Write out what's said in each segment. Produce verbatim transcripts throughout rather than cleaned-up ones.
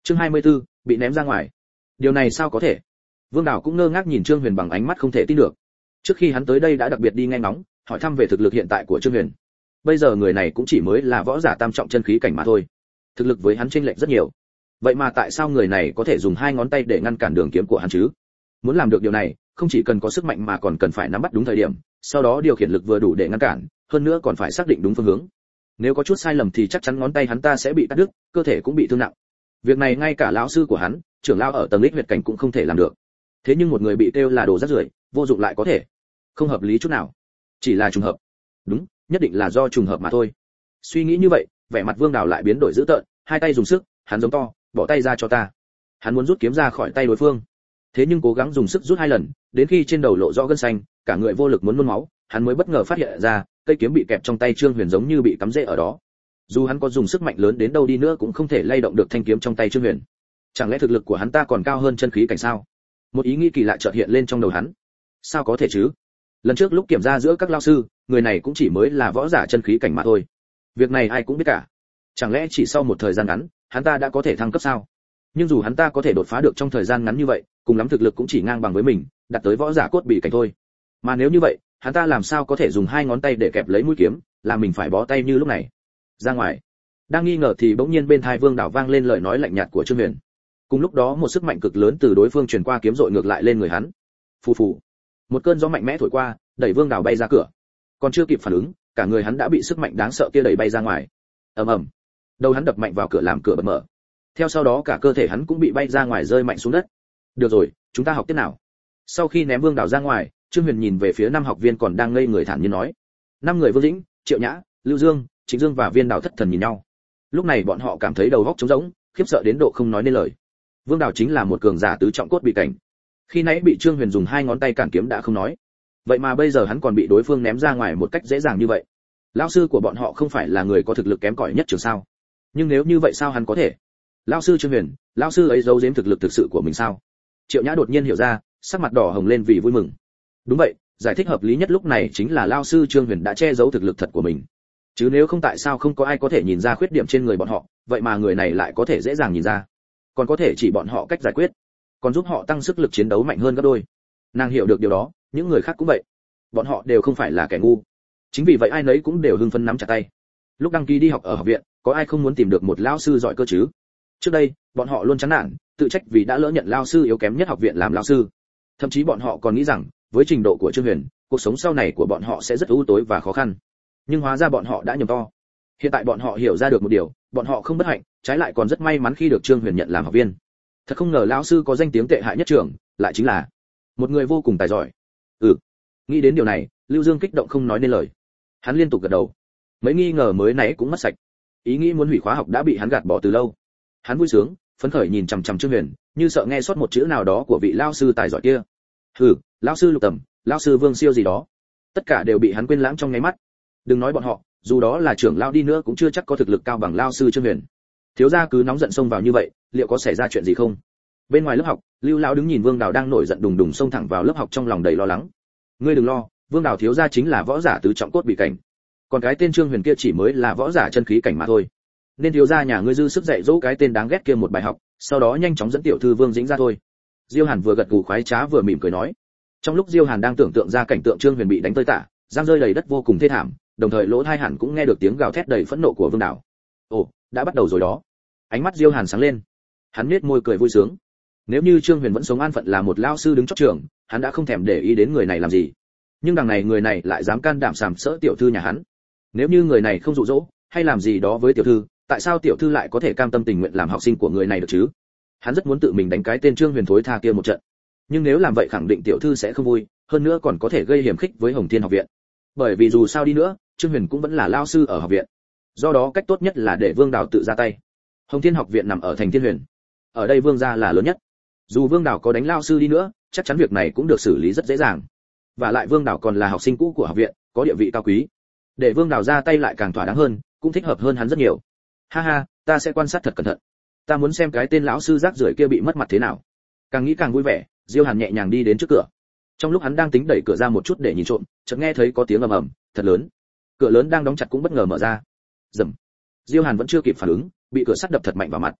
Chương hai mươi tư, bị ném ra ngoài. Điều này sao có thể? Vương Đào cũng ngơ ngác nhìn Trương Huyền bằng ánh mắt không thể tin được. Trước khi hắn tới đây đã đặc biệt đi nghe ngóng, hỏi thăm về thực lực hiện tại của Trương Huyền. Bây giờ người này cũng chỉ mới là võ giả tam trọng chân khí cảnh mà thôi. Thực lực với hắn chênh lệch rất nhiều. Vậy mà tại sao người này có thể dùng hai ngón tay để ngăn cản đường kiếm của hắn chứ? Muốn làm được điều này, không chỉ cần có sức mạnh mà còn cần phải nắm bắt đúng thời điểm, sau đó điều khiển lực vừa đủ để ngăn cản, hơn nữa còn phải xác định đúng phương hướng. Nếu có chút sai lầm thì chắc chắn ngón tay hắn ta sẽ bị cắt đứt, cơ thể cũng bị thương nặng. Việc này ngay cả lão sư của hắn, trưởng lão ở tầng lích huyệt cảnh cũng không thể làm được. Thế nhưng một người bị kêu là đồ rác rưởi, vô dụng lại có thể. Không hợp lý chút nào. Chỉ là trùng hợp. Đúng, nhất định là do trùng hợp mà thôi. Suy nghĩ như vậy, vẻ mặt Vương Đào lại biến đổi dữ tợn, hai tay dùng sức, hắn giống to, bỏ tay ra cho ta. Hắn muốn rút kiếm ra khỏi tay đối phương. Thế nhưng cố gắng dùng sức rút hai lần, đến khi trên đầu lộ rõ gân xanh, cả người vô lực muốn nôn máu, hắn mới bất ngờ phát hiện ra, cây kiếm bị kẹp trong tay Trương Huyền giống như bị cắm rễ ở đó. Dù hắn có dùng sức mạnh lớn đến đâu đi nữa cũng không thể lay động được thanh kiếm trong tay Trương Huyền. Chẳng lẽ thực lực của hắn ta còn cao hơn chân khí cảnh sao? Một ý nghĩ kỳ lạ chợt hiện lên trong đầu hắn. Sao có thể chứ? Lần trước lúc kiểm tra giữa các lão sư, người này cũng chỉ mới là võ giả chân khí cảnh mà thôi. Việc này ai cũng biết cả. Chẳng lẽ chỉ sau một thời gian ngắn, hắn ta đã có thể thăng cấp sao? Nhưng dù hắn ta có thể đột phá được trong thời gian ngắn như vậy, cùng lắm thực lực cũng chỉ ngang bằng với mình, đạt tới võ giả cốt bị cảnh thôi. Mà nếu như vậy, hắn ta làm sao có thể dùng hai ngón tay để kẹp lấy mũi kiếm, làm mình phải bó tay như lúc này? Ra ngoài. Đang nghi ngờ thì bỗng nhiên bên tai Vương Đào vang lên lời nói lạnh nhạt của Trương Huyền. Cùng lúc đó một sức mạnh cực lớn từ đối phương truyền qua kiếm dội ngược lại lên người hắn. Phù phù. Một cơn gió mạnh mẽ thổi qua, đẩy Vương Đào bay ra cửa. Còn chưa kịp phản ứng, cả người hắn đã bị sức mạnh đáng sợ kia đẩy bay ra ngoài. Ầm ầm. Đầu hắn đập mạnh vào cửa làm cửa bật mở. Theo sau đó cả cơ thể hắn cũng bị bay ra ngoài rơi mạnh xuống đất. Được rồi, chúng ta học tiếp nào. Sau khi ném Vương Đào ra ngoài, Trương Huyền nhìn về phía năm học viên còn đang ngây người thản nhiên nói. Năm người Vương Dĩnh, Triệu Nhã, Lưu Dương, Trịnh Dương và Viên Đào thất thần nhìn nhau. Lúc này bọn họ cảm thấy đầu óc trống rỗng, khiếp sợ đến độ không nói nên lời. Vương Đào chính là một cường giả tứ trọng cốt bị cảnh. Khi nãy bị Trương Huyền dùng hai ngón tay cản kiếm đã không nói, vậy mà bây giờ hắn còn bị đối phương ném ra ngoài một cách dễ dàng như vậy. Lão sư của bọn họ không phải là người có thực lực kém cỏi nhất trường sao? Nhưng nếu như vậy sao hắn có thể? Lão sư Trương Huyền, lão sư ấy giấu giếm thực lực thực sự của mình sao? Triệu Nhã đột nhiên hiểu ra, sắc mặt đỏ hồng lên vì vui mừng. Đúng vậy, giải thích hợp lý nhất lúc này chính là lão sư Trương Huyền đã che giấu thực lực thật của mình. Chứ nếu không tại sao không có ai có thể nhìn ra khuyết điểm trên người bọn họ, vậy mà người này lại có thể dễ dàng nhìn ra, còn có thể chỉ bọn họ cách giải quyết, còn giúp họ tăng sức lực chiến đấu mạnh hơn gấp đôi. Nàng hiểu được điều đó, những người khác cũng vậy. Bọn họ đều không phải là kẻ ngu. Chính vì vậy ai nấy cũng đều hưng phấn nắm chặt tay. Lúc đăng ký đi học ở học viện, có ai không muốn tìm được một lão sư giỏi cơ chứ? Trước đây, bọn họ luôn chán nản, tự trách vì đã lỡ nhận lão sư yếu kém nhất học viện làm lão sư. Thậm chí bọn họ còn nghĩ rằng, với trình độ của Trương Huyền, cuộc sống sau này của bọn họ sẽ rất u tối và khó khăn. Nhưng hóa ra bọn họ đã nhầm to. Hiện tại bọn họ hiểu ra được một điều, bọn họ không bất hạnh, trái lại còn rất may mắn khi được Trương Huyền nhận làm học viên. Thật không ngờ lão sư có danh tiếng tệ hại nhất trường, lại chính là một người vô cùng tài giỏi. Ừ. Nghĩ đến điều này, Lưu Dương kích động không nói nên lời. Hắn liên tục gật đầu. Mấy nghi ngờ mới nãy cũng mất sạch. Ý nghĩ muốn hủy khóa học đã bị hắn gạt bỏ từ lâu. Hắn vui sướng, phấn khởi nhìn chằm chằm Trương Huyền, như sợ nghe sót một chữ nào đó của vị lão sư tài giỏi kia. Hừ, lão sư Lục Tầm, lão sư Vương Siêu gì đó, tất cả đều bị hắn quên lãng trong nháy mắt. Đừng nói bọn họ, dù đó là trưởng lão đi nữa cũng chưa chắc có thực lực cao bằng lão sư Trương Huyền. Thiếu gia cứ nóng giận xông vào như vậy, liệu có xảy ra chuyện gì không? Bên ngoài lớp học, Lưu lão đứng nhìn Vương Đào đang nổi giận đùng đùng xông thẳng vào lớp học trong lòng đầy lo lắng. Ngươi đừng lo, Vương Đào thiếu gia chính là võ giả tứ trọng cốt bị cảnh, còn cái tên Trương Huyền kia chỉ mới là võ giả chân khí cảnh mà thôi. Nên thiếu gia nhà ngươi dư sức dạy dỗ cái tên đáng ghét kia một bài học, sau đó nhanh chóng dẫn tiểu thư Vương Dĩnh ra thôi. Diêu Hàn vừa gật gù khoái trá vừa mỉm cười nói. Trong lúc Diêu Hàn đang tưởng tượng ra cảnh tượng Trương Huyền bị đánh tơi tả, giang rơi đầy đất vô cùng thê thảm, đồng thời lỗ tai Hàn cũng nghe được tiếng gào thét đầy phẫn nộ của Vương Đào. Ồ, đã bắt đầu rồi đó. Ánh mắt Diêu Hàn sáng lên. Hắn nhếch môi cười vui sướng. Nếu như Trương Huyền vẫn sống an phận là một lão sư đứng chóp trường, hắn đã không thèm để ý đến người này làm gì. Nhưng đằng này người này lại dám can đảm sàm sỡ tiểu thư nhà hắn. Nếu như người này không dụ dỗ hay làm gì đó với tiểu thư, tại sao tiểu thư lại có thể cam tâm tình nguyện làm học sinh của người này được chứ? Hắn rất muốn tự mình đánh cái tên Trương Huyền thối tha kia một trận. Nhưng nếu làm vậy khẳng định tiểu thư sẽ không vui, hơn nữa còn có thể gây hiểm khích với Hồng Thiên học viện. Bởi vì dù sao đi nữa, Trương Huyền cũng vẫn là lão sư ở học viện. Do đó cách tốt nhất là để Vương Đào tự ra tay. Hồng Thiên học viện nằm ở thành Thiên Huyền. Ở đây Vương gia là lớn nhất. Dù Vương Đào có đánh lão sư đi nữa, chắc chắn việc này cũng được xử lý rất dễ dàng. Và lại Vương Đào còn là học sinh cũ của học viện, có địa vị cao quý. Để Vương Đào ra tay lại càng thỏa đáng hơn, cũng thích hợp hơn hắn rất nhiều. Ha ha, ta sẽ quan sát thật cẩn thận. Ta muốn xem cái tên lão sư rác rưởi kia bị mất mặt thế nào. Càng nghĩ càng vui vẻ, Diêu Hàn nhẹ nhàng đi đến trước cửa. Trong lúc hắn đang tính đẩy cửa ra một chút để nhìn trộm, chợt nghe thấy có tiếng ầm ầm thật lớn. Cửa lớn đang đóng chặt cũng bất ngờ mở ra. Rầm. Diêu Hàn vẫn chưa kịp phản ứng, bị cửa sắt đập thật mạnh vào mặt.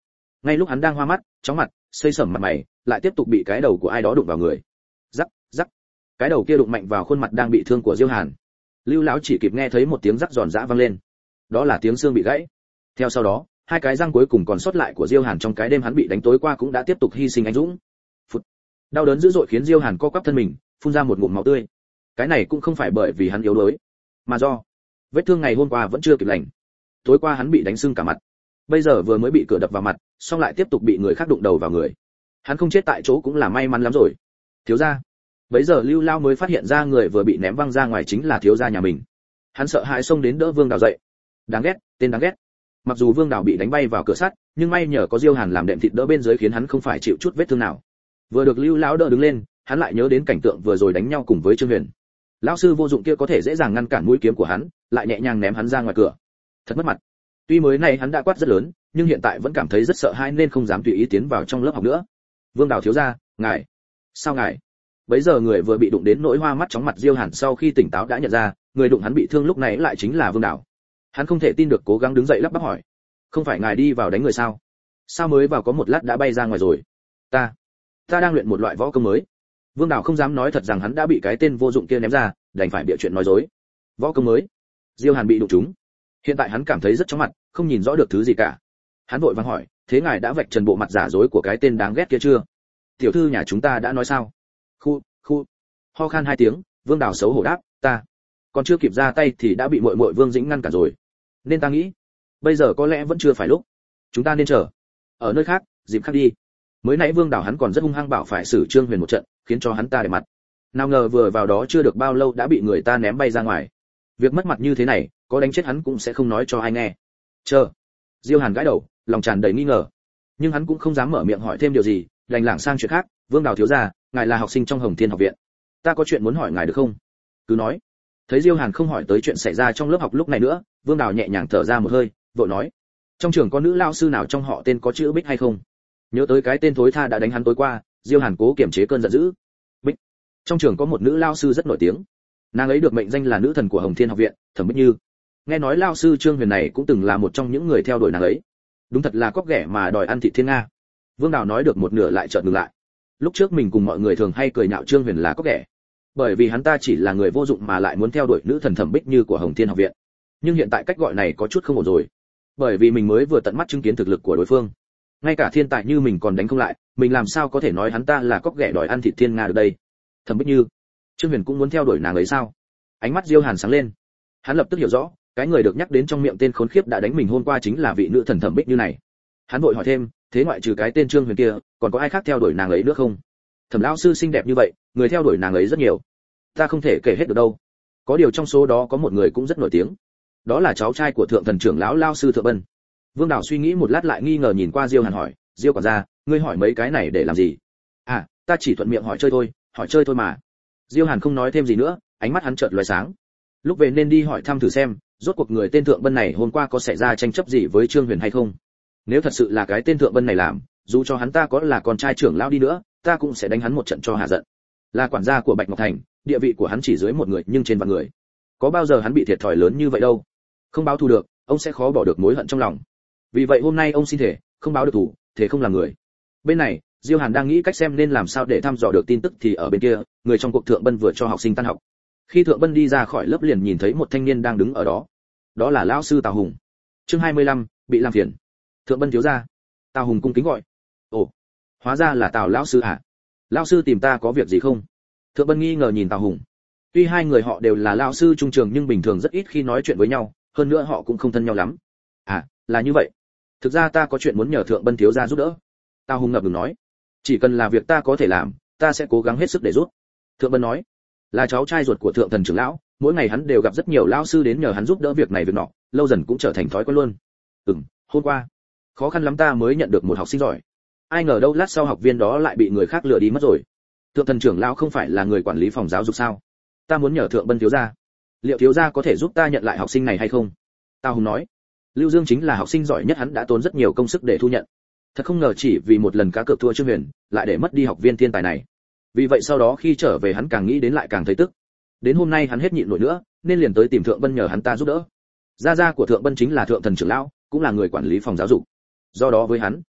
Ngay lúc hắn đang hoa mắt chóng mặt xây sẩm mặt mày, lại tiếp tục bị cái đầu của ai đó đụng vào người. Rắc rắc, cái đầu kia đụng mạnh vào khuôn mặt đang bị thương của Diêu Hàn. Lưu lão chỉ kịp nghe thấy một tiếng rắc giòn giã vang lên, đó là tiếng xương bị gãy. Theo sau đó, hai cái răng cuối cùng còn sót lại của Diêu Hàn trong cái đêm hắn bị đánh tối qua cũng đã tiếp tục hy sinh anh dũng. Phụt. Đau đớn dữ dội khiến Diêu Hàn co quắp thân mình, phun ra một ngụm máu tươi. Cái này cũng không phải bởi vì hắn yếu đuối, mà do vết thương ngày hôm qua vẫn chưa kịp lành. Tối qua hắn bị đánh sưng cả mặt, bây giờ vừa mới bị cửa đập vào mặt, xong lại tiếp tục bị người khác đụng đầu vào người. Hắn không chết tại chỗ cũng là may mắn lắm rồi. Thiếu gia. Bấy giờ Lưu Lao mới phát hiện ra người vừa bị ném văng ra ngoài chính là thiếu gia nhà mình. Hắn sợ hãi xông đến đỡ Vương Đào dậy. Đáng ghét, tên đáng ghét. Mặc dù Vương Đào bị đánh bay vào cửa sắt, nhưng may nhờ có Diêu Hàn làm đệm thịt đỡ bên dưới khiến hắn không phải chịu chút vết thương nào. Vừa được Lưu lão đỡ đứng lên, hắn lại nhớ đến cảnh tượng vừa rồi đánh nhau cùng với Trương Huyền. Lão sư vô dụng kia có thể dễ dàng ngăn cản mũi kiếm của hắn, lại nhẹ nhàng ném hắn ra ngoài cửa. Thật mất mặt. Tuy mới này hắn đã quát rất lớn, nhưng hiện tại vẫn cảm thấy rất sợ hãi nên không dám tùy ý tiến vào trong lớp học nữa. Vương Đào thiếu gia, ngài, sao ngài? Bấy giờ người vừa bị đụng đến nỗi hoa mắt chóng mặt Diêu Hàn sau khi tỉnh táo đã nhận ra, người đụng hắn bị thương lúc này lại chính là Vương Đào. Hắn không thể tin được, cố gắng đứng dậy lắp bắp hỏi: "Không phải ngài đi vào đánh người sao? Sao mới vào có một lát đã bay ra ngoài rồi?" "Ta, ta đang luyện một loại võ công mới." Vương Đào không dám nói thật rằng hắn đã bị cái tên vô dụng kia ném ra, đành phải bịa chuyện nói dối. Võ công mới? Diêu Hàn bị đụng trúng. Hiện tại hắn cảm thấy rất chóng mặt, không nhìn rõ được thứ gì cả. Hắn vội vàng hỏi: "Thế ngài đã vạch trần bộ mặt giả dối của cái tên đáng ghét kia chưa? Tiểu thư nhà chúng ta đã nói sao?" Khu, khu. Ho khan hai tiếng, Vương Đào xấu hổ đáp: "Ta còn chưa kịp ra tay thì đã bị muội muội Vương Dĩnh ngăn cản rồi. Nên ta nghĩ, bây giờ có lẽ vẫn chưa phải lúc. Chúng ta nên chờ ở nơi khác, dịp khác đi." Mới nãy Vương Đào hắn còn rất hung hăng bảo phải xử Trương Huyền một trận, khiến cho hắn ta để mặt. Nào ngờ vừa vào đó chưa được bao lâu đã bị người ta ném bay ra ngoài. Việc mất mặt như thế này, có đánh chết hắn cũng sẽ không nói cho ai nghe. Chờ. Diêu Hàn gãi đầu, lòng tràn đầy nghi ngờ. Nhưng hắn cũng không dám mở miệng hỏi thêm điều gì, đành lảng sang chuyện khác. Vương Đào thiếu gia, ngài là học sinh trong Hồng Thiên học viện. Ta có chuyện muốn hỏi ngài được không? Cứ nói. Thấy Diêu Hàn không hỏi tới chuyện xảy ra trong lớp học lúc này nữa, Vương Đào nhẹ nhàng thở ra một hơi, vội nói: "Trong trường có nữ lao sư nào trong họ tên có chữ Bích hay không?" Nhớ tới cái tên thối tha đã đánh hắn tối qua, Diêu Hàn cố kiềm chế cơn giận dữ. "Bích? Trong trường có một nữ lao sư rất nổi tiếng. Nàng ấy được mệnh danh là nữ thần của Hồng Thiên học viện, Thẩm Bích Như. Nghe nói lao sư Trương Huyền này cũng từng là một trong những người theo đuổi nàng ấy. Đúng thật là cóc ghẻ mà đòi ăn thịt thiên nga." Vương Đào nói được một nửa lại chợt ngừng lại. Lúc trước mình cùng mọi người thường hay cười nhạo Trương Huyền là cóc ghẻ, bởi vì hắn ta chỉ là người vô dụng mà lại muốn theo đuổi nữ thần Thẩm Bích Như của Hồng Thiên học viện. Nhưng hiện tại cách gọi này có chút không ổn rồi, bởi vì mình mới vừa tận mắt chứng kiến thực lực của đối phương. Ngay cả thiên tài như mình còn đánh không lại, mình làm sao có thể nói hắn ta là cóc ghẻ đòi ăn thịt thiên nga được đây? Thẩm Bích Như, Trương Huyền cũng muốn theo đuổi nàng ấy sao? Ánh mắt Diêu Hàn sáng lên, hắn lập tức hiểu rõ, cái người được nhắc đến trong miệng tên khốn khiếp đã đánh mình hôm qua chính là vị nữ thần Thẩm Bích Như này. Hắn vội hỏi thêm: "Thế ngoại trừ cái tên Trương Huyền kia, còn có ai khác theo đuổi nàng ấy nữa không?" Thẩm lão sư xinh đẹp như vậy, người theo đuổi nàng ấy rất nhiều, ta không thể kể hết được đâu. Có điều trong số đó có một người cũng rất nổi tiếng, đó là cháu trai của thượng thần trưởng lão lao sư Thượng Bân. Vương Đào suy nghĩ một lát lại nghi ngờ nhìn qua Diêu Hàn hỏi: "Diêu quản gia, ngươi hỏi mấy cái này để làm gì?" "À, ta chỉ thuận miệng hỏi chơi thôi, hỏi chơi thôi mà." Diêu Hàn không nói thêm gì nữa, ánh mắt hắn chợt lóe sáng. Lúc về nên đi hỏi thăm thử xem, rốt cuộc người tên Thượng Bân này hôm qua có xảy ra tranh chấp gì với Trương Huyền hay không. Nếu thật sự là cái tên Thượng Bân này làm, dù cho hắn ta có là con trai trưởng lão đi nữa, ta cũng sẽ đánh hắn một trận cho hạ giận. Là quản gia của Bạch Ngọc Thành, địa vị của hắn chỉ dưới một người nhưng trên vạn người. Có bao giờ hắn bị thiệt thòi lớn như vậy đâu. Không báo thù được, ông sẽ khó bỏ được mối hận trong lòng. Vì vậy hôm nay ông xin thể, không báo được thù, thể không làm người. Bên này, Diêu Hàn đang nghĩ cách xem nên làm sao để thăm dò được tin tức thì ở bên kia, người trong cuộc Thượng Bân vừa cho học sinh tan học. Khi Thượng Bân đi ra khỏi lớp liền nhìn thấy một thanh niên đang đứng ở đó. Đó là lão sư Tào Hùng. Chương hai mươi lăm, bị làm phiền. Thượng Bân thiếu gia. Tào Hùng cung kính gọi. Ồ, hóa ra là Tào lão sư à? Lão sư tìm ta có việc gì không? Thượng Bân nghi ngờ nhìn Tào Hùng. Tuy hai người họ đều là lão sư trung trường nhưng bình thường rất ít khi nói chuyện với nhau, hơn nữa họ cũng không thân nhau lắm. À, là như vậy. Thực ra ta có chuyện muốn nhờ Thượng Bân thiếu gia giúp đỡ. Tào Hùng ngập ngừng nói. Chỉ cần là việc ta có thể làm, ta sẽ cố gắng hết sức để giúp. Thượng Bân nói. Là cháu trai ruột của thượng thần trưởng lão, mỗi ngày hắn đều gặp rất nhiều lão sư đến nhờ hắn giúp đỡ việc này việc nọ, lâu dần cũng trở thành thói quen luôn. Ừm, hôm qua khó khăn lắm ta mới nhận được một học sinh giỏi. Ai ngờ đâu lát sau học viên đó lại bị người khác lừa đi mất rồi. Thượng thần trưởng lão không phải là người quản lý phòng giáo dục sao? Ta muốn nhờ Thượng Bân thiếu gia. Liệu thiếu gia có thể giúp ta nhận lại học sinh này hay không? Tào Hùng nói. Lưu Dương chính là học sinh giỏi nhất, hắn đã tốn rất nhiều công sức để thu nhận. Thật không ngờ chỉ vì một lần cá cược thua Trương Huyền, lại để mất đi học viên thiên tài này. Vì vậy sau đó khi trở về hắn càng nghĩ đến lại càng thấy tức. Đến hôm nay hắn hết nhịn nổi nữa, nên liền tới tìm Thượng Bân nhờ hắn ta giúp đỡ. Gia gia của Thượng Bân chính là thượng thần trưởng lão, cũng là người quản lý phòng giáo dục. Do đó với hắn,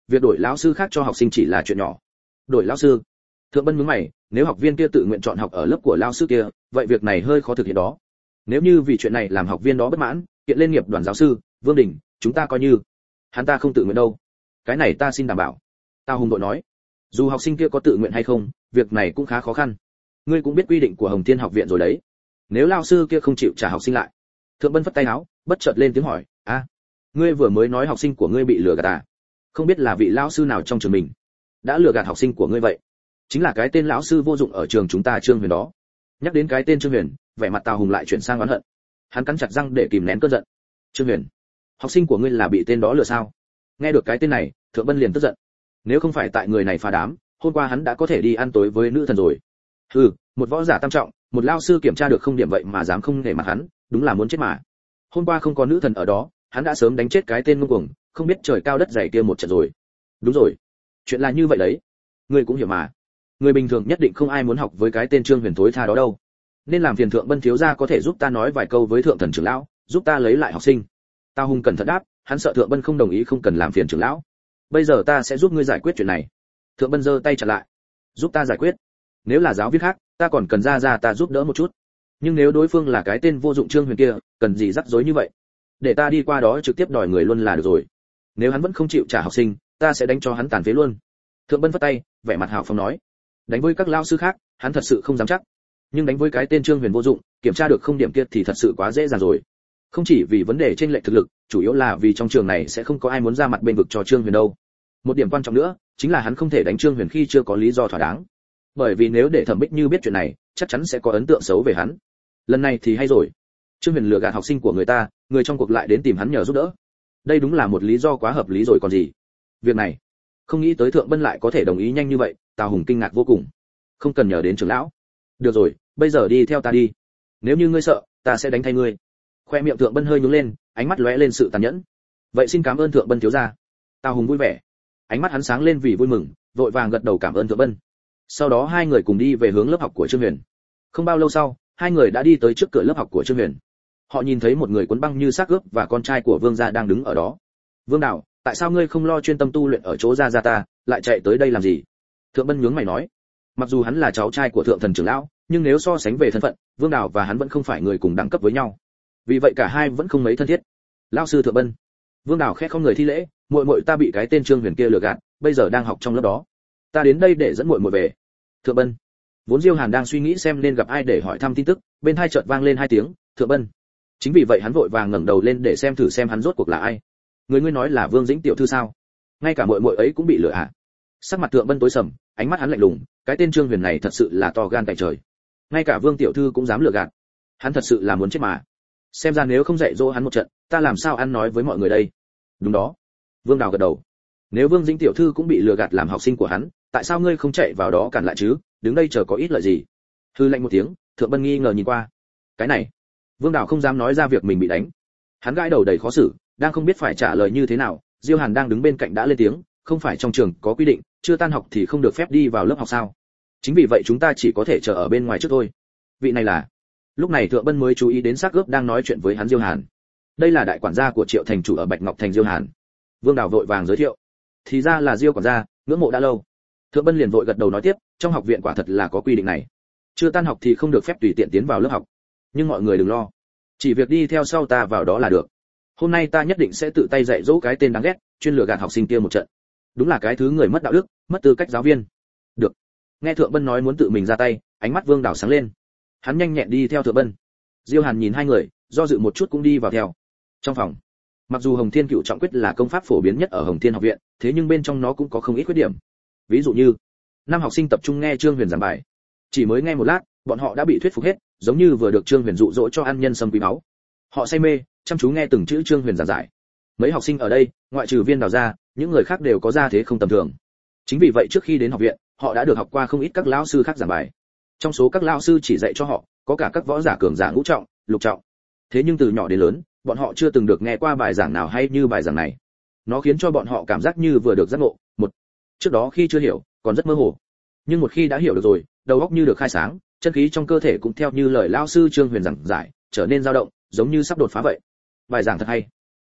việc đổi lão sư khác cho học sinh chỉ là chuyện nhỏ. Đổi lão sư? Thượng Bân nhướng mày, nếu học viên kia tự nguyện chọn học ở lớp của lão sư kia, vậy việc này hơi khó thực hiện đó. Nếu như vì chuyện này làm học viên đó bất mãn, kiện lên nghiệp đoàn giáo sư, Vương Đình, chúng ta coi như hắn ta không tự nguyện đâu. Cái này ta xin đảm bảo. Tào Hùng đội nói, dù học sinh kia có tự nguyện hay không, việc này cũng khá khó khăn. Ngươi cũng biết quy định của Hồng Thiên học viện rồi đấy. Nếu lão sư kia không chịu trả học sinh lại. Thượng Bân phất tay áo, bất chợt lên tiếng hỏi, a, à, ngươi vừa mới nói học sinh của ngươi bị lừa gạt à? Không biết là vị lão sư nào trong trường mình đã lừa gạt học sinh của ngươi vậy? Chính là cái tên lão sư vô dụng ở trường chúng ta Trương Huyền đó. Nhắc đến cái tên Trương Huyền, vẻ mặt Tào Hùng lại chuyển sang oán hận. Hắn cắn chặt răng để kìm nén cơn giận. Trương Huyền, học sinh của ngươi là bị tên đó lừa sao? Nghe được cái tên này, Thượng Bân liền tức giận. Nếu không phải tại người này phá đám, hôm qua hắn đã có thể đi ăn tối với nữ thần rồi. Hừ, một võ giả tam trọng, một lão sư kiểm tra được không điểm vậy mà dám không để mặt hắn, đúng là muốn chết mà. Hôm qua không có nữ thần ở đó, hắn đã sớm đánh chết cái tên ngông cuồng, không biết trời cao đất dày kia một trận rồi. Đúng rồi, chuyện là như vậy đấy, ngươi cũng hiểu mà. Người bình thường nhất định không ai muốn học với cái tên Trương Huyền thối tha đó đâu. Nên làm phiền Thượng Bân thiếu gia có thể giúp ta nói vài câu với Thượng Thần trưởng lão, giúp ta lấy lại học sinh. Tào Hùng cẩn thận đáp, hắn sợ Thượng Bân không đồng ý không cần làm phiền trưởng lão. Bây giờ ta sẽ giúp ngươi giải quyết chuyện này. Thượng Bân giơ tay chặn lại. Giúp ta giải quyết? Nếu là giáo viên khác, ta còn cần ra ra ta giúp đỡ một chút. Nhưng nếu đối phương là cái tên vô dụng Trương Huyền kia, cần gì rắc rối như vậy? Để ta đi qua đó trực tiếp đòi người luôn là được rồi. Nếu hắn vẫn không chịu trả học sinh, ta sẽ đánh cho hắn tàn phế luôn. Thượng Bân vất tay, vẻ mặt hào phóng nói. Đánh với các lao sư khác, hắn thật sự không dám chắc. Nhưng đánh với cái tên Trương Huyền vô dụng, kiểm tra được không điểm kia thì thật sự quá dễ dàng rồi. Không chỉ vì vấn đề trên lệch thực lực, chủ yếu là vì trong trường này sẽ không có ai muốn ra mặt bên vực cho Trương Huyền đâu. Một điểm quan trọng nữa, chính là hắn không thể đánh Trương Huyền khi chưa có lý do thỏa đáng. Bởi vì nếu để Thẩm Bích Như biết chuyện này, chắc chắn sẽ có ấn tượng xấu về hắn. Lần này thì hay rồi. Trương Huyền lừa gạt học sinh của người ta, người trong cuộc lại đến tìm hắn nhờ giúp đỡ. Đây đúng là một lý do quá hợp lý rồi còn gì. Việc này, không nghĩ tới Thượng Bân lại có thể đồng ý nhanh như vậy, Tào Hùng kinh ngạc vô cùng. Không cần nhờ đến trưởng lão. Được rồi, bây giờ đi theo ta đi. Nếu như ngươi sợ, ta sẽ đánh thay ngươi. Khoe miệng Thượng Bân hơi nhướng lên, ánh mắt lóe lên sự tàn nhẫn. Vậy xin cảm ơn Thượng Bân thiếu gia. Tào Hùng vui vẻ, ánh mắt hắn sáng lên vì vui mừng, vội vàng gật đầu cảm ơn Thượng Bân. Sau đó hai người cùng đi về hướng lớp học của Trương Huyền. Không bao lâu sau, hai người đã đi tới trước cửa lớp học của Trương Huyền. Họ nhìn thấy một người cuốn băng như xác ướp và con trai của Vương gia đang đứng ở đó. Vương Đào, tại sao ngươi không lo chuyên tâm tu luyện ở chỗ gia gia ta, lại chạy tới đây làm gì? Thượng Bân nhướng mày nói. Mặc dù hắn là cháu trai của Thượng Thần trưởng lão, nhưng nếu so sánh về thân phận, Vương Đào và hắn vẫn không phải người cùng đẳng cấp với nhau. Vì vậy cả hai vẫn không mấy thân thiết. Lão sư Thượng Bân. Vương Đào khẽ không người thi lễ, muội muội ta bị cái tên Trương Huyền kia lừa gạt, bây giờ đang học trong lớp đó. Ta đến đây để dẫn muội muội về. Thượng Bân. Vốn Diêu Hàn đang suy nghĩ xem nên gặp ai để hỏi thăm tin tức, bên tai chợt vang lên hai tiếng, Thượng Bân. Chính vì vậy hắn vội vàng ngẩng đầu lên để xem thử xem hắn rốt cuộc là ai. Người ngươi nói là Vương Dĩnh tiểu thư sao? Ngay cả muội muội ấy cũng bị lừa à? Sắc mặt Thượng Bân tối sầm, ánh mắt hắn lạnh lùng, cái tên Trương Huyền này thật sự là to gan tại trời. Ngay cả Vương tiểu thư cũng dám lừa gạt. Hắn thật sự là muốn chết mà. Xem ra nếu không dạy dỗ hắn một trận, ta làm sao ăn nói với mọi người đây? Đúng đó. Vương Đào gật đầu. Nếu Vương Dĩnh tiểu thư cũng bị lừa gạt làm học sinh của hắn, tại sao ngươi không chạy vào đó cản lại chứ? Đứng đây chờ có ít lợi gì? Hư lạnh một tiếng, Thượng Bân nghi ngờ nhìn qua. Cái này, Vương Đào không dám nói ra việc mình bị đánh. Hắn gãi đầu đầy khó xử, đang không biết phải trả lời như thế nào. Diêu Hàn đang đứng bên cạnh đã lên tiếng, không phải trong trường có quy định, chưa tan học thì không được phép đi vào lớp học sao? Chính vì vậy chúng ta chỉ có thể chờ ở bên ngoài trước thôi. Vị này là? Lúc này Thượng Bân mới chú ý đến xác ướp đang nói chuyện với hắn Diêu Hàn. Đây là đại quản gia của Triệu thành chủ ở Bạch Ngọc thành Diêu Hàn. Vương Đào vội vàng giới thiệu. Thì ra là Diêu quản gia, ngưỡng mộ đã lâu. Thượng Bân liền vội gật đầu nói tiếp, trong học viện quả thật là có quy định này. Chưa tan học thì không được phép tùy tiện tiến vào lớp học. Nhưng mọi người đừng lo, chỉ việc đi theo sau ta vào đó là được. Hôm nay ta nhất định sẽ tự tay dạy dỗ cái tên đáng ghét, chuyên lừa gạt học sinh kia một trận. Đúng là cái thứ người mất đạo đức, mất tư cách giáo viên. Được. Nghe Thượng Bân nói muốn tự mình ra tay, ánh mắt Vương Đào sáng lên. Hắn nhanh nhẹn đi theo Thượng Bân. Diêu Hàn nhìn hai người, do dự một chút cũng đi vào theo. Trong phòng, mặc dù Hồng Thiên Cựu Trọng Quyết là công pháp phổ biến nhất ở Hồng Thiên học viện, thế nhưng bên trong nó cũng có không ít khuyết điểm. Ví dụ như, năm học sinh tập trung nghe Trương Huyền giảng bài, chỉ mới nghe một lát, bọn họ đã bị thuyết phục hết, giống như vừa được Trương Huyền dụ dỗ cho ăn nhân sâm quý máu. Họ say mê, chăm chú nghe từng chữ Trương Huyền giảng giải. Mấy học sinh ở đây, ngoại trừ Viên Đào ra, những người khác đều có gia thế không tầm thường. Chính vì vậy trước khi đến học viện, họ đã được học qua không ít các lão sư khác giảng bài. Trong số các lão sư chỉ dạy cho họ, có cả các võ giả cường giả ngũ trọng, lục trọng. Thế nhưng từ nhỏ đến lớn, bọn họ chưa từng được nghe qua bài giảng nào hay như bài giảng này. Nó khiến cho bọn họ cảm giác như vừa được giác ngộ. Một, trước đó khi chưa hiểu, còn rất mơ hồ. Nhưng một khi đã hiểu được rồi, đầu óc như được khai sáng, chân khí trong cơ thể cũng theo như lời lão sư Trương Huyền giảng giải, trở nên dao động, giống như sắp đột phá vậy. Bài giảng thật hay.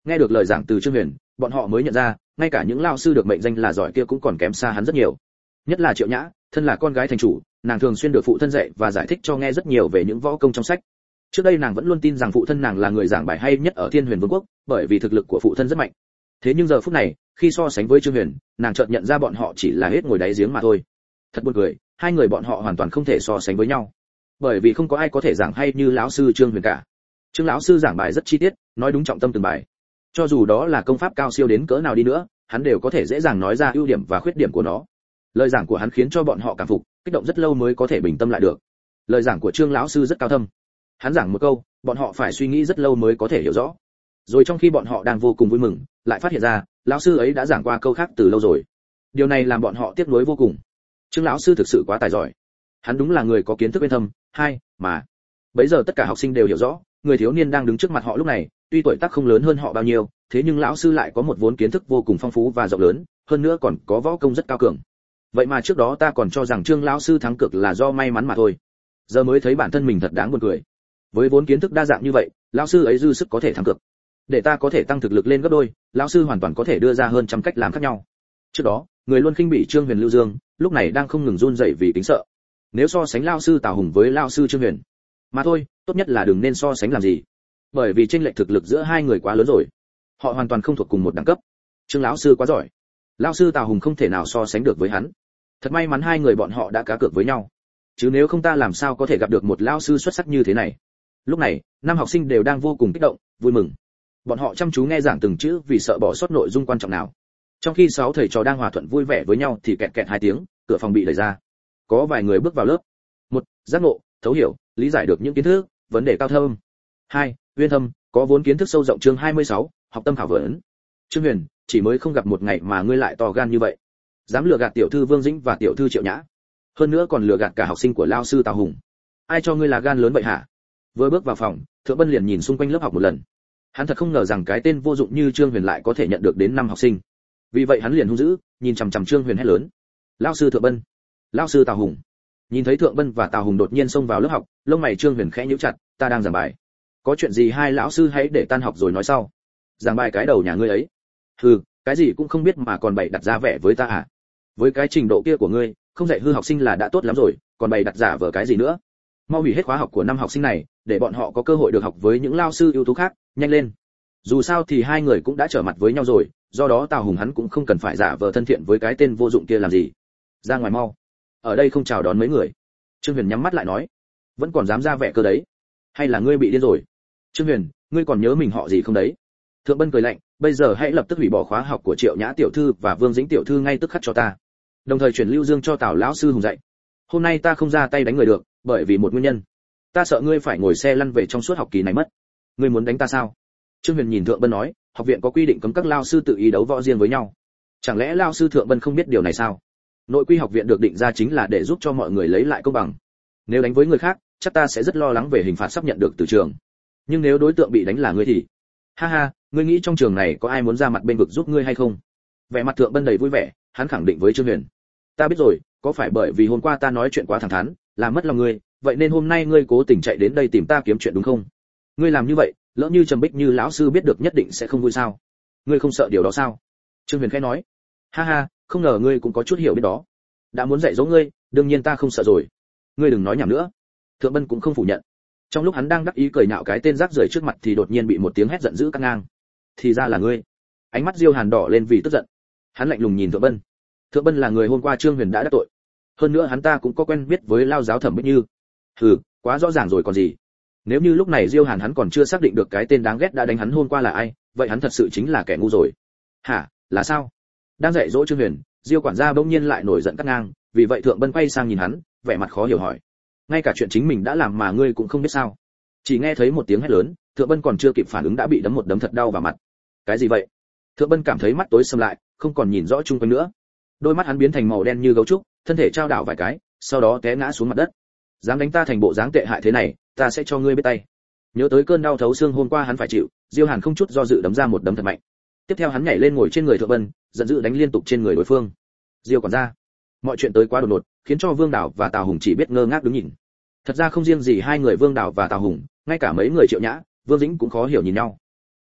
Nghe được lời giảng từ Trương Huyền, bọn họ mới nhận ra, ngay cả những lao sư được mệnh danh là giỏi kia cũng còn kém xa hắn rất nhiều. Nhất là Triệu Nhã, thân là con gái thành chủ, nàng thường xuyên được phụ thân dạy và giải thích cho nghe rất nhiều về những võ công trong sách. Trước đây nàng vẫn luôn tin rằng phụ thân nàng là người giảng bài hay nhất ở Thiên Huyền Vương quốc, bởi vì thực lực của phụ thân rất mạnh. Thế nhưng giờ phút này, khi so sánh với Trương Huyền, nàng chợt nhận ra bọn họ chỉ là hết ngồi đáy giếng mà thôi. Thật buồn cười, hai người bọn họ hoàn toàn không thể so sánh với nhau. Bởi vì không có ai có thể giảng hay như lão sư Trương Huyền cả. Trương lão sư giảng bài rất chi tiết, nói đúng trọng tâm từng bài. Cho dù đó là công pháp cao siêu đến cỡ nào đi nữa, hắn đều có thể dễ dàng nói ra ưu điểm và khuyết điểm của nó. Lời giảng của hắn khiến cho bọn họ cảm phục, kích động rất lâu mới có thể bình tâm lại được. Lời giảng của Trương lão sư rất cao thâm. Hắn giảng một câu, bọn họ phải suy nghĩ rất lâu mới có thể hiểu rõ. Rồi trong khi bọn họ đang vô cùng vui mừng, lại phát hiện ra, lão sư ấy đã giảng qua câu khác từ lâu rồi. Điều này làm bọn họ tiếc nuối vô cùng. Trương lão sư thực sự quá tài giỏi. Hắn đúng là người có kiến thức bên thâm, hay mà. Bấy giờ tất cả học sinh đều hiểu rõ, người thiếu niên đang đứng trước mặt họ lúc này, tuy tuổi tác không lớn hơn họ bao nhiêu, thế nhưng lão sư lại có một vốn kiến thức vô cùng phong phú và rộng lớn, hơn nữa còn có võ công rất cao cường. Vậy mà trước đó ta còn cho rằng Trương lão sư thắng cực là do may mắn mà thôi. Giờ mới thấy bản thân mình thật đáng buồn cười. Với vốn kiến thức đa dạng như vậy, lão sư ấy dư sức có thể thắng cực. Để ta có thể tăng thực lực lên gấp đôi, lão sư hoàn toàn có thể đưa ra hơn trăm cách làm khác nhau. Trước đó, người luôn khinh bỉ Trương Huyền Lưu Dương, lúc này đang không ngừng run rẩy vì kính sợ. Nếu so sánh lão sư Tào Hùng với lão sư Trương Huyền, mà thôi, tốt nhất là đừng nên so sánh làm gì. Bởi vì chênh lệch thực lực giữa hai người quá lớn rồi. Họ hoàn toàn không thuộc cùng một đẳng cấp. Trương lão sư quá giỏi, lão sư Tào Hùng không thể nào so sánh được với hắn. Thật may mắn hai người bọn họ đã cá cược với nhau. Chứ nếu không ta làm sao có thể gặp được một lão sư xuất sắc như thế này. Lúc này, năm học sinh đều đang vô cùng kích động, vui mừng. Bọn họ chăm chú nghe giảng từng chữ vì sợ bỏ sót nội dung quan trọng nào. Trong khi sáu thầy trò đang hòa thuận vui vẻ với nhau thì kẹt kẹt hai tiếng, cửa phòng bị đẩy ra. Có vài người bước vào lớp. Một, giác ngộ, thấu hiểu, lý giải được những kiến thức, vấn đề cao thâm. Hai, uyên thâm, có vốn kiến thức sâu rộng. Chương hai mươi sáu, học tâm khảo vấn. Trương Huyền, chỉ mới không gặp một ngày mà ngươi lại to gan như vậy. Dám lừa gạt tiểu thư Vương Dĩnh và tiểu thư Triệu Nhã. Hơn nữa còn lừa gạt cả học sinh của lão sư Tào Hùng. Ai cho ngươi là gan lớn vậy hả? Vừa bước vào phòng, Thượng Bân liền nhìn xung quanh lớp học một lần. Hắn thật không ngờ rằng cái tên vô dụng như Trương Huyền lại có thể nhận được đến năm học sinh. Vì vậy hắn liền hung dữ, nhìn chằm chằm Trương Huyền hét lớn: "Lão sư Thượng Bân, lão sư Tào Hùng!" Nhìn thấy Thượng Bân và Tào Hùng đột nhiên xông vào lớp học, lông mày Trương Huyền khẽ nhíu chặt: "Ta đang giảng bài, có chuyện gì hai lão sư hãy để tan học rồi nói sau." "Giảng bài cái đầu nhà ngươi ấy." "Hừ, cái gì cũng không biết mà còn bày đặt ra vẻ với ta à? Với cái trình độ kia của ngươi, không dạy hư học sinh là đã tốt lắm rồi, còn bày đặt giả vờ cái gì nữa? Mau hủy hết khóa học của năm học sinh này, để bọn họ có cơ hội được học với những lao sư ưu tú khác, nhanh lên." Dù sao thì hai người cũng đã trở mặt với nhau rồi, do đó Tào Hùng hắn cũng không cần phải giả vờ thân thiện với cái tên vô dụng kia làm gì. "Ra ngoài mau, ở đây không chào đón mấy người." Trương Huyền nhắm mắt lại nói: "Vẫn còn dám ra vẻ cơ đấy, hay là ngươi bị điên rồi?" "Trương Huyền, ngươi còn nhớ mình họ gì không đấy?" Thượng Bân cười lạnh: "Bây giờ hãy lập tức hủy bỏ khóa học của Triệu Nhã tiểu thư và Vương Dĩnh tiểu thư ngay tức khắc cho ta. Đồng thời chuyển Lưu Dương cho Tào lão sư Hùng dạy. Hôm nay ta không ra tay đánh người được, bởi vì một nguyên nhân. Ta sợ ngươi phải ngồi xe lăn về trong suốt học kỳ này mất. Ngươi muốn đánh ta sao?" Trương Huyền nhìn Thượng Bân nói: "Học viện có quy định cấm các lao sư tự ý đấu võ riêng với nhau. Chẳng lẽ lao sư Thượng Bân không biết điều này sao? Nội quy học viện được định ra chính là để giúp cho mọi người lấy lại công bằng. Nếu đánh với người khác, chắc ta sẽ rất lo lắng về hình phạt sắp nhận được từ trường. Nhưng nếu đối tượng bị đánh là ngươi thì, ha ha, ngươi nghĩ trong trường này có ai muốn ra mặt bên vực giúp ngươi hay không?" Vẻ mặt Thượng Bân đầy vui vẻ, hắn khẳng định với Trương Huyền: "Ta biết rồi, có phải bởi vì hôm qua ta nói chuyện quá thẳng thắn, làm mất lòng ngươi, vậy nên hôm nay ngươi cố tình chạy đến đây tìm ta kiếm chuyện đúng không? Ngươi làm như vậy, lỡ như Trầm Bích Như lão sư biết được nhất định sẽ không vui sao? Ngươi không sợ điều đó sao?" Trương Huyền khẽ nói: "Ha ha, không ngờ ngươi cũng có chút hiểu biết đó. Đã muốn dạy dỗ ngươi, đương nhiên ta không sợ rồi. Ngươi đừng nói nhảm nữa." Thượng Bân cũng không phủ nhận. Trong lúc hắn đang đắc ý cười nhạo cái tên rác rưởi trước mặt thì đột nhiên bị một tiếng hét giận dữ cắt ngang: "Thì ra là ngươi!" Ánh mắt Diêu Hàn đỏ lên vì tức giận. Hắn lạnh lùng nhìn Thượng Bân. Thượng Bân là người hôm qua Trương Huyền đã đắc tội. Hơn nữa hắn ta cũng có quen biết với lao giáo Thẩm Bích Như. Hừ, quá rõ ràng rồi còn gì. Nếu như lúc này Diêu Hàn hắn còn chưa xác định được cái tên đáng ghét đã đánh hắn hôm qua là ai, vậy hắn thật sự chính là kẻ ngu rồi. Hả, là sao? Đang dạy dỗ Trương Huyền, Diêu quản gia bỗng nhiên lại nổi giận cắt ngang, vì vậy Thượng Bân quay sang nhìn hắn, vẻ mặt khó hiểu hỏi: "Ngay cả chuyện chính mình đã làm mà ngươi cũng không biết sao?" Chỉ nghe thấy một tiếng hét lớn, Thượng Bân còn chưa kịp phản ứng đã bị đấm một đấm thật đau vào mặt. "Cái gì vậy?" Thượng Bân cảm thấy mắt tối sầm lại, không còn nhìn rõ chung quanh nữa. Đôi mắt hắn biến thành màu đen như gấu trúc, thân thể trao đảo vài cái, sau đó té ngã xuống mặt đất. "Dám đánh ta thành bộ dáng tệ hại thế này, ta sẽ cho ngươi biết tay." Nhớ tới cơn đau thấu xương hôm qua hắn phải chịu, Diêu Hàn không chút do dự đấm ra một đấm thật mạnh. Tiếp theo hắn nhảy lên ngồi trên người Thượng Bân, giận dữ đánh liên tục trên người đối phương. Diêu quản gia, mọi chuyện tới quá đột ngột, khiến cho Vương Đào và Tào Hùng chỉ biết ngơ ngác đứng nhìn. Thật ra không riêng gì hai người Vương Đào và Tào Hùng, ngay cả mấy người Triệu Nhã, Vương Dĩnh cũng khó hiểu nhìn nhau.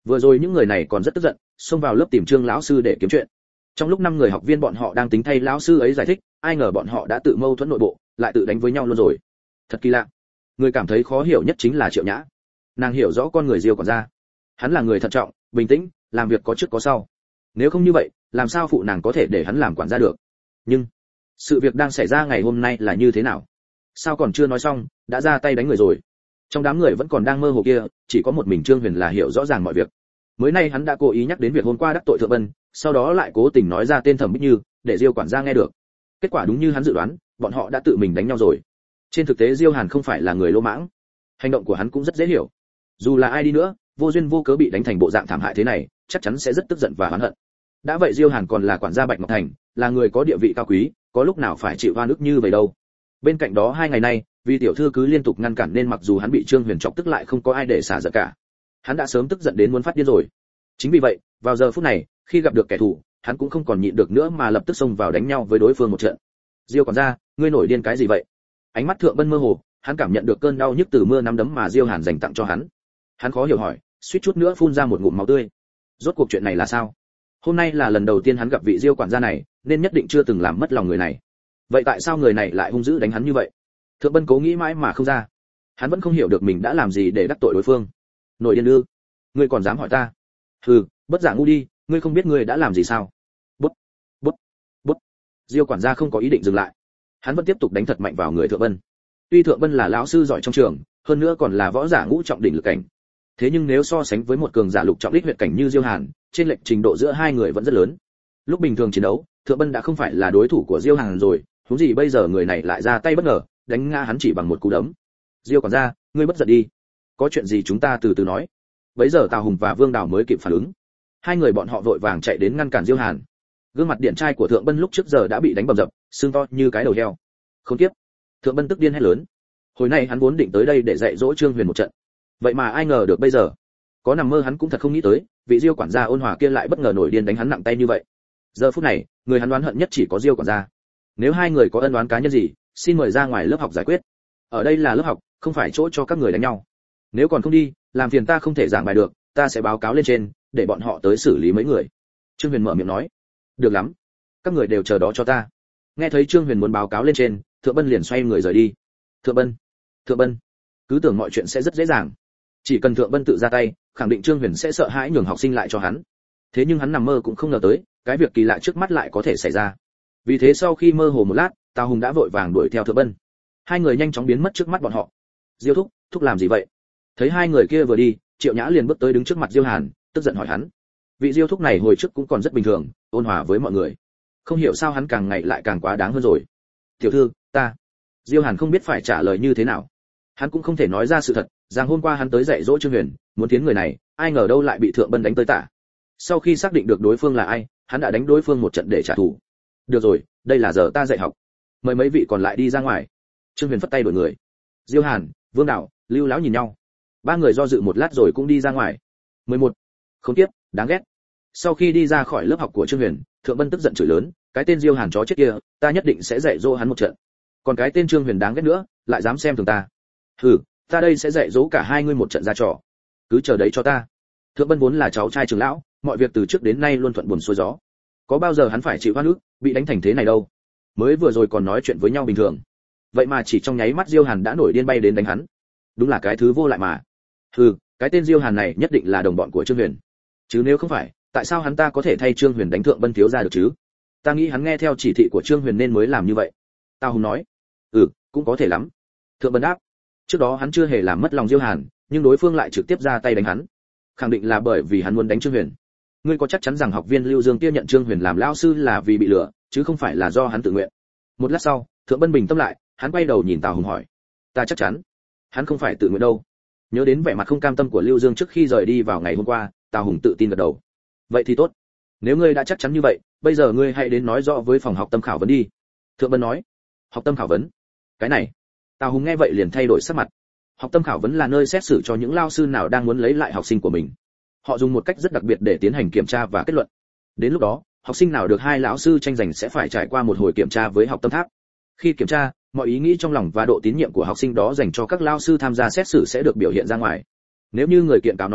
Vừa rồi những người này còn rất tức giận, xông vào lớp tìm Trương lão sư để kiếm chuyện. Trong lúc năm người học viên bọn họ đang tính thay lão sư ấy giải thích, ai ngờ bọn họ đã tự mâu thuẫn nội bộ, lại tự đánh với nhau luôn rồi. Thật kỳ lạ. Người cảm thấy khó hiểu nhất chính là Triệu Nhã. Nàng hiểu rõ con người Diêu quản gia. Hắn là người thận trọng, bình tĩnh, làm việc có trước có sau. Nếu không như vậy, làm sao phụ nàng có thể để hắn làm quản gia được? Nhưng sự việc đang xảy ra ngày hôm nay là như thế nào? Sao còn chưa nói xong, đã ra tay đánh người rồi? Trong đám người vẫn còn đang mơ hồ kia, chỉ có một mình Trương Huyền là hiểu rõ ràng mọi việc. Mới nay hắn đã cố ý nhắc đến việc hôm qua đắc tội Thượng Vân, sau đó lại cố tình nói ra tên Thẩm Bích Như, để Diêu quản gia nghe được. Kết quả đúng như hắn dự đoán, bọn họ đã tự mình đánh nhau rồi. Trên thực tế Diêu Hàn không phải là người lỗ mãng, hành động của hắn cũng rất dễ hiểu. Dù là ai đi nữa, vô duyên vô cớ bị đánh thành bộ dạng thảm hại thế này, chắc chắn sẽ rất tức giận và oán hận. Đã vậy Diêu Hàn còn là quản gia Bạch Ngọc Thành, là người có địa vị cao quý, có lúc nào phải chịu oan ức như vậy đâu. Bên cạnh đó hai ngày nay, vì tiểu thư cứ liên tục ngăn cản nên mặc dù hắn bị Trương Huyền chọc tức lại không có ai để xả giận cả. Hắn đã sớm tức giận đến muốn phát điên rồi. Chính vì vậy, vào giờ phút này, khi gặp được kẻ thù, hắn cũng không còn nhịn được nữa mà lập tức xông vào đánh nhau với đối phương một trận. Diêu quản gia, ngươi nổi điên cái gì vậy? Ánh mắt Thượng Bân mơ hồ, hắn cảm nhận được cơn đau nhức từ mưa nắm đấm mà Diêu Hàn dành tặng cho hắn. Hắn khó hiểu hỏi, suýt chút nữa phun ra một ngụm máu tươi. Rốt cuộc chuyện này là sao? Hôm nay là lần đầu tiên hắn gặp vị Diêu quản gia này, nên nhất định chưa từng làm mất lòng người này. Vậy tại sao người này lại hung dữ đánh hắn như vậy? Thượng Bân cố nghĩ mãi mà không ra. Hắn vẫn không hiểu được mình đã làm gì để đắc tội đối phương. Nổi điên ư? Ngươi còn dám hỏi ta? Hừ, bất giả ngu đi, ngươi không biết ngươi đã làm gì sao? Bút, bút, bút. Diêu quản gia không có ý định dừng lại. Hắn vẫn tiếp tục đánh thật mạnh vào người Thượng Bân. Tuy Thượng Bân là lão sư giỏi trong trường, hơn nữa còn là võ giả ngũ trọng đỉnh lực cảnh. Thế nhưng nếu so sánh với một cường giả lục trọng đích huyệt cảnh như Diêu Hàn, trên lệch trình độ giữa hai người vẫn rất lớn. Lúc bình thường chiến đấu, Thượng Bân đã không phải là đối thủ của Diêu Hàn rồi, huống gì bây giờ người này lại ra tay bất ngờ, đánh ngã hắn chỉ bằng một cú đấm. Diêu quản gia, ngươi bất giận đi, có chuyện gì chúng ta từ từ nói. Bấy giờ Tào Hùng và Vương Đào mới kịp phản ứng. Hai người bọn họ vội vàng chạy đến ngăn cản Diêu Hàn. Gương mặt điển trai của Thượng Bân lúc trước giờ đã bị đánh bầm dập, xương to như cái đầu heo. Không tiếp. Thượng Bân tức điên hét lớn. Hồi nay hắn vốn định tới đây để dạy dỗ Trương Huyền một trận. Vậy mà ai ngờ được bây giờ, có nằm mơ hắn cũng thật không nghĩ tới, vị Diêu quản gia ôn hòa kia lại bất ngờ nổi điên đánh hắn nặng tay như vậy. Giờ phút này, người hắn đoán hận nhất chỉ có Diêu quản gia. Nếu hai người có ân oán cá nhân gì, xin mời ra ngoài lớp học giải quyết. Ở đây là lớp học, không phải chỗ cho các người đánh nhau. Nếu còn không đi, làm phiền ta không thể giảng bài được, ta sẽ báo cáo lên trên, để bọn họ tới xử lý mấy người. Trương Huyền mở miệng nói. Được lắm, các người đều chờ đó cho ta. Nghe thấy Trương Huyền muốn báo cáo lên trên, Thượng Bân liền xoay người rời đi. Thượng Bân, Thượng Bân, cứ tưởng mọi chuyện sẽ rất dễ dàng. Chỉ cần Thượng Bân tự ra tay, khẳng định Trương Huyền sẽ sợ hãi nhường học sinh lại cho hắn. Thế nhưng hắn nằm mơ cũng không ngờ tới, cái việc kỳ lạ trước mắt lại có thể xảy ra. Vì thế sau khi mơ hồ một lát, Tào Hùng đã vội vàng đuổi theo Thượng Bân. Hai người nhanh chóng biến mất trước mắt bọn họ. Diêu thúc, thúc làm gì vậy? Thấy hai người kia vừa đi, Triệu Nhã liền bước tới đứng trước mặt Diêu Hàn, tức giận hỏi hắn. Vị Diêu thúc này hồi trước cũng còn rất bình thường, ôn hòa với mọi người. Không hiểu sao hắn càng ngày lại càng quá đáng hơn rồi. Tiểu thư, ta. Diêu Hàn không biết phải trả lời như thế nào. Hắn cũng không thể nói ra sự thật, rằng hôm qua hắn tới dạy dỗ Trương Huyền, muốn tiến người này, ai ngờ đâu lại bị Thượng Bân đánh tới tả. Sau khi xác định được đối phương là ai, hắn đã đánh đối phương một trận để trả thù. Được rồi, đây là giờ ta dạy học. Mời mấy vị còn lại đi ra ngoài. Trương Huyền phất tay đuổi người. Diêu Hàn, Vương Đạo, Lưu Lão nhìn nhau. Ba người do dự một lát rồi cũng đi ra ngoài. mười một. Không tiếp, đáng ghét. Sau khi đi ra khỏi lớp học của Trương Huyền, Thượng Bân tức giận chửi lớn, cái tên Diêu Hàn chó chết kia, ta nhất định sẽ dạy dỗ hắn một trận. Còn cái tên Trương Huyền đáng ghét nữa, lại dám xem thường ta. Hừ, ta đây sẽ dạy dỗ cả hai ngươi một trận ra trò. Cứ chờ đấy cho ta. Thượng Bân vốn là cháu trai trưởng lão, mọi việc từ trước đến nay luôn thuận buồm xuôi gió. Có bao giờ hắn phải chịu oan ức, bị đánh thành thế này đâu. Mới vừa rồi còn nói chuyện với nhau bình thường, vậy mà chỉ trong nháy mắt Diêu Hàn đã nổi điên bay đến đánh hắn. Đúng là cái thứ vô lại mà. Hừ, cái tên Diêu Hàn này nhất định là đồng bọn của Trương Huyền. Chứ nếu không phải, tại sao hắn ta có thể thay Trương Huyền đánh Thượng Bân thiếu gia được chứ? Ta nghĩ hắn nghe theo chỉ thị của Trương Huyền nên mới làm như vậy. Tào Hùng nói. Ừ, cũng có thể lắm. Thượng Bân đáp. Trước đó hắn chưa hề làm mất lòng Diêu Hàn, nhưng đối phương lại trực tiếp ra tay đánh hắn. Khẳng định là bởi vì hắn muốn đánh Trương Huyền. Ngươi có chắc chắn rằng học viên Lưu Dương kia nhận Trương Huyền làm lão sư là vì bị lừa, chứ không phải là do hắn tự nguyện? Một lát sau, Thượng Bân bình tâm lại, hắn quay đầu nhìn Tào Hùng hỏi. Ta chắc chắn. Hắn không phải tự nguyện đâu. Nhớ đến vẻ mặt không cam tâm của Lưu Dương trước khi rời đi vào ngày hôm qua, Tào Hùng tự tin gật đầu. Vậy thì tốt. Nếu ngươi đã chắc chắn như vậy, bây giờ ngươi hãy đến nói rõ với phòng học tâm khảo vấn đi. Thượng Bân nói. Học tâm khảo vấn? Cái này. Tào Hùng nghe vậy liền thay đổi sắc mặt. Học tâm khảo vấn là nơi xét xử cho những lao sư nào đang muốn lấy lại học sinh của mình. Họ dùng một cách rất đặc biệt để tiến hành kiểm tra và kết luận. Đến lúc đó, học sinh nào được hai lão sư tranh giành sẽ phải trải qua một hồi kiểm tra với học tâm tháp. Khi kiểm tra, mọi ý nghĩ trong lòng và độ tín nhiệm của học sinh đó dành cho các lao sư tham gia xét xử sẽ được biểu hiện ra ngoài. Nếu như người kiện cáo nói đúng,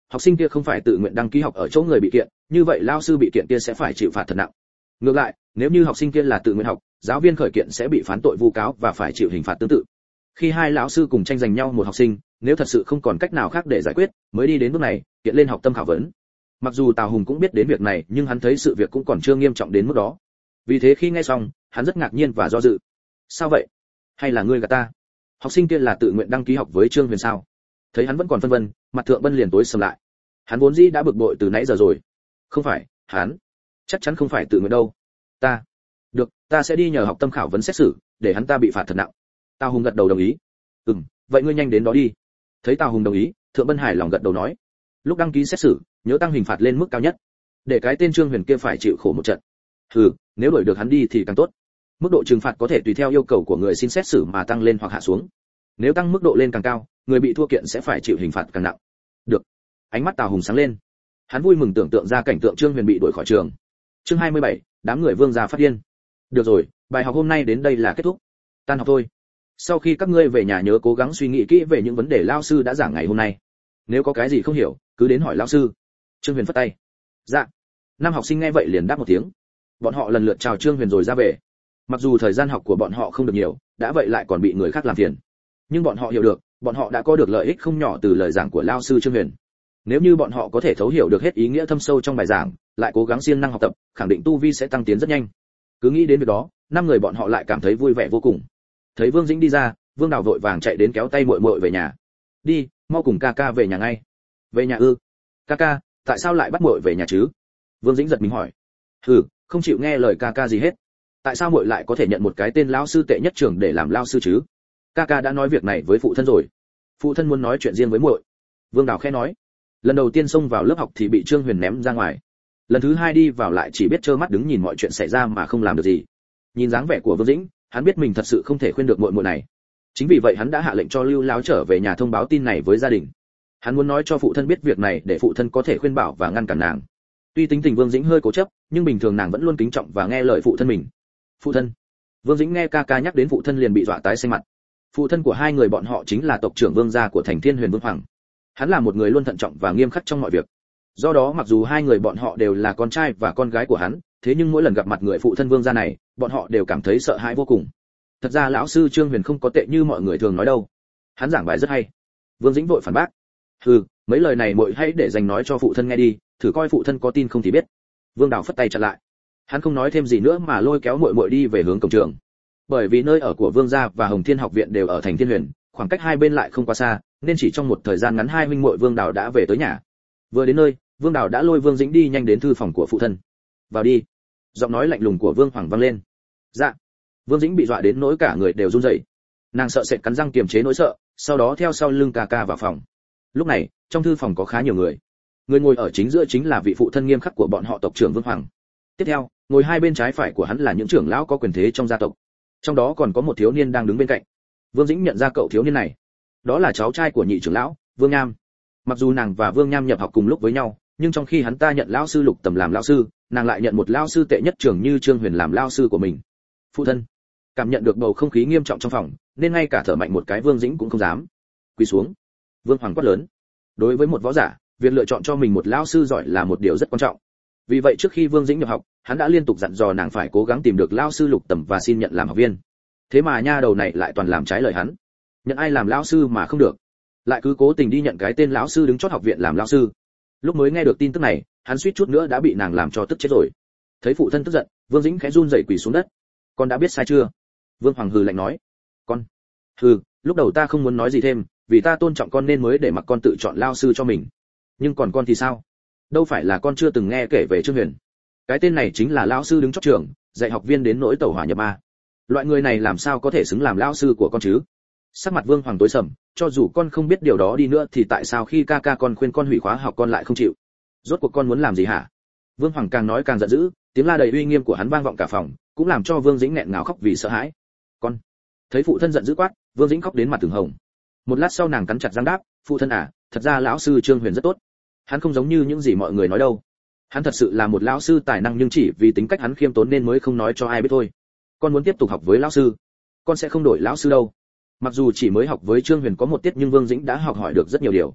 học sinh kia không phải tự nguyện đăng ký học ở chỗ người bị kiện, như vậy lao sư bị kiện kia sẽ phải chịu phạt thật nặng. Ngược lại, nếu như học sinh kia là tự nguyện học, giáo viên khởi kiện sẽ bị phán tội vu cáo và phải chịu hình phạt tương tự. Khi hai lão sư cùng tranh giành nhau một học sinh, nếu thật sự không còn cách nào khác để giải quyết, mới đi đến bước này, kiện lên học tâm khảo vấn. Mặc dù Tào Hùng cũng biết đến việc này, nhưng hắn thấy sự việc cũng còn chưa nghiêm trọng đến mức đó. Vì thế khi nghe xong, hắn rất ngạc nhiên và do dự. Sao vậy? Hay là ngươi gạt ta? Học sinh kia là tự nguyện đăng ký học với Trương Huyền sao? Thấy hắn vẫn còn phân vân, mặt Thượng Bân liền tối sầm lại. Hắn vốn dĩ đã bực bội từ nãy giờ rồi. Không phải, hắn chắc chắn không phải tự nguyện đâu. Ta, được, ta sẽ đi nhờ học tâm khảo vấn xét xử, để hắn ta bị phạt thật nặng. Tào Hùng gật đầu đồng ý. Ừm, vậy ngươi nhanh đến đó đi. Thấy Tào Hùng đồng ý, Thượng Bân hài lòng gật đầu nói. Lúc đăng ký xét xử, nhớ tăng hình phạt lên mức cao nhất, để cái tên Trương Huyền kia phải chịu khổ một trận. Hừ, nếu đuổi được hắn đi thì càng tốt. Mức độ trừng phạt có thể tùy theo yêu cầu của người xin xét xử mà tăng lên hoặc hạ xuống. Nếu tăng mức độ lên càng cao, người bị thua kiện sẽ phải chịu hình phạt càng nặng. Được. Ánh mắt Tào Hùng sáng lên. Hắn vui mừng tưởng tượng ra cảnh tượng Trương Huyền bị đuổi khỏi trường. Chương hai mươi bảy, đám người Vương gia phát điên. Được rồi, bài học hôm nay đến đây là kết thúc. Tan học thôi. Sau khi các ngươi về nhà nhớ cố gắng suy nghĩ kỹ về những vấn đề lao sư đã giảng ngày hôm nay. Nếu có cái gì không hiểu, cứ đến hỏi lao sư. Trương Huyền phất tay. Dạ. Năm học sinh nghe vậy liền đáp một tiếng. Bọn họ lần lượt chào Trương Huyền rồi ra về. Mặc dù thời gian học của bọn họ không được nhiều, đã vậy lại còn bị người khác làm phiền. Nhưng bọn họ hiểu được, bọn họ đã có được lợi ích không nhỏ từ lời giảng của lao sư Trương Huyền. Nếu như bọn họ có thể thấu hiểu được hết ý nghĩa thâm sâu trong bài giảng, lại cố gắng siêng năng học tập, khẳng định tu vi sẽ tăng tiến rất nhanh. Cứ nghĩ đến việc đó, năm người bọn họ lại cảm thấy vui vẻ vô cùng. Thấy Vương Dĩnh đi ra, Vương Đào vội vàng chạy đến kéo tay muội muội về nhà. Đi, mau cùng ca ca về nhà ngay. Về nhà ư? Ca ca, tại sao lại bắt muội về nhà chứ? Vương Dĩnh giật mình hỏi. Hừ, không chịu nghe lời ca ca gì hết. Tại sao muội lại có thể nhận một cái tên lão sư tệ nhất trường để làm lão sư chứ? Ca ca đã nói việc này với phụ thân rồi. Phụ thân muốn nói chuyện riêng với muội. Vương Đào khẽ nói. Lần đầu tiên xông vào lớp học thì bị Trương Huyền ném ra ngoài. Lần thứ hai đi vào lại chỉ biết trơ mắt đứng nhìn mọi chuyện xảy ra mà không làm được gì. Nhìn dáng vẻ của Vương Dĩnh, hắn biết mình thật sự không thể khuyên được muội muội này. Chính vì vậy hắn đã hạ lệnh cho Lưu Láo trở về nhà thông báo tin này với gia đình. Hắn muốn nói cho phụ thân biết việc này để phụ thân có thể khuyên bảo và ngăn cản nàng. Tuy tính tình Vương Dĩnh hơi cố chấp, nhưng bình thường nàng vẫn luôn kính trọng và nghe lời phụ thân mình. Phụ thân. Vương Dĩnh nghe ca ca nhắc đến phụ thân liền bị dọa tái xanh mặt. Phụ thân của hai người bọn họ chính là tộc trưởng Vương gia của thành Thiên Huyền Vương Hoàng. Hắn là một người luôn thận trọng và nghiêm khắc trong mọi việc. Do đó mặc dù hai người bọn họ đều là con trai và con gái của hắn, thế nhưng mỗi lần gặp mặt người phụ thân Vương gia này, bọn họ đều cảm thấy sợ hãi vô cùng. Thật ra lão sư Trương Huyền không có tệ như mọi người thường nói đâu. Hắn giảng bài rất hay. Vương Dĩnh vội phản bác. Hừ, mấy lời này muội hãy để dành nói cho phụ thân nghe đi, thử coi phụ thân có tin không thì biết. Vương Đào phất tay chặn lại. Hắn không nói thêm gì nữa mà lôi kéo muội muội đi về hướng cổng trường. Bởi vì nơi ở của Vương gia và Hồng Thiên học viện đều ở thành Thiên Huyền, khoảng cách hai bên lại không quá xa, nên chỉ trong một thời gian ngắn hai huynh muội Vương Đào đã về tới nhà. Vừa đến nơi, Vương Đào đã lôi Vương Dĩnh đi nhanh đến thư phòng của phụ thân. Vào đi. Giọng nói lạnh lùng của Vương Hoàng vang lên. Dạ. Vương Dĩnh bị dọa đến nỗi cả người đều run rẩy. Nàng sợ sệt cắn răng kiềm chế nỗi sợ, sau đó theo sau lưng ca ca vào phòng. Lúc này, trong thư phòng có khá nhiều người. Người ngồi ở chính giữa chính là vị phụ thân nghiêm khắc của bọn họ tộc trưởng Vương Hoàng. Tiếp theo, ngồi hai bên trái phải của hắn là những trưởng lão có quyền thế trong gia tộc. Trong đó còn có một thiếu niên đang đứng bên cạnh. Vương Dĩnh nhận ra cậu thiếu niên này. Đó là cháu trai của nhị trưởng lão, Vương Nham. Mặc dù nàng và Vương Nham nhập học cùng lúc với nhau, nhưng trong khi hắn ta nhận lão sư Lục Tầm làm lão sư, nàng lại nhận một lão sư tệ nhất trường như Trương Huyền làm lão sư của mình. Phụ thân. Cảm nhận được bầu không khí nghiêm trọng trong phòng, nên ngay cả thở mạnh một cái Vương Dĩnh cũng không dám. Quỳ xuống. Vương Hoàng quát lớn. Đối với một võ giả, việc lựa chọn cho mình một lão sư giỏi là một điều rất quan trọng. Vì vậy trước khi Vương Dĩnh nhập học, hắn đã liên tục dặn dò nàng phải cố gắng tìm được lão sư Lục Tầm và xin nhận làm học viên. Thế mà nha đầu này lại toàn làm trái lời hắn. Nhận ai làm lão sư mà không được, lại cứ cố tình đi nhận cái tên lão sư đứng chót học viện làm lão sư. Lúc mới nghe được tin tức này, hắn suýt chút nữa đã bị nàng làm cho tức chết rồi. Thấy phụ thân tức giận, Vương Dĩnh khẽ run rẩy quỳ xuống đất. Con đã biết sai chưa? Vương Hoàng hừ lạnh nói. Con. Hừ, lúc đầu ta không muốn nói gì thêm, vì ta tôn trọng con nên mới để mặc con tự chọn lão sư cho mình. Nhưng còn con thì sao? Đâu phải là con chưa từng nghe kể về Trương Huyền. Cái tên này chính là lão sư đứng chót trường, dạy học viên đến nỗi tẩu hỏa nhập ma. Loại người này làm sao có thể xứng làm lão sư của con chứ? Sắc mặt Vương Hoàng tối sầm, cho dù con không biết điều đó đi nữa thì tại sao khi ca ca con khuyên con hủy khóa học con lại không chịu? Rốt cuộc con muốn làm gì hả? Vương Hoàng càng nói càng giận dữ, tiếng la đầy uy nghiêm của hắn vang vọng cả phòng, cũng làm cho Vương Dĩnh nghẹn ngào khóc vì sợ hãi. Con. Thấy phụ thân giận dữ quát, Vương Dĩnh khóc đến mặt từng hồng. Một lát sau nàng cắn chặt răng đáp, phụ thân à, thật ra lão sư Trương Huyền rất tốt. Hắn không giống như những gì mọi người nói đâu. Hắn thật sự là một lão sư tài năng nhưng chỉ vì tính cách hắn khiêm tốn nên mới không nói cho ai biết thôi. Con muốn tiếp tục học với lão sư, con sẽ không đổi lão sư đâu. Mặc dù chỉ mới học với Trương Huyền có một tiết nhưng Vương Dĩnh đã học hỏi được rất nhiều điều.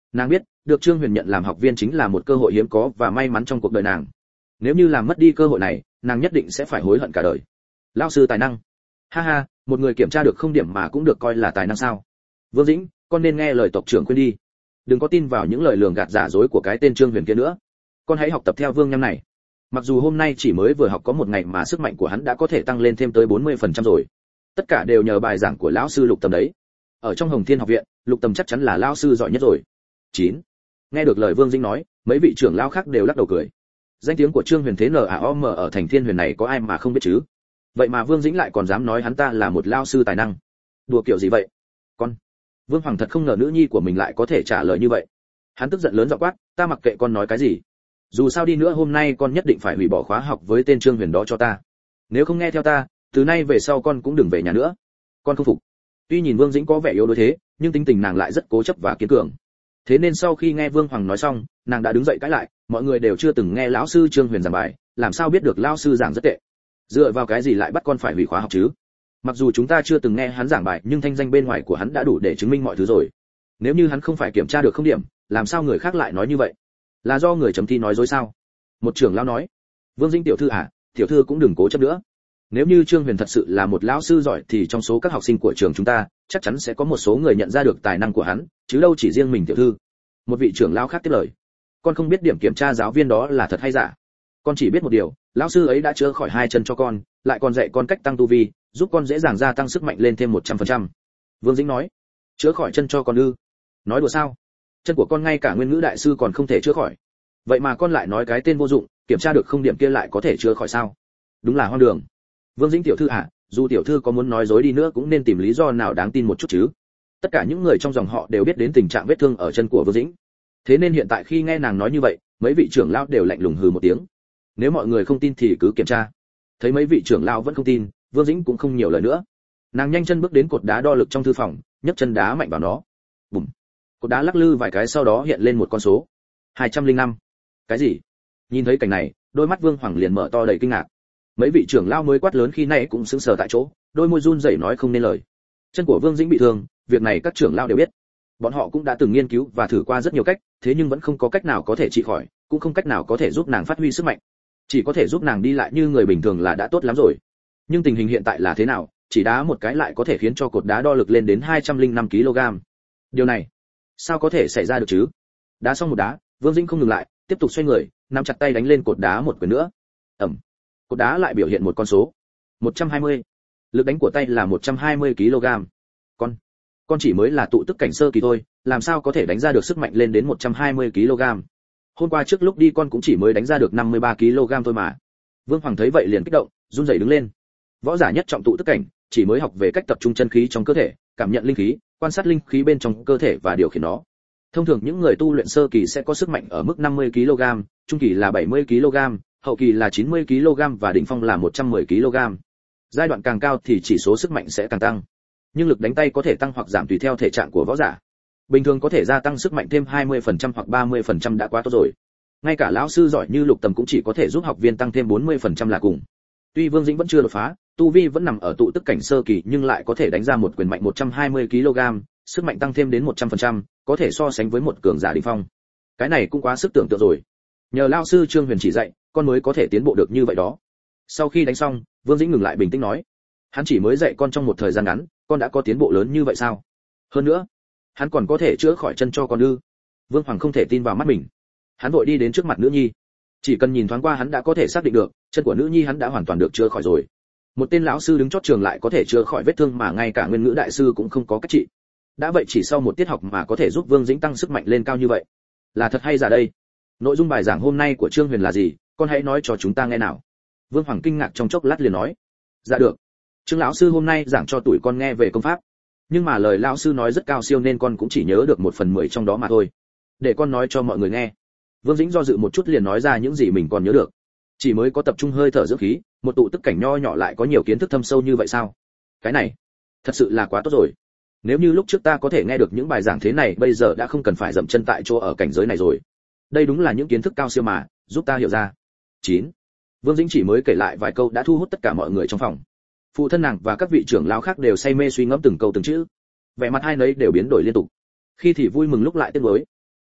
Nàng biết, được Trương Huyền nhận làm học viên chính là một cơ hội hiếm có và may mắn trong cuộc đời nàng. Nếu như làm mất đi cơ hội này, nàng nhất định sẽ phải hối hận cả đời. Lão sư tài năng. Ha ha, một người kiểm tra được không điểm mà cũng được coi là tài năng sao? Vương Dĩnh, con nên nghe lời tộc trưởng khuyên đi. Đừng có tin vào những lời lường gạt giả dối của cái tên Trương Huyền kia nữa. Con hãy học tập theo Vương Nhâm này. Mặc dù hôm nay chỉ mới vừa học có một ngày mà sức mạnh của hắn đã có thể tăng lên thêm tới bốn mươi phần trăm rồi. Tất cả đều nhờ bài giảng của lão sư Lục Tầm đấy. Ở trong Hồng Thiên học viện, Lục Tầm chắc chắn là lão sư giỏi nhất rồi. chín. Nghe được lời Vương Dĩnh nói, mấy vị trưởng lão khác đều lắc đầu cười. Danh tiếng của Trương Huyền thế nờ à om ở thành Thiên Huyền này có ai mà không biết chứ? Vậy mà Vương Dĩnh lại còn dám nói hắn ta là một lão sư tài năng. Đùa kiểu gì vậy? Con. Vương Hoàng thật không ngờ nữ nhi của mình lại có thể trả lời như vậy. Hắn tức giận lớn giọng quát, ta mặc kệ con nói cái gì. Dù sao đi nữa hôm nay con nhất định phải hủy bỏ khóa học với tên Trương Huyền đó cho ta. Nếu không nghe theo ta, từ nay về sau con cũng đừng về nhà nữa. Con không phục. Tuy nhìn Vương Dĩnh có vẻ yếu đuối thế, nhưng tính tình nàng lại rất cố chấp và kiên cường. Thế nên sau khi nghe Vương Hoàng nói xong, nàng đã đứng dậy cãi lại, mọi người đều chưa từng nghe lão sư Trương Huyền giảng bài, làm sao biết được lão sư giảng rất tệ. Dựa vào cái gì lại bắt con phải hủy khóa học chứ? Mặc dù chúng ta chưa từng nghe hắn giảng bài, nhưng thanh danh bên ngoài của hắn đã đủ để chứng minh mọi thứ rồi. Nếu như hắn không phải kiểm tra được không điểm, làm sao người khác lại nói như vậy? Là do người chấm thi nói dối sao? Một trưởng lão nói. Vương Dĩnh tiểu thư à, tiểu thư cũng đừng cố chấp nữa. Nếu như Trương Huyền thật sự là một lão sư giỏi thì trong số các học sinh của trường chúng ta, chắc chắn sẽ có một số người nhận ra được tài năng của hắn, chứ đâu chỉ riêng mình tiểu thư. Một vị trưởng lão khác tiếp lời. Con không biết điểm kiểm tra giáo viên đó là thật hay giả. Con chỉ biết một điều, lão sư ấy đã chữa khỏi hai chân cho con, lại còn dạy con cách tăng tu vi, giúp con dễ dàng gia tăng sức mạnh lên thêm một trăm phần trăm. Vương Dĩnh nói. Chữa khỏi chân cho con ư? Nói đùa sao? Chân của con ngay cả Nguyên Ngữ đại sư còn không thể chữa khỏi. Vậy mà con lại nói cái tên vô dụng, kiểm tra được không điểm kia lại có thể chữa khỏi sao? Đúng là hoang đường. Vương Dĩnh tiểu thư à, dù tiểu thư có muốn nói dối đi nữa cũng nên tìm lý do nào đáng tin một chút chứ. Tất cả những người trong dòng họ đều biết đến tình trạng vết thương ở chân của Vương Dĩnh. Thế nên hiện tại khi nghe nàng nói như vậy, mấy vị trưởng lão đều lạnh lùng hừ một tiếng. Nếu mọi người không tin thì cứ kiểm tra. Thấy mấy vị trưởng lão vẫn không tin, Vương Dĩnh cũng không nhiều lời nữa. Nàng nhanh chân bước đến cột đá đo lực trong thư phòng, nhấc chân đá mạnh vào nó. Bùm. Cột đá lắc lư vài cái sau đó hiện lên một con số. hai trăm lẻ năm. Cái gì? Nhìn thấy cảnh này, đôi mắt Vương Hoàng liền mở to đầy kinh ngạc. Mấy vị trưởng lão mới quát lớn khi nãy cũng sững sờ tại chỗ, đôi môi run rẩy nói không nên lời. Chân của Vương Dĩnh bị thương, việc này các trưởng lão đều biết. Bọn họ cũng đã từng nghiên cứu và thử qua rất nhiều cách, thế nhưng vẫn không có cách nào có thể trị khỏi, cũng không cách nào có thể giúp nàng phát huy sức mạnh. Chỉ có thể giúp nàng đi lại như người bình thường là đã tốt lắm rồi. Nhưng tình hình hiện tại là thế nào, chỉ đá một cái lại có thể khiến cho cột đá đo lực lên đến hai trăm lẻ năm ki lô gam. Điều này, sao có thể xảy ra được chứ? Đá xong một đá, Vương Dĩnh không ngừng lại, tiếp tục xoay người, nắm chặt tay đánh lên cột đá một quyền nữa. Ầm. Cột đá lại biểu hiện một con số. một trăm hai mươi. Lực đánh của tay là một trăm hai mươi ki lô gam. Con, con chỉ mới là tụ tức cảnh sơ kỳ thôi, làm sao có thể đánh ra được sức mạnh lên đến một trăm hai mươi ki lô gam? Hôm qua trước lúc đi con cũng chỉ mới đánh ra được năm mươi ba ki lô gam thôi mà. Vương Hoàng thấy vậy liền kích động, run rẩy đứng lên. Võ giả nhất trọng tụ tức cảnh, chỉ mới học về cách tập trung chân khí trong cơ thể, cảm nhận linh khí, quan sát linh khí bên trong cơ thể và điều khiển nó. Thông thường những người tu luyện sơ kỳ sẽ có sức mạnh ở mức năm mươi ki lô gam, trung kỳ là bảy mươi ki lô gam, hậu kỳ là chín mươi ki lô gam và đỉnh phong là một trăm mười ki lô gam. Giai đoạn càng cao thì chỉ số sức mạnh sẽ càng tăng. Nhưng lực đánh tay có thể tăng hoặc giảm tùy theo thể trạng của võ giả. Bình thường có thể gia tăng sức mạnh thêm hai mươi phần trăm hoặc ba mươi phần trăm đã quá tốt rồi. Ngay cả lão sư giỏi như Lục Tầm cũng chỉ có thể giúp học viên tăng thêm bốn mươi phần trăm là cùng. Tuy Vương Dĩnh vẫn chưa đột phá, tu vi vẫn nằm ở tụ tức cảnh sơ kỳ nhưng lại có thể đánh ra một quyền mạnh một trăm hai mươi ki lô gam, sức mạnh tăng thêm đến một trăm phần trăm, có thể so sánh với một cường giả đỉnh phong. Cái này cũng quá sức tưởng tượng rồi. Nhờ lão sư Trương Huyền chỉ dạy, con mới có thể tiến bộ được như vậy đó. Sau khi đánh xong, Vương Dĩnh ngừng lại bình tĩnh nói: hắn chỉ mới dạy con trong một thời gian ngắn, con đã có tiến bộ lớn như vậy sao? Hơn nữa, hắn còn có thể chữa khỏi chân cho con ư? Vương Hoàng không thể tin vào mắt mình. Hắn vội đi đến trước mặt nữ nhi. Chỉ cần nhìn thoáng qua hắn đã có thể xác định được, chân của nữ nhi hắn đã hoàn toàn được chữa khỏi rồi. Một tên lão sư đứng chót trường lại có thể chữa khỏi vết thương mà ngay cả Nguyên Ngữ đại sư cũng không có cách trị. Đã vậy chỉ sau một tiết học mà có thể giúp Vương Dĩnh tăng sức mạnh lên cao như vậy, là thật hay giả đây? Nội dung bài giảng hôm nay của Trương Huyền là gì, con hãy nói cho chúng ta nghe nào. Vương Hoàng kinh ngạc trong chốc lát liền nói: dạ được. Trương lão sư hôm nay giảng cho tụi con nghe về công pháp, nhưng mà lời lão sư nói rất cao siêu nên con cũng chỉ nhớ được một phần mười trong đó mà thôi. Để con nói cho mọi người nghe. Vương Dĩnh do dự một chút liền nói ra những gì mình còn nhớ được. Chỉ mới có tập trung hơi thở dưỡng khí, một tụ tức cảnh nho nhỏ lại có nhiều kiến thức thâm sâu như vậy sao? Cái này, thật sự là quá tốt rồi. Nếu như lúc trước ta có thể nghe được những bài giảng thế này, bây giờ đã không cần phải dậm chân tại chỗ ở cảnh giới này rồi. Đây đúng là những kiến thức cao siêu mà, giúp ta hiểu ra. chín. Vương Dĩnh chỉ mới kể lại vài câu đã thu hút tất cả mọi người trong phòng. Phụ thân nàng và các vị trưởng lão khác đều say mê suy ngẫm từng câu từng chữ. Vẻ mặt hai nấy đều biến đổi liên tục. Khi thì vui mừng lúc lại tiếc nuối.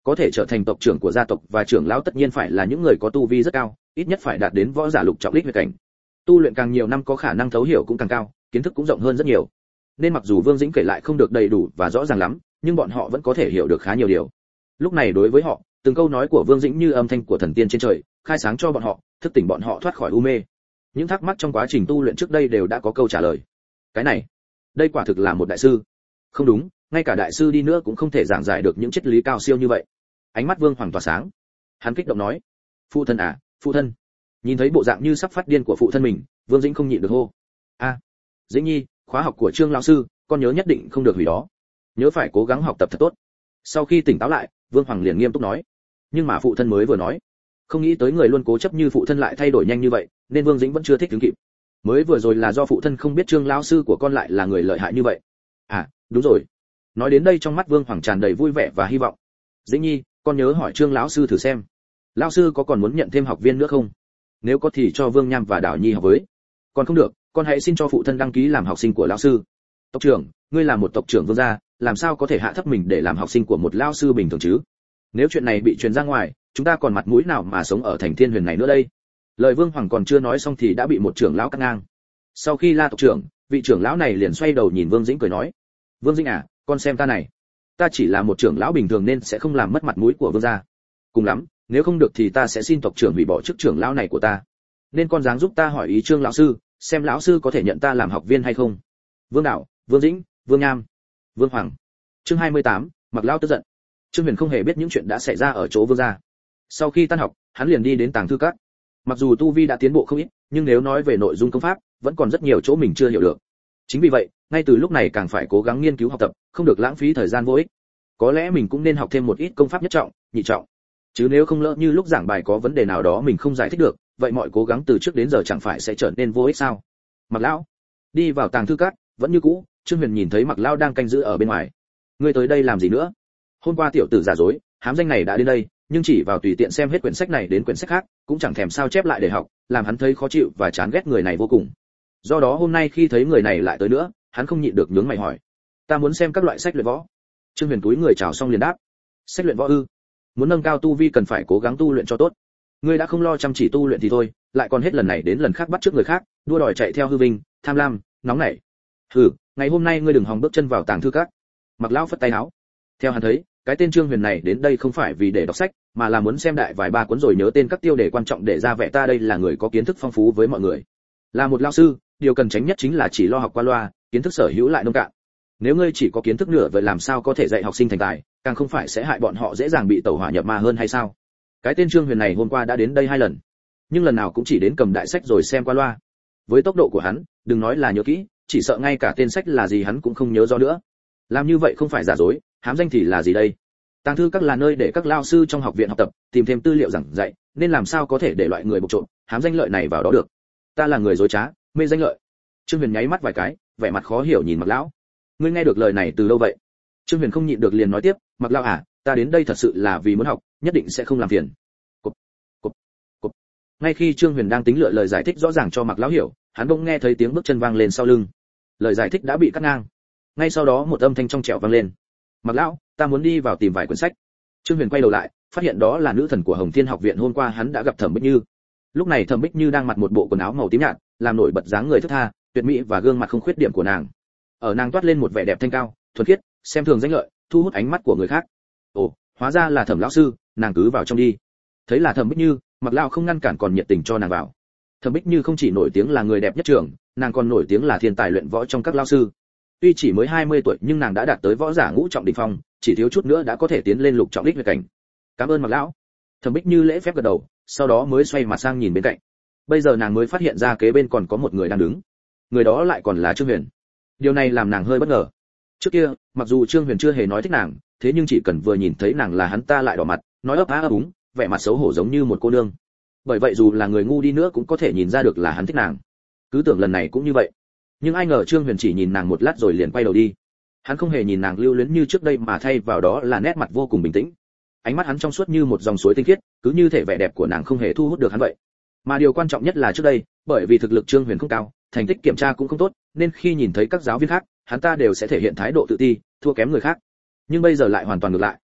có thể trở thành tộc trưởng của gia tộc và trưởng lão tất nhiên phải là những người có tu vi rất cao, ít nhất phải đạt đến võ giả lục trọng đích huyệt cảnh. Tu luyện càng nhiều năm có khả năng thấu hiểu cũng càng cao, kiến thức cũng rộng hơn rất nhiều. Nên mặc dù Vương Dĩnh kể lại không được đầy đủ và rõ ràng lắm, nhưng bọn họ vẫn có thể hiểu được khá nhiều điều. Lúc này đối với họ, từng câu nói của Vương Dĩnh như âm thanh của thần tiên trên trời, khai sáng cho bọn họ, thức tỉnh bọn họ thoát khỏi u mê. Những thắc mắc trong quá trình tu luyện trước đây đều đã có câu trả lời. Cái này, đây quả thực là một đại sư. Không đúng, ngay cả đại sư đi nữa cũng không thể giảng giải được những triết lý cao siêu như vậy. Ánh mắt Vương Hoàng tỏa sáng. Hắn kích động nói: "Phụ thân à, phụ thân." Nhìn thấy bộ dạng như sắp phát điên của phụ thân mình, Vương Dĩnh không nhịn được hô: "A, Dĩnh Nhi, khóa học của Trương lão sư, con nhớ nhất định không được hủy đó. Nhớ phải cố gắng học tập thật tốt." Sau khi tỉnh táo lại, Vương Hoàng liền nghiêm túc nói: "Nhưng mà phụ thân mới vừa nói." Không nghĩ tới người luôn cố chấp như phụ thân lại thay đổi nhanh như vậy, nên Vương Dĩnh vẫn chưa thích ứng kịp. Mới vừa rồi là do phụ thân không biết Trương lão sư của con lại là người lợi hại như vậy. À, đúng rồi. Nói đến đây trong mắt Vương Hoàng tràn đầy vui vẻ và hy vọng. "Dĩnh Nhi, con nhớ hỏi Trương lão sư thử xem, lão sư có còn muốn nhận thêm học viên nữa không? Nếu có thì cho Vương Nham và Đào Nhi học với. Còn không được, con hãy xin cho phụ thân đăng ký làm học sinh của lão sư." "Tộc trưởng, ngươi là một tộc trưởng Vương gia, làm sao có thể hạ thấp mình để làm học sinh của một lão sư bình thường chứ? Nếu chuyện này bị truyền ra ngoài, chúng ta còn mặt mũi nào mà sống ở thành Thiên Huyền này nữa đây?" Lời Vương Hoàng còn chưa nói xong thì đã bị một trưởng lão cắt ngang. Sau khi la tộc trưởng, vị trưởng lão này liền xoay đầu nhìn Vương Dĩnh cười nói: "Vương Dĩnh à, con xem ta này, ta chỉ là một trưởng lão bình thường nên sẽ không làm mất mặt mũi của Vương gia. Cùng lắm, nếu không được thì ta sẽ xin tộc trưởng hủy bỏ chức trưởng lão này của ta. Nên con dáng giúp ta hỏi ý Trương lão sư, xem lão sư có thể nhận ta làm học viên hay không." Vương Đạo, Vương Dĩnh, Vương Nham, Vương Hoàng. Chương hai mươi tám, Mặc lão tức giận. Trương Huyền không hề biết những chuyện đã xảy ra ở chỗ Vương gia. Sau khi tan học, hắn liền đi đến tàng thư các. Mặc dù tu vi đã tiến bộ không ít, nhưng nếu nói về nội dung công pháp, vẫn còn rất nhiều chỗ mình chưa hiểu được. Chính vì vậy, ngay từ lúc này càng phải cố gắng nghiên cứu học tập, không được lãng phí thời gian vô ích. Có lẽ mình cũng nên học thêm một ít công pháp nhất trọng, nhị trọng. Chứ nếu không lỡ như lúc giảng bài có vấn đề nào đó mình không giải thích được, vậy mọi cố gắng từ trước đến giờ chẳng phải sẽ trở nên vô ích sao? Mặc lão đi vào tàng thư các, vẫn như cũ, Trương Huyền nhìn thấy Mặc lão đang canh giữ ở bên ngoài. "Ngươi tới đây làm gì nữa? Hôm qua tiểu tử giả dối, hám danh này đã đến đây, nhưng chỉ vào tùy tiện xem hết quyển sách này đến quyển sách khác, cũng chẳng thèm sao chép lại để học, làm hắn thấy khó chịu và chán ghét người này vô cùng. Do đó hôm nay khi thấy người này lại tới nữa, hắn không nhịn được nhướng mày hỏi: Ta muốn xem các loại sách luyện võ. Trương Huyền túi người chào xong liền đáp: Sách luyện võ ư? Muốn nâng cao tu vi cần phải cố gắng tu luyện cho tốt. Ngươi đã không lo chăm chỉ tu luyện thì thôi, lại còn hết lần này đến lần khác bắt chước người khác, đua đòi chạy theo hư vinh, tham lam, nóng nảy. Hừ, ngày hôm nay ngươi đừng hòng bước chân vào tàng thư các. Mặc lão phất tay áo. Theo hắn thấy, cái tên Trương Huyền này đến đây không phải vì để đọc sách, mà là muốn xem đại vài ba cuốn rồi nhớ tên các tiêu đề quan trọng để ra vẻ ta đây là người có kiến thức phong phú với mọi người. Là một lão sư, điều cần tránh nhất chính là chỉ lo học qua loa, kiến thức sở hữu lại nông cạn. Nếu ngươi chỉ có kiến thức nửa vậy làm sao có thể dạy học sinh thành tài, càng không phải sẽ hại bọn họ dễ dàng bị tẩu hỏa nhập ma hơn hay sao? Cái tên Trương Huyền này hôm qua đã đến đây hai lần, nhưng lần nào cũng chỉ đến cầm đại sách rồi xem qua loa. Với tốc độ của hắn, đừng nói là nhớ kỹ, chỉ sợ ngay cả tên sách là gì hắn cũng không nhớ rõ nữa. Làm như vậy không phải giả dối, hám danh thì là gì đây? Tàng thư các là nơi để các lao sư trong học viện học tập, tìm thêm tư liệu giảng dạy, nên làm sao có thể để loại người bộc trộm, hám danh lợi này vào đó được? Ta là người dối trá, mê danh lợi. Trương Huyền nháy mắt vài cái, vẻ mặt khó hiểu nhìn Mặc lão. Ngươi nghe được lời này từ đâu vậy? Trương Huyền không nhịn được liền nói tiếp, Mặc lão à, ta đến đây thật sự là vì muốn học, nhất định sẽ không làm phiền. Cục, cục, cục. Ngay khi Trương Huyền đang tính lựa lời giải thích rõ ràng cho Mặc lão hiểu, hắn bỗng nghe thấy tiếng bước chân vang lên sau lưng. Lời giải thích đã bị cắt ngang. Ngay sau đó một âm thanh trong trẻo vang lên. Mặc lão, ta muốn đi vào tìm vài quyển sách. Trương Huyền quay đầu lại, phát hiện đó là nữ thần của Hồng Thiên học viện hôm qua hắn đã gặp Thẩm Bích Như. Lúc này Thẩm Bích Như đang mặc một bộ quần áo màu tím nhạt, làm nổi bật dáng người thướt tha, tuyệt mỹ và gương mặt không khuyết điểm của nàng. Ở nàng toát lên một vẻ đẹp thanh cao, thuần khiết, xem thường danh lợi, thu hút ánh mắt của người khác. Ồ, hóa ra là Thẩm lão sư, nàng cứ vào trong đi. Thấy là Thẩm Bích Như, Mặc lão không ngăn cản còn nhiệt tình cho nàng vào. Thẩm Bích Như không chỉ nổi tiếng là người đẹp nhất trường, nàng còn nổi tiếng là thiên tài luyện võ trong các lão sư. Tuy chỉ mới hai mươi tuổi nhưng nàng đã đạt tới võ giả ngũ trọng đỉnh phong, chỉ thiếu chút nữa đã có thể tiến lên lục trọng đích về cảnh. Cảm ơn Mặc lão. Thẩm Bích Như lễ phép gật đầu, sau đó mới xoay mặt sang nhìn bên cạnh. Bây giờ nàng mới phát hiện ra kế bên còn có một người đang đứng. Người đó lại còn là Trương Huyền. Điều này làm nàng hơi bất ngờ. Trước kia, mặc dù Trương Huyền chưa hề nói thích nàng, thế nhưng chỉ cần vừa nhìn thấy nàng là hắn ta lại đỏ mặt, nói ấp á ấp úng, vẻ mặt xấu hổ giống như một cô nương. Bởi vậy dù là người ngu đi nữa cũng có thể nhìn ra được là hắn thích nàng. Cứ tưởng lần này cũng như vậy. Nhưng ai ngờ Trương Huyền chỉ nhìn nàng một lát rồi liền quay đầu đi. Hắn không hề nhìn nàng lưu luyến như trước đây mà thay vào đó là nét mặt vô cùng bình tĩnh. Ánh mắt hắn trong suốt như một dòng suối tinh khiết, cứ như thể vẻ đẹp của nàng không hề thu hút được hắn vậy. Mà điều quan trọng nhất là trước đây, bởi vì thực lực Trương Huyền không cao, thành tích kiểm tra cũng không tốt, nên khi nhìn thấy các giáo viên khác, hắn ta đều sẽ thể hiện thái độ tự ti, thua kém người khác. Nhưng bây giờ lại hoàn toàn ngược lại.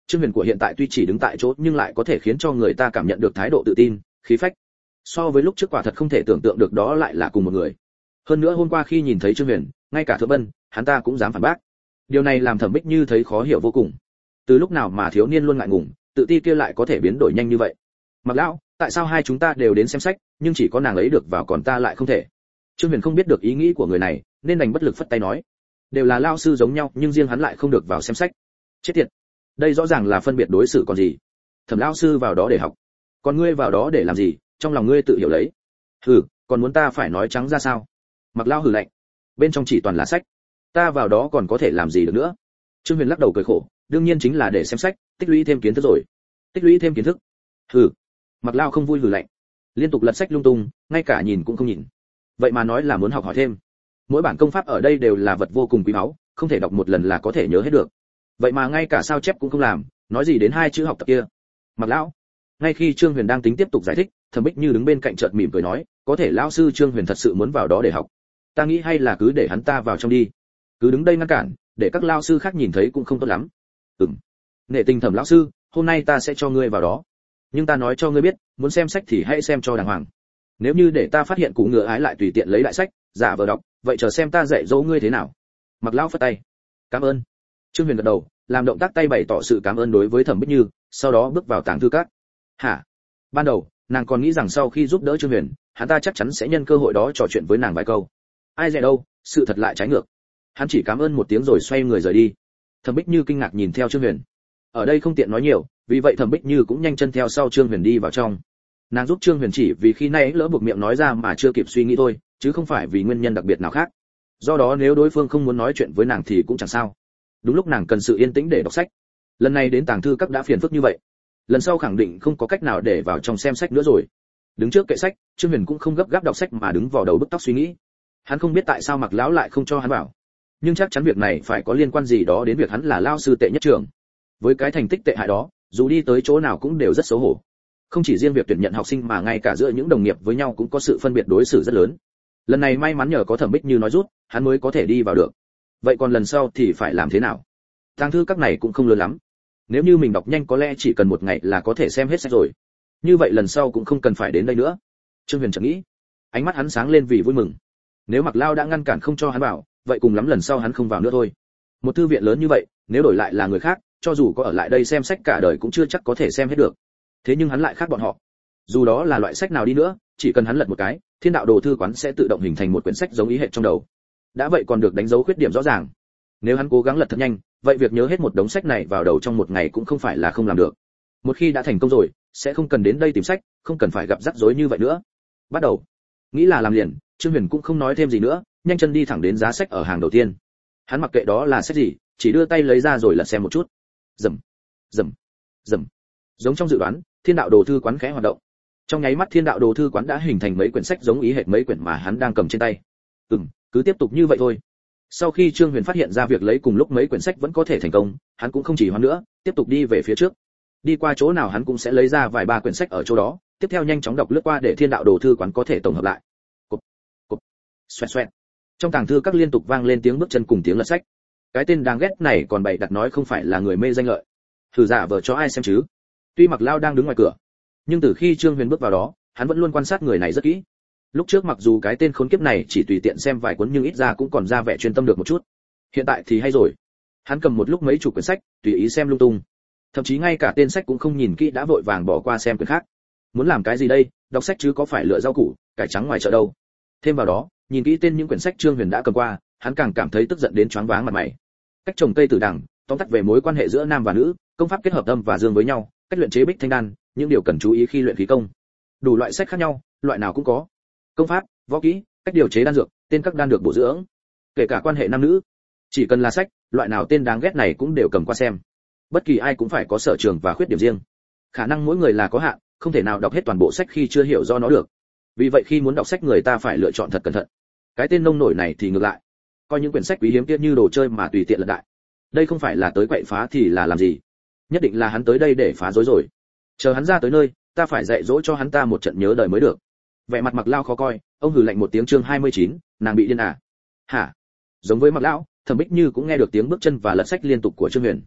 Trương Huyền của hiện tại tuy chỉ đứng tại chỗ nhưng lại có thể khiến cho người ta cảm nhận được thái độ tự tin, khí phách. So với lúc trước quả thật không thể tưởng tượng được đó lại là cùng một người. Hơn nữa hôm qua khi nhìn thấy Trương Huyền, ngay cả Thượng Bân, hắn ta cũng dám phản bác. Điều này làm Thẩm Bích Như thấy khó hiểu vô cùng. Từ lúc nào mà thiếu niên luôn ngại ngùng, tự ti kia lại có thể biến đổi nhanh như vậy? Mặc lão, tại sao hai chúng ta đều đến xem sách, nhưng chỉ có nàng ấy được vào còn ta lại không thể? Trương Huyền không biết được ý nghĩ của người này, nên đành bất lực phất tay nói, đều là lao sư giống nhau, nhưng riêng hắn lại không được vào xem sách. Chết tiệt, đây rõ ràng là phân biệt đối xử còn gì. Thẩm lão sư vào đó để học, còn ngươi vào đó để làm gì? Trong lòng ngươi tự hiểu lấy. Hừ, còn muốn ta phải nói trắng ra sao? Mặc lão hừ lạnh, bên trong chỉ toàn là sách, ta vào đó còn có thể làm gì được nữa? Trương Huyền lắc đầu cười khổ, đương nhiên chính là để xem sách, tích lũy thêm kiến thức rồi. Tích lũy thêm kiến thức? Hừ. Mặc lão không vui hừ lạnh, liên tục lật sách lung tung, ngay cả nhìn cũng không nhìn. Vậy mà nói là muốn học hỏi thêm. Mỗi bản công pháp ở đây đều là vật vô cùng quý báu, không thể đọc một lần là có thể nhớ hết được. Vậy mà ngay cả sao chép cũng không làm, nói gì đến hai chữ học tập kia? Mặc lão. Ngay khi Trương Huyền đang tính tiếp tục giải thích, Thẩm Bích Như đứng bên cạnh chợt mỉm cười nói, có thể lão sư Trương Huyền thật sự muốn vào đó để học. Ta nghĩ hay là cứ để hắn ta vào trong đi. Cứ đứng đây ngăn cản, để các lão sư khác nhìn thấy cũng không tốt lắm. Ừm. Nể tình Thẩm lão sư, hôm nay ta sẽ cho ngươi vào đó. Nhưng ta nói cho ngươi biết, muốn xem sách thì hãy xem cho đàng hoàng. Nếu như để ta phát hiện cụ ngựa ái lại tùy tiện lấy đại sách, giả vờ đọc, vậy chờ xem ta dạy dỗ ngươi thế nào. Mặc lão phất tay. Cảm ơn. Trương Huyền gật đầu, làm động tác tay bày tỏ sự cảm ơn đối với Thẩm Bích Như, sau đó bước vào tàng thư các. Hả? Ban đầu, nàng còn nghĩ rằng sau khi giúp đỡ Trương Huyền, hắn ta chắc chắn sẽ nhân cơ hội đó trò chuyện với nàng vài câu. Ai dè đâu, sự thật lại trái ngược. Hắn chỉ cảm ơn một tiếng rồi xoay người rời đi. Thẩm Bích Như kinh ngạc nhìn theo Trương Huyền. Ở đây không tiện nói nhiều, vì vậy Thẩm Bích Như cũng nhanh chân theo sau Trương Huyền đi vào trong. Nàng giúp Trương Huyền chỉ vì khi nay lỡ buộc miệng nói ra mà chưa kịp suy nghĩ thôi, chứ không phải vì nguyên nhân đặc biệt nào khác. Do đó nếu đối phương không muốn nói chuyện với nàng thì cũng chẳng sao. Đúng lúc nàng cần sự yên tĩnh để đọc sách. Lần này đến tàng thư các đã phiền phức như vậy, lần sau khẳng định không có cách nào để vào trong xem sách nữa rồi. Đứng trước kệ sách, Trương Huyền cũng không gấp gáp đọc sách mà đứng vò đầu bứt tóc suy nghĩ. Hắn không biết tại sao Mặc lão lại không cho hắn vào, nhưng chắc chắn việc này phải có liên quan gì đó đến việc hắn là lao sư tệ nhất trường. Với cái thành tích tệ hại đó, dù đi tới chỗ nào cũng đều rất xấu hổ. Không chỉ riêng việc tuyển nhận học sinh mà ngay cả giữa những đồng nghiệp với nhau cũng có sự phân biệt đối xử rất lớn. Lần này may mắn nhờ có Thẩm Bích Như nói rút, hắn mới có thể đi vào được. Vậy còn lần sau thì phải làm thế nào? Tàng thư các này cũng không lớn lắm. Nếu như mình đọc nhanh có lẽ chỉ cần một ngày là có thể xem hết sách rồi. Như vậy lần sau cũng không cần phải đến đây nữa. Trương Huyền chợt nghĩ, ánh mắt hắn sáng lên vì vui mừng. Nếu Mặc Lao đã ngăn cản không cho hắn vào, vậy cùng lắm lần sau hắn không vào nữa thôi. Một thư viện lớn như vậy, nếu đổi lại là người khác, cho dù có ở lại đây xem sách cả đời cũng chưa chắc có thể xem hết được. Thế nhưng hắn lại khác bọn họ. Dù đó là loại sách nào đi nữa, chỉ cần hắn lật một cái, Thiên Đạo Đồ thư quán sẽ tự động hình thành một quyển sách giống ý hệt trong đầu. Đã vậy còn được đánh dấu khuyết điểm rõ ràng. Nếu hắn cố gắng lật thật nhanh, vậy việc nhớ hết một đống sách này vào đầu trong một ngày cũng không phải là không làm được. Một khi đã thành công rồi, sẽ không cần đến đây tìm sách, không cần phải gặp rắc rối như vậy nữa. Bắt đầu. Nghĩ là làm liền, Trương Huyền cũng không nói thêm gì nữa, nhanh chân đi thẳng đến giá sách ở hàng đầu tiên. Hắn mặc kệ đó là sách gì, chỉ đưa tay lấy ra rồi lật xem một chút. Rầm, rầm, rầm. Giống trong dự đoán, Thiên Đạo Đồ thư quán khẽ hoạt động. Trong nháy mắt Thiên Đạo Đồ thư quán đã hình thành mấy quyển sách giống ý hệt mấy quyển mà hắn đang cầm trên tay. Ừm, cứ tiếp tục như vậy thôi. Sau khi Trương Huyền phát hiện ra việc lấy cùng lúc mấy quyển sách vẫn có thể thành công, hắn cũng không chỉ hoãn nữa, tiếp tục đi về phía trước. Đi qua chỗ nào hắn cũng sẽ lấy ra vài ba quyển sách ở chỗ đó, tiếp theo nhanh chóng đọc lướt qua để Thiên Đạo Đồ thư quán có thể tổng hợp lại. Cộp, cộp, xoẹt xoẹt. Trong tàng thư các liên tục vang lên tiếng bước chân cùng tiếng lật sách. Cái tên đáng ghét này còn bày đặt nói không phải là người mê danh lợi. Thử giả vờ cho ai xem chứ? Tuy Mặc Lao đang đứng ngoài cửa, nhưng từ khi Trương Huyền bước vào đó, hắn vẫn luôn quan sát người này rất kỹ. Lúc trước mặc dù cái tên khốn kiếp này chỉ tùy tiện xem vài cuốn nhưng ít ra cũng còn ra vẻ chuyên tâm được một chút. Hiện tại thì hay rồi, hắn cầm một lúc mấy chục quyển sách, tùy ý xem lung tung. Thậm chí ngay cả tên sách cũng không nhìn kỹ đã vội vàng bỏ qua xem quyển khác. Muốn làm cái gì đây, đọc sách chứ có phải lựa rau củ, cải trắng ngoài chợ đâu. Thêm vào đó, nhìn kỹ tên những quyển sách Trương Huyền đã cầm qua, hắn càng cảm thấy tức giận đến choáng váng mặt mày. Cách trồng cây tử đằng, tóm tắt về mối quan hệ giữa nam và nữ, công pháp kết hợp âm và dương với nhau, cách luyện chế bích thanh đan, những điều cần chú ý khi luyện khí công. Đủ loại sách khác nhau, loại nào cũng có. Công pháp, võ kỹ, cách điều chế đan dược, tên các đan được bổ dưỡng, kể cả quan hệ nam nữ. Chỉ cần là sách, loại nào tên đáng ghét này cũng đều cầm qua xem. Bất kỳ ai cũng phải có sở trường và khuyết điểm riêng. Khả năng mỗi người là có hạn, không thể nào đọc hết toàn bộ sách khi chưa hiểu do nó được. Vì vậy khi muốn đọc sách người ta phải lựa chọn thật cẩn thận. Cái tên nông nổi này thì ngược lại, coi những quyển sách quý hiếm kia như đồ chơi mà tùy tiện lật đại. Đây không phải là tới quậy phá thì là làm gì? Nhất định là hắn tới đây để phá rối rồi. Chờ hắn ra tới nơi, ta phải dạy dỗ cho hắn ta một trận nhớ đời mới được. Vẻ mặt Mặc Lao khó coi, ông hừ lạnh một tiếng. Chương hai mươi chín, nàng bị điên à? Hả? Giống với Mặc Lão, Thẩm Bích Như cũng nghe được tiếng bước chân và lật sách liên tục của Trương Huyền.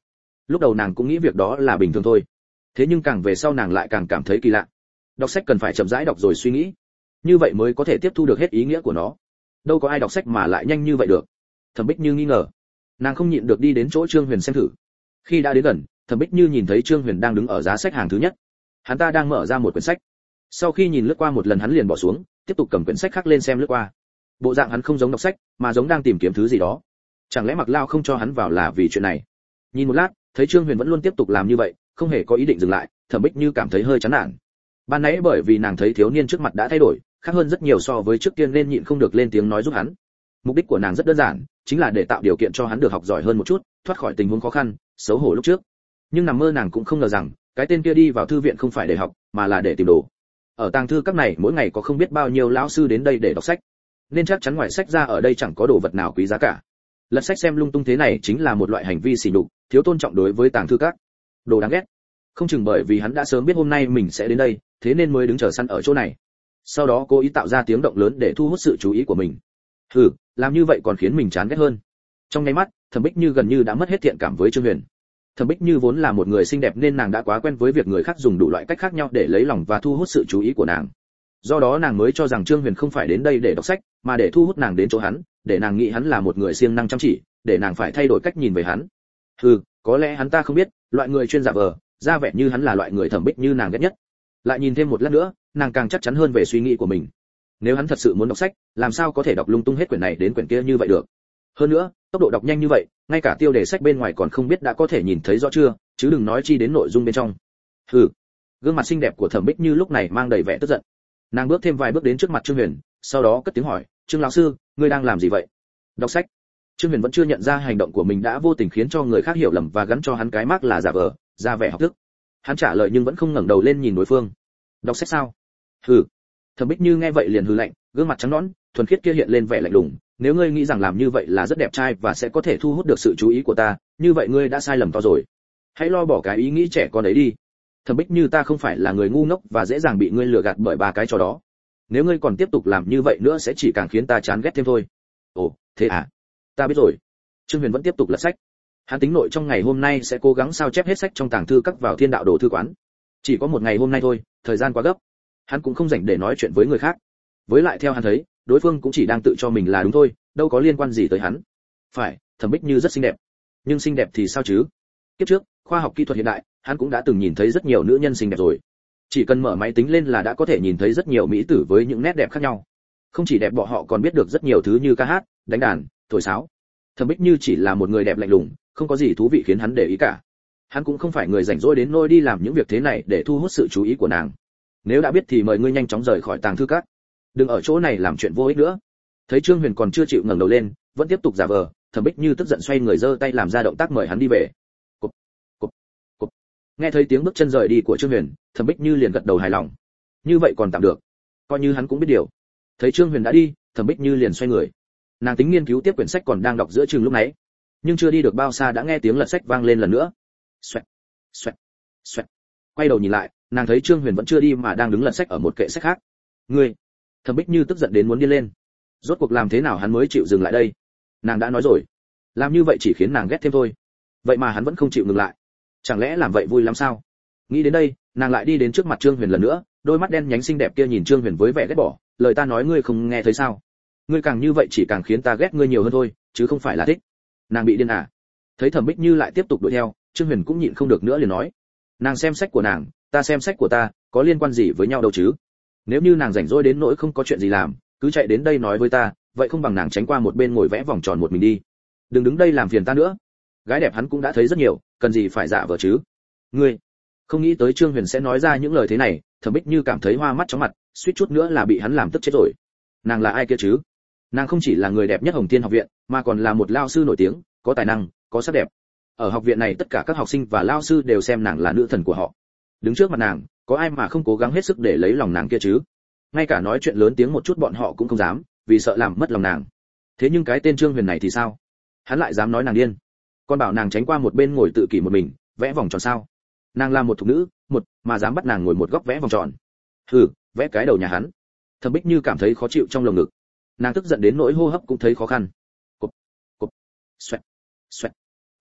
lúc đầu nàng cũng nghĩ việc đó là bình thường thôi, thế nhưng càng về sau nàng lại càng cảm thấy kỳ lạ. Đọc sách cần phải chậm rãi đọc rồi suy nghĩ, như vậy mới có thể tiếp thu được hết ý nghĩa của nó. Đâu có ai đọc sách mà lại nhanh như vậy được. Thẩm Bích Như nghi ngờ, nàng không nhịn được đi đến chỗ Trương Huyền xem thử. Khi đã đến gần, Thẩm Bích Như nhìn thấy Trương Huyền đang đứng ở giá sách hàng thứ nhất. Hắn ta đang mở ra một quyển sách. Sau khi nhìn lướt qua một lần hắn liền bỏ xuống, tiếp tục cầm quyển sách khác lên xem lướt qua. Bộ dạng hắn không giống đọc sách, mà giống đang tìm kiếm thứ gì đó. Chẳng lẽ Mặc Lao không cho hắn vào là vì chuyện này? Nhìn một lát, thấy Trương Huyền vẫn luôn tiếp tục làm như vậy, không hề có ý định dừng lại, Thẩm Bích Như cảm thấy hơi chán nản. Ban nãy bởi vì nàng thấy thiếu niên trước mặt đã thay đổi, khác hơn rất nhiều so với trước tiên nên nhịn không được lên tiếng nói giúp hắn. Mục đích của nàng rất đơn giản, chính là để tạo điều kiện cho hắn được học giỏi hơn một chút, thoát khỏi tình huống khó khăn, xấu hổ lúc trước. Nhưng nằm mơ nàng cũng không ngờ rằng, cái tên kia đi vào thư viện không phải để học, mà là để tìm đồ. Ở tàng thư các này mỗi ngày có không biết bao nhiêu lão sư đến đây để đọc sách, nên chắc chắn ngoài sách ra ở đây chẳng có đồ vật nào quý giá cả. Lật sách xem lung tung thế này chính là một loại hành vi sỉ nhục, thiếu tôn trọng đối với tàng thư các. Đồ đáng ghét. Không chừng bởi vì hắn đã sớm biết hôm nay mình sẽ đến đây, thế nên mới đứng chờ sẵn ở chỗ này. Sau đó cố ý tạo ra tiếng động lớn để thu hút sự chú ý của mình. Hừ, làm như vậy còn khiến mình chán ghét hơn. Trong nháy mắt, Thẩm Bích Như gần như đã mất hết thiện cảm với Trương Huyền. Thẩm Bích Như vốn là một người xinh đẹp nên nàng đã quá quen với việc người khác dùng đủ loại cách khác nhau để lấy lòng và thu hút sự chú ý của nàng. Do đó nàng mới cho rằng Trương Huyền không phải đến đây để đọc sách, mà để thu hút nàng đến chỗ hắn, để nàng nghĩ hắn là một người siêng năng chăm chỉ, để nàng phải thay đổi cách nhìn về hắn. Hừ, có lẽ hắn ta không biết, loại người chuyên giả vờ, ra vẻ như hắn là loại người Thẩm Bích Như nàng ghét nhất. Lại nhìn thêm một lát nữa, nàng càng chắc chắn hơn về suy nghĩ của mình. Nếu hắn thật sự muốn đọc sách, làm sao có thể đọc lung tung hết quyển này đến quyển kia như vậy được? Hơn nữa, tốc độ đọc nhanh như vậy, ngay cả tiêu đề sách bên ngoài còn không biết đã có thể nhìn thấy rõ chưa, chứ đừng nói chi đến nội dung bên trong. Hừ. Gương mặt xinh đẹp của Thẩm Bích Như lúc này mang đầy vẻ tức giận. Nàng bước thêm vài bước đến trước mặt Trương Huyền, sau đó cất tiếng hỏi, "Trương lão sư, ngươi đang làm gì vậy?" "Đọc sách." Trương Huyền vẫn chưa nhận ra hành động của mình đã vô tình khiến cho người khác hiểu lầm và gắn cho hắn cái mác là giả vờ, ra vẻ học thức. Hắn trả lời nhưng vẫn không ngẩng đầu lên nhìn đối phương. "Đọc sách sao?" "Hừ." Thẩm Bích Như nghe vậy liền hừ lạnh, gương mặt trắng nõn, thuần khiết kia hiện lên vẻ lạnh lùng, "Nếu ngươi nghĩ rằng làm như vậy là rất đẹp trai và sẽ có thể thu hút được sự chú ý của ta, như vậy ngươi đã sai lầm to rồi. Hãy lo bỏ cái ý nghĩ trẻ con ấy đi. Thẩm Bích Như ta không phải là người ngu ngốc và dễ dàng bị ngươi lừa gạt bởi ba cái trò đó. Nếu ngươi còn tiếp tục làm như vậy nữa sẽ chỉ càng khiến ta chán ghét thêm thôi." "Ồ, thế à? Ta biết rồi." Trương Huyền vẫn tiếp tục lật sách. Hắn tính nội trong ngày hôm nay sẽ cố gắng sao chép hết sách trong tàng thư các vào Thiên Đạo Đồ thư quán. Chỉ có một ngày hôm nay thôi, thời gian quá gấp. Hắn cũng không rảnh để nói chuyện với người khác. Với lại theo hắn thấy, đối phương cũng chỉ đang tự cho mình là đúng thôi, đâu có liên quan gì tới hắn. Phải, Thẩm Bích Như rất xinh đẹp. Nhưng xinh đẹp thì sao chứ? Kiếp trước, khoa học kỹ thuật hiện đại, hắn cũng đã từng nhìn thấy rất nhiều nữ nhân xinh đẹp rồi. Chỉ cần mở máy tính lên là đã có thể nhìn thấy rất nhiều mỹ tử với những nét đẹp khác nhau. Không chỉ đẹp, bọn họ còn biết được rất nhiều thứ như ca hát, đánh đàn, thổi sáo. Thẩm Bích Như chỉ là một người đẹp lạnh lùng, không có gì thú vị khiến hắn để ý cả. Hắn cũng không phải người rảnh rỗi đến nỗi đi làm những việc thế này để thu hút sự chú ý của nàng. Nếu đã biết thì mời ngươi nhanh chóng rời khỏi tàng thư các, đừng ở chỗ này làm chuyện vô ích nữa. Thấy Trương Huyền còn chưa chịu ngẩng đầu lên, vẫn tiếp tục giả vờ, Thẩm Bích Như tức giận xoay người giơ tay làm ra động tác mời hắn đi về. Cục, cục, cục. Nghe thấy tiếng bước chân rời đi của Trương Huyền, Thẩm Bích Như liền gật đầu hài lòng. Như vậy còn tạm được, coi như hắn cũng biết điều. Thấy Trương Huyền đã đi, Thẩm Bích Như liền xoay người. Nàng tính nghiên cứu tiếp quyển sách còn đang đọc giữa chừng lúc nãy, nhưng chưa đi được bao xa đã nghe tiếng lật sách vang lên lần nữa. Xoẹt, xoẹt, xoẹt. Quay đầu nhìn lại, nàng thấy Trương Huyền vẫn chưa đi mà đang đứng lật sách ở một kệ sách khác. "Ngươi!" Thẩm Bích Như tức giận đến muốn điên lên. Rốt cuộc làm thế nào hắn mới chịu dừng lại đây? Nàng đã nói rồi, làm như vậy chỉ khiến nàng ghét thêm thôi. Vậy mà hắn vẫn không chịu ngừng lại. Chẳng lẽ làm vậy vui lắm sao? Nghĩ đến đây, nàng lại đi đến trước mặt Trương Huyền lần nữa, đôi mắt đen nhánh xinh đẹp kia nhìn Trương Huyền với vẻ ghét bỏ, "Lời ta nói ngươi không nghe thấy sao? Ngươi càng như vậy chỉ càng khiến ta ghét ngươi nhiều hơn thôi, chứ không phải là thích." Nàng bị điên à? Thấy Thẩm Bích Như lại tiếp tục đuổi theo, Trương Huyền cũng nhịn không được nữa liền nói, "Nàng xem sách của nàng, ta xem sách của ta, có liên quan gì với nhau đâu chứ? Nếu như nàng rảnh rỗi đến nỗi không có chuyện gì làm, cứ chạy đến đây nói với ta, vậy không bằng nàng tránh qua một bên ngồi vẽ vòng tròn một mình đi. Đừng đứng đây làm phiền ta nữa. Gái đẹp hắn cũng đã thấy rất nhiều, cần gì phải giả vờ chứ?" "Ngươi!" Không nghĩ tới Trương Huyền sẽ nói ra những lời thế này, Thẩm Bích Như cảm thấy hoa mắt chóng mặt, suýt chút nữa là bị hắn làm tức chết rồi. Nàng là ai kia chứ? Nàng không chỉ là người đẹp nhất Hồng Thiên học viện, mà còn là một lao sư nổi tiếng, có tài năng, có sắc đẹp. Ở học viện này tất cả các học sinh và lao sư đều xem nàng là nữ thần của họ. Đứng trước mặt nàng, có ai mà không cố gắng hết sức để lấy lòng nàng kia chứ? Ngay cả nói chuyện lớn tiếng một chút bọn họ cũng không dám, vì sợ làm mất lòng nàng. Thế nhưng cái tên Trương Huyền này thì sao? Hắn lại dám nói nàng điên, còn bảo nàng tránh qua một bên ngồi tự kỷ một mình, vẽ vòng tròn sao? Nàng là một thục nữ, một mà dám bắt nàng ngồi một góc vẽ vòng tròn. Hừ, vẽ cái đầu nhà hắn. Thẩm Bích Như cảm thấy khó chịu trong lồng ngực. Nàng tức giận đến nỗi hô hấp cũng thấy khó khăn. Cục, cục, xoẹt, xoẹt.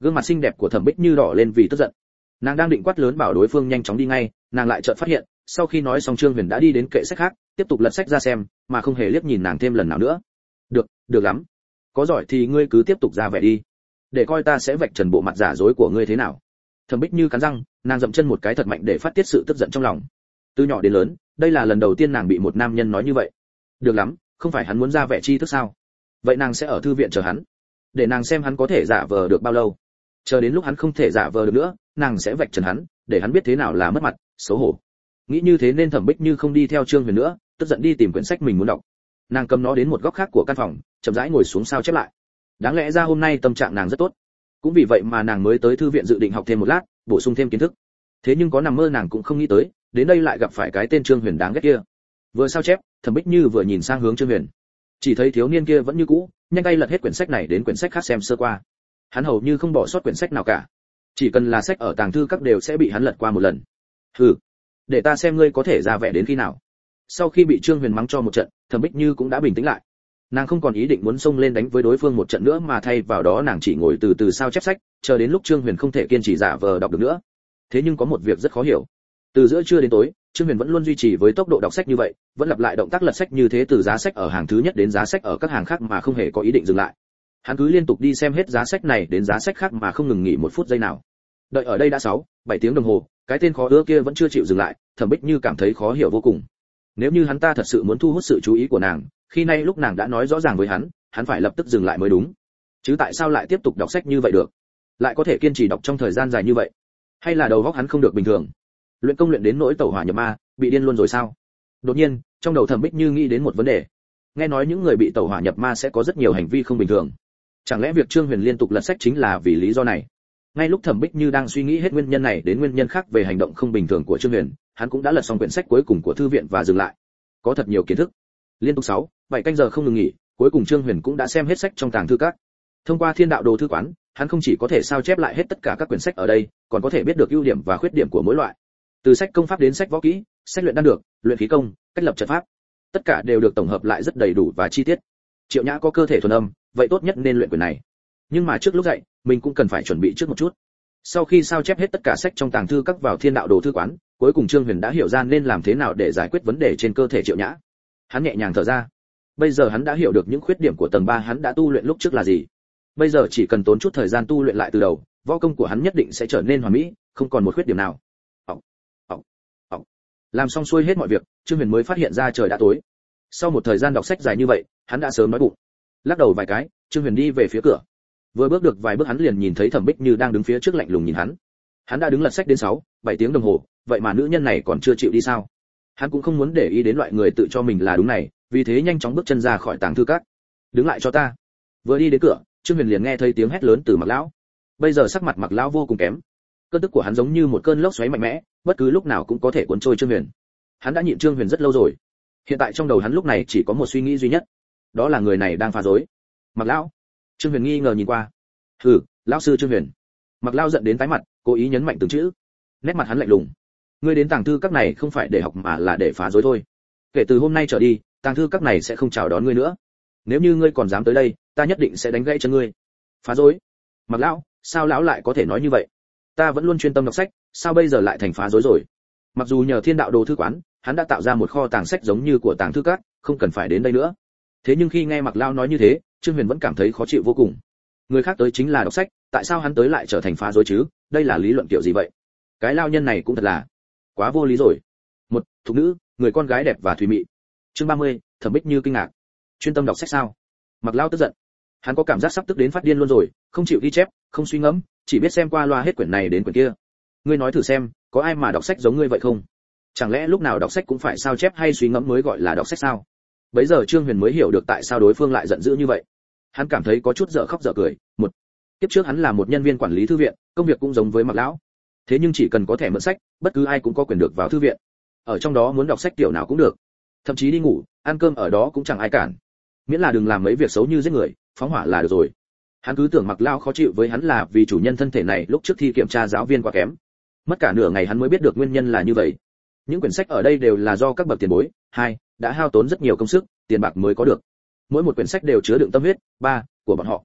Gương mặt xinh đẹp của Thẩm Bích Như đỏ lên vì tức giận. Nàng đang định quát lớn bảo đối phương nhanh chóng đi ngay, nàng lại chợt phát hiện, sau khi nói xong Trương Huyền đã đi đến kệ sách khác, tiếp tục lật sách ra xem, mà không hề liếc nhìn nàng thêm lần nào nữa. Được, được lắm. Có giỏi thì ngươi cứ tiếp tục ra vẻ đi, để coi ta sẽ vạch trần bộ mặt giả dối của ngươi thế nào. Thẩm Bích Như cắn răng, nàng dậm chân một cái thật mạnh để phát tiết sự tức giận trong lòng. Từ nhỏ đến lớn, đây là lần đầu tiên nàng bị một nam nhân nói như vậy. Được lắm, không phải hắn muốn ra vẻ chi thức sao? Vậy nàng sẽ ở thư viện chờ hắn, để nàng xem hắn có thể giả vờ được bao lâu. Chờ đến lúc hắn không thể giả vờ được nữa, nàng sẽ vạch trần hắn, để hắn biết thế nào là mất mặt, xấu hổ. Nghĩ như thế nên Thẩm Bích Như không đi theo Trương Huyền nữa, tức giận đi tìm quyển sách mình muốn đọc. Nàng cầm nó đến một góc khác của căn phòng, chậm rãi ngồi xuống sao chép lại. Đáng lẽ ra hôm nay tâm trạng nàng rất tốt, cũng vì vậy mà nàng mới tới thư viện dự định học thêm một lát, bổ sung thêm kiến thức. Thế nhưng có nằm mơ nàng cũng không nghĩ tới, đến đây lại gặp phải cái tên Trương Huyền đáng ghét kia. Vừa sao chép, Thẩm Bích Như vừa nhìn sang hướng Trương Huyền, chỉ thấy thiếu niên kia vẫn như cũ, nhanh tay lật hết quyển sách này đến quyển sách khác xem sơ qua. Hắn hầu như không bỏ sót quyển sách nào cả, chỉ cần là sách ở tàng thư các đều sẽ bị hắn lật qua một lần. Hừ, để ta xem ngươi có thể ra vẻ đến khi nào. Sau khi bị Trương Huyền mắng cho một trận, Thẩm Bích Như cũng đã bình tĩnh lại. Nàng không còn ý định muốn xông lên đánh với đối phương một trận nữa, mà thay vào đó nàng chỉ ngồi từ từ sao chép sách, chờ đến lúc Trương Huyền không thể kiên trì giả vờ đọc được nữa. Thế nhưng có một việc rất khó hiểu, từ giữa trưa đến tối, Trương Huyền vẫn luôn duy trì với tốc độ đọc sách như vậy, vẫn lặp lại động tác lật sách như thế từ giá sách ở hàng thứ nhất đến giá sách ở các hàng khác mà không hề có ý định dừng lại. Hắn cứ liên tục đi xem hết giá sách này đến giá sách khác mà không ngừng nghỉ một phút giây nào. Đợi ở đây đã sáu, bảy tiếng đồng hồ, cái tên khó ưa kia vẫn chưa chịu dừng lại, Thẩm Bích Như cảm thấy khó hiểu vô cùng. Nếu như hắn ta thật sự muốn thu hút sự chú ý của nàng, khi nay lúc nàng đã nói rõ ràng với hắn, hắn phải lập tức dừng lại mới đúng. Chứ tại sao lại tiếp tục đọc sách như vậy được? Lại có thể kiên trì đọc trong thời gian dài như vậy? Hay là đầu óc hắn không được bình thường? Luyện công luyện đến nỗi tẩu hỏa nhập ma, bị điên luôn rồi sao? Đột nhiên, trong đầu Thẩm Bích Như nghĩ đến một vấn đề. Nghe nói những người bị tẩu hỏa nhập ma sẽ có rất nhiều hành vi không bình thường. Chẳng lẽ việc Trương Huyền liên tục lật sách chính là vì lý do này? Ngay lúc Thẩm Bích Như đang suy nghĩ hết nguyên nhân này đến nguyên nhân khác về hành động không bình thường của Trương Huyền, hắn cũng đã lật xong quyển sách cuối cùng của thư viện và dừng lại. Có thật nhiều kiến thức. Liên tục sáu, bảy canh giờ không ngừng nghỉ, cuối cùng Trương Huyền cũng đã xem hết sách trong tàng thư các. Thông qua Thiên Đạo Đồ thư quán, hắn không chỉ có thể sao chép lại hết tất cả các quyển sách ở đây, còn có thể biết được ưu điểm và khuyết điểm của mỗi loại. Từ sách công pháp đến sách võ kỹ, sách luyện đan dược, luyện khí công, cách lập trận pháp, tất cả đều được tổng hợp lại rất đầy đủ và chi tiết. Triệu Nhã có cơ thể thuần âm, vậy tốt nhất nên luyện quyển này. Nhưng mà trước lúc dậy, mình cũng cần phải chuẩn bị trước một chút. Sau khi sao chép hết tất cả sách trong tàng thư các vào Thiên Đạo Đồ thư quán, cuối cùng Trương Huyền đã hiểu ra nên làm thế nào để giải quyết vấn đề trên cơ thể Triệu Nhã. Hắn nhẹ nhàng thở ra. Bây giờ hắn đã hiểu được những khuyết điểm của tầng ba hắn đã tu luyện lúc trước là gì. Bây giờ chỉ cần tốn chút thời gian tu luyện lại từ đầu, võ công của hắn nhất định sẽ trở nên hoàn mỹ, không còn một khuyết điểm nào. Ọc, ọc, ọc. Làm xong xuôi hết mọi việc, Trương Huyền mới phát hiện ra trời đã tối. Sau một thời gian đọc sách dài như vậy, hắn đã sớm nói bụng. Lắc đầu vài cái, Trương Huyền đi về phía cửa. Vừa bước được vài bước hắn liền nhìn thấy Thẩm Bích Như đang đứng phía trước lạnh lùng nhìn hắn. Hắn đã đứng lật sách đến sáu, bảy tiếng đồng hồ, vậy mà nữ nhân này còn chưa chịu đi sao? Hắn cũng không muốn để ý đến loại người tự cho mình là đúng này, vì thế nhanh chóng bước chân ra khỏi tàng thư các. Đứng lại cho ta. Vừa đi đến cửa, Trương Huyền liền nghe thấy tiếng hét lớn từ Mạc lão. Bây giờ sắc mặt Mạc lão vô cùng kém. Cơn tức của hắn giống như một cơn lốc xoáy mạnh mẽ, bất cứ lúc nào cũng có thể cuốn trôi Trương Huyền. Hắn đã nhịn Trương Huyền rất lâu rồi. Hiện tại trong đầu hắn lúc này chỉ có một suy nghĩ duy nhất, đó là người này đang phá rối. Mạc lão. Trương Huyền nghi ngờ nhìn qua. Hừ, lão sư Trương Huyền. Mạc lão giận đến tái mặt, cố ý nhấn mạnh từng chữ. Nét mặt hắn lạnh lùng. Ngươi đến tàng thư các này không phải để học mà là để phá rối thôi. Kể từ hôm nay trở đi, tàng thư các này sẽ không chào đón ngươi nữa. Nếu như ngươi còn dám tới đây, ta nhất định sẽ đánh gãy chân ngươi. Phá rối? Mạc lão, sao lão lại có thể nói như vậy? Ta vẫn luôn chuyên tâm đọc sách, sao bây giờ lại thành phá rối rồi? Mặc dù nhờ Thiên Đạo Đồ thư quán, hắn đã tạo ra một kho tàng sách giống như của tàng thư các, không cần phải đến đây nữa. Thế nhưng khi nghe Mạc lão nói như thế, Trương Huyền vẫn cảm thấy khó chịu vô cùng. Người khác tới chính là đọc sách, tại sao hắn tới lại trở thành phá rối chứ? Đây là lý luận kiểu gì vậy? Cái lao nhân này cũng thật là quá vô lý rồi. Một thục nữ, người con gái đẹp và thùy mị. Chương ba mươi, Thẩm Bích Như kinh ngạc. Chuyên tâm đọc sách sao? Mạc lão tức giận. Hắn có cảm giác sắp tức đến phát điên luôn rồi, không chịu ghi chép, không suy ngẫm, chỉ biết xem qua loa hết quyển này đến quyển kia. Ngươi nói thử xem, có ai mà đọc sách giống ngươi vậy không? Chẳng lẽ lúc nào đọc sách cũng phải sao chép hay suy ngẫm mới gọi là đọc sách sao? Bấy giờ Trương Huyền mới hiểu được tại sao đối phương lại giận dữ như vậy. Hắn cảm thấy có chút dở khóc dở cười. Một, kiếp trước hắn là một nhân viên quản lý thư viện, công việc cũng giống với Mạc lão. Thế nhưng chỉ cần có thẻ mượn sách, bất cứ ai cũng có quyền được vào thư viện. Ở trong đó muốn đọc sách kiểu nào cũng được, thậm chí đi ngủ, ăn cơm ở đó cũng chẳng ai cản, miễn là đừng làm mấy việc xấu như giết người, phóng hỏa là được rồi. Hắn cứ tưởng Mạc lão khó chịu với hắn là vì chủ nhân thân thể này lúc trước thi kiểm tra giáo viên quá kém. Mất cả nửa ngày hắn mới biết được nguyên nhân là như vậy. Những quyển sách ở đây đều là do các bậc tiền bối, hai, đã hao tốn rất nhiều công sức, tiền bạc mới có được. Mỗi một quyển sách đều chứa đựng tâm huyết, ba, của bọn họ.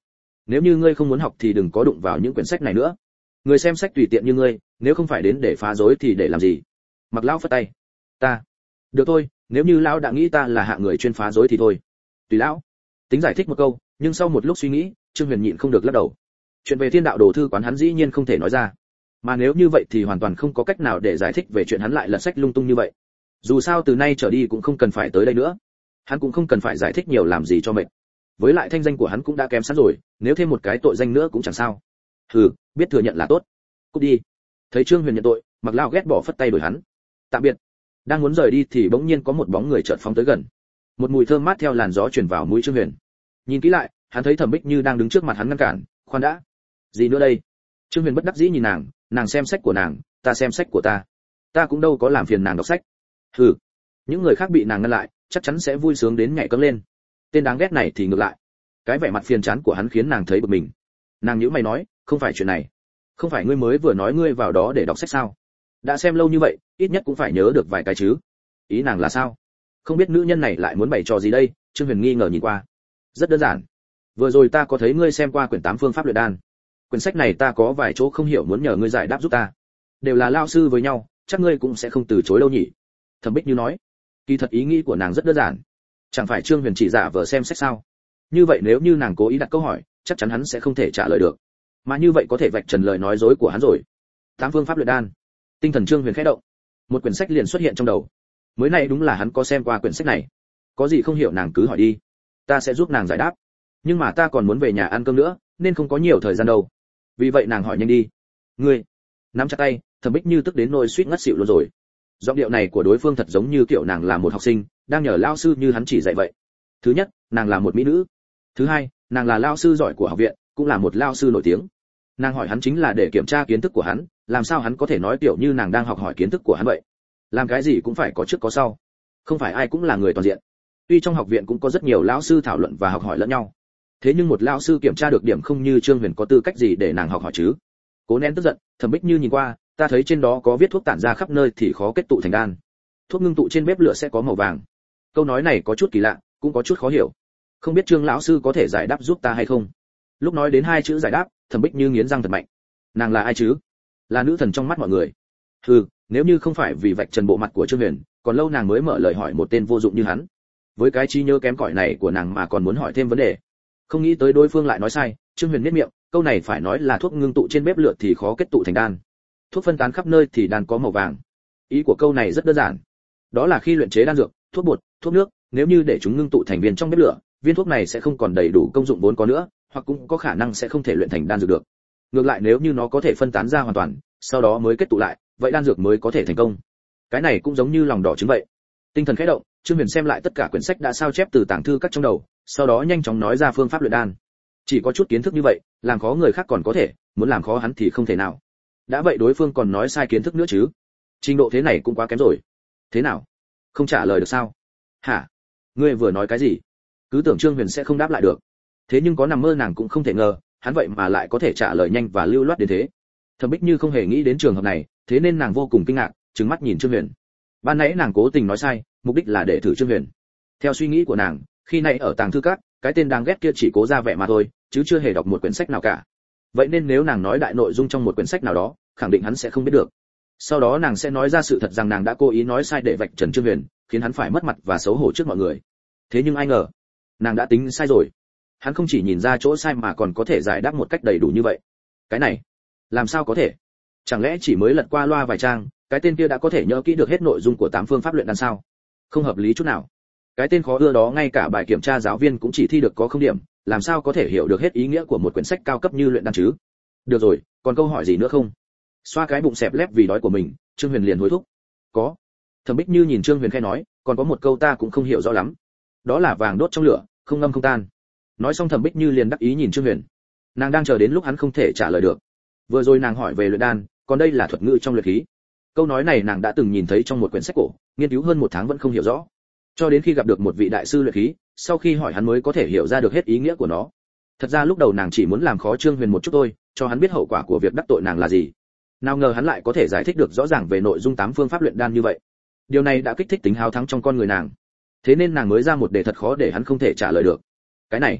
nếu như ngươi không muốn học thì đừng có đụng vào những quyển sách này nữa. Người xem sách tùy tiện như ngươi, nếu không phải đến để phá rối thì để làm gì? Mặc lão phất tay. Ta. Được thôi, nếu như lão đã nghĩ ta là hạng người chuyên phá rối thì thôi. Tùy lão. Tính giải thích một câu, nhưng sau một lúc suy nghĩ, Trương Huyền nhịn không được lắc đầu. Chuyện về Thiên Đạo Đồ thư quán hắn dĩ nhiên không thể nói ra. Mà nếu như vậy thì hoàn toàn không có cách nào để giải thích về chuyện hắn lại lật sách lung tung như vậy. Dù sao từ nay trở đi cũng không cần phải tới đây nữa. Hắn cũng không cần phải giải thích nhiều làm gì cho mệt. Với lại thanh danh của hắn cũng đã kém sẵn rồi, nếu thêm một cái tội danh nữa cũng chẳng sao. Hừ, biết thừa nhận là tốt. Cút đi. Thấy Trương Huyền nhận tội, Mặc Lão ghét bỏ phất tay đuổi hắn. Tạm biệt. Đang muốn rời đi thì bỗng nhiên có một bóng người chợt phóng tới gần. Một mùi thơm mát theo làn gió truyền vào mũi Trương Huyền. Nhìn kỹ lại, hắn thấy Thẩm Bích Như đang đứng trước mặt hắn ngăn cản. Khoan đã. Gì nữa đây? Trương Huyền bất đắc dĩ nhìn nàng, nàng xem sách của nàng, ta xem sách của ta. Ta cũng đâu có làm phiền nàng đọc sách. Hừ. Những người khác bị nàng ngăn lại, chắc chắn sẽ vui sướng đến nhảy cẫng lên. Tên đáng ghét này thì ngược lại. Cái vẻ mặt phiền chán của hắn khiến nàng thấy bực mình. Nàng nhíu mày nói, không phải chuyện này. Không phải ngươi mới vừa nói ngươi vào đó để đọc sách sao? Đã xem lâu như vậy, ít nhất cũng phải nhớ được vài cái chứ. Ý nàng là sao? Không biết nữ nhân này lại muốn bày trò gì đây? Trương Huyền nghi ngờ nhìn qua. Rất đơn giản. Vừa rồi ta có thấy ngươi xem qua quyển tám phương pháp luyện đan. Quyển sách này ta có vài chỗ không hiểu muốn nhờ ngươi giải đáp giúp ta. Đều là lao sư với nhau, chắc ngươi cũng sẽ không từ chối đâu nhỉ? Thẩm Bích Như nói. Kỳ thật ý nghĩ của nàng rất đơn giản. Chẳng phải Trương Huyền chỉ giả vờ xem sách sao? Như vậy nếu như nàng cố ý đặt câu hỏi, chắc chắn hắn sẽ không thể trả lời được. Mà như vậy có thể vạch trần lời nói dối của hắn rồi. Tám phương pháp luyện đan. Tinh thần Trương Huyền khẽ động. Một quyển sách liền xuất hiện trong đầu. Mới này đúng là hắn có xem qua quyển sách này. Có gì không hiểu nàng cứ hỏi đi, ta sẽ giúp nàng giải đáp. Nhưng mà ta còn muốn về nhà ăn cơm nữa, nên không có nhiều thời gian đâu. Vì vậy nàng hỏi nhanh đi. Ngươi. Nắm chặt tay, Thẩm Bích Như tức đến nỗi suýt ngất xỉu luôn rồi. Giọng điệu này của đối phương thật giống như kiểu nàng là một học sinh, đang nhờ lao sư như hắn chỉ dạy vậy. Thứ nhất, nàng là một mỹ nữ. Thứ hai, nàng là lao sư giỏi của học viện, cũng là một lao sư nổi tiếng. Nàng hỏi hắn chính là để kiểm tra kiến thức của hắn, làm sao hắn có thể nói tiểu như nàng đang học hỏi kiến thức của hắn vậy? Làm cái gì cũng phải có trước có sau, không phải ai cũng là người toàn diện. Tuy trong học viện cũng có rất nhiều lão sư thảo luận và học hỏi lẫn nhau, thế nhưng một lão sư kiểm tra được điểm không như Trương Huyền có tư cách gì để nàng học hỏi chứ? Cố nén tức giận, Thẩm Bích Như nhìn qua, ta thấy trên đó có viết thuốc tản ra khắp nơi thì khó kết tụ thành đan. Thuốc ngưng tụ trên bếp lửa sẽ có màu vàng. Câu nói này có chút kỳ lạ, cũng có chút khó hiểu. Không biết Trương lão sư có thể giải đáp giúp ta hay không? Lúc nói đến hai chữ giải đáp, Thẩm Bích Như nghiến răng thật mạnh. Nàng là ai chứ? Là nữ thần trong mắt mọi người. Hừ, nếu như không phải vì vạch trần bộ mặt của Trương Huyền, còn lâu nàng mới mở lời hỏi một tên vô dụng như hắn. Với cái trí nhớ kém cỏi này của nàng mà còn muốn hỏi thêm vấn đề. Không nghĩ tới đối phương lại nói sai, Trương Huyền nhếch miệng, câu này phải nói là thuốc ngưng tụ trên bếp lửa thì khó kết tụ thành đan. Thuốc phân tán khắp nơi thì đan có màu vàng. Ý của câu này rất đơn giản. Đó là khi luyện chế đan dược, thuốc bột, thuốc nước, nếu như để chúng ngưng tụ thành viên trong bếp lửa, viên thuốc này sẽ không còn đầy đủ công dụng vốn có nữa, hoặc cũng có khả năng sẽ không thể luyện thành đan dược được. Ngược lại nếu như nó có thể phân tán ra hoàn toàn, sau đó mới kết tụ lại, vậy đan dược mới có thể thành công. Cái này cũng giống như lòng đỏ trứng vậy. Tinh thần khẽ động, Trương Huyền xem lại tất cả quyển sách đã sao chép từ tàng thư các trong đầu, sau đó nhanh chóng nói ra phương pháp luyện đan. Chỉ có chút kiến thức như vậy, làm khó người khác còn có thể, muốn làm khó hắn thì không thể nào. Đã vậy đối phương còn nói sai kiến thức nữa chứ? Trình độ thế này cũng quá kém rồi. Thế nào? Không trả lời được sao? Hả? Ngươi vừa nói cái gì? Cứ tưởng Trương Huyền sẽ không đáp lại được. Thế nhưng có nằm mơ nàng cũng không thể ngờ, hắn vậy mà lại có thể trả lời nhanh và lưu loát đến thế. Thẩm Bích Như không hề nghĩ đến trường hợp này, thế nên nàng vô cùng kinh ngạc, trừng mắt nhìn Trương Huyền. Ban nãy nàng cố tình nói sai, mục đích là để thử Trương Huyền. Theo suy nghĩ của nàng, khi nãy ở tàng thư các, cái tên đáng ghét kia chỉ cố ra vẻ mà thôi, chứ chưa hề đọc một quyển sách nào cả. Vậy nên nếu nàng nói đại nội dung trong một quyển sách nào đó, khẳng định hắn sẽ không biết được. Sau đó nàng sẽ nói ra sự thật rằng nàng đã cố ý nói sai để vạch trần Trương Huyền, khiến hắn phải mất mặt và xấu hổ trước mọi người. Thế nhưng ai ngờ, nàng đã tính sai rồi. Hắn không chỉ nhìn ra chỗ sai mà còn có thể giải đáp một cách đầy đủ như vậy. Cái này, làm sao có thể? Chẳng lẽ chỉ mới lật qua loa vài trang, cái tên kia đã có thể nhớ kỹ được hết nội dung của tám phương pháp luyện đan sao? Không hợp lý chút nào. Cái tên khó ưa đó ngay cả bài kiểm tra giáo viên cũng chỉ thi được có không điểm, làm sao có thể hiểu được hết ý nghĩa của một quyển sách cao cấp như luyện đan chứ? Được rồi, còn câu hỏi gì nữa không? Xoa cái bụng xẹp lép vì đói của mình, Trương Huyền liền hối thúc. Có. Thẩm Bích Như nhìn Trương Huyền khẽ nói, còn có một câu ta cũng không hiểu rõ lắm. Đó là vàng đốt trong lửa, không ngâm không tan. Nói xong Thẩm Bích Như liền đắc ý nhìn Trương Huyền. Nàng đang chờ đến lúc hắn không thể trả lời được. Vừa rồi nàng hỏi về luyện đan, còn đây là thuật ngữ trong luyện khí. Câu nói này nàng đã từng nhìn thấy trong một quyển sách cổ, nghiên cứu hơn một tháng vẫn không hiểu rõ. Cho đến khi gặp được một vị đại sư luyện khí, sau khi hỏi hắn mới có thể hiểu ra được hết ý nghĩa của nó. Thật ra lúc đầu nàng chỉ muốn làm khó Trương Huyền một chút thôi, cho hắn biết hậu quả của việc đắc tội nàng là gì. Nào ngờ hắn lại có thể giải thích được rõ ràng về nội dung tám phương pháp luyện đan như vậy. Điều này đã kích thích tính háo thắng trong con người nàng. Thế nên nàng mới ra một đề thật khó để hắn không thể trả lời được. Cái này,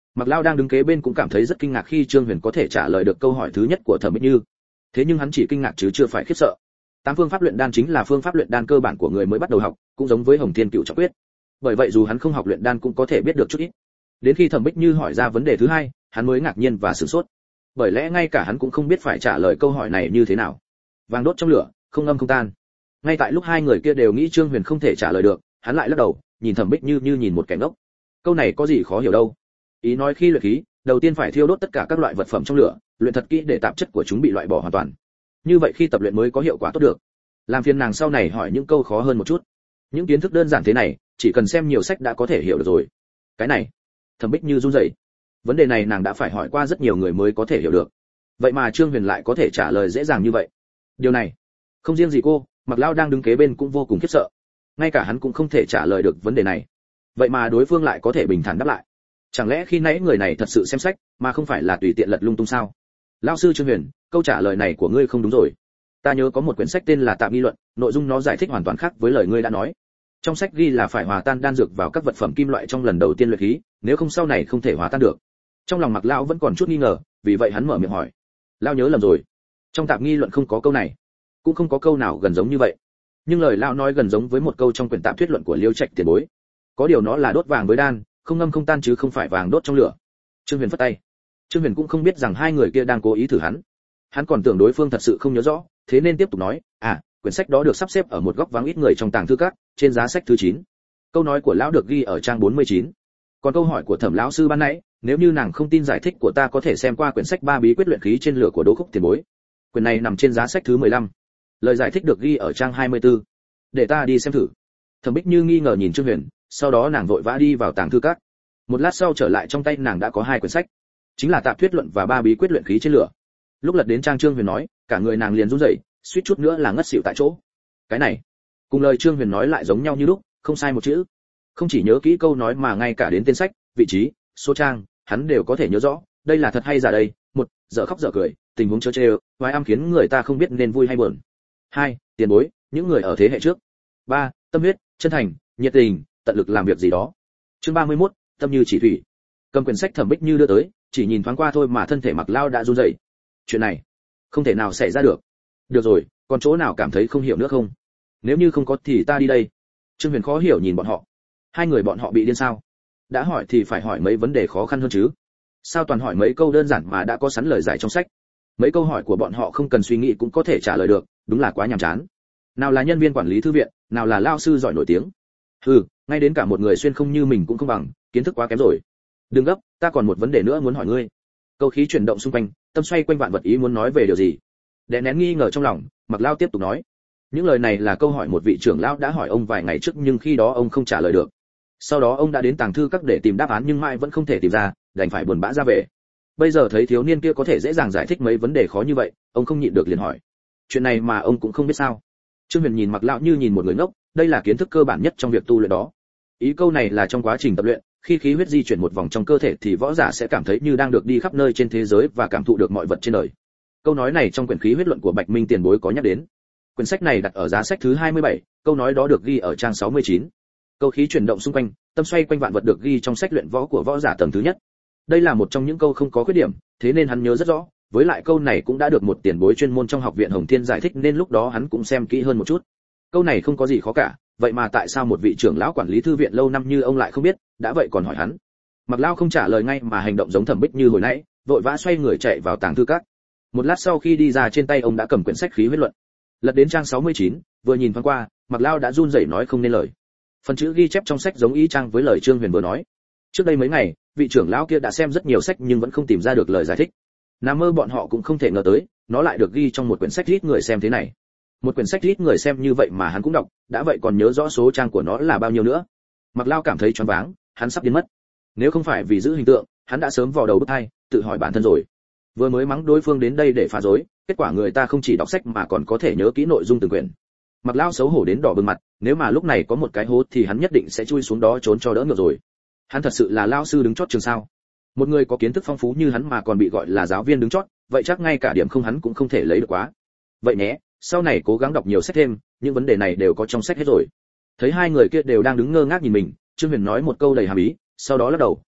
Mặc Lao đang đứng kế bên cũng cảm thấy rất kinh ngạc khi Trương Huyền có thể trả lời được câu hỏi thứ nhất của Thẩm Bích Như. Thế nhưng hắn chỉ kinh ngạc chứ chưa phải khiếp sợ. Tám phương pháp luyện đan chính là phương pháp luyện đan cơ bản của người mới bắt đầu học, cũng giống với Hồng Thiên Cựu Trọng Quyết. Bởi vậy dù hắn không học luyện đan cũng có thể biết được chút ít. Đến khi Thẩm Bích Như hỏi ra vấn đề thứ hai, hắn mới ngạc nhiên và sửng sốt. Bởi lẽ ngay cả hắn cũng không biết phải trả lời câu hỏi này như thế nào. Vàng đốt trong lửa, không ngâm không tan. Ngay tại lúc hai người kia đều nghĩ Trương Huyền không thể trả lời được, hắn lại lắc đầu, nhìn Thẩm Bích Như như nhìn một kẻ ngốc. Câu này có gì khó hiểu đâu. Ý nói khi luyện khí, đầu tiên phải thiêu đốt tất cả các loại vật phẩm trong lửa, luyện thật kỹ để tạp chất của chúng bị loại bỏ hoàn toàn. Như vậy khi tập luyện mới có hiệu quả tốt được. Làm phiền nàng sau này hỏi những câu khó hơn một chút. Những kiến thức đơn giản thế này, chỉ cần xem nhiều sách đã có thể hiểu được rồi. Cái này, Thẩm Bích Như run rẩy. Vấn đề này nàng đã phải hỏi qua rất nhiều người mới có thể hiểu được. Vậy mà Trương Huyền lại có thể trả lời dễ dàng như vậy. Điều này, không riêng gì cô, Mặc Lao đang đứng kế bên cũng vô cùng khiếp sợ. Ngay cả hắn cũng không thể trả lời được vấn đề này. Vậy mà đối phương lại có thể bình thản đáp lại. Chẳng lẽ khi nãy người này thật sự xem sách, mà không phải là tùy tiện lật lung tung sao? Lão sư Trương Huyền, câu trả lời này của ngươi không đúng rồi. Ta nhớ có một quyển sách tên là Tạm Nghi Luận, nội dung nó giải thích hoàn toàn khác với lời ngươi đã nói. Trong sách ghi là phải hòa tan đan dược vào các vật phẩm kim loại trong lần đầu tiên luyện khí, nếu không sau này không thể hòa tan được. Trong lòng Mặc Lão vẫn còn chút nghi ngờ, vì vậy hắn mở miệng hỏi. Lão nhớ lầm rồi. Trong Tạm Nghi Luận không có câu này, cũng không có câu nào gần giống như vậy. Nhưng lời Lão nói gần giống với một câu trong quyển Tạm Thuyết Luận của Liêu Trạch tiền bối. Có điều nó là đốt vàng với đan, không ngâm không tan chứ không phải vàng đốt trong lửa. Trương Huyền phất tay. Trương Huyền cũng không biết rằng hai người kia đang cố ý thử hắn. Hắn còn tưởng đối phương thật sự không nhớ rõ, thế nên tiếp tục nói, à, quyển sách đó được sắp xếp ở một góc vắng ít người trong tàng thư các, trên giá sách thứ chín. Câu nói của lão được ghi ở trang bốn mươi chín. Còn câu hỏi của Thẩm lão sư ban nãy, nếu như nàng không tin giải thích của ta có thể xem qua quyển sách ba bí quyết luyện khí trên lửa của Đỗ Khúc tiền bối. Quyển này nằm trên giá sách thứ mười lăm. Lời giải thích được ghi ở trang hai mươi tư. Để ta đi xem thử. Thẩm Bích Như nghi ngờ nhìn Trương Huyền, sau đó nàng vội vã đi vào tàng thư các. Một lát sau trở lại trong tay nàng đã có hai quyển sách, chính là Tạp Thuyết Luận và ba bí quyết luyện khí trên lửa. Lúc lật đến trang Trương Huyền nói, cả người nàng liền run rẩy, suýt chút nữa là ngất xỉu tại chỗ. Cái này, cùng lời Trương Huyền nói lại giống nhau như lúc, không sai một chữ. Không chỉ nhớ kỹ câu nói mà ngay cả đến tên sách, vị trí, số trang, hắn đều có thể nhớ rõ. Đây là thật hay giả đây? Một, dở khóc dở cười, tình huống trớ trêu, oai âm khiến người ta không biết nên vui hay buồn. Hai, tiền bối, những người ở thế hệ trước. Ba, tâm huyết, chân thành, nhiệt tình, tận lực làm việc gì đó. Chương ba mươi mốt, tâm như chỉ thủy. Cầm quyển sách Thẩm Bích Như đưa tới, chỉ nhìn thoáng qua thôi mà thân thể Mặc Lao đã run rẩy. Chuyện này, không thể nào xảy ra được. Được rồi, còn chỗ nào cảm thấy không hiểu nữa không? Nếu như không có thì ta đi đây. Trương Huyền khó hiểu nhìn bọn họ. Hai người bọn họ bị điên sao? Đã hỏi thì phải hỏi mấy vấn đề khó khăn hơn chứ. Sao toàn hỏi mấy câu đơn giản mà đã có sẵn lời giải trong sách? Mấy câu hỏi của bọn họ không cần suy nghĩ cũng có thể trả lời được, đúng là quá nhàm chán. Nào là nhân viên quản lý thư viện, nào là lao sư giỏi nổi tiếng. Hừ, ngay đến cả một người xuyên không như mình cũng không bằng, kiến thức quá kém rồi. Đừng gấp, ta còn một vấn đề nữa muốn hỏi ngươi. Câu khí chuyển động xung quanh, tâm xoay quanh vạn vật ý muốn nói về điều gì. Đè nén nghi ngờ trong lòng, Mặc Lao tiếp tục nói. Những lời này là câu hỏi một vị trưởng lão đã hỏi ông vài ngày trước nhưng khi đó ông không trả lời được. Sau đó ông đã đến tàng thư các để tìm đáp án nhưng mãi vẫn không thể tìm ra, đành phải buồn bã ra về. Bây giờ thấy thiếu niên kia có thể dễ dàng giải thích mấy vấn đề khó như vậy, ông không nhịn được liền hỏi. Chuyện này mà ông cũng không biết sao? Trương Huyền nhìn Mặc Lão như nhìn một người ngốc, đây là kiến thức cơ bản nhất trong việc tu luyện đó. Ý câu này là trong quá trình tập luyện, khi khí huyết di chuyển một vòng trong cơ thể thì võ giả sẽ cảm thấy như đang được đi khắp nơi trên thế giới và cảm thụ được mọi vật trên đời. Câu nói này trong quyển khí huyết luận của Bạch Minh tiền bối có nhắc đến. Quyển sách này đặt ở giá sách thứ hai mươi bảy, câu nói đó được ghi ở trang sáu mươi chín. Câu khí chuyển động xung quanh, tâm xoay quanh vạn vật được ghi trong sách luyện võ của võ giả tầng thứ nhất. Đây là một trong những câu không có khuyết điểm, thế nên hắn nhớ rất rõ, với lại câu này cũng đã được một tiền bối chuyên môn trong học viện Hồng Thiên giải thích nên lúc đó hắn cũng xem kỹ hơn một chút. Câu này không có gì khó cả, vậy mà tại sao một vị trưởng lão quản lý thư viện lâu năm như ông lại không biết, đã vậy còn hỏi hắn. Mặc Lao không trả lời ngay mà hành động giống Thẩm Bích Như hồi nãy, vội vã xoay người chạy vào tàng thư các. Một lát sau khi đi ra trên tay ông đã cầm quyển sách khí huyết luận. Lật đến trang sáu mươi chín, vừa nhìn thoáng qua, Mặc Lao đã run rẩy nói không nên lời. Phần chữ ghi chép trong sách giống y chang với lời Trương Huyền vừa nói. Trước đây mấy ngày, vị trưởng lão kia đã xem rất nhiều sách nhưng vẫn không tìm ra được lời giải thích. Nằm mơ bọn họ cũng không thể ngờ tới, nó lại được ghi trong một quyển sách ít người xem thế này. Một quyển sách ít người xem như vậy mà hắn cũng đọc, đã vậy còn nhớ rõ số trang của nó là bao nhiêu nữa. Mặc Lao cảm thấy choáng váng, hắn sắp điên mất. Nếu không phải vì giữ hình tượng, hắn đã sớm vò đầu bứt tai, tự hỏi bản thân rồi. Vừa mới mắng đối phương đến đây để phá rối, kết quả người ta không chỉ đọc sách mà còn có thể nhớ kỹ nội dung từng quyển. Mặc Lao xấu hổ đến đỏ bừng mặt, nếu mà lúc này có một cái hố thì hắn nhất định sẽ chui xuống đó trốn cho đỡ ngược rồi. Hắn thật sự là lao sư đứng chót trường sao? Một người có kiến thức phong phú như hắn mà còn bị gọi là giáo viên đứng chót, vậy chắc ngay cả điểm không hắn cũng không thể lấy được quá. Vậy nhé, sau này cố gắng đọc nhiều sách thêm, những vấn đề này đều có trong sách hết rồi. Thấy hai người kia đều đang đứng ngơ ngác nhìn mình, Trương Huyền nói một câu đầy hàm ý, sau đó lắc đầu,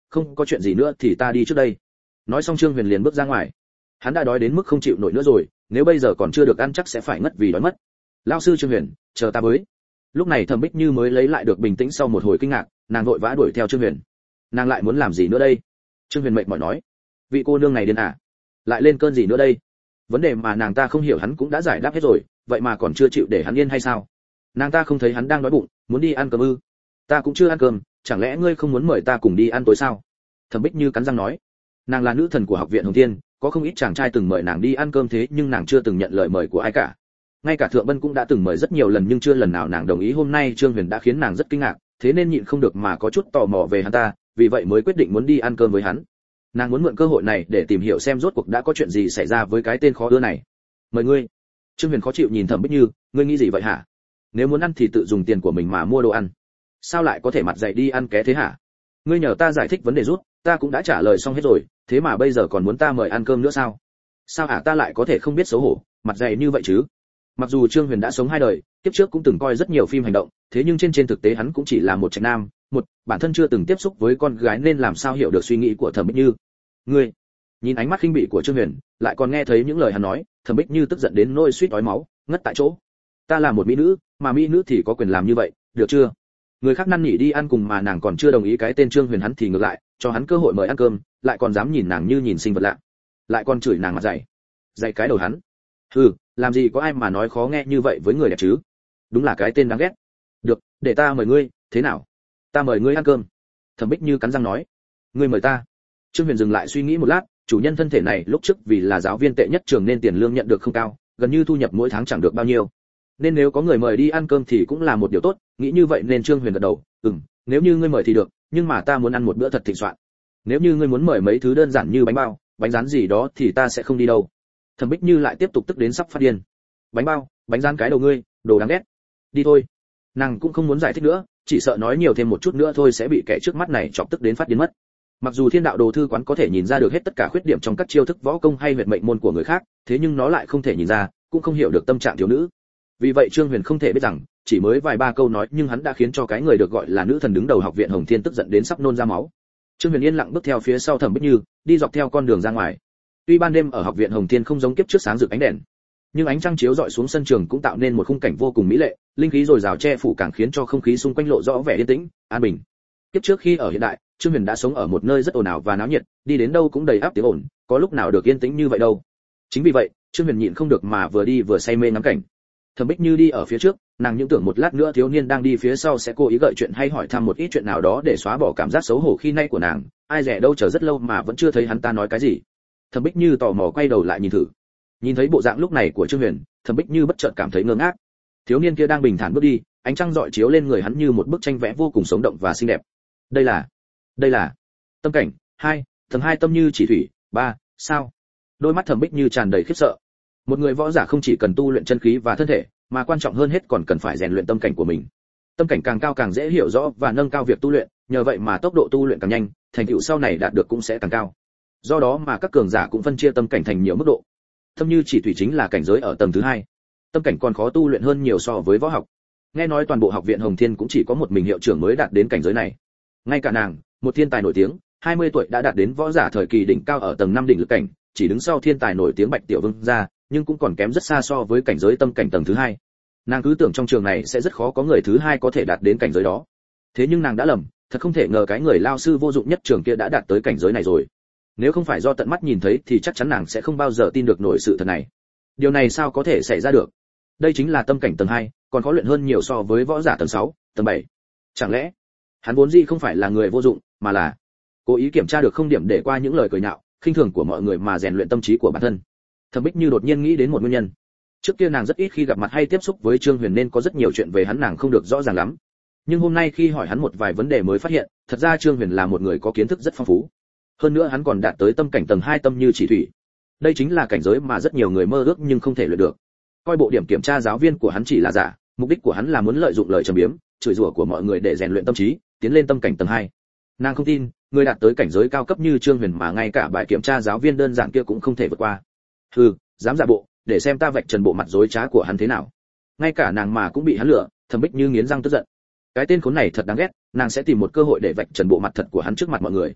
không có chuyện gì nữa thì ta đi trước đây. Nói xong Trương Huyền liền bước ra ngoài. Hắn đã đói đến mức không chịu nổi nữa rồi, nếu bây giờ còn chưa được ăn chắc sẽ phải ngất vì đói mất. Lão sư Trương Huyền, chờ ta với. Lúc này Thẩm Bích Như mới lấy lại được bình tĩnh sau một hồi kinh ngạc, nàng vội vã đuổi theo Trương Huyền. Nàng lại muốn làm gì nữa đây? Trương Huyền mệt mỏi nói. Vị cô nương này điên à? Lại lên cơn gì nữa đây? Vấn đề mà nàng ta không hiểu hắn cũng đã giải đáp hết rồi, vậy mà còn chưa chịu để hắn yên hay sao? Nàng ta không thấy hắn đang đói bụng, muốn đi ăn cơm ư? Ta cũng chưa ăn cơm, chẳng lẽ ngươi không muốn mời ta cùng đi ăn tối sao? Thẩm Bích Như cắn răng nói. Nàng là nữ thần của học viện Hồng Thiên, có không ít chàng trai từng mời nàng đi ăn cơm thế nhưng nàng chưa từng nhận lời mời của ai cả. Ngay cả Thượng Bân cũng đã từng mời rất nhiều lần nhưng chưa lần nào nàng đồng ý. Hôm nay Trương Huyền đã khiến nàng rất kinh ngạc, thế nên nhịn không được mà có chút tò mò về hắn ta, vì vậy mới quyết định muốn đi ăn cơm với hắn. Nàng muốn mượn cơ hội này để tìm hiểu xem rốt cuộc đã có chuyện gì xảy ra với cái tên khó ưa này. Mời ngươi. Trương Huyền khó chịu nhìn Thẩm Bích Như, ngươi nghĩ gì vậy hả? Nếu muốn ăn thì tự dùng tiền của mình mà mua đồ ăn. Sao lại có thể mặt dày đi ăn ké thế hả? Ngươi nhờ ta giải thích vấn đề rút, ta cũng đã trả lời xong hết rồi, thế mà bây giờ còn muốn ta mời ăn cơm nữa sao? Sao hả, ta lại có thể không biết xấu hổ, mặt dày như vậy chứ? Mặc dù Trương Huyền đã sống hai đời, kiếp trước cũng từng coi rất nhiều phim hành động, thế nhưng trên trên thực tế hắn cũng chỉ là một trạch nam, một bản thân chưa từng tiếp xúc với con gái nên làm sao hiểu được suy nghĩ của Thẩm Bích Như. Ngươi, nhìn ánh mắt khinh bỉ của Trương Huyền, lại còn nghe thấy những lời hắn nói, Thẩm Bích Như tức giận đến nỗi suýt ói máu, ngất tại chỗ. Ta là một mỹ nữ, mà mỹ nữ thì có quyền làm như vậy, được chưa? Người khác năn nỉ đi ăn cùng mà nàng còn chưa đồng ý, cái tên Trương Huyền hắn thì ngược lại, cho hắn cơ hội mời ăn cơm, lại còn dám nhìn nàng như nhìn sinh vật lạ, lại còn chửi nàng mặt dày, dày cái đầu hắn. Hừ, làm gì có ai mà nói khó nghe như vậy với người đẹp chứ? Đúng là cái tên đáng ghét. Được, để ta mời ngươi, thế nào? Ta mời ngươi ăn cơm. Thẩm Bích Như cắn răng nói. Ngươi mời ta? Trương Huyền dừng lại suy nghĩ một lát, chủ nhân thân thể này lúc trước vì là giáo viên tệ nhất trường nên tiền lương nhận được không cao, gần như thu nhập mỗi tháng chẳng được bao nhiêu. Nên nếu có người mời đi ăn cơm thì cũng là một điều tốt, nghĩ như vậy nên Trương Huyền gật đầu, "Ừm, nếu như ngươi mời thì được, nhưng mà ta muốn ăn một bữa thật thịnh soạn. Nếu như ngươi muốn mời mấy thứ đơn giản như bánh bao, bánh rán gì đó thì ta sẽ không đi đâu." Thẩm Bích Như lại tiếp tục tức đến sắp phát điên. "Bánh bao, bánh rán cái đầu ngươi, đồ đáng ghét. Đi thôi." Nàng cũng không muốn giải thích nữa, chỉ sợ nói nhiều thêm một chút nữa thôi sẽ bị kẻ trước mắt này chọc tức đến phát điên mất. Mặc dù Thiên Đạo Đồ Thư Quán có thể nhìn ra được hết tất cả khuyết điểm trong các chiêu thức võ công hay huyệt mệnh môn của người khác, thế nhưng nó lại không thể nhìn ra, cũng không hiểu được tâm trạng thiếu nữ. Vì vậy Trương Huyền không thể biết rằng, chỉ mới vài ba câu nói nhưng hắn đã khiến cho cái người được gọi là nữ thần đứng đầu học viện Hồng Thiên tức giận đến sắp nôn ra máu. Trương Huyền yên lặng bước theo phía sau Thẩm Bích Như, đi dọc theo con đường ra ngoài. Tuy ban đêm ở học viện Hồng Thiên không giống kiếp trước sáng rực ánh đèn, nhưng ánh trăng chiếu rọi xuống sân trường cũng tạo nên một khung cảnh vô cùng mỹ lệ, linh khí dồi dào che phủ càng khiến cho không khí xung quanh lộ rõ vẻ yên tĩnh, an bình. Kiếp trước khi ở hiện đại, Trương Huyền đã sống ở một nơi rất ồn ào và náo nhiệt, đi đến đâu cũng đầy áp tiếng ồn, có lúc nào được yên tĩnh như vậy đâu. Chính vì vậy, Trương Huyền nhịn không được mà vừa đi vừa say mê ngắm cảnh. Thẩm Bích Như đi ở phía trước, nàng những tưởng một lát nữa thiếu niên đang đi phía sau sẽ cố ý gợi chuyện hay hỏi thăm một ít chuyện nào đó để xóa bỏ cảm giác xấu hổ khi nay của nàng, ai dè đâu chờ rất lâu mà vẫn chưa thấy hắn ta nói cái gì. Thẩm Bích Như tò mò quay đầu lại nhìn thử. Nhìn thấy bộ dạng lúc này của Trương Huyền, Thẩm Bích Như bất chợt cảm thấy ngơ ngác. Thiếu niên kia đang bình thản bước đi, ánh trăng rọi chiếu lên người hắn như một bức tranh vẽ vô cùng sống động và xinh đẹp. Đây là, đây là tâm cảnh hai, tầng hai tâm như chỉ thủy, ba, sao? Đôi mắt Thẩm Bích Như tràn đầy khiếp sợ. Một người võ giả không chỉ cần tu luyện chân khí và thân thể, mà quan trọng hơn hết còn cần phải rèn luyện tâm cảnh của mình. Tâm cảnh càng cao càng dễ hiểu rõ và nâng cao việc tu luyện, nhờ vậy mà tốc độ tu luyện càng nhanh, thành tựu sau này đạt được cũng sẽ càng cao. Do đó mà các cường giả cũng phân chia tâm cảnh thành nhiều mức độ. Tâm như chỉ thủy chính là cảnh giới ở tầng thứ hai. Tâm cảnh còn khó tu luyện hơn nhiều so với võ học. Nghe nói toàn bộ học viện Hồng Thiên cũng chỉ có một mình hiệu trưởng mới đạt đến cảnh giới này. Ngay cả nàng, một thiên tài nổi tiếng, hai mươi tuổi đã đạt đến võ giả thời kỳ đỉnh cao ở tầng năm đỉnh lực cảnh, chỉ đứng sau thiên tài nổi tiếng Bạch Tiểu Vương ra, nhưng cũng còn kém rất xa so với cảnh giới tâm cảnh tầng thứ hai. Nàng cứ tưởng trong trường này sẽ rất khó có người thứ hai có thể đạt đến cảnh giới đó. Thế nhưng nàng đã lầm, thật không thể ngờ cái người lao sư vô dụng nhất trường kia đã đạt tới cảnh giới này rồi. Nếu không phải do tận mắt nhìn thấy thì chắc chắn nàng sẽ không bao giờ tin được nổi sự thật này. Điều này sao có thể xảy ra được? Đây chính là tâm cảnh tầng hai, còn khó luyện hơn nhiều so với võ giả tầng sáu, tầng bảy. Chẳng lẽ hắn vốn dĩ không phải là người vô dụng, mà là cố ý kiểm tra được không điểm để qua những lời cười nhạo, khinh thường của mọi người mà rèn luyện tâm trí của bản thân. Thẩm Bích Như đột nhiên nghĩ đến một nguyên nhân. Trước kia nàng rất ít khi gặp mặt hay tiếp xúc với Trương Huyền nên có rất nhiều chuyện về hắn nàng không được rõ ràng lắm. Nhưng hôm nay khi hỏi hắn một vài vấn đề mới phát hiện, thật ra Trương Huyền là một người có kiến thức rất phong phú. Hơn nữa hắn còn đạt tới tâm cảnh tầng hai tâm như chỉ thủy. Đây chính là cảnh giới mà rất nhiều người mơ ước nhưng không thể luyện được. Coi bộ điểm kiểm tra giáo viên của hắn chỉ là giả, mục đích của hắn là muốn lợi dụng lời trầm biếm, chửi rủa của mọi người để rèn luyện tâm trí, tiến lên tâm cảnh tầng hai. Nàng không tin, người đạt tới cảnh giới cao cấp như Trương Huyền mà ngay cả bài kiểm tra giáo viên đơn giản kia cũng không thể vượt qua. Hừ, dám giả bộ, để xem ta vạch trần bộ mặt dối trá của hắn thế nào. Ngay cả nàng mà cũng bị hắn lừa, Thẩm Bích Như nghiến răng tức giận. Cái tên khốn này thật đáng ghét, nàng sẽ tìm một cơ hội để vạch trần bộ mặt thật của hắn trước mặt mọi người.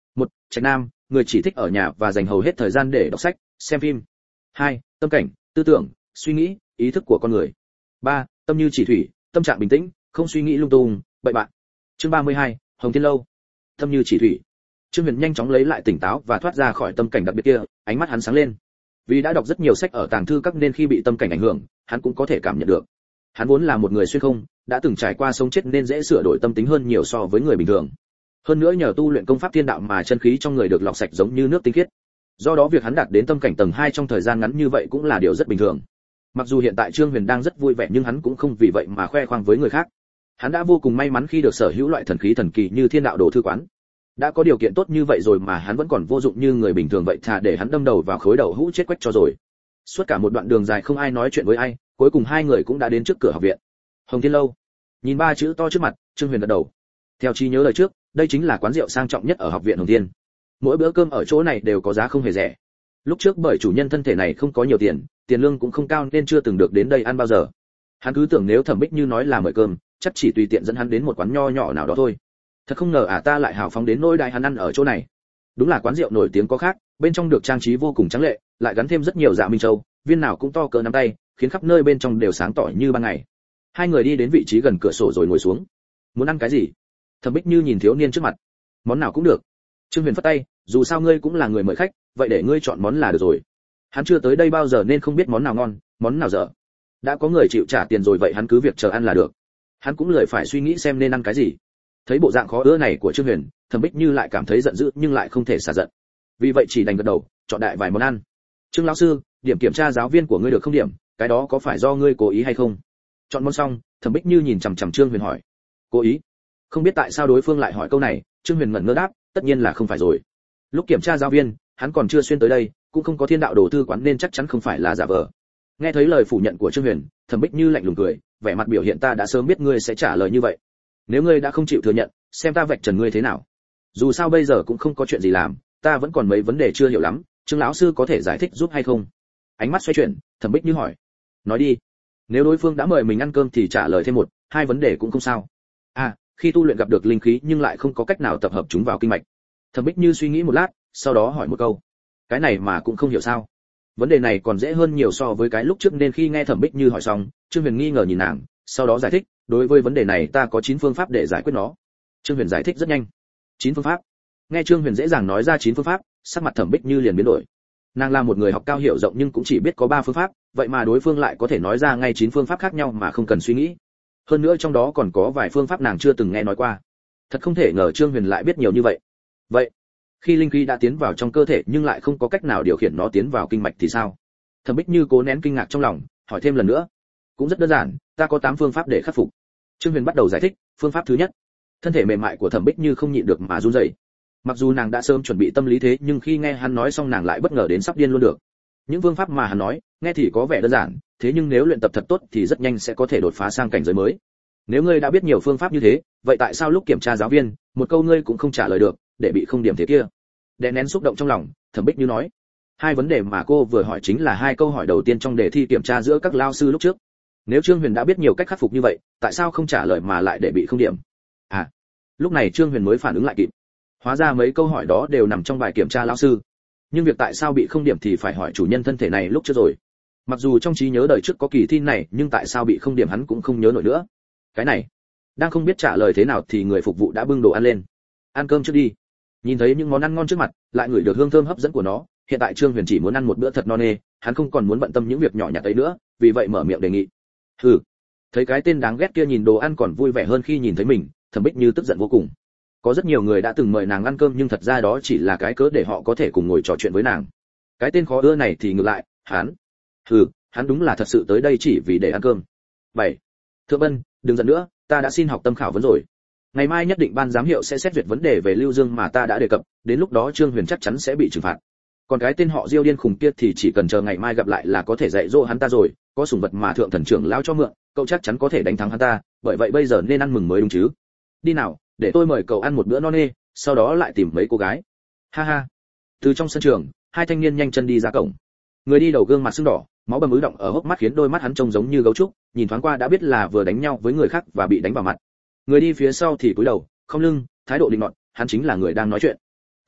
một Trạch Nam, người chỉ thích ở nhà và dành hầu hết thời gian để đọc sách, xem phim. hai Tâm cảnh, tư tưởng, suy nghĩ, ý thức của con người. ba Tâm như chỉ thủy, tâm trạng bình tĩnh, không suy nghĩ lung tung, bậy bạn. Chương ba mươi hai, Hồng Thiên Lâu. Tâm như chỉ thủy. Trương Huyền nhanh chóng lấy lại tỉnh táo và thoát ra khỏi tâm cảnh đặc biệt kia, ánh mắt hắn sáng lên. Vì đã đọc rất nhiều sách ở tàng thư các nên khi bị tâm cảnh ảnh hưởng, hắn cũng có thể cảm nhận được. Hắn vốn là một người xuyên không, đã từng trải qua sống chết nên dễ sửa đổi tâm tính hơn nhiều so với người bình thường. Hơn nữa nhờ tu luyện công pháp thiên đạo mà chân khí trong người được lọc sạch giống như nước tinh khiết. Do đó việc hắn đạt đến tâm cảnh tầng hai trong thời gian ngắn như vậy cũng là điều rất bình thường. Mặc dù hiện tại Trương Huyền đang rất vui vẻ nhưng hắn cũng không vì vậy mà khoe khoang với người khác. Hắn đã vô cùng may mắn khi được sở hữu loại thần khí thần kỳ như Thiên Đạo Đồ Thư Quán. Đã có điều kiện tốt như vậy rồi mà hắn vẫn còn vô dụng như người bình thường vậy, thà để hắn đâm đầu vào khối đầu hũ chết quách cho rồi. Suốt cả một đoạn đường dài không ai nói chuyện với ai, cuối cùng hai người cũng đã đến trước cửa học viện. Hồng Thiên Lâu. Nhìn ba chữ to trước mặt, Trương Huyền gật đầu. Theo trí nhớ lời trước, đây chính là quán rượu sang trọng nhất ở học viện Hồng Thiên. Mỗi bữa cơm ở chỗ này đều có giá không hề rẻ. Lúc trước bởi chủ nhân thân thể này không có nhiều tiền, tiền lương cũng không cao nên chưa từng được đến đây ăn bao giờ. Hắn cứ tưởng nếu Thẩm Bích Như nói là mời cơm, chắc chỉ tùy tiện dẫn hắn đến một quán nho nhỏ nào đó thôi. Thật không ngờ à ta lại hào phóng đến nỗi đại hắn ăn ở chỗ này. Đúng là quán rượu nổi tiếng có khác, bên trong được trang trí vô cùng trắng lệ, lại gắn thêm rất nhiều dạ minh châu, viên nào cũng to cỡ nắm tay, khiến khắp nơi bên trong đều sáng tỏ như ban ngày. Hai người đi đến vị trí gần cửa sổ rồi ngồi xuống. Muốn ăn cái gì? Thẩm Bích Như nhìn thiếu niên trước mặt. Món nào cũng được. Trương Huyền phất tay, dù sao ngươi cũng là người mời khách, vậy để ngươi chọn món là được rồi. Hắn chưa tới đây bao giờ nên không biết món nào ngon, món nào dở. Đã có người chịu trả tiền rồi vậy hắn cứ việc chờ ăn là được. Hắn cũng lười phải suy nghĩ xem nên ăn cái gì. Thấy bộ dạng khó ưa này của Trương Huyền, Thẩm Bích Như lại cảm thấy giận dữ nhưng lại không thể xả giận. Vì vậy chỉ đành gật đầu, chọn đại vài món ăn. Trương lão sư, điểm kiểm tra giáo viên của ngươi được không điểm, cái đó có phải do ngươi cố ý hay không? Chọn món xong, Thẩm Bích Như nhìn chằm chằm Trương Huyền hỏi. Cố ý? Không biết tại sao đối phương lại hỏi câu này, Trương Huyền ngẩn ngơ đáp, tất nhiên là không phải rồi. Lúc kiểm tra giáo viên, hắn còn chưa xuyên tới đây, cũng không có Thiên Đạo Đồ Thư Quán nên chắc chắn không phải là giả vờ. Nghe thấy lời phủ nhận của Trương Huyền, Thẩm Bích Như lạnh lùng cười, vẻ mặt biểu hiện ta đã sớm biết ngươi sẽ trả lời như vậy. Nếu ngươi đã không chịu thừa nhận, xem ta vạch trần ngươi thế nào. Dù sao bây giờ cũng không có chuyện gì làm, ta vẫn còn mấy vấn đề chưa hiểu lắm, Trương lão sư có thể giải thích giúp hay không? Ánh mắt xoay chuyển, Thẩm Bích Như hỏi. Nói đi. Nếu đối phương đã mời mình ăn cơm thì trả lời thêm một, hai vấn đề cũng không sao. À, khi tu luyện gặp được linh khí nhưng lại không có cách nào tập hợp chúng vào kinh mạch. Thẩm Bích Như suy nghĩ một lát, sau đó hỏi một câu. Cái này mà cũng không hiểu sao? Vấn đề này còn dễ hơn nhiều so với cái lúc trước nên khi nghe Thẩm Bích Như hỏi xong, Trương Huyền nghi ngờ nhìn nàng, sau đó giải thích, đối với vấn đề này ta có chín phương pháp để giải quyết nó. Trương Huyền giải thích rất nhanh. Chín phương pháp. Nghe Trương Huyền dễ dàng nói ra chín phương pháp, sắc mặt Thẩm Bích Như liền biến đổi. Nàng là một người học cao hiểu rộng nhưng cũng chỉ biết có ba phương pháp, vậy mà đối phương lại có thể nói ra ngay chín phương pháp khác nhau mà không cần suy nghĩ. Hơn nữa trong đó còn có vài phương pháp nàng chưa từng nghe nói qua. Thật không thể ngờ Trương Huyền lại biết nhiều như vậy. Vậy, khi linh khí đã tiến vào trong cơ thể nhưng lại không có cách nào điều khiển nó tiến vào kinh mạch thì sao? Thẩm Bích Như cố nén kinh ngạc trong lòng, hỏi thêm lần nữa. Cũng rất đơn giản, ta có tám phương pháp để khắc phục. Trương Huyền bắt đầu giải thích, phương pháp thứ nhất. Thân thể mềm mại của Thẩm Bích Như không nhịn được mà run rẩy. Mặc dù nàng đã sớm chuẩn bị tâm lý thế nhưng khi nghe hắn nói xong nàng lại bất ngờ đến sắp điên luôn được. Những phương pháp mà hắn nói, nghe thì có vẻ đơn giản, thế nhưng nếu luyện tập thật tốt thì rất nhanh sẽ có thể đột phá sang cảnh giới mới. Nếu ngươi đã biết nhiều phương pháp như thế, vậy tại sao lúc kiểm tra giáo viên, một câu ngươi cũng không trả lời được, để bị không điểm thế kia? Đè nén xúc động trong lòng, Thẩm Bích Như nói. Hai vấn đề mà cô vừa hỏi chính là hai câu hỏi đầu tiên trong đề thi kiểm tra giữa các lao sư lúc trước. Nếu Trương Huyền đã biết nhiều cách khắc phục như vậy, tại sao không trả lời mà lại để bị không điểm? À, lúc này Trương Huyền mới phản ứng lại kịp. Hóa ra mấy câu hỏi đó đều nằm trong bài kiểm tra lão sư. Nhưng việc tại sao bị không điểm thì phải hỏi chủ nhân thân thể này lúc trước rồi. Mặc dù trong trí nhớ đời trước có kỳ thi này, nhưng tại sao bị không điểm hắn cũng không nhớ nổi nữa. Cái này, đang không biết trả lời thế nào thì người phục vụ đã bưng đồ ăn lên. Ăn cơm trước đi. Nhìn thấy những món ăn ngon trước mặt, lại ngửi được hương thơm hấp dẫn của nó, hiện tại Trương Huyền chỉ muốn ăn một bữa thật no nê, hắn không còn muốn bận tâm những việc nhỏ nhặt ấy nữa, vì vậy mở miệng đề nghị. Hừ. Thấy cái tên đáng ghét kia nhìn đồ ăn còn vui vẻ hơn khi nhìn thấy mình, Thẩm Bích Như tức giận vô cùng. Có rất nhiều người đã từng mời nàng ăn cơm nhưng thật ra đó chỉ là cái cớ để họ có thể cùng ngồi trò chuyện với nàng. Cái tên khó ưa này thì ngược lại, hắn, hừ, hắn đúng là thật sự tới đây chỉ vì để ăn cơm. bảy. Thượng Bân, đừng giận nữa, ta đã xin học tâm khảo vấn rồi. Ngày mai nhất định ban giám hiệu sẽ xét duyệt vấn đề về Lưu Dương mà ta đã đề cập, đến lúc đó Trương Huyền chắc chắn sẽ bị trừng phạt. Còn cái tên họ Diêu điên khùng kia thì chỉ cần chờ ngày mai gặp lại là có thể dạy dỗ hắn ta rồi, có sủng vật mà thượng thần trưởng lao cho mượn, cậu chắc chắn có thể đánh thắng hắn ta, bởi vậy bây giờ nên ăn mừng mới đúng chứ. Đi nào, để tôi mời cậu ăn một bữa no nê, sau đó lại tìm mấy cô gái. Ha ha. Từ trong sân trường, hai thanh niên nhanh chân đi ra cổng. Người đi đầu gương mặt sưng đỏ, máu bầm ứ động ở hốc mắt khiến đôi mắt hắn trông giống như gấu trúc, nhìn thoáng qua đã biết là vừa đánh nhau với người khác và bị đánh vào mặt. Người đi phía sau thì cúi đầu, không lưng, thái độ định nọt, hắn chính là người đang nói chuyện.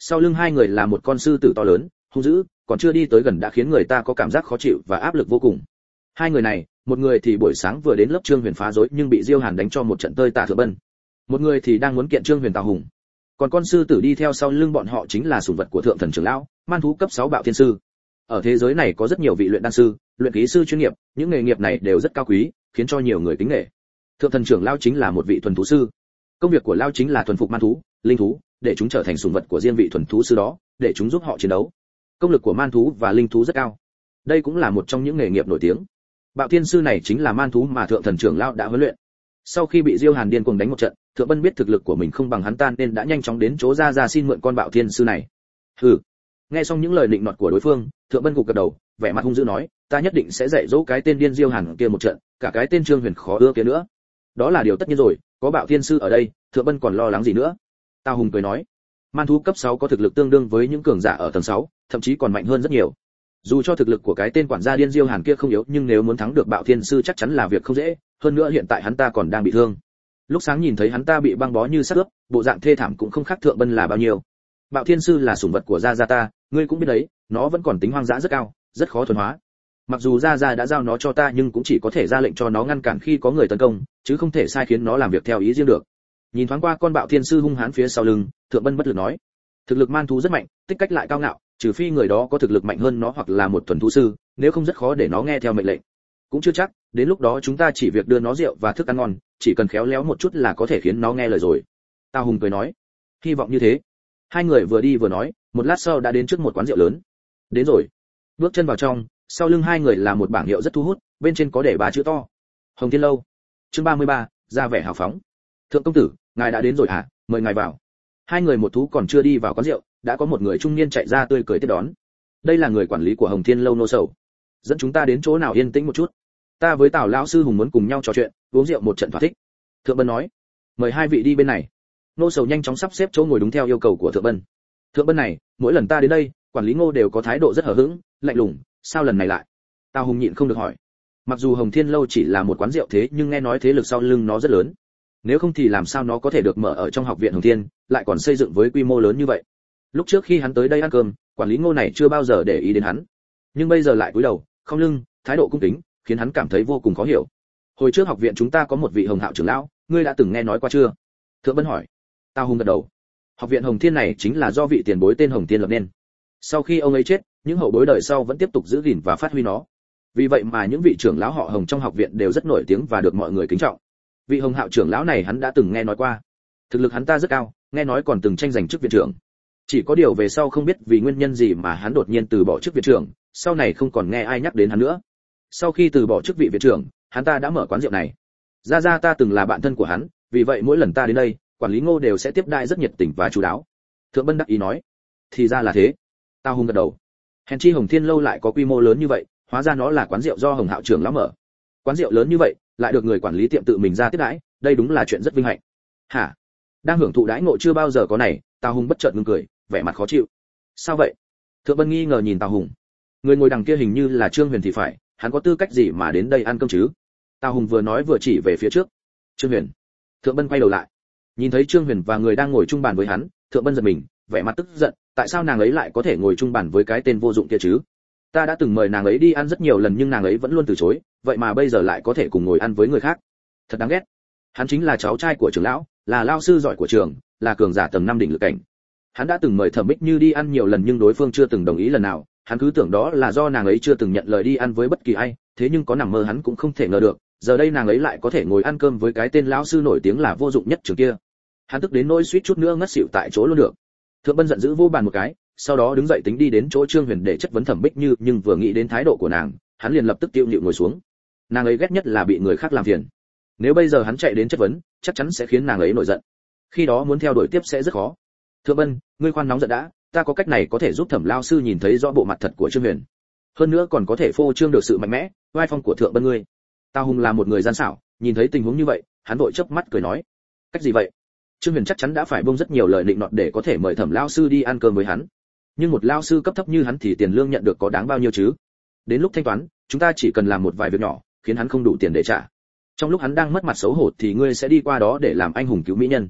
Sau lưng hai người là một con sư tử to lớn, hung dữ, còn chưa đi tới gần đã khiến người ta có cảm giác khó chịu và áp lực vô cùng. Hai người này, một người thì buổi sáng vừa đến lớp Trương Huyền phá rối nhưng bị Diêu Hàn đánh cho một trận tơi tả Thượng Bân. Một người thì đang muốn kiện Trương Huyền Tào Hùng. Còn con sư tử đi theo sau lưng bọn họ chính là sủng vật của Thượng Thần trưởng lão, man thú cấp sáu Bạo Thiên sư. Ở thế giới này có rất nhiều vị luyện đan sư, luyện khí sư chuyên nghiệp, những nghề nghiệp này đều rất cao quý, khiến cho nhiều người kính nể. Thượng Thần trưởng lão chính là một vị thuần thú sư. Công việc của lão chính là thuần phục man thú, linh thú, để chúng trở thành sủng vật của riêng vị thuần thú sư đó, để chúng giúp họ chiến đấu. Công lực của man thú và linh thú rất cao. Đây cũng là một trong những nghề nghiệp nổi tiếng. Bạo Thiên sư này chính là man thú mà Thượng Thần trưởng lão đã huấn luyện. Sau khi bị Diêu Hàn điên cuồng đánh một trận, Thượng Bân biết thực lực của mình không bằng hắn ta nên đã nhanh chóng đến chỗ ra ra xin mượn con Bạo Thiên sư này. Hừ. Nghe xong những lời định nọt của đối phương, Thượng Bân gục gật đầu, vẻ mặt hung dữ nói, ta nhất định sẽ dạy dỗ cái tên điên Diêu Hàn kia một trận, cả cái tên Trương Huyền khó ưa kia nữa. Đó là điều tất nhiên rồi, có Bạo Thiên sư ở đây, Thượng Bân còn lo lắng gì nữa? Tào Hùng cười nói, man thú cấp sáu có thực lực tương đương với những cường giả ở tầng sáu, thậm chí còn mạnh hơn rất nhiều. Dù cho thực lực của cái tên quản gia điên Diêu Hàn kia không yếu, nhưng nếu muốn thắng được Bạo Thiên sư chắc chắn là việc không dễ, hơn nữa hiện tại hắn ta còn đang bị thương. Lúc sáng nhìn thấy hắn ta bị băng bó như sắt ướp, bộ dạng thê thảm cũng không khác Thượng Bân là bao nhiêu. Bạo Thiên sư là sủng vật của gia gia ta, ngươi cũng biết đấy, nó vẫn còn tính hoang dã rất cao, rất khó thuần hóa. Mặc dù gia gia đã giao nó cho ta nhưng cũng chỉ có thể ra lệnh cho nó ngăn cản khi có người tấn công, chứ không thể sai khiến nó làm việc theo ý riêng được. Nhìn thoáng qua con Bạo Thiên sư hung hãn phía sau lưng, Thượng Bân bất lực nói, thực lực man thú rất mạnh, tích cách lại cao ngạo, trừ phi người đó có thực lực mạnh hơn nó hoặc là một thuần thú sư, nếu không rất khó để nó nghe theo mệnh lệnh. Cũng chưa chắc, đến lúc đó chúng ta chỉ việc đưa nó rượu và thức ăn ngon, chỉ cần khéo léo một chút là có thể khiến nó nghe lời rồi. Tào Hùng cười nói, hy vọng như thế. Hai người vừa đi vừa nói, một lát sau đã đến trước một quán rượu lớn. Đến rồi. Bước chân vào trong, sau lưng hai người là một bảng hiệu rất thu hút, bên trên có để ba chữ to: Hồng Thiên lâu. Chương ba mươi ba, ra vẻ hào phóng. Thượng công tử, ngài đã đến rồi hả? Mời ngài vào. Hai người một thú còn chưa đi vào quán rượu, đã có một người trung niên chạy ra tươi cười tiếp đón. Đây là người quản lý của Hồng Thiên lâu nô sầu. Dẫn chúng ta đến chỗ nào yên tĩnh một chút. Ta với Tào lão sư Hùng muốn cùng nhau trò chuyện, uống rượu một trận thỏa thích. Thượng Bân nói, mời hai vị đi bên này. Nô sầu nhanh chóng sắp xếp chỗ ngồi đúng theo yêu cầu của Thượng Bân. Thượng Bân này, mỗi lần ta đến đây, quản lý Ngô đều có thái độ rất hờ hững, lạnh lùng, sao lần này lại? Tào Hùng nhịn không được hỏi. Mặc dù Hồng Thiên lâu chỉ là một quán rượu thế nhưng nghe nói thế lực sau lưng nó rất lớn. Nếu không thì làm sao nó có thể được mở ở trong học viện Hồng Thiên, lại còn xây dựng với quy mô lớn như vậy? Lúc trước khi hắn tới đây ăn cơm, quản lý Ngô này chưa bao giờ để ý đến hắn, nhưng bây giờ lại cúi đầu, không lưng, thái độ cung kính, khiến hắn cảm thấy vô cùng khó hiểu. Hồi trước học viện chúng ta có một vị Hồng Hạo trưởng lão, ngươi đã từng nghe nói qua chưa? Thượng Bân hỏi. Tào Hùng gật đầu. Học viện Hồng Thiên này chính là do vị tiền bối tên Hồng Thiên lập nên. Sau khi ông ấy chết, những hậu bối đời sau vẫn tiếp tục giữ gìn và phát huy nó. Vì vậy mà những vị trưởng lão họ Hồng trong học viện đều rất nổi tiếng và được mọi người kính trọng. Vị Hồng Hạo trưởng lão này hắn đã từng nghe nói qua. Thực lực hắn ta rất cao, nghe nói còn từng tranh giành chức viện trưởng. Chỉ có điều về sau không biết vì nguyên nhân gì mà hắn đột nhiên từ bỏ chức viện trưởng, sau này không còn nghe ai nhắc đến hắn nữa. Sau khi từ bỏ chức vị viện trưởng, hắn ta đã mở quán rượu này. Gia gia ta từng là bạn thân của hắn, vì vậy mỗi lần ta đến đây, quản lý Ngô đều sẽ tiếp đãi rất nhiệt tình và chú đáo. Thượng Bân đắc ý nói, thì ra là thế. Tào Hùng gật đầu. Hèn chi Hồng Thiên lâu lại có quy mô lớn như vậy, hóa ra nó là quán rượu do Hồng Hạo trưởng lão mở. Quán rượu lớn như vậy, lại được người quản lý tiệm tự mình ra tiếp đãi, đây đúng là chuyện rất vinh hạnh. Hả? Đang hưởng thụ đãi ngộ chưa bao giờ có này, Tào Hùng bất chợt ngừng cười, vẻ mặt khó chịu. Sao vậy? Thượng Bân nghi ngờ nhìn Tào Hùng. Người ngồi đằng kia hình như là Trương Huyền thì phải, hắn có tư cách gì mà đến đây ăn cơm chứ? Tào Hùng vừa nói vừa chỉ về phía trước. Trương Huyền. Thượng Bân quay đầu lại, nhìn thấy Trương Huyền và người đang ngồi chung bàn với hắn, Thượng Bân giật mình, vẻ mặt tức giận, tại sao nàng ấy lại có thể ngồi chung bàn với cái tên vô dụng kia chứ? Ta đã từng mời nàng ấy đi ăn rất nhiều lần nhưng nàng ấy vẫn luôn từ chối, vậy mà bây giờ lại có thể cùng ngồi ăn với người khác. Thật đáng ghét. Hắn chính là cháu trai của trưởng lão, là lao sư giỏi của trường, là cường giả tầng năm đỉnh lực cảnh. Hắn đã từng mời Thẩm Bích Như đi ăn nhiều lần nhưng đối phương chưa từng đồng ý lần nào, hắn cứ tưởng đó là do nàng ấy chưa từng nhận lời đi ăn với bất kỳ ai, thế nhưng có nằm mơ hắn cũng không thể ngờ được, giờ đây nàng ấy lại có thể ngồi ăn cơm với cái tên lão sư nổi tiếng là vô dụng nhất trường kia. Hắn tức đến nỗi suýt chút nữa ngất xỉu tại chỗ luôn được. Thượng Bân giận dữ vô bàn một cái, sau đó đứng dậy tính đi đến chỗ Trương Huyền để chất vấn Thẩm Bích Như, nhưng vừa nghĩ đến thái độ của nàng, hắn liền lập tức tiêu nhịu ngồi xuống. Nàng ấy ghét nhất là bị người khác làm phiền. Nếu bây giờ hắn chạy đến chất vấn, chắc chắn sẽ khiến nàng ấy nổi giận. Khi đó muốn theo đuổi tiếp sẽ rất khó. Thượng Bân, ngươi khoan nóng giận đã, ta có cách này có thể giúp Thẩm lão sư nhìn thấy rõ bộ mặt thật của Trương Huyền. Hơn nữa còn có thể phô trương được sự mạnh mẽ, oai phong của Thượng Bân ngươi. Tào Hùng là một người gian xảo, nhìn thấy tình huống như vậy, hắn vội chớp mắt cười nói, cách gì vậy? Trương Huyền chắc chắn đã phải bông rất nhiều lời định nọt để có thể mời Thẩm lão sư đi ăn cơm với hắn. Nhưng một lão sư cấp thấp như hắn thì tiền lương nhận được có đáng bao nhiêu chứ? Đến lúc thanh toán, chúng ta chỉ cần làm một vài việc nhỏ, khiến hắn không đủ tiền để trả. Trong lúc hắn đang mất mặt xấu hổ thì ngươi sẽ đi qua đó để làm anh hùng cứu mỹ nhân.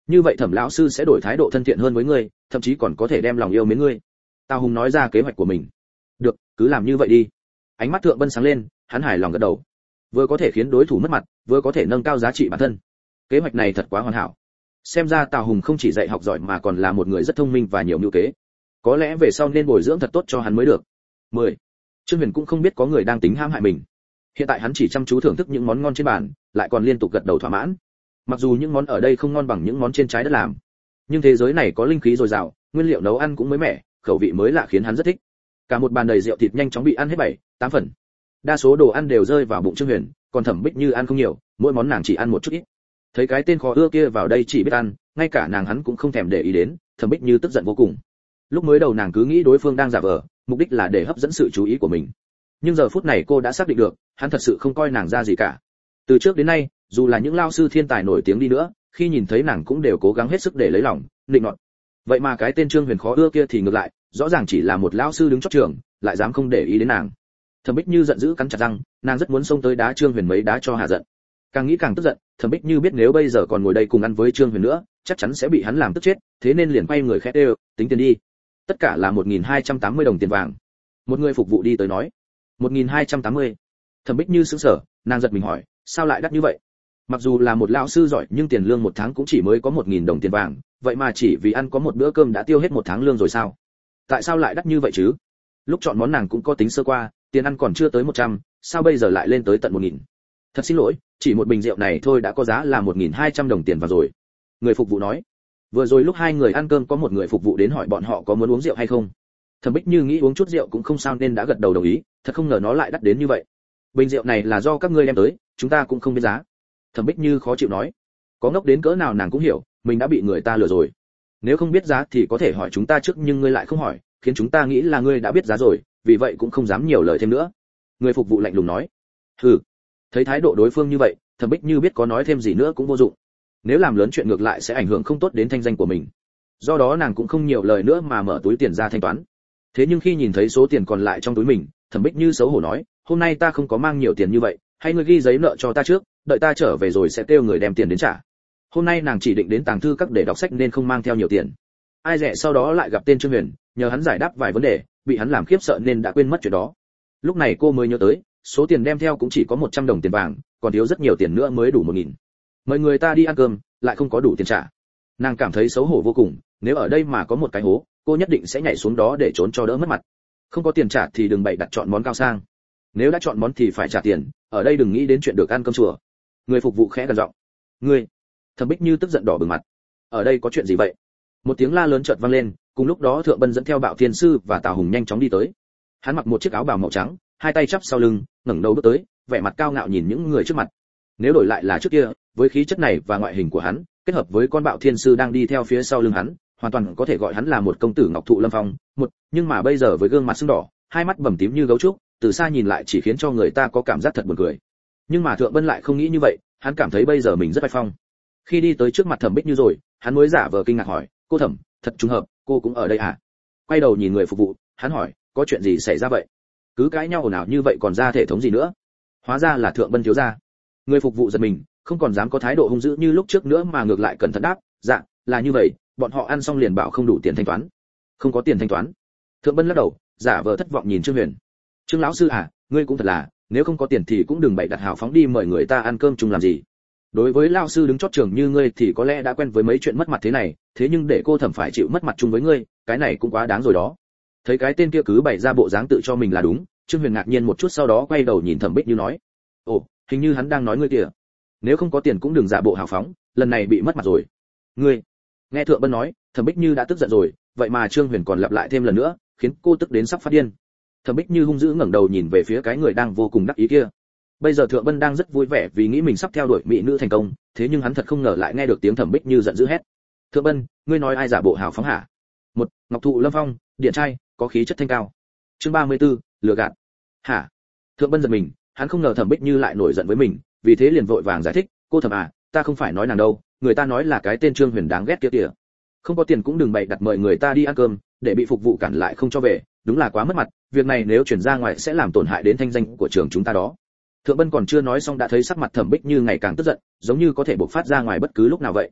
như vậy Thẩm lão sư sẽ đổi thái độ thân thiện hơn với ngươi, thậm chí còn có thể đem lòng yêu mến ngươi. Tào Hùng nói ra kế hoạch của mình. Được, cứ làm như vậy đi. Ánh mắt Thượng Bân sáng lên, hắn hài lòng gật đầu. Vừa có thể khiến đối thủ mất mặt, vừa có thể nâng cao giá trị bản thân. Kế hoạch này thật quá hoàn hảo. Xem ra Tào Hùng không chỉ dạy học giỏi mà còn là một người rất thông minh và nhiều mưu kế. Có lẽ về sau nên bồi dưỡng thật tốt cho hắn mới được. mười. Trương Huyền cũng không biết có người đang tính hãm hại mình. Hiện tại hắn chỉ chăm chú thưởng thức những món ngon trên bàn, lại còn liên tục gật đầu thỏa mãn. Mặc dù những món ở đây không ngon bằng những món trên trái đất làm, nhưng thế giới này có linh khí dồi dào, nguyên liệu nấu ăn cũng mới mẻ, khẩu vị mới lạ khiến hắn rất thích. Cả một bàn đầy rượu thịt nhanh chóng bị ăn hết bảy, tám phần. Đa số đồ ăn đều rơi vào bụng Trương Huyền, còn Thẩm Bích Như ăn không nhiều, mỗi món nàng chỉ ăn một chút ít. Thấy cái tên khó ưa kia vào đây chỉ biết ăn, ngay cả nàng hắn cũng không thèm để ý đến, Thẩm Bích Như tức giận vô cùng. Lúc mới đầu nàng cứ nghĩ đối phương đang giả vờ, mục đích là để hấp dẫn sự chú ý của mình. Nhưng giờ phút này cô đã xác định được, hắn thật sự không coi nàng ra gì cả. Từ trước đến nay, dù là những lao sư thiên tài nổi tiếng đi nữa, khi nhìn thấy nàng cũng đều cố gắng hết sức để lấy lòng, định nọt. Vậy mà cái tên Trương Huyền khó ưa kia thì ngược lại, rõ ràng chỉ là một lão sư đứng chót trường, lại dám không để ý đến nàng. Thẩm Bích Như giận dữ cắn chặt răng, nàng rất muốn xông tới đá Trương Huyền mấy đá cho hạ giận. Càng nghĩ càng tức giận, Thẩm Bích Như biết nếu bây giờ còn ngồi đây cùng ăn với Trương Huyền nữa, chắc chắn sẽ bị hắn làm tức chết, thế nên liền quay người khẽ đều, tính tiền đi. Tất cả là một nghìn hai trăm tám mươi đồng tiền vàng. Một người phục vụ đi tới nói, một nghìn hai trăm tám mươi. Thẩm Bích Như sững sờ, nàng giật mình hỏi, sao lại đắt như vậy? Mặc dù là một lão sư giỏi nhưng tiền lương một tháng cũng chỉ mới có một nghìn đồng tiền vàng, vậy mà chỉ vì ăn có một bữa cơm đã tiêu hết một tháng lương rồi sao? Tại sao lại đắt như vậy chứ? Lúc chọn món nàng cũng có tính sơ qua, tiền ăn còn chưa tới một trăm, sao bây giờ lại lên tới tận một nghìn? Thật xin lỗi, chỉ một bình rượu này thôi đã có giá là một nghìn hai trăm đồng tiền vàng rồi. Người phục vụ nói. Vừa rồi lúc hai người ăn cơm có một người phục vụ đến hỏi bọn họ có muốn uống rượu hay không. Thẩm Bích Như nghĩ uống chút rượu cũng không sao nên đã gật đầu đồng ý, thật không ngờ nó lại đắt đến như vậy. Bình rượu này là do các ngươi đem tới, chúng ta cũng không biết giá. Thẩm Bích Như khó chịu nói. Có ngốc đến cỡ nào nàng cũng hiểu, mình đã bị người ta lừa rồi. Nếu không biết giá thì có thể hỏi chúng ta trước nhưng ngươi lại không hỏi, khiến chúng ta nghĩ là ngươi đã biết giá rồi, vì vậy cũng không dám nhiều lời thêm nữa. Người phục vụ lạnh lùng nói. Hừ. Thấy thái độ đối phương như vậy, Thẩm Bích Như biết có nói thêm gì nữa cũng vô dụng. Nếu làm lớn chuyện ngược lại sẽ ảnh hưởng không tốt đến thanh danh của mình. Do đó nàng cũng không nhiều lời nữa mà mở túi tiền ra thanh toán. Thế nhưng khi nhìn thấy số tiền còn lại trong túi mình, Thẩm Bích Như xấu hổ nói, hôm nay ta không có mang nhiều tiền như vậy, hay ngươi ghi giấy nợ cho ta trước, đợi ta trở về rồi sẽ kêu người đem tiền đến trả. Hôm nay nàng chỉ định đến tàng thư các để đọc sách nên không mang theo nhiều tiền. Ai dè sau đó lại gặp tên Trương Huyền, nhờ hắn giải đáp vài vấn đề, bị hắn làm khiếp sợ nên đã quên mất chuyện đó. Lúc này cô mới nhớ tới, số tiền đem theo cũng chỉ có một trăm đồng tiền vàng, còn thiếu rất nhiều tiền nữa mới đủ một nghìn. Mời người ta đi ăn cơm, lại không có đủ tiền trả. Nàng cảm thấy xấu hổ vô cùng, nếu ở đây mà có một cái hố, cô nhất định sẽ nhảy xuống đó để trốn cho đỡ mất mặt. Không có tiền trả thì đừng bày đặt chọn món cao sang. Nếu đã chọn món thì phải trả tiền, ở đây đừng nghĩ đến chuyện được ăn cơm chùa. Người phục vụ khẽ gần giọng. Ngươi. Thẩm Bích Như tức giận đỏ bừng mặt. Ở đây có chuyện gì vậy? Một tiếng la lớn chợt vang lên, cùng lúc đó Thượng Bân dẫn theo Bạo Thiên sư và Tào Hùng nhanh chóng đi tới. Hắn mặc một chiếc áo bào màu trắng, hai tay chắp sau lưng, ngẩng đầu bước tới, vẻ mặt cao ngạo nhìn những người trước mặt. Nếu đổi lại là trước kia, với khí chất này và ngoại hình của hắn, kết hợp với con Bạo Thiên sư đang đi theo phía sau lưng hắn, hoàn toàn có thể gọi hắn là một công tử ngọc thụ lâm phong. Một, nhưng mà bây giờ với gương mặt sưng đỏ, hai mắt bầm tím như gấu trúc, từ xa nhìn lại chỉ khiến cho người ta có cảm giác thật buồn cười. Nhưng mà Thượng Bân lại không nghĩ như vậy, hắn cảm thấy bây giờ mình rất vai phong. Khi đi tới trước mặt Thẩm Bích Như rồi, hắn mới giả vờ kinh ngạc hỏi, cô Thẩm, thật trùng hợp, cô cũng ở đây à? Quay đầu nhìn người phục vụ, hắn hỏi, có chuyện gì xảy ra vậy? Cứ cãi nhau ồn ào như vậy còn ra thể thống gì nữa? Hóa ra là Thượng Bân thiếu gia. Người phục vụ giật mình, không còn dám có thái độ hung dữ như lúc trước nữa mà ngược lại cẩn thận đáp, dạ, là như vậy, bọn họ ăn xong liền bảo không đủ tiền thanh toán. Không có tiền thanh toán. Thượng Bân lắc đầu, giả vờ thất vọng nhìn Trương Huyền. Trương lão sư à, ngươi cũng thật là, nếu không có tiền thì cũng đừng bày đặt hào phóng đi mời người ta ăn cơm chung làm gì. Đối với lão sư đứng chót trường như ngươi thì có lẽ đã quen với mấy chuyện mất mặt thế này, thế nhưng để cô Thẩm phải chịu mất mặt chung với ngươi, cái này cũng quá đáng rồi đó. Thấy cái tên kia cứ bày ra bộ dáng tự cho mình là đúng, Trương Huyền ngạc nhiên một chút sau đó quay đầu nhìn Thẩm Bích Như nói, ồ, hình như hắn đang nói ngươi kìa. Nếu không có tiền cũng đừng giả bộ hào phóng, lần này bị mất mặt rồi. Ngươi. Nghe Thượng Bân nói, Thẩm Bích Như đã tức giận rồi, vậy mà Trương Huyền còn lặp lại thêm lần nữa, khiến cô tức đến sắp phát điên. Thẩm Bích Như hung dữ ngẩng đầu nhìn về phía cái người đang vô cùng đắc ý kia. Bây giờ Thượng Bân đang rất vui vẻ vì nghĩ mình sắp theo đuổi mỹ nữ thành công, thế nhưng hắn thật không ngờ lại nghe được tiếng Thẩm Bích Như giận dữ hét. Thượng Bân, ngươi nói ai giả bộ hào phóng hả? Một, ngọc thụ lâm phong, điện trai, có khí chất thanh cao. Chương ba mươi 34, lừa gạt. Hả? Thượng Bân giật mình, hắn không ngờ Thẩm Bích Như lại nổi giận với mình, vì thế liền vội vàng giải thích, cô Thẩm à, ta không phải nói nàng đâu, người ta nói là cái tên Trương Huyền đáng ghét kia kìa. Không có tiền cũng đừng bày đặt mời người ta đi ăn cơm, để bị phục vụ cản lại không cho về, đúng là quá mất mặt, việc này nếu truyền ra ngoài sẽ làm tổn hại đến thanh danh của trường chúng ta đó. Thượng Bân còn chưa nói xong đã thấy sắc mặt Thẩm Bích Như ngày càng tức giận, giống như có thể bộc phát ra ngoài bất cứ lúc nào vậy.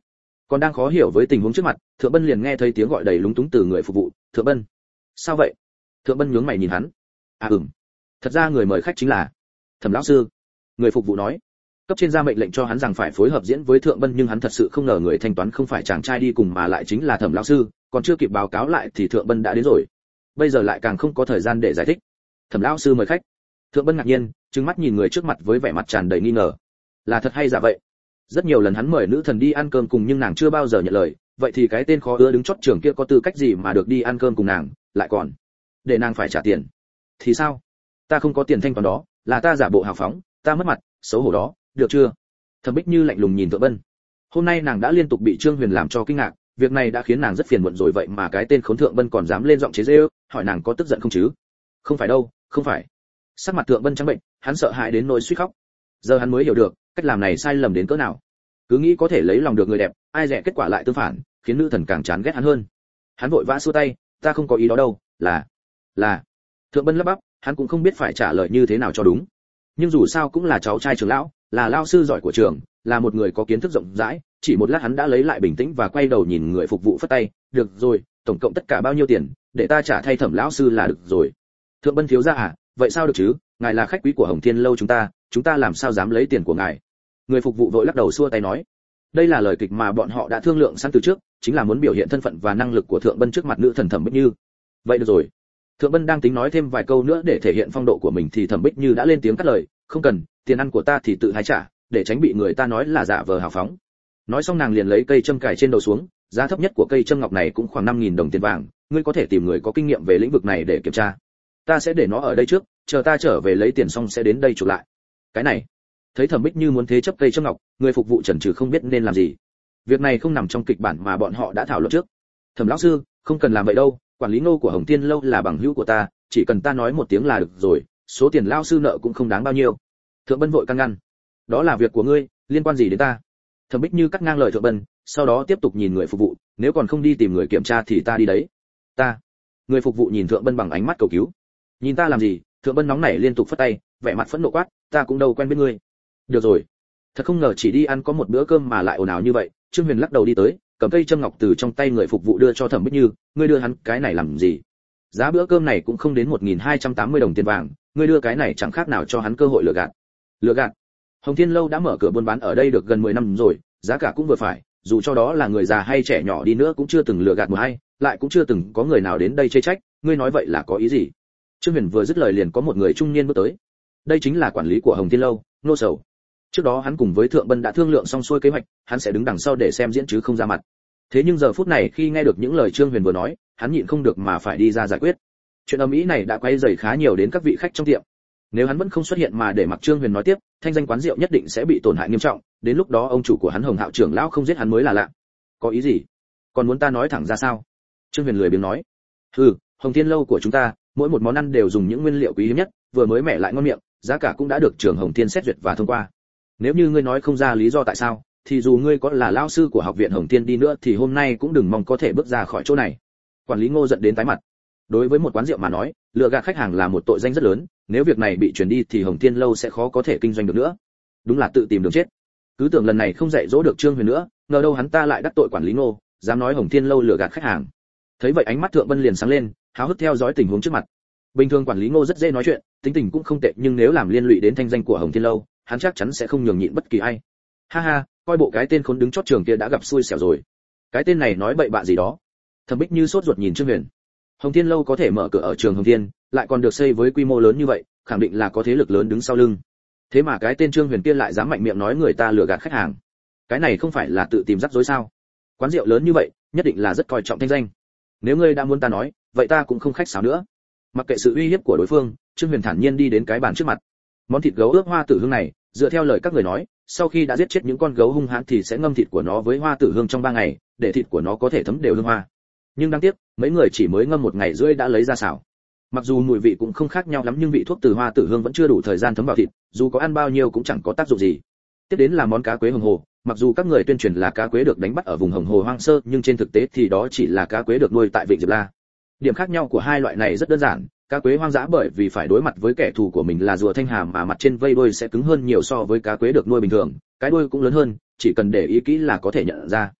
Còn đang khó hiểu với tình huống trước mặt, Thượng Bân liền nghe thấy tiếng gọi đầy lúng túng từ người phục vụ. Thượng Bân, sao vậy? Thượng Bân nhướng mày nhìn hắn. À ừm, thật ra người mời khách chính là Thẩm lão sư. Người phục vụ nói. Cấp trên ra mệnh lệnh cho hắn rằng phải phối hợp diễn với Thượng Bân, nhưng hắn thật sự không ngờ người thanh toán không phải chàng trai đi cùng mà lại chính là Thẩm lão sư, còn chưa kịp báo cáo lại thì Thượng Bân đã đến rồi. Bây giờ lại càng không có thời gian để giải thích. Thẩm lão sư mời khách. Thượng Bân ngạc nhiên, trừng mắt nhìn người trước mặt với vẻ mặt tràn đầy nghi ngờ. Là thật hay giả vậy? Rất nhiều lần hắn mời nữ thần đi ăn cơm cùng nhưng nàng chưa bao giờ nhận lời, vậy thì cái tên khó ưa đứng chót trường kia có tư cách gì mà được đi ăn cơm cùng nàng, lại còn để nàng phải trả tiền? Thì sao? Ta không có tiền thanh toán đó, là ta giả bộ hào phóng, ta mất mặt, xấu hổ đó, được chưa? Thẩm Bích Như lạnh lùng nhìn Thượng Bân. Hôm nay nàng đã liên tục bị Trương Huyền làm cho kinh ngạc, việc này đã khiến nàng rất phiền muộn rồi, vậy mà cái tên khốn Thượng Bân còn dám lên giọng chế giễu, hỏi nàng có tức giận không chứ? Không phải đâu, không phải. Sắc mặt Thượng Bân trắng bệnh, hắn sợ hãi đến nỗi suýt khóc. Giờ hắn mới hiểu được, cách làm này sai lầm đến cỡ nào. Cứ nghĩ có thể lấy lòng được người đẹp, ai dè kết quả lại tương phản, khiến nữ thần càng chán ghét hắn hơn. Hắn vội vã xua tay, ta không có ý đó đâu, là là Thượng Bân lắp bắp, hắn cũng không biết phải trả lời như thế nào cho đúng. Nhưng dù sao cũng là cháu trai trưởng lão, là lao sư giỏi của trường, là một người có kiến thức rộng rãi, chỉ một lát hắn đã lấy lại bình tĩnh và quay đầu nhìn người phục vụ phất tay, được rồi, tổng cộng tất cả bao nhiêu tiền, để ta trả thay Thẩm lão sư là được rồi. Thượng Bân thiếu gia à, vậy sao được chứ, ngài là khách quý của Hồng Thiên lâu chúng ta, chúng ta làm sao dám lấy tiền của ngài? Người phục vụ vội lắc đầu xua tay nói, đây là lời kịch mà bọn họ đã thương lượng sẵn từ trước, chính là muốn biểu hiện thân phận và năng lực của Thượng Bân trước mặt nữ thần Thẩm Bích Như. Vậy được rồi. Thượng Bân đang tính nói thêm vài câu nữa để thể hiện phong độ của mình thì Thẩm Bích Như đã lên tiếng cắt lời, không cần, tiền ăn của ta thì tự hái trả, để tránh bị người ta nói là giả vờ hào phóng. Nói xong nàng liền lấy cây châm cài trên đầu xuống, giá thấp nhất của cây châm ngọc này cũng khoảng năm nghìn đồng tiền vàng, ngươi có thể tìm người có kinh nghiệm về lĩnh vực này để kiểm tra. Ta sẽ để nó ở đây trước, chờ ta trở về lấy tiền xong sẽ đến đây chuộc lại. Cái này, thấy Thẩm Bích Như muốn thế chấp cây châm ngọc, người phục vụ chần chừ không biết nên làm gì. Việc này không nằm trong kịch bản mà bọn họ đã thảo luận trước. Thẩm lão sư, không cần làm vậy đâu, quản lý Ngô của Hồng Thiên lâu là bằng hữu của ta, chỉ cần ta nói một tiếng là được rồi, số tiền lão sư nợ cũng không đáng bao nhiêu. Thượng Bân vội can ngăn, đó là việc của ngươi, liên quan gì đến ta? Thẩm Bích Như cắt ngang lời Thượng Bân, sau đó tiếp tục nhìn người phục vụ, nếu còn không đi tìm người kiểm tra thì ta đi đấy. Ta? Người phục vụ nhìn Thượng Bân bằng ánh mắt cầu cứu. Nhìn ta làm gì? Thượng Bân nóng nảy liên tục phất tay, vẻ mặt phẫn nộ quát, ta cũng đâu quen biết ngươi. Được rồi. Thật không ngờ chỉ đi ăn có một bữa cơm mà lại ồn ào như vậy. Trương Huyền lắc đầu đi tới, cầm cây châm ngọc từ trong tay người phục vụ đưa cho Thẩm Bích Như, ngươi đưa hắn cái này làm gì? Giá bữa cơm này cũng không đến một nghìn hai trăm tám mươi đồng tiền vàng, ngươi đưa cái này chẳng khác nào cho hắn cơ hội lừa gạt. Lừa gạt? Hồng Thiên lâu đã mở cửa buôn bán ở đây được gần mười năm rồi, giá cả cũng vừa phải, dù cho đó là người già hay trẻ nhỏ đi nữa cũng chưa từng lừa gạt một ai, lại cũng chưa từng có người nào đến đây chê trách, ngươi nói vậy là có ý gì? Trương Huyền vừa dứt lời liền có một người trung niên bước tới. Đây chính là quản lý của Hồng Thiên lâu, Nô Sầu. Trước đó hắn cùng với Thượng Bân đã thương lượng xong xuôi kế hoạch, hắn sẽ đứng đằng sau để xem diễn chứ không ra mặt. Thế nhưng giờ phút này khi nghe được những lời Trương Huyền vừa nói, hắn nhịn không được mà phải đi ra giải quyết. Chuyện ầm ĩ này đã quay dày khá nhiều đến các vị khách trong tiệm. Nếu hắn vẫn không xuất hiện mà để mặc Trương Huyền nói tiếp, thanh danh quán rượu nhất định sẽ bị tổn hại nghiêm trọng, đến lúc đó ông chủ của hắn Hồng Hạo trưởng lão không giết hắn mới là lạ. Có ý gì? Còn muốn ta nói thẳng ra sao? Trương Huyền lười biếng nói. Hừ, Hồng Thiên lâu của chúng ta, mỗi một món ăn đều dùng những nguyên liệu quý hiếm nhất, vừa mới mẻ lại ngon miệng, giá cả cũng đã được trường Hồng Thiên xét duyệt và thông qua. Nếu như ngươi nói không ra lý do tại sao, thì dù ngươi có là lão sư của học viện Hồng Thiên đi nữa thì hôm nay cũng đừng mong có thể bước ra khỏi chỗ này. Quản lý Ngô giận đến tái mặt. Đối với một quán rượu mà nói, lừa gạt khách hàng là một tội danh rất lớn, nếu việc này bị truyền đi thì Hồng Thiên lâu sẽ khó có thể kinh doanh được nữa. Đúng là tự tìm đường chết. Cứ tưởng lần này không dạy dỗ được Trương Huyền nữa, ngờ đâu hắn ta lại đắc tội quản lý Ngô, dám nói Hồng Thiên lâu lừa gạt khách hàng. Thấy vậy ánh mắt Thượng Bân liền sáng lên, háo hức theo dõi tình huống trước mặt. Bình thường quản lý Ngô rất dễ nói chuyện, tính tình cũng không tệ, nhưng nếu làm liên lụy đến thanh danh của Hồng Thiên lâu, hắn chắc chắn sẽ không nhường nhịn bất kỳ ai. Ha ha, coi bộ cái tên khốn đứng chót trường kia đã gặp xui xẻo rồi. Cái tên này nói bậy bạ gì đó. Thẩm Bích Như sốt ruột nhìn Trương Huyền. Hồng Thiên lâu có thể mở cửa ở trường Hồng Thiên, lại còn được xây với quy mô lớn như vậy, khẳng định là có thế lực lớn đứng sau lưng. Thế mà cái tên Trương Huyền kia lại dám mạnh miệng nói người ta lừa gạt khách hàng. Cái này không phải là tự tìm rắc rối sao? Quán rượu lớn như vậy, nhất định là rất coi trọng thanh danh. Nếu ngươi đã muốn ta nói, vậy ta cũng không khách sáo nữa. Mặc kệ sự uy hiếp của đối phương, Trương Huyền thản nhiên đi đến cái bàn trước mặt. Món thịt gấu ướp hoa tử hương này, dựa theo lời các người nói, sau khi đã giết chết những con gấu hung hãn thì sẽ ngâm thịt của nó với hoa tử hương trong ba ngày, để thịt của nó có thể thấm đều hương hoa. Nhưng đáng tiếc, mấy người chỉ mới ngâm một ngày rưỡi đã lấy ra xào. Mặc dù mùi vị cũng không khác nhau lắm nhưng vị thuốc từ hoa tử hương vẫn chưa đủ thời gian thấm vào thịt, dù có ăn bao nhiêu cũng chẳng có tác dụng gì. Tiếp đến là món cá quế hồng hồ, mặc dù các người tuyên truyền là cá quế được đánh bắt ở vùng hồng hồ hoang sơ, nhưng trên thực tế thì đó chỉ là cá quế được nuôi tại Vịnh Diệp La. Điểm khác nhau của hai loại này rất đơn giản, cá quế hoang dã bởi vì phải đối mặt với kẻ thù của mình là rùa thanh hà mà mặt trên vây đuôi sẽ cứng hơn nhiều so với cá quế được nuôi bình thường, cái đuôi cũng lớn hơn, chỉ cần để ý kỹ là có thể nhận ra.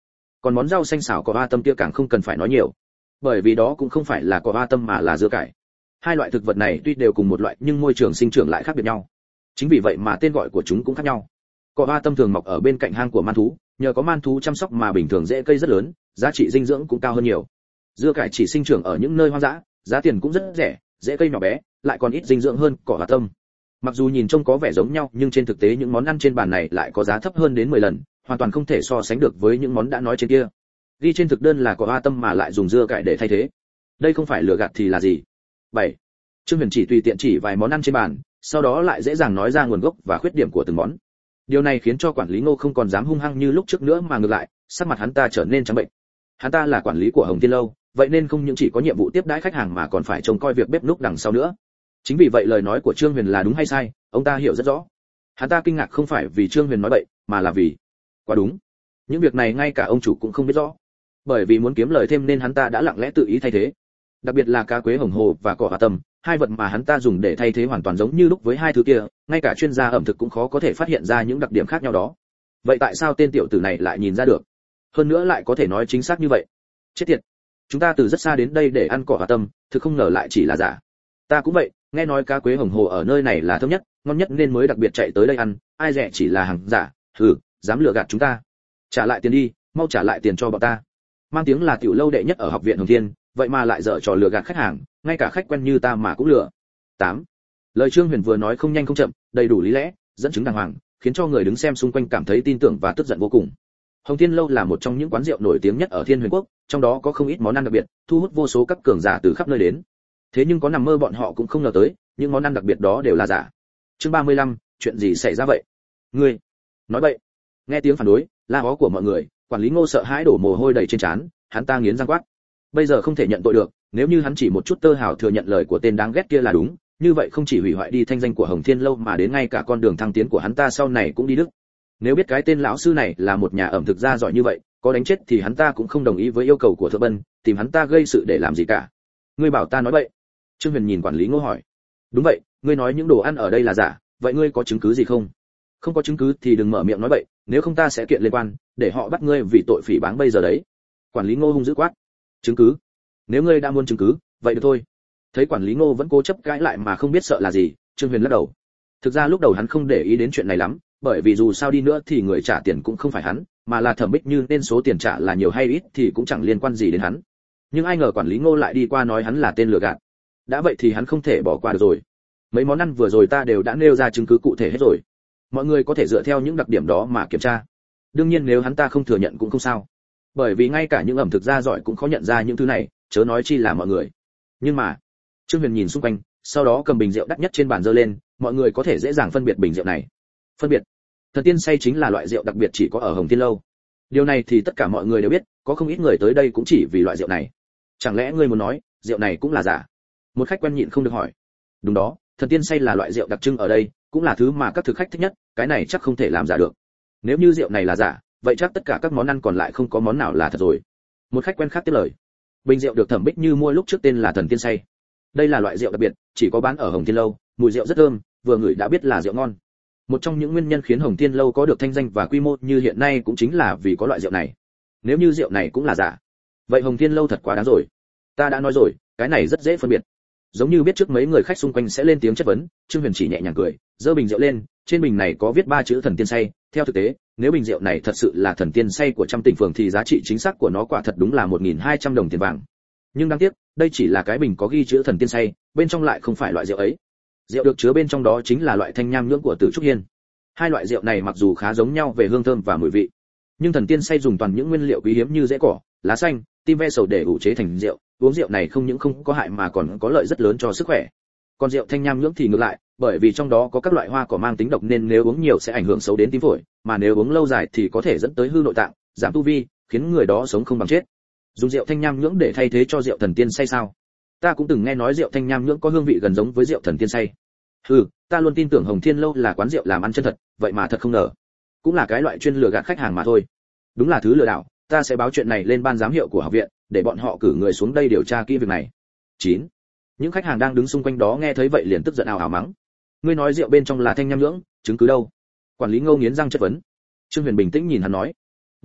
còn món rau xanh xào có hoa tâm kia càng không cần phải nói nhiều, bởi vì đó cũng không phải là có hoa tâm mà là dưa cải. Hai loại thực vật này tuy đều cùng một loại nhưng môi trường sinh trưởng lại khác biệt nhau, chính vì vậy mà tên gọi của chúng cũng khác nhau. Có hoa tâm thường mọc ở bên cạnh hang của man thú, nhờ có man thú chăm sóc mà bình thường rễ cây rất lớn, giá trị dinh dưỡng cũng cao hơn nhiều. Dưa cải chỉ sinh trưởng ở những nơi hoang dã, giá tiền cũng rất rẻ, rễ cây nhỏ bé, lại còn ít dinh dưỡng hơn cỏ hoa tâm. Mặc dù nhìn trông có vẻ giống nhau, nhưng trên thực tế những món ăn trên bàn này lại có giá thấp hơn đến mười lần, hoàn toàn không thể so sánh được với những món đã nói trên kia. Ghi trên thực đơn là cỏ hoa tâm mà lại dùng dưa cải để thay thế. Đây không phải lừa gạt thì là gì? bảy. Trương Huyền chỉ tùy tiện chỉ vài món ăn trên bàn, sau đó lại dễ dàng nói ra nguồn gốc và khuyết điểm của từng món. Điều này khiến cho quản lý Ngô không còn dám hung hăng như lúc trước nữa, mà ngược lại, sắc mặt hắn ta trở nên trắng bệnh. Hắn ta là quản lý của Hồng Thiên lâu, vậy nên không những chỉ có nhiệm vụ tiếp đãi khách hàng mà còn phải trông coi việc bếp núc đằng sau nữa. Chính vì vậy lời nói của Trương Huyền là đúng hay sai, ông ta hiểu rất rõ. Hắn ta kinh ngạc không phải vì Trương Huyền nói bậy, mà là vì quá đúng. Những việc này ngay cả ông chủ cũng không biết rõ. Bởi vì muốn kiếm lời thêm nên hắn ta đã lặng lẽ tự ý thay thế. Đặc biệt là cá quế hồng hồ và cỏ hoa tâm, hai vật mà hắn ta dùng để thay thế hoàn toàn giống như lúc với hai thứ kia, ngay cả chuyên gia ẩm thực cũng khó có thể phát hiện ra những đặc điểm khác nhau đó. Vậy tại sao tên tiểu tử này lại nhìn ra được? Hơn nữa lại có thể nói chính xác như vậy? Chết tiệt. Chúng ta từ rất xa đến đây để ăn cỏ hoa tâm, thực không ngờ lại chỉ là giả. Ta cũng vậy, nghe nói cá quế hồng hồ ở nơi này là thơm nhất, ngon nhất nên mới đặc biệt chạy tới đây ăn, ai dè chỉ là hàng giả, hừ, dám lừa gạt chúng ta. Trả lại tiền đi, mau trả lại tiền cho bọn ta. Mang tiếng là tiểu lâu đệ nhất ở học viện Hồng Thiên, vậy mà lại dở trò lừa gạt khách hàng, ngay cả khách quen như ta mà cũng lừa. tám. Lời Trương Huyền vừa nói không nhanh không chậm, đầy đủ lý lẽ, dẫn chứng đàng hoàng, khiến cho người đứng xem xung quanh cảm thấy tin tưởng và tức giận vô cùng. Hồng Thiên lâu là một trong những quán rượu nổi tiếng nhất ở Thiên Huyền quốc, trong đó có không ít món ăn đặc biệt, thu hút vô số các cường giả từ khắp nơi đến. Thế nhưng có nằm mơ bọn họ cũng không ngờ tới, những món ăn đặc biệt đó đều là giả. Chương ba mươi lăm, chuyện gì xảy ra vậy? Ngươi nói bậy. Nghe tiếng phản đối, la hó của mọi người, quản lý Ngô sợ hãi đổ mồ hôi đầy trên trán, hắn ta nghiến răng quát. Bây giờ không thể nhận tội được, nếu như hắn chỉ một chút tơ hào thừa nhận lời của tên đáng ghét kia là đúng, như vậy không chỉ hủy hoại đi thanh danh của Hồng Thiên lâu mà đến ngay cả con đường thăng tiến của hắn ta sau này cũng đi đứt. Nếu biết cái tên lão sư này là một nhà ẩm thực gia giỏi như vậy, có đánh chết thì hắn ta cũng không đồng ý với yêu cầu của Thượng Bân, tìm hắn ta gây sự để làm gì cả. Ngươi bảo ta nói bậy? Trương Huyền nhìn quản lý Ngô hỏi. Đúng vậy, ngươi nói những đồ ăn ở đây là giả, vậy ngươi có chứng cứ gì không? Không có chứng cứ thì đừng mở miệng nói bậy, nếu không ta sẽ kiện liên quan, để họ bắt ngươi vì tội phỉ báng bây giờ đấy. Quản lý Ngô hung dữ quát. Chứng cứ? Nếu ngươi đã muốn chứng cứ, vậy được thôi. Thấy quản lý Ngô vẫn cố chấp cãi lại mà không biết sợ là gì, Trương Huyền lắc đầu. Thực ra lúc đầu hắn không để ý đến chuyện này lắm, bởi vì dù sao đi nữa thì người trả tiền cũng không phải hắn, mà là Thẩm Bích Như, nên số tiền trả là nhiều hay ít thì cũng chẳng liên quan gì đến hắn. Nhưng ai ngờ quản lý Ngô lại đi qua nói hắn là tên lừa gạt. Đã vậy thì hắn không thể bỏ qua được rồi. Mấy món ăn vừa rồi ta đều đã nêu ra chứng cứ cụ thể hết rồi, mọi người có thể dựa theo những đặc điểm đó mà kiểm tra. Đương nhiên nếu hắn ta không thừa nhận cũng không sao, bởi vì ngay cả những ẩm thực gia giỏi cũng khó nhận ra những thứ này, chớ nói chi là mọi người. Nhưng mà Trương Huyền nhìn xung quanh, sau đó cầm bình rượu đắt nhất trên bàn giơ lên, mọi người có thể dễ dàng phân biệt bình rượu này. Phân biệt? Thần Tiên Say chính là loại rượu đặc biệt chỉ có ở Hồng Thiên lâu. Điều này thì tất cả mọi người đều biết, có không ít người tới đây cũng chỉ vì loại rượu này. Chẳng lẽ ngươi muốn nói rượu này cũng là giả? Một khách quen nhịn không được hỏi. Đúng đó, Thần Tiên Say là loại rượu đặc trưng ở đây, cũng là thứ mà các thực khách thích nhất, cái này chắc không thể làm giả được. Nếu như rượu này là giả, vậy chắc tất cả các món ăn còn lại không có món nào là thật rồi. Một khách quen khác tiếp lời. Bình rượu được Thẩm Bích Như mua lúc trước tên là Thần Tiên Say. Đây là loại rượu đặc biệt, chỉ có bán ở Hồng Thiên lâu, mùi rượu rất thơm, vừa ngửi đã biết là rượu ngon. Một trong những nguyên nhân khiến Hồng Thiên lâu có được thanh danh và quy mô như hiện nay cũng chính là vì có loại rượu này. Nếu như rượu này cũng là giả, vậy Hồng Thiên lâu thật quá đáng rồi. Ta đã nói rồi, cái này rất dễ phân biệt. Giống như biết trước mấy người khách xung quanh sẽ lên tiếng chất vấn, Trương Huyền chỉ nhẹ nhàng cười, giơ bình rượu lên, trên bình này có viết ba chữ Thần Tiên Say. Theo thực tế, nếu bình rượu này thật sự là Thần Tiên Say của Trăm Tỉnh phường thì giá trị chính xác của nó quả thật đúng là một nghìn hai trăm đồng tiền vàng. Nhưng đáng tiếc, đây chỉ là cái bình có ghi chữ Thần Tiên Say, bên trong lại không phải loại rượu ấy. Rượu được chứa bên trong đó chính là loại thanh nham nhưỡng của Tử Trúc Hiên. Hai loại rượu này mặc dù khá giống nhau về hương thơm và mùi vị, nhưng Thần Tiên Say dùng toàn những nguyên liệu quý hiếm như rễ cỏ, lá xanh, tim ve sầu để ủ chế thành rượu. Uống rượu này không những không có hại mà còn có lợi rất lớn cho sức khỏe. Còn rượu thanh nham nhưỡng thì ngược lại, bởi vì trong đó có các loại hoa cỏ mang tính độc nên nếu uống nhiều sẽ ảnh hưởng xấu đến tim phổi, mà nếu uống lâu dài thì có thể dẫn tới hư nội tạng, giảm tu vi, khiến người đó sống không bằng chết. Dùng rượu thanh nham nhưỡng để thay thế cho rượu Thần Tiên Say sao? Ta cũng từng nghe nói rượu thanh nham nhưỡng có hương vị gần giống với rượu Thần Tiên Say. Hừ, ta luôn tin tưởng Hồng Thiên lâu là quán rượu làm ăn chân thật, vậy mà thật không ngờ, cũng là cái loại chuyên lừa gạt khách hàng mà thôi. Đúng là thứ lừa đảo, ta sẽ báo chuyện này lên ban giám hiệu của học viện, để bọn họ cử người xuống đây điều tra kỹ việc này. chín. Những khách hàng đang đứng xung quanh đó nghe thấy vậy liền tức giận ào ào mắng. Ngươi nói rượu bên trong là thanh nham nhưỡng, chứng cứ đâu? Quản lý Ngô nghiến răng chất vấn. Trương Huyền bình tĩnh nhìn hắn nói.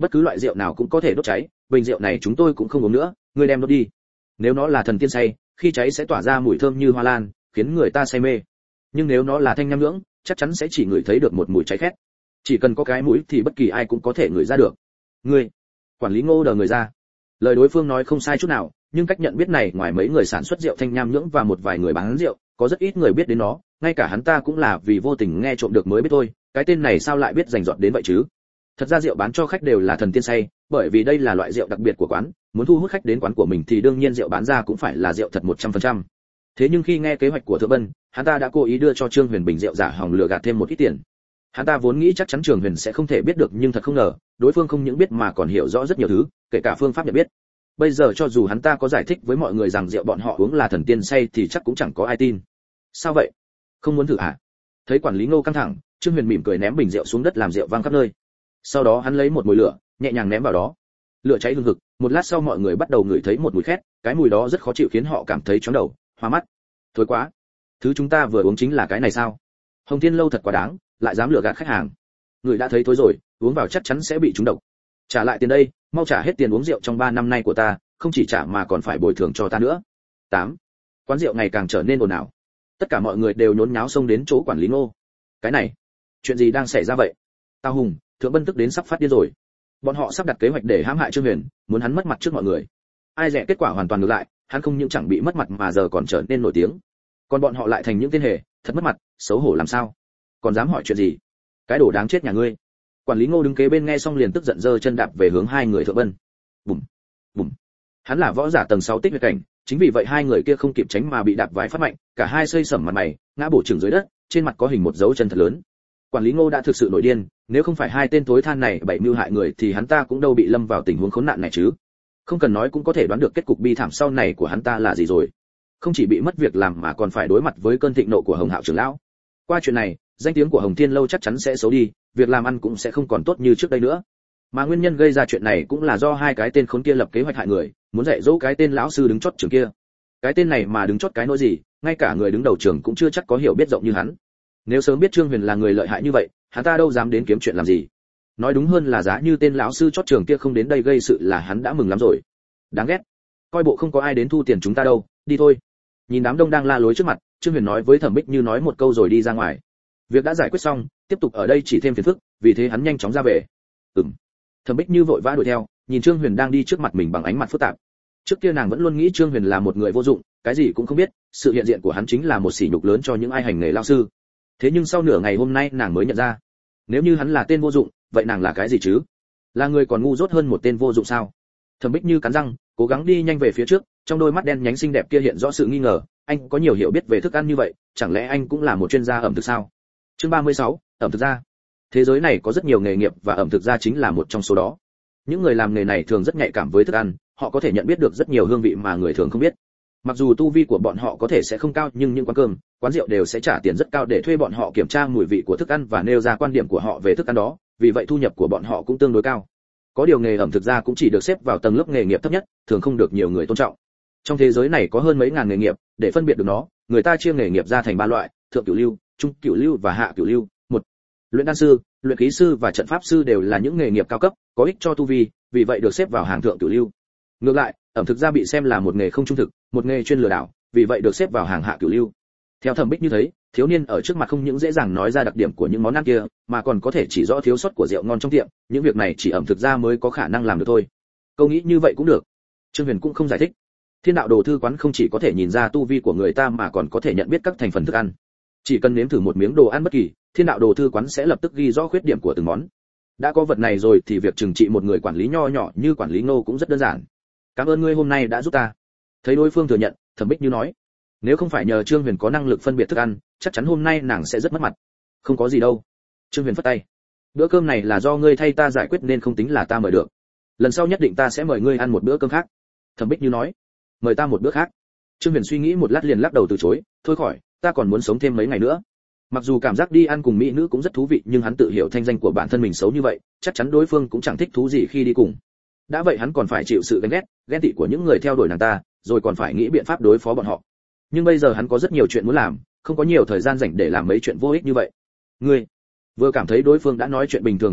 bất cứ loại rượu nào cũng có thể đốt cháy, bình rượu này chúng tôi cũng không uống nữa, ngươi đem đốt đi. Nếu nó là thần tiên say, khi cháy sẽ tỏa ra mùi thơm như hoa lan, khiến người ta say mê. Nhưng nếu nó là thanh nham nhưỡng, chắc chắn sẽ chỉ ngửi thấy được một mùi cháy khét. Chỉ cần có cái mũi thì bất kỳ ai cũng có thể ngửi ra được. Ngươi, quản lý Ngô đờ người ra. Lời đối phương nói không sai chút nào, nhưng cách nhận biết này ngoài mấy người sản xuất rượu thanh nham nhưỡng và một vài người bán rượu, có rất ít người biết đến nó, ngay cả hắn ta cũng là vì vô tình nghe trộm được mới biết thôi, cái tên này sao lại biết rành rọt đến vậy chứ? Thật ra rượu bán cho khách đều là thần tiên say, bởi vì đây là loại rượu đặc biệt của quán, muốn thu hút khách đến quán của mình thì đương nhiên rượu bán ra cũng phải là rượu thật một trăm phần trăm. Thế nhưng khi nghe kế hoạch của Thượng Bân, hắn ta đã cố ý đưa cho Trương Huyền bình rượu giả hỏng lừa gạt thêm một ít tiền. Hắn ta vốn nghĩ chắc chắn Trương Huyền sẽ không thể biết được, nhưng thật không ngờ, đối phương không những biết mà còn hiểu rõ rất nhiều thứ, kể cả phương pháp nhận biết. Bây giờ cho dù hắn ta có giải thích với mọi người rằng rượu bọn họ uống là thần tiên say thì chắc cũng chẳng có ai tin. Sao vậy? Không muốn thử à? Thấy quản lý Ngô căng thẳng, Trương Huyền mỉm cười ném bình rượu xuống đất làm rượu văng khắp nơi. Sau đó hắn lấy một mồi lửa, nhẹ nhàng ném vào đó. Lửa cháy hừng hực, một lát sau mọi người bắt đầu ngửi thấy một mùi khét, cái mùi đó rất khó chịu khiến họ cảm thấy chóng đầu, hoa mắt. Thối quá. Thứ chúng ta vừa uống chính là cái này sao? Hồng Thiên lâu thật quá đáng, lại dám lừa gạt khách hàng. Người đã thấy thối rồi, uống vào chắc chắn sẽ bị trúng độc. Trả lại tiền đây, mau trả hết tiền uống rượu trong ba năm nay của ta, không chỉ trả mà còn phải bồi thường cho ta nữa. tám. Quán rượu ngày càng trở nên ồn ào. Tất cả mọi người đều nhốn nháo xông đến chỗ quản lý Ngô. Cái này, chuyện gì đang xảy ra vậy? Tao Hùng, Thượng Bân tức đến sắp phát điên rồi. Bọn họ sắp đặt kế hoạch để hãm hại Trương Huyền, muốn hắn mất mặt trước mọi người. Ai dè kết quả hoàn toàn ngược lại, hắn không những chẳng bị mất mặt mà giờ còn trở nên nổi tiếng. Còn bọn họ lại thành những tên hề, thật mất mặt, xấu hổ làm sao? Còn dám hỏi chuyện gì? Cái đồ đáng chết nhà ngươi. Quản lý Ngô đứng kế bên nghe xong liền tức giận giơ chân đạp về hướng hai người Thượng Bân. Bùm, bùm. Hắn là võ giả tầng sáu tích huyết cảnh, chính vì vậy hai người kia không kịp tránh mà bị đạp vài phát mạnh, cả hai xây sẩm mặt mày, ngã bổ chừng dưới đất, trên mặt có hình một dấu chân thật lớn. Quản lý Ngô đã thực sự nổi điên, nếu không phải hai tên tối than này bậy mưu hại người thì hắn ta cũng đâu bị lâm vào tình huống khốn nạn này chứ. Không cần nói cũng có thể đoán được kết cục bi thảm sau này của hắn ta là gì rồi. Không chỉ bị mất việc làm mà còn phải đối mặt với cơn thịnh nộ của Hồng Hạo trưởng lão. Qua chuyện này, danh tiếng của Hồng Thiên lâu chắc chắn sẽ xấu đi, việc làm ăn cũng sẽ không còn tốt như trước đây nữa. Mà nguyên nhân gây ra chuyện này cũng là do hai cái tên khốn kia lập kế hoạch hại người, muốn dạy dỗ cái tên lão sư đứng chót trường kia. Cái tên này mà đứng chót cái nỗi gì, ngay cả người đứng đầu trường cũng chưa chắc có hiểu biết rộng như hắn. Nếu sớm biết Trương Huyền là người lợi hại như vậy, hắn ta đâu dám đến kiếm chuyện làm gì. Nói đúng hơn là giá như tên lão sư chót trường kia không đến đây gây sự là hắn đã mừng lắm rồi. Đáng ghét. Coi bộ không có ai đến thu tiền chúng ta đâu, đi thôi. Nhìn đám đông đang la lối trước mặt, Trương Huyền nói với Thẩm Bích Như nói một câu rồi đi ra ngoài. Việc đã giải quyết xong, tiếp tục ở đây chỉ thêm phiền phức, vì thế hắn nhanh chóng ra về. Ừm. Thẩm Bích Như vội vã đuổi theo, nhìn Trương Huyền đang đi trước mặt mình bằng ánh mặt phức tạp. Trước kia nàng vẫn luôn nghĩ Trương Huyền là một người vô dụng, cái gì cũng không biết, sự hiện diện của hắn chính là một sỉ nhục lớn cho những ai hành nghề lão sư. Thế nhưng sau nửa ngày hôm nay nàng mới nhận ra, nếu như hắn là tên vô dụng, vậy nàng là cái gì chứ? Là người còn ngu dốt hơn một tên vô dụng sao? Thẩm Bích Như cắn răng, cố gắng đi nhanh về phía trước, trong đôi mắt đen nhánh xinh đẹp kia hiện rõ sự nghi ngờ, anh có nhiều hiểu biết về thức ăn như vậy, chẳng lẽ anh cũng là một chuyên gia ẩm thực sao? Chương ba mươi sáu, ẩm thực gia. Thế giới này có rất nhiều nghề nghiệp và ẩm thực gia chính là một trong số đó. Những người làm nghề này thường rất nhạy cảm với thức ăn, họ có thể nhận biết được rất nhiều hương vị mà người thường không biết. Mặc dù tu vi của bọn họ có thể sẽ không cao, nhưng những quán cơm, quán rượu đều sẽ trả tiền rất cao để thuê bọn họ kiểm tra mùi vị của thức ăn và nêu ra quan điểm của họ về thức ăn đó, vì vậy thu nhập của bọn họ cũng tương đối cao. Có điều nghề ẩm thực gia cũng chỉ được xếp vào tầng lớp nghề nghiệp thấp nhất, thường không được nhiều người tôn trọng. Trong thế giới này có hơn mấy ngàn nghề nghiệp, để phân biệt được nó, người ta chia nghề nghiệp ra thành ba loại: thượng cửu lưu, trung cửu lưu và hạ cửu lưu. Một, luyện đan sư, luyện khí sư và trận pháp sư đều là những nghề nghiệp cao cấp, có ích cho tu vi, vì vậy được xếp vào hàng thượng cửu lưu. Ngược lại, ẩm thực gia bị xem là một nghề không trung thực, một nghề chuyên lừa đảo, vì vậy được xếp vào hàng hạ cửu lưu. Theo Thẩm Bích Như thấy, thiếu niên ở trước mặt không những dễ dàng nói ra đặc điểm của những món ăn kia, mà còn có thể chỉ rõ thiếu sót của rượu ngon trong tiệm, những việc này chỉ ẩm thực gia mới có khả năng làm được thôi. Câu nghĩ như vậy cũng được. Trương Huyền cũng không giải thích. Thiên đạo đồ thư quán không chỉ có thể nhìn ra tu vi của người ta mà còn có thể nhận biết các thành phần thức ăn. Chỉ cần nếm thử một miếng đồ ăn bất kỳ, Thiên đạo đồ thư quán sẽ lập tức ghi rõ khuyết điểm của từng món. Đã có vật này rồi thì việc trừng trị một người quản lý nho nhỏ như quản lý Ngô cũng rất đơn giản. Cảm ơn ngươi hôm nay đã giúp ta. Thấy đối phương thừa nhận, Thẩm Bích Như nói, nếu không phải nhờ Trương Huyền có năng lực phân biệt thức ăn, chắc chắn hôm nay nàng sẽ rất mất mặt. Không có gì đâu. Trương Huyền phất tay. Bữa cơm này là do ngươi thay ta giải quyết nên không tính là ta mời được. Lần sau nhất định ta sẽ mời ngươi ăn một bữa cơm khác. Thẩm Bích Như nói, mời ta một bữa khác. Trương Huyền suy nghĩ một lát liền lắc đầu từ chối, thôi khỏi, ta còn muốn sống thêm mấy ngày nữa. Mặc dù cảm giác đi ăn cùng mỹ nữ cũng rất thú vị, nhưng hắn tự hiểu thanh danh của bản thân mình xấu như vậy, chắc chắn đối phương cũng chẳng thích thú gì khi đi cùng. Đã vậy hắn còn phải chịu sự ghen ghét, ghen tị của những người theo đuổi nàng ta, rồi còn phải nghĩ biện pháp đối phó bọn họ. Nhưng bây giờ hắn có rất nhiều chuyện muốn làm, không có nhiều thời gian rảnh để làm mấy chuyện vô ích như vậy. Ngươi vừa cảm thấy đối phương đã nói chuyện bình thường trở lại,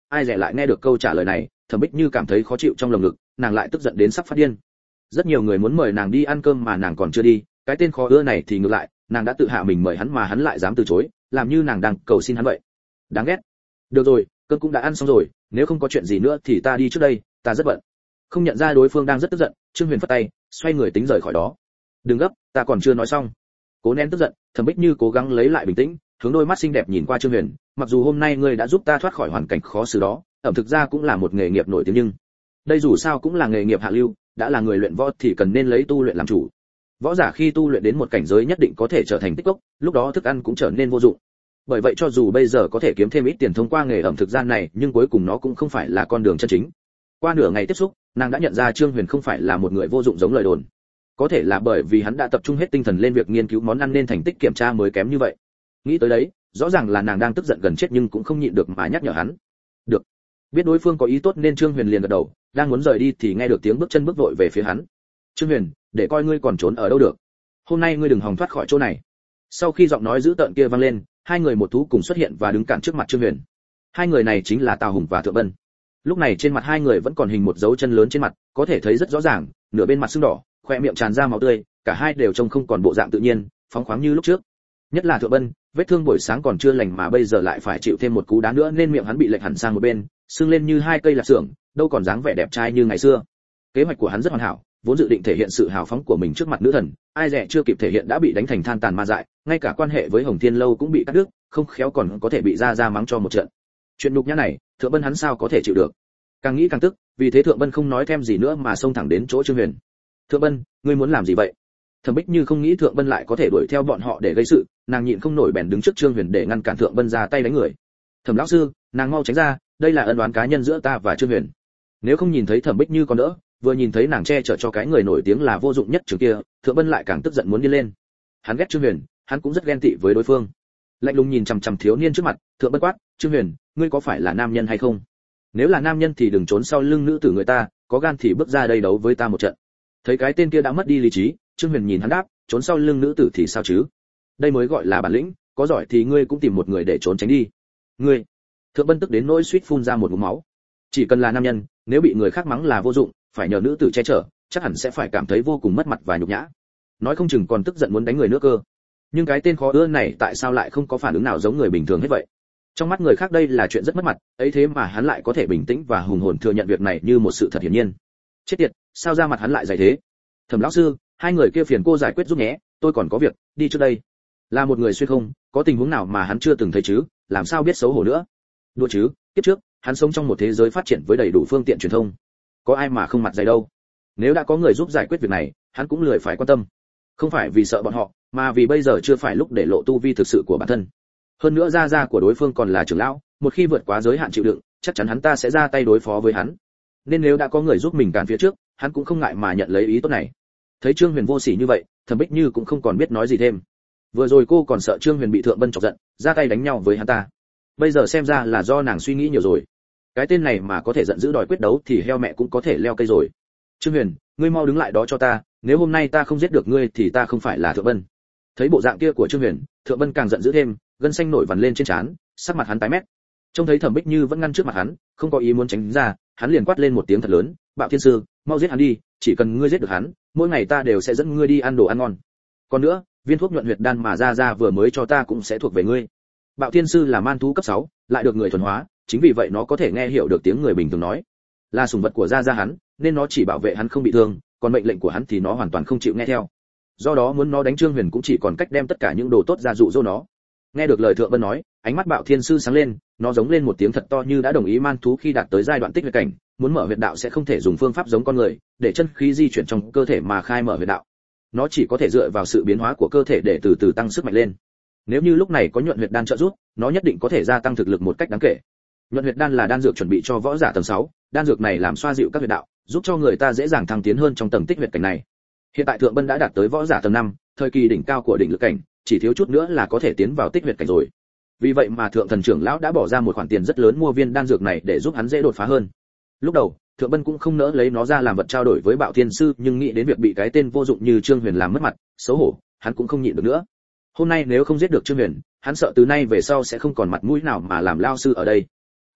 ai dè lại nghe được câu trả lời này, Thẩm Bích Như cảm thấy khó chịu trong lồng ngực, nàng lại tức giận đến sắp phát điên. Rất nhiều người muốn mời nàng đi ăn cơm mà nàng còn chưa đi, cái tên khó ưa này thì ngược lại, nàng đã tự hạ mình mời hắn mà hắn lại dám từ chối, làm như nàng đang cầu xin hắn vậy. Đáng ghét. Được rồi, cơm cũng đã ăn xong rồi, nếu không có chuyện gì nữa thì ta đi trước đây, ta rất bận. Không nhận ra đối phương đang rất tức giận, Trương Huyền phất tay, xoay người tính rời khỏi đó. Đừng gấp, ta còn chưa nói xong. Cố nén tức giận, Thẩm Bích Như cố gắng lấy lại bình tĩnh, hướng đôi mắt xinh đẹp nhìn qua Trương Huyền, mặc dù hôm nay ngươi đã giúp ta thoát khỏi hoàn cảnh khó xử đó, ẩm thực ra cũng là một nghề nghiệp nổi tiếng nhưng đây dù sao cũng là nghề nghiệp hạ lưu, đã là người luyện võ thì cần nên lấy tu luyện làm chủ. Võ giả khi tu luyện đến một cảnh giới nhất định có thể trở thành tích cốc, lúc đó thức ăn cũng trở nên vô dụng. Bởi vậy cho dù bây giờ có thể kiếm thêm ít tiền thông qua nghề ẩm thực gian này, nhưng cuối cùng nó cũng không phải là con đường chân chính. Qua nửa ngày tiếp xúc, nàng đã nhận ra Trương Huyền không phải là một người vô dụng giống lời đồn. Có thể là bởi vì hắn đã tập trung hết tinh thần lên việc nghiên cứu món ăn nên thành tích kiểm tra mới kém như vậy. Nghĩ tới đấy, rõ ràng là nàng đang tức giận gần chết nhưng cũng không nhịn được mà nhắc nhở hắn. Được. Biết đối phương có ý tốt nên Trương Huyền liền gật đầu, đang muốn rời đi thì nghe được tiếng bước chân bước vội về phía hắn. Trương Huyền, để coi ngươi còn trốn ở đâu được. Hôm nay ngươi đừng hòng thoát khỏi chỗ này. Sau khi giọng nói dữ tợn kia vang lên, hai người một thú cùng xuất hiện và đứng cản trước mặt Trương Huyền. Hai người này chính là Tào Hùng và Thượng Bân. Lúc này trên mặt hai người vẫn còn hình một dấu chân lớn trên mặt, có thể thấy rất rõ ràng, nửa bên mặt sưng đỏ, khoe miệng tràn ra máu tươi, cả hai đều trông không còn bộ dạng tự nhiên, phóng khoáng như lúc trước. Nhất là Thượng Bân, vết thương buổi sáng còn chưa lành mà bây giờ lại phải chịu thêm một cú đá nữa nên miệng hắn bị lệch hẳn sang một bên, sưng lên như hai cây lạp xưởng, đâu còn dáng vẻ đẹp trai như ngày xưa. Kế hoạch của hắn rất hoàn hảo, vốn dự định thể hiện sự hào phóng của mình trước mặt nữ thần, ai dè chưa kịp thể hiện đã bị đánh thành than tàn ma dại, ngay cả quan hệ với Hồng Thiên lâu cũng bị cắt đứt, không khéo còn có thể bị ra ra mắng cho một trận. Chuyện nhục nhã này, Thượng Bân hắn sao có thể chịu được? Càng nghĩ càng tức, vì thế Thượng Bân không nói thêm gì nữa mà xông thẳng đến chỗ Trương Huyền. Thượng Bân, ngươi muốn làm gì vậy? Thẩm Bích Như không nghĩ Thượng Bân lại có thể đuổi theo bọn họ để gây sự, nàng nhịn không nổi bèn đứng trước Trương Huyền để ngăn cản Thượng Bân ra tay đánh người. Thẩm lão sư, nàng mau tránh ra, đây là ân oán cá nhân giữa ta và Trương Huyền. Nếu không nhìn thấy Thẩm Bích Như còn đỡ, vừa nhìn thấy nàng che chở cho cái người nổi tiếng là vô dụng nhất trường kia, Thượng Bân lại càng tức giận muốn đi lên. Hắn ghét Trương Huyền, hắn cũng rất ghen tị với đối phương. Lạnh lùng nhìn chằm chằm thiếu niên trước mặt, Thượng Bân quát, Trương Huyền, ngươi có phải là nam nhân hay không? Nếu là nam nhân thì đừng trốn sau lưng nữ tử người ta, có gan thì bước ra đây đấu với ta một trận. Thấy cái tên kia đã mất đi lý trí, Trương Huyền nhìn hắn đáp, trốn sau lưng nữ tử thì sao chứ? Đây mới gọi là bản lĩnh, có giỏi thì ngươi cũng tìm một người để trốn tránh đi. Ngươi. Thượng Bân tức đến nỗi suýt phun ra một ngụm máu. Chỉ cần là nam nhân, nếu bị người khác mắng là vô dụng, phải nhờ nữ tử che chở, chắc hẳn sẽ phải cảm thấy vô cùng mất mặt và nhục nhã. Nói không chừng còn tức giận muốn đánh người nữa cơ. Nhưng cái tên khó ưa này tại sao lại không có phản ứng nào giống người bình thường hết vậy? Trong mắt người khác đây là chuyện rất mất mặt, ấy thế mà hắn lại có thể bình tĩnh và hùng hồn thừa nhận việc này như một sự thật hiển nhiên. Chết tiệt, sao ra mặt hắn lại dày thế? Thẩm lão sư, hai người kia phiền cô giải quyết giúp nhé, tôi còn có việc, đi trước đây. Là một người xuyên không, có tình huống nào mà hắn chưa từng thấy chứ, làm sao biết xấu hổ nữa? Đùa chứ, kiếp trước, hắn sống trong một thế giới phát triển với đầy đủ phương tiện truyền thông. Có ai mà không mặt dày đâu. Nếu đã có người giúp giải quyết việc này, hắn cũng lười phải quan tâm. Không phải vì sợ bọn họ, mà vì bây giờ chưa phải lúc để lộ tu vi thực sự của bản thân. Hơn nữa gia gia của đối phương còn là trưởng lão, một khi vượt quá giới hạn chịu đựng, chắc chắn hắn ta sẽ ra tay đối phó với hắn. Nên nếu đã có người giúp mình cản phía trước, hắn cũng không ngại mà nhận lấy ý tốt này. Thấy Trương Huyền vô sỉ như vậy, Thẩm Bích Như cũng không còn biết nói gì thêm. Vừa rồi cô còn sợ Trương Huyền bị Thượng Bân chọc giận, ra tay đánh nhau với hắn ta. Bây giờ xem ra là do nàng suy nghĩ nhiều rồi. Cái tên này mà có thể giận dữ đòi quyết đấu thì heo mẹ cũng có thể leo cây rồi. Trương Huyền, ngươi mau đứng lại đó cho ta, nếu hôm nay ta không giết được ngươi thì ta không phải là Thượng Bân. Thấy bộ dạng kia của Trương Huyền, Thượng Bân càng giận dữ thêm, gân xanh nổi vằn lên trên trán, sắc mặt hắn tái mét. Trông thấy Thẩm Bích Như vẫn ngăn trước mặt hắn, không có ý muốn tránh ra, hắn liền quát lên một tiếng thật lớn, Bạo Thiên sư, mau giết hắn đi, chỉ cần ngươi giết được hắn, mỗi ngày ta đều sẽ dẫn ngươi đi ăn đồ ăn ngon. Còn nữa, viên thuốc nhuận huyệt đan mà ra ra vừa mới cho ta cũng sẽ thuộc về ngươi. Bạo Thiên sư là man thú cấp sáu, lại được người thuần hóa, chính vì vậy nó có thể nghe hiểu được tiếng người bình thường nói. Là sủng vật của gia gia hắn, nên nó chỉ bảo vệ hắn không bị thương, còn mệnh lệnh của hắn thì nó hoàn toàn không chịu nghe theo. Do đó muốn nó đánh Trương Huyền cũng chỉ còn cách đem tất cả những đồ tốt ra dụ dỗ nó. Nghe được lời Thượng Bân nói, ánh mắt Bạo Thiên sư sáng lên, nó giống lên một tiếng thật to như đã đồng ý man thú khi đạt tới giai đoạn tích huyết cảnh, muốn mở huyệt đạo sẽ không thể dùng phương pháp giống con người, để chân khí di chuyển trong cơ thể mà khai mở huyệt đạo. Nó chỉ có thể dựa vào sự biến hóa của cơ thể để từ từ tăng sức mạnh lên. Nếu như lúc này có nhuận huyệt đan trợ giúp, nó nhất định có thể gia tăng thực lực một cách đáng kể. Nhuận huyệt đan là đan dược chuẩn bị cho võ giả tầng sáu, đan dược này làm xoa dịu các huyệt đạo, giúp cho người ta dễ dàng thăng tiến hơn trong tầng tích huyệt cảnh này. Hiện tại Thượng Bân đã đạt tới võ giả tầng năm, thời kỳ đỉnh cao của đỉnh lực cảnh, chỉ thiếu chút nữa là có thể tiến vào tích huyệt cảnh rồi. Vì vậy mà Thượng Thần trưởng lão đã bỏ ra một khoản tiền rất lớn mua viên đan dược này để giúp hắn dễ đột phá hơn. Lúc đầu, Thượng Bân cũng không nỡ lấy nó ra làm vật trao đổi với Bạo Thiên sư, nhưng nghĩ đến việc bị cái tên vô dụng như Trương Huyền làm mất mặt, xấu hổ, hắn cũng không nhịn được nữa. Hôm nay nếu không giết được Trương Huyền, hắn sợ từ nay về sau sẽ không còn mặt mũi nào mà làm lao sư ở đây.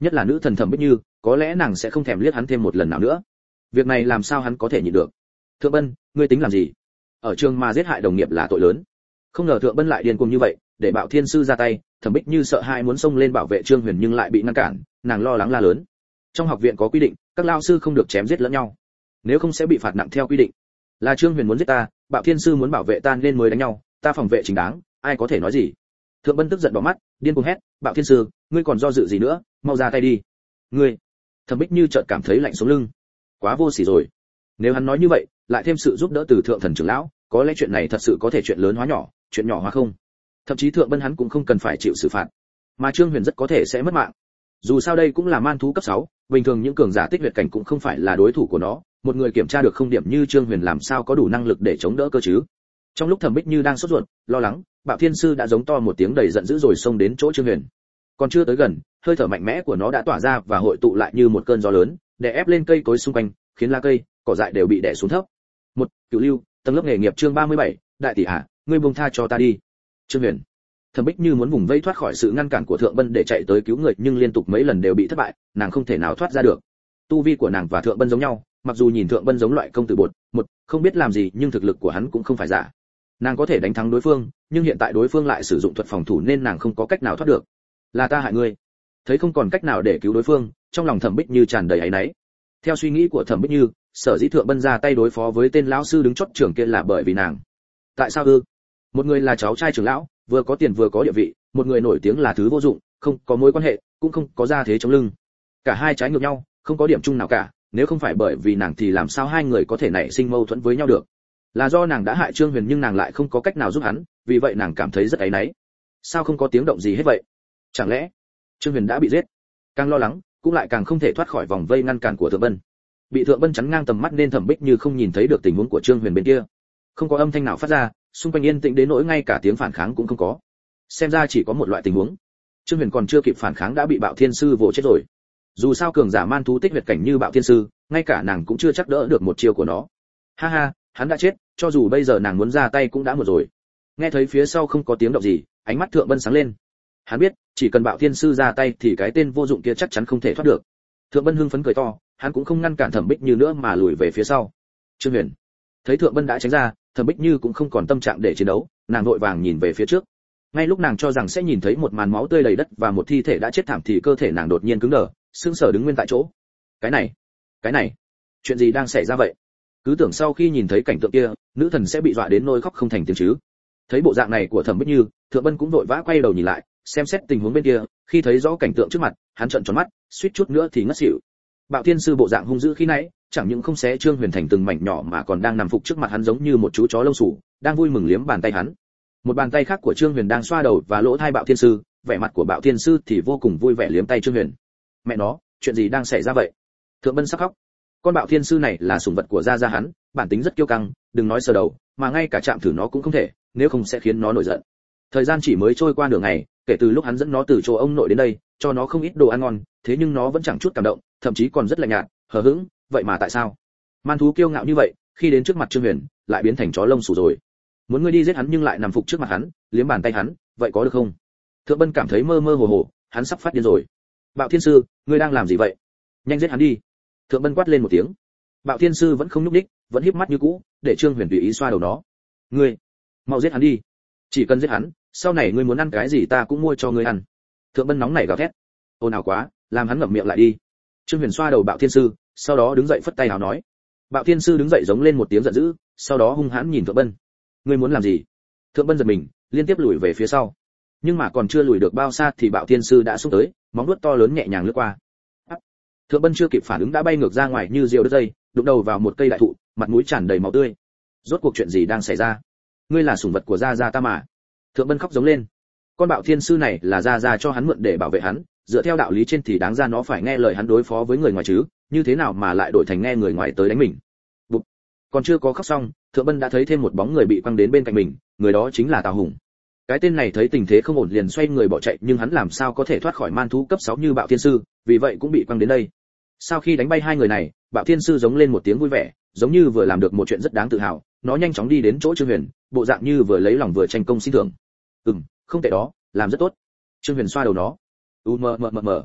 nhất là nữ thần Thẩm Bích Như, có lẽ nàng sẽ không thèm liếc hắn thêm một lần nào nữa. Việc này làm sao hắn có thể nhịn được? Thượng Bân, ngươi tính làm gì? Ở trường mà giết hại đồng nghiệp là tội lớn. Không ngờ Thượng Bân lại điên cuồng như vậy, để Bạo Thiên sư ra tay. Thẩm Bích Như sợ hãi muốn xông lên bảo vệ Trương Huyền nhưng lại bị ngăn cản, nàng lo lắng la lớn. Trong học viện có quy định, các lao sư không được chém giết lẫn nhau, nếu không sẽ bị phạt nặng theo quy định. Là Trương Huyền muốn giết ta, Bạo Thiên sư muốn bảo vệ ta nên mới đánh nhau, ta phòng vệ chính đáng, ai có thể nói gì? Thượng Bân tức giận đỏ mắt, điên cuồng hét, Bạo Thiên sư, ngươi còn do dự gì nữa, mau ra tay đi. Ngươi. Thẩm Bích Như chợt cảm thấy lạnh sống lưng, quá vô sỉ rồi. Nếu hắn nói như vậy, lại thêm sự giúp đỡ từ Thượng Thần trưởng lão, có lẽ chuyện này thật sự có thể chuyện lớn hóa nhỏ, chuyện nhỏ hóa không. Thậm chí Thượng Bân hắn cũng không cần phải chịu xử phạt, mà Trương Huyền rất có thể sẽ mất mạng. Dù sao đây cũng là man thú cấp sáu, bình thường những cường giả tích huyết cảnh cũng không phải là đối thủ của nó, một người kiểm tra được không điểm như Trương Huyền làm sao có đủ năng lực để chống đỡ cơ chứ? Trong lúc Thẩm Bích Như đang sốt ruột, lo lắng, Bạo Thiên sư đã giống to một tiếng đầy giận dữ rồi xông đến chỗ Trương Huyền. Còn chưa tới gần, hơi thở mạnh mẽ của nó đã tỏa ra và hội tụ lại như một cơn gió lớn, đè ép lên cây cối xung quanh, khiến lá cây, cỏ dại đều bị đè xuống thấp. Một, Cửu Lưu, tầng lớp nghề nghiệp chương ba mươi bảy, đại tỷ hạ, ngươi buông tha cho ta đi. Trương Huyền. Thẩm Bích Như muốn vùng vây thoát khỏi sự ngăn cản của Thượng Bân để chạy tới cứu người, nhưng liên tục mấy lần đều bị thất bại, nàng không thể nào thoát ra được. Tu vi của nàng và Thượng Bân giống nhau, mặc dù nhìn Thượng Bân giống loại công tử bột, một, không biết làm gì, nhưng thực lực của hắn cũng không phải giả. Nàng có thể đánh thắng đối phương, nhưng hiện tại đối phương lại sử dụng thuật phòng thủ nên nàng không có cách nào thoát được. Là ta hại ngươi. Thấy không còn cách nào để cứu đối phương, trong lòng Thẩm Bích Như tràn đầy áy náy. Theo suy nghĩ của Thẩm Bích Như, sở dĩ Thượng Bân ra tay đối phó với tên lão sư đứng chót trưởng kia là bởi vì nàng. Tại sao ư? Một người là cháu trai trưởng lão, vừa có tiền vừa có địa vị, một người nổi tiếng là thứ vô dụng, không có mối quan hệ, cũng không có gia thế chống lưng. Cả hai trái ngược nhau, không có điểm chung nào cả, nếu không phải bởi vì nàng thì làm sao hai người có thể nảy sinh mâu thuẫn với nhau được? Là do nàng đã hại Trương Huyền nhưng nàng lại không có cách nào giúp hắn, vì vậy nàng cảm thấy rất áy náy. Sao không có tiếng động gì hết vậy? Chẳng lẽ Trương Huyền đã bị giết? Càng lo lắng, cũng lại càng không thể thoát khỏi vòng vây ngăn cản của Thượng Bân. Bị Thượng Bân chắn ngang tầm mắt nên Thẩm Bích Như không nhìn thấy được tình huống của Trương Huyền bên kia. Không có âm thanh nào phát ra, xung quanh yên tĩnh đến nỗi ngay cả tiếng phản kháng cũng không có. Xem ra chỉ có một loại tình huống. Trương Huyền còn chưa kịp phản kháng đã bị Bạo Thiên sư vồ chết rồi. Dù sao cường giả man thú tích huyết cảnh như Bạo Thiên sư, ngay cả nàng cũng chưa chắc đỡ được một chiêu của nó. Ha ha, hắn đã chết, cho dù bây giờ nàng muốn ra tay cũng đã muộn rồi. Nghe thấy phía sau không có tiếng động gì, ánh mắt Thượng Bân sáng lên. Hắn biết, chỉ cần Bạo Thiên sư ra tay thì cái tên vô dụng kia chắc chắn không thể thoát được. Thượng Bân hưng phấn cười to, hắn cũng không ngăn cản Thẩm Bích Như nữa mà lùi về phía sau. Trương Huyền thấy Thượng Bân đã tránh ra, Thẩm Bích Như cũng không còn tâm trạng để chiến đấu, nàng vội vàng nhìn về phía trước. Ngay lúc nàng cho rằng sẽ nhìn thấy một màn máu tươi đầy đất và một thi thể đã chết thảm thì cơ thể nàng đột nhiên cứng đờ, sững sờ đứng nguyên tại chỗ. Cái này, cái này, chuyện gì đang xảy ra vậy? Cứ tưởng sau khi nhìn thấy cảnh tượng kia, nữ thần sẽ bị dọa đến nỗi khóc không thành tiếng chứ. Thấy bộ dạng này của Thẩm Bích Như, Thượng Bân cũng vội vã quay đầu nhìn lại, xem xét tình huống bên kia, khi thấy rõ cảnh tượng trước mặt, hắn trợn tròn mắt, suýt chút nữa thì ngất xỉu. Bạo Thiên sư bộ dạng hung dữ khi nãy, chẳng những không xé Trương Huyền thành từng mảnh nhỏ mà còn đang nằm phục trước mặt hắn giống như một chú chó lông sủ, đang vui mừng liếm bàn tay hắn. Một bàn tay khác của Trương Huyền đang xoa đầu và lỗ tai Bạo Thiên sư, vẻ mặt của Bạo Thiên sư thì vô cùng vui vẻ liếm tay Trương Huyền. Mẹ nó, chuyện gì đang xảy ra vậy? Thượng Bân sắp khóc. Con Bạo Thiên sư này là sủng vật của gia gia hắn, bản tính rất kiêu căng, đừng nói sờ đầu, mà ngay cả chạm thử nó cũng không thể, nếu không sẽ khiến nó nổi giận. Thời gian chỉ mới trôi qua nửa ngày, kể từ lúc hắn dẫn nó từ chỗ ông nội đến đây, cho nó không ít đồ ăn ngon, thế nhưng nó vẫn chẳng chút cảm động, thậm chí còn rất lạnh nhạt, hờ hững. Vậy mà tại sao? Man thú kiêu ngạo như vậy, khi đến trước mặt Trương Huyền, lại biến thành chó lông xù rồi. Muốn ngươi đi giết hắn nhưng lại nằm phục trước mặt hắn, liếm bàn tay hắn, vậy có được không? Thượng Bân cảm thấy mơ mơ hồ hồ, hắn sắp phát điên rồi. Bạo Thiên sư, ngươi đang làm gì vậy? Nhanh giết hắn đi! Thượng Bân quát lên một tiếng. Bạo Thiên sư vẫn không nhúc nhích, vẫn híp mắt như cũ, để Trương Huyền tùy ý xoa đầu nó. Ngươi, mau giết hắn đi! Chỉ cần giết hắn, sau này ngươi muốn ăn cái gì ta cũng mua cho ngươi ăn. Thượng Bân nóng nảy gào thét. Ồn ào quá, làm hắn ngậm miệng lại đi. Trương Huyền xoa đầu Bạo Thiên sư, sau đó đứng dậy phất tay áo nói. Bạo Thiên sư đứng dậy giống lên một tiếng giận dữ, sau đó hung hãn nhìn Thượng Bân. Ngươi muốn làm gì? Thượng Bân giật mình, liên tiếp lùi về phía sau. Nhưng mà còn chưa lùi được bao xa thì Bạo Thiên sư đã xông tới, móng vuốt to lớn nhẹ nhàng lướt qua. Thượng Bân chưa kịp phản ứng đã bay ngược ra ngoài như diều đứt dây, đụng đầu vào một cây đại thụ, mặt mũi tràn đầy máu tươi. Rốt cuộc chuyện gì đang xảy ra? Ngươi là sủng vật của gia gia ta mà. Thượng Bân khóc giống lên. Con Bạo Thiên sư này là gia gia cho hắn mượn để bảo vệ hắn, dựa theo đạo lý trên thì đáng ra nó phải nghe lời hắn đối phó với người ngoài chứ, như thế nào mà lại đổi thành nghe người ngoài tới đánh mình. Bụp. Còn chưa có khóc xong, Thượng Bân đã thấy thêm một bóng người bị quăng đến bên cạnh mình, người đó chính là Tào Hùng. Cái tên này thấy tình thế không ổn liền xoay người bỏ chạy, nhưng hắn làm sao có thể thoát khỏi man thú cấp sáu như Bạo Thiên sư, vì vậy cũng bị quăng đến đây. Sau khi đánh bay hai người này, Bạo Thiên sư giống lên một tiếng vui vẻ, giống như vừa làm được một chuyện rất đáng tự hào, nó nhanh chóng đi đến chỗ Trương Huyền, bộ dạng như vừa lấy lòng vừa tranh công xin thưởng. Ừm, không tệ đó, làm rất tốt. Trương Huyền xoa đầu nó. U mờ mờ mờ mờ.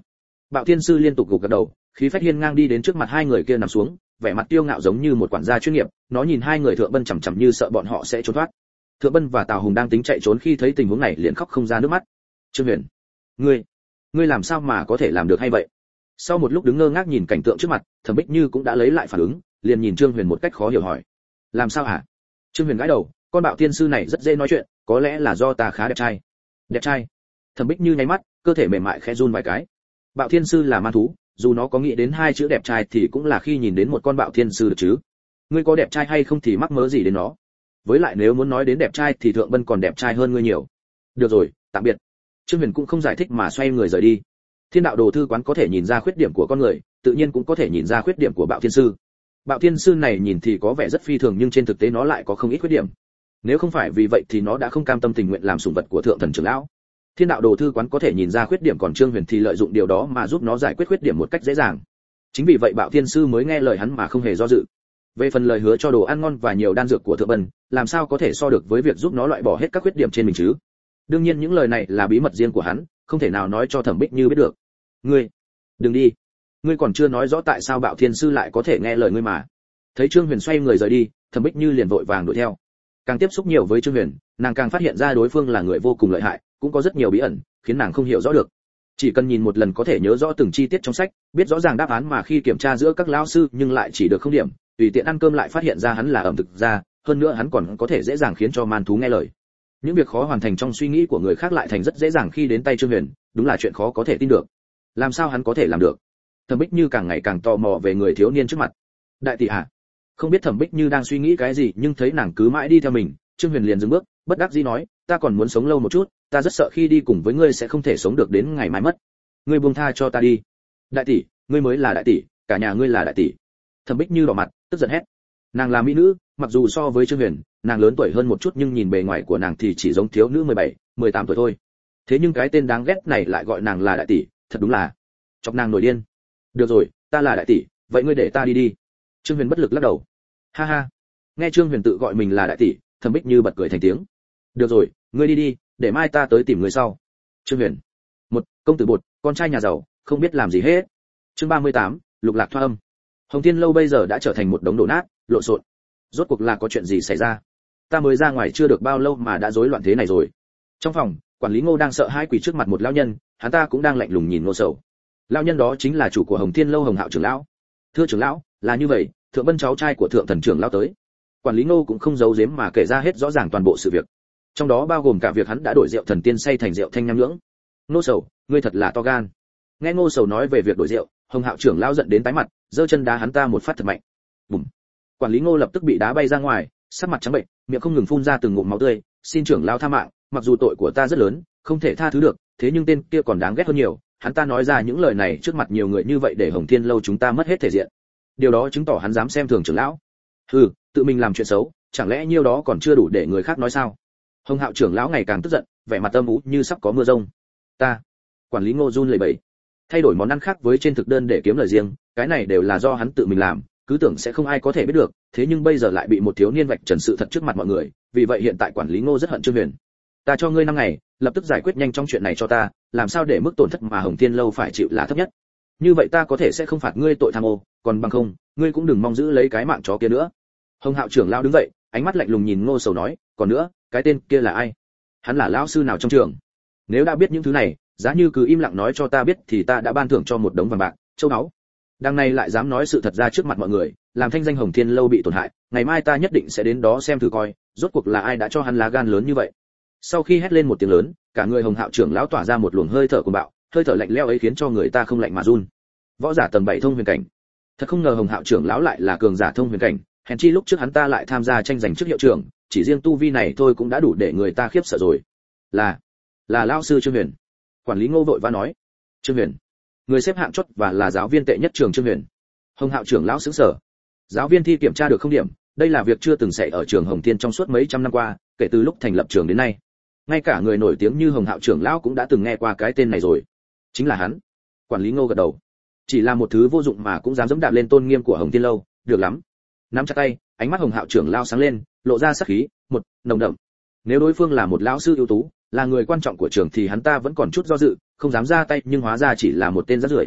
Bạo Thiên sư liên tục gục gật đầu, khí phách hiên ngang đi đến trước mặt hai người kia nằm xuống, vẻ mặt tiêu ngạo giống như một quản gia chuyên nghiệp, nó nhìn hai người Thượng Bân chằm chằm như sợ bọn họ sẽ trốn thoát. Thượng Bân và Tào Hùng đang tính chạy trốn khi thấy tình huống này liền khóc không ra nước mắt. Trương Huyền, ngươi, ngươi làm sao mà có thể làm được hay vậy? Sau một lúc đứng ngơ ngác nhìn cảnh tượng trước mặt, Thẩm Bích Như cũng đã lấy lại phản ứng, liền nhìn Trương Huyền một cách khó hiểu hỏi: làm sao hả? Trương Huyền gãi đầu, con Bạo Thiên sư này rất dễ nói chuyện, có lẽ là do ta khá đẹp trai. Đẹp trai? Thẩm Bích Như nháy mắt, cơ thể mềm mại khẽ run vài cái. Bạo Thiên sư là man thú, dù nó có nghĩ đến hai chữ đẹp trai thì cũng là khi nhìn đến một con Bạo Thiên sư được chứ. Ngươi có đẹp trai hay không thì mắc mớ gì đến nó? Với lại nếu muốn nói đến đẹp trai thì Thượng Bân còn đẹp trai hơn ngươi nhiều. Được rồi, tạm biệt. Trương Huyền cũng không giải thích mà xoay người rời đi. Thiên đạo đồ thư quán có thể nhìn ra khuyết điểm của con người, tự nhiên cũng có thể nhìn ra khuyết điểm của Bạo Thiên sư. Bạo Thiên sư này nhìn thì có vẻ rất phi thường nhưng trên thực tế nó lại có không ít khuyết điểm. Nếu không phải vì vậy thì nó đã không cam tâm tình nguyện làm sủng vật của Thượng Thần trưởng lão. Thiên đạo đồ thư quán có thể nhìn ra khuyết điểm, còn Trương Huyền thì lợi dụng điều đó mà giúp nó giải quyết khuyết điểm một cách dễ dàng. Chính vì vậy Bạo Thiên sư mới nghe lời hắn mà không hề do dự. Về phần lời hứa cho đồ ăn ngon và nhiều đan dược của Thượng Bân, làm sao có thể so được với việc giúp nó loại bỏ hết các khuyết điểm trên mình chứ? Đương nhiên những lời này là bí mật riêng của hắn, không thể nào nói cho Thẩm Bích Như biết được. Ngươi, đừng đi. Ngươi còn chưa nói rõ tại sao Bạo Thiên sư lại có thể nghe lời ngươi mà. Thấy Trương Huyền xoay người rời đi, Thẩm Bích Như liền vội vàng đuổi theo. Càng tiếp xúc nhiều với Trương Huyền, nàng càng phát hiện ra đối phương là người vô cùng lợi hại, cũng có rất nhiều bí ẩn, khiến nàng không hiểu rõ được. Chỉ cần nhìn một lần có thể nhớ rõ từng chi tiết trong sách, biết rõ ràng đáp án, mà khi kiểm tra giữa các lão sư nhưng lại chỉ được không điểm, tùy tiện ăn cơm lại phát hiện ra hắn là ẩm thực gia, hơn nữa hắn còn có thể dễ dàng khiến cho man thú nghe lời. Những việc khó hoàn thành trong suy nghĩ của người khác lại thành rất dễ dàng khi đến tay Trương Huyền, đúng là chuyện khó có thể tin được. Làm sao hắn có thể làm được? Thẩm Bích Như càng ngày càng tò mò về người thiếu niên trước mặt. Đại tỷ à? Không biết Thẩm Bích Như đang suy nghĩ cái gì, nhưng thấy nàng cứ mãi đi theo mình, Trương Huyền liền dừng bước, bất đắc dĩ nói, ta còn muốn sống lâu một chút, ta rất sợ khi đi cùng với ngươi sẽ không thể sống được đến ngày mai mất. Ngươi buông tha cho ta đi. Đại tỷ, ngươi mới là đại tỷ, cả nhà ngươi là đại tỷ. Thẩm Bích Như đỏ mặt, tức giận hét. Nàng là mỹ nữ, mặc dù so với Trương Huyền, nàng lớn tuổi hơn một chút nhưng nhìn bề ngoài của nàng thì chỉ giống thiếu nữ mười bảy, mười tám tuổi thôi. Thế nhưng cái tên đáng ghét này lại gọi nàng là đại tỷ, thật đúng là chọc nàng nổi điên. Được rồi, ta là đại tỷ, vậy ngươi để ta đi đi. Trương Huyền bất lực lắc đầu. Ha ha. Nghe Trương Huyền tự gọi mình là đại tỷ, Thẩm Bích Như bật cười thành tiếng. Được rồi, ngươi đi đi, để mai ta tới tìm ngươi sau. Trương Huyền. Một công tử bột, con trai nhà giàu, không biết làm gì hết. Chương ba mươi tám, Lục Lạc thoa âm. Hồng Thiên lâu bây giờ đã trở thành một đống đổ nát, lộn xộn. Rốt cuộc là có chuyện gì xảy ra? Ta mới ra ngoài chưa được bao lâu mà đã rối loạn thế này rồi. Trong phòng, quản lý Ngô đang sợ hãi quỳ trước mặt một lão nhân, hắn ta cũng đang lạnh lùng nhìn Ngô Sầu. Lão nhân đó chính là chủ của Hồng Thiên lâu, Hồng Hạo trưởng lão. Thưa trưởng lão, là như vậy, Thượng Bân cháu trai của Thượng Thần trưởng lão tới. Quản lý Ngô cũng không giấu giếm mà kể ra hết rõ ràng toàn bộ sự việc. Trong đó bao gồm cả việc hắn đã đổi rượu thần tiên say thành rượu thanh nham nhưỡng. Ngô Sầu, ngươi thật là to gan. Nghe Ngô Sầu nói về việc đổi rượu, Hồng Hạo trưởng lão giận đến tái mặt, giơ chân đá hắn ta một phát thật mạnh. Bùm. Quản lý Ngô lập tức bị đá bay ra ngoài, sắc mặt trắng bệch, miệng không ngừng phun ra từng ngụm máu tươi. Xin trưởng lão tha mạng, mặc dù tội của ta rất lớn, không thể tha thứ được, thế nhưng tên kia còn đáng ghét hơn nhiều. Hắn ta nói ra những lời này trước mặt nhiều người như vậy để Hồng Thiên lâu chúng ta mất hết thể diện. Điều đó chứng tỏ hắn dám xem thường trưởng lão. Hừ, tự mình làm chuyện xấu, chẳng lẽ nhiêu đó còn chưa đủ để người khác nói sao? Hồng Hạo trưởng lão ngày càng tức giận, vẻ mặt âm u như sắp có mưa rông. Ta, quản lý Ngô run lẩy bẩy, thay đổi món ăn khác với trên thực đơn để kiếm lời riêng, cái này đều là do hắn tự mình làm, cứ tưởng sẽ không ai có thể biết được, thế nhưng bây giờ lại bị một thiếu niên vạch trần sự thật trước mặt mọi người, vì vậy hiện tại quản lý Ngô rất hận Trương Huyền. Ta cho ngươi năm ngày, lập tức giải quyết nhanh trong chuyện này cho ta, làm sao để mức tổn thất mà Hồng Thiên lâu phải chịu là thấp nhất. Như vậy ta có thể sẽ không phạt ngươi tội tham ô, còn bằng không, ngươi cũng đừng mong giữ lấy cái mạng chó kia nữa. Hồng Hạo trưởng lão đứng dậy, ánh mắt lạnh lùng nhìn Ngô Sầu nói, còn nữa, cái tên kia là ai? Hắn là lão sư nào trong trường? Nếu đã biết những thứ này, giá như cứ im lặng nói cho ta biết thì ta đã ban thưởng cho một đống vàng bạc, châu báu. Đằng này lại dám nói sự thật ra trước mặt mọi người, làm thanh danh Hồng Thiên lâu bị tổn hại, ngày mai ta nhất định sẽ đến đó xem thử coi, rốt cuộc là ai đã cho hắn lá gan lớn như vậy. Sau khi hét lên một tiếng lớn, cả người Hồng Hạo trưởng lão tỏa ra một luồng hơi thở cuồng bạo, hơi thở lạnh lẽo ấy khiến cho người ta không lạnh mà run. Võ giả tầng bảy thông huyền cảnh. Thật không ngờ Hồng Hạo trưởng lão lại là cường giả thông huyền cảnh, hèn chi lúc trước hắn ta lại tham gia tranh giành chức hiệu trưởng, chỉ riêng tu vi này thôi cũng đã đủ để người ta khiếp sợ rồi. Là, là lão sư Trương Huyền. Quản lý Ngô vội vã nói. Trương Huyền, người xếp hạng chót và là giáo viên tệ nhất trường Trương Huyền. Hồng Hạo trưởng lão sững sờ. Giáo viên thi kiểm tra được không điểm, đây là việc chưa từng xảy ở trường Hồng Thiên trong suốt mấy trăm năm qua, kể từ lúc thành lập trường đến nay. Ngay cả người nổi tiếng như Hồng Hạo trưởng lão cũng đã từng nghe qua cái tên này rồi. Chính là hắn. Quản lý Ngô gật đầu. Chỉ là một thứ vô dụng mà cũng dám dẫm đạp lên tôn nghiêm của Hồng Thiên lâu, được lắm. Nắm chặt tay, ánh mắt Hồng Hạo trưởng lão sáng lên, lộ ra sắc khí, một nồng đậm. Nếu đối phương là một lão sư ưu tú, là người quan trọng của trường thì hắn ta vẫn còn chút do dự, không dám ra tay, nhưng hóa ra chỉ là một tên rác rưởi.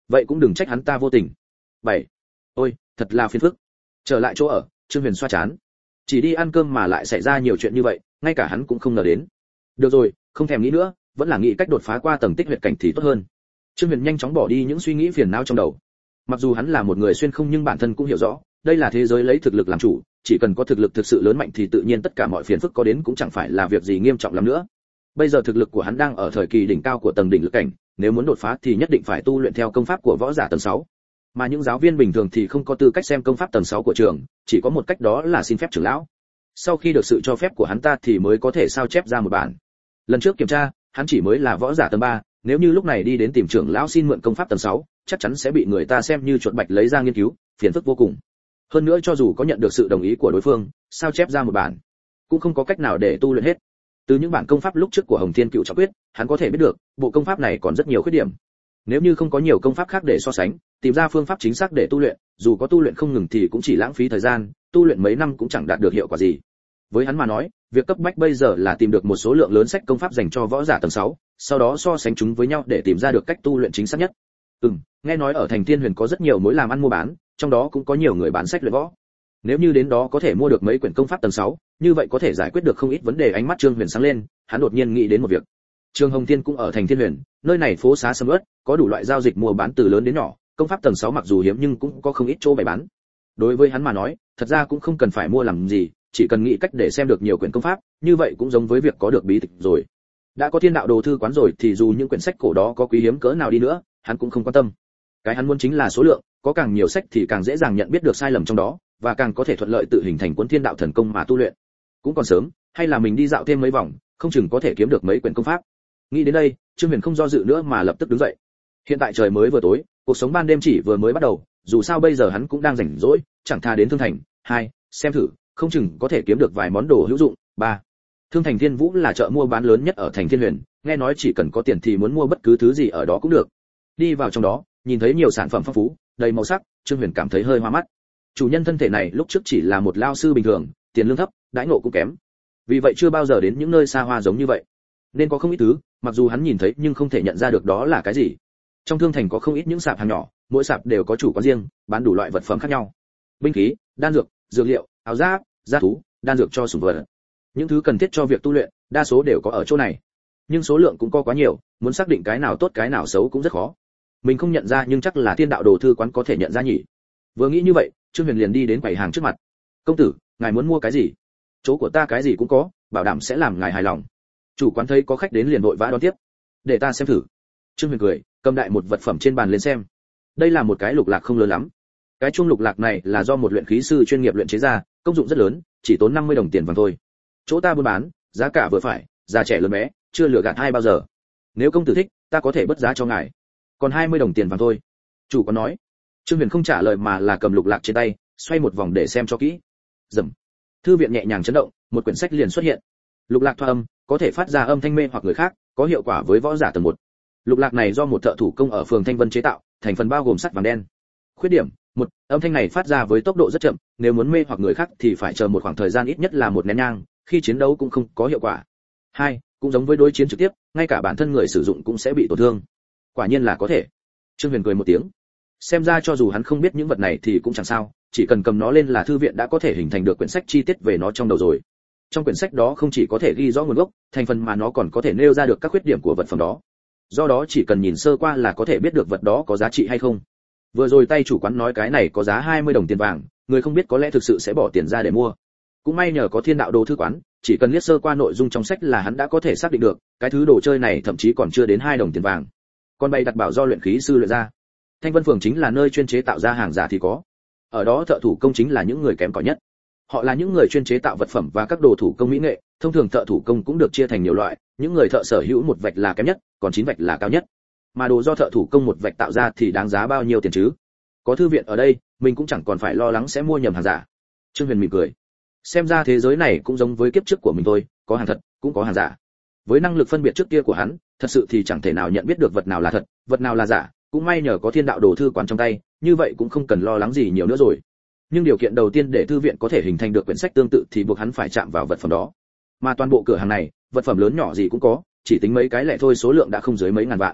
vậy cũng đừng trách hắn ta vô tình. Bảy. Ôi, thật là phiền phức. Trở lại chỗ ở, Trương Huyền xoa chán. Chỉ đi ăn cơm mà lại xảy ra nhiều chuyện như vậy, ngay cả hắn cũng không ngờ đến. Được rồi, không thèm nghĩ nữa, vẫn là nghĩ cách đột phá qua tầng tích huyệt cảnh thì tốt hơn. Trương Huyền nhanh chóng bỏ đi những suy nghĩ phiền não trong đầu. Mặc dù hắn là một người xuyên không nhưng bản thân cũng hiểu rõ, đây là thế giới lấy thực lực làm chủ, chỉ cần có thực lực thực sự lớn mạnh thì tự nhiên tất cả mọi phiền phức có đến cũng chẳng phải là việc gì nghiêm trọng lắm nữa. Bây giờ thực lực của hắn đang ở thời kỳ đỉnh cao của tầng đỉnh lực cảnh, nếu muốn đột phá thì nhất định phải tu luyện theo công pháp của võ giả tầng sáu. Mà những giáo viên bình thường thì không có tư cách xem công pháp tầng sáu của trường, chỉ có một cách đó là xin phép trưởng lão. Sau khi được sự cho phép của hắn ta thì mới có thể sao chép ra một bản. Lần trước kiểm tra, hắn chỉ mới là võ giả tầng ba, nếu như lúc này đi đến tìm trưởng lão xin mượn công pháp tầng sáu, chắc chắn sẽ bị người ta xem như chuột bạch lấy ra nghiên cứu, phiền phức vô cùng. Hơn nữa cho dù có nhận được sự đồng ý của đối phương, sao chép ra một bản, cũng không có cách nào để tu luyện hết. Từ những bản công pháp lúc trước của Hồng Thiên Cựu Trọng Quyết, hắn có thể biết được, bộ công pháp này còn rất nhiều khuyết điểm. Nếu như không có nhiều công pháp khác để so sánh, tìm ra phương pháp chính xác để tu luyện, dù có tu luyện không ngừng thì cũng chỉ lãng phí thời gian, tu luyện mấy năm cũng chẳng đạt được hiệu quả gì. Với hắn mà nói, việc cấp bách bây giờ là tìm được một số lượng lớn sách công pháp dành cho võ giả tầng sáu, sau đó so sánh chúng với nhau để tìm ra được cách tu luyện chính xác nhất. Ừm, nghe nói ở thành Thiên Huyền có rất nhiều mối làm ăn mua bán, trong đó cũng có nhiều người bán sách luyện võ. Nếu như đến đó có thể mua được mấy quyển công pháp tầng sáu, như vậy có thể giải quyết được không ít vấn đề. Ánh mắt Trương Huyền sáng lên, hắn đột nhiên nghĩ đến một việc. Trường Hồng Thiên cũng ở thành Thiên Huyền, nơi này phố xá sầm uất, có đủ loại giao dịch mua bán từ lớn đến nhỏ, công pháp tầng sáu mặc dù hiếm nhưng cũng có không ít chỗ bày bán. Đối với hắn mà nói, thật ra cũng không cần phải mua làm gì, chỉ cần nghĩ cách để xem được nhiều quyển công pháp, như vậy cũng giống với việc có được bí tịch rồi. Đã có Thiên Đạo Đồ Thư Quán rồi thì dù những quyển sách cổ đó có quý hiếm cỡ nào đi nữa, hắn cũng không quan tâm. Cái hắn muốn chính là số lượng, có càng nhiều sách thì càng dễ dàng nhận biết được sai lầm trong đó, và càng có thể thuận lợi tự hình thành cuốn Thiên Đạo Thần Công mà tu luyện. Cũng còn sớm, hay là mình đi dạo thêm mấy vòng, không chừng có thể kiếm được mấy quyển công pháp. Nghĩ đến đây, Trương Huyền không do dự nữa mà lập tức đứng dậy. Hiện tại trời mới vừa tối, cuộc sống ban đêm chỉ vừa mới bắt đầu, dù sao bây giờ hắn cũng đang rảnh rỗi, chẳng thà đến Thương Thành, hai, xem thử, không chừng có thể kiếm được vài món đồ hữu dụng. Ba, Thương Thành Thiên Vũ là chợ mua bán lớn nhất ở thành Thiên Huyền, nghe nói chỉ cần có tiền thì muốn mua bất cứ thứ gì ở đó cũng được. Đi vào trong đó, nhìn thấy nhiều sản phẩm phong phú, đầy màu sắc, Trương Huyền cảm thấy hơi hoa mắt. Chủ nhân thân thể này lúc trước chỉ là một lao sư bình thường, tiền lương thấp, đãi ngộ cũng kém. Vì vậy chưa bao giờ đến những nơi xa hoa giống như vậy. Nên có không ít thứ, mặc dù hắn nhìn thấy nhưng không thể nhận ra được đó là cái gì. Trong Thương Thành có không ít những sạp hàng nhỏ, mỗi sạp đều có chủ quán riêng, bán đủ loại vật phẩm khác nhau. Binh khí, đan dược, dược liệu, áo giáp, gia thú, đan dược cho sủng vật. Những thứ cần thiết cho việc tu luyện, đa số đều có ở chỗ này. Nhưng số lượng cũng có quá nhiều, muốn xác định cái nào tốt cái nào xấu cũng rất khó. Mình không nhận ra nhưng chắc là Thiên Đạo Đồ Thư Quán có thể nhận ra nhỉ. Vừa nghĩ như vậy, Trương Huyền liền đi đến quầy hàng trước mặt. "Công tử, ngài muốn mua cái gì? Chỗ của ta cái gì cũng có, bảo đảm sẽ làm ngài hài lòng." Chủ quán thấy có khách đến liền vội vã đón tiếp. "Để ta xem thử." Trương Huyền cười, cầm đại một vật phẩm trên bàn lên xem. Đây là một cái lục lạc không lớn lắm. Cái chuông lục lạc này là do một luyện khí sư chuyên nghiệp luyện chế ra, công dụng rất lớn, chỉ tốn năm mươi đồng tiền vàng thôi. Chỗ ta buôn bán, giá cả vừa phải, già trẻ lớn bé, chưa lừa gạt ai bao giờ. Nếu công tử thích, ta có thể bớt giá cho ngài. Còn hai mươi đồng tiền vàng thôi." Chủ quán nói. Trương Huyền không trả lời mà là cầm lục lạc trên tay, xoay một vòng để xem cho kỹ. Rầm. Thư viện nhẹ nhàng chấn động, một quyển sách liền xuất hiện. Lục lạc thoa âm, có thể phát ra âm thanh mê hoặc người khác, có hiệu quả với võ giả tầng một. Lục lạc này do một thợ thủ công ở phường Thanh Vân chế tạo, thành phần bao gồm sắt vàng đen. Khuyết điểm: một, âm thanh này phát ra với tốc độ rất chậm, nếu muốn mê hoặc người khác thì phải chờ một khoảng thời gian ít nhất là một nén nhang, khi chiến đấu cũng không có hiệu quả. Hai, cũng giống với đối chiến trực tiếp, ngay cả bản thân người sử dụng cũng sẽ bị tổn thương. Quả nhiên là có thể. Trương Huyền cười một tiếng. Xem ra cho dù hắn không biết những vật này thì cũng chẳng sao, chỉ cần cầm nó lên là thư viện đã có thể hình thành được quyển sách chi tiết về nó trong đầu rồi. Trong quyển sách đó không chỉ có thể ghi rõ nguồn gốc, thành phần mà nó còn có thể nêu ra được các khuyết điểm của vật phẩm đó. Do đó chỉ cần nhìn sơ qua là có thể biết được vật đó có giá trị hay không. Vừa rồi tay chủ quán nói cái này có giá hai mươi đồng tiền vàng, người không biết có lẽ thực sự sẽ bỏ tiền ra để mua. Cũng may nhờ có Thiên Đạo Đồ Thư Quán, chỉ cần liếc sơ qua nội dung trong sách là hắn đã có thể xác định được, cái thứ đồ chơi này thậm chí còn chưa đến hai đồng tiền vàng. Còn bày đặt bảo do luyện khí sư luyện ra. Thanh Vân Phường chính là nơi chuyên chế tạo ra hàng giả thì có. Ở đó thợ thủ công chính là những người kém cỏi nhất. Họ là những người chuyên chế tạo vật phẩm và các đồ thủ công mỹ nghệ, thông thường thợ thủ công cũng được chia thành nhiều loại, những người thợ sở hữu một vạch là kém nhất, còn chín vạch là cao nhất. Mà đồ do thợ thủ công một vạch tạo ra thì đáng giá bao nhiêu tiền chứ? Có thư viện ở đây, mình cũng chẳng còn phải lo lắng sẽ mua nhầm hàng giả. Trương Huyền mỉm cười. Xem ra thế giới này cũng giống với kiếp trước của mình thôi, có hàng thật, cũng có hàng giả. Với năng lực phân biệt trước kia của hắn, thật sự thì chẳng thể nào nhận biết được vật nào là thật, vật nào là giả, cũng may nhờ có Thiên Đạo Đồ Thư Quán trong tay, như vậy cũng không cần lo lắng gì nhiều nữa rồi. Nhưng điều kiện đầu tiên để thư viện có thể hình thành được quyển sách tương tự thì buộc hắn phải chạm vào vật phẩm đó. Mà toàn bộ cửa hàng này, vật phẩm lớn nhỏ gì cũng có, chỉ tính mấy cái lẻ thôi số lượng đã không dưới mấy ngàn vạn.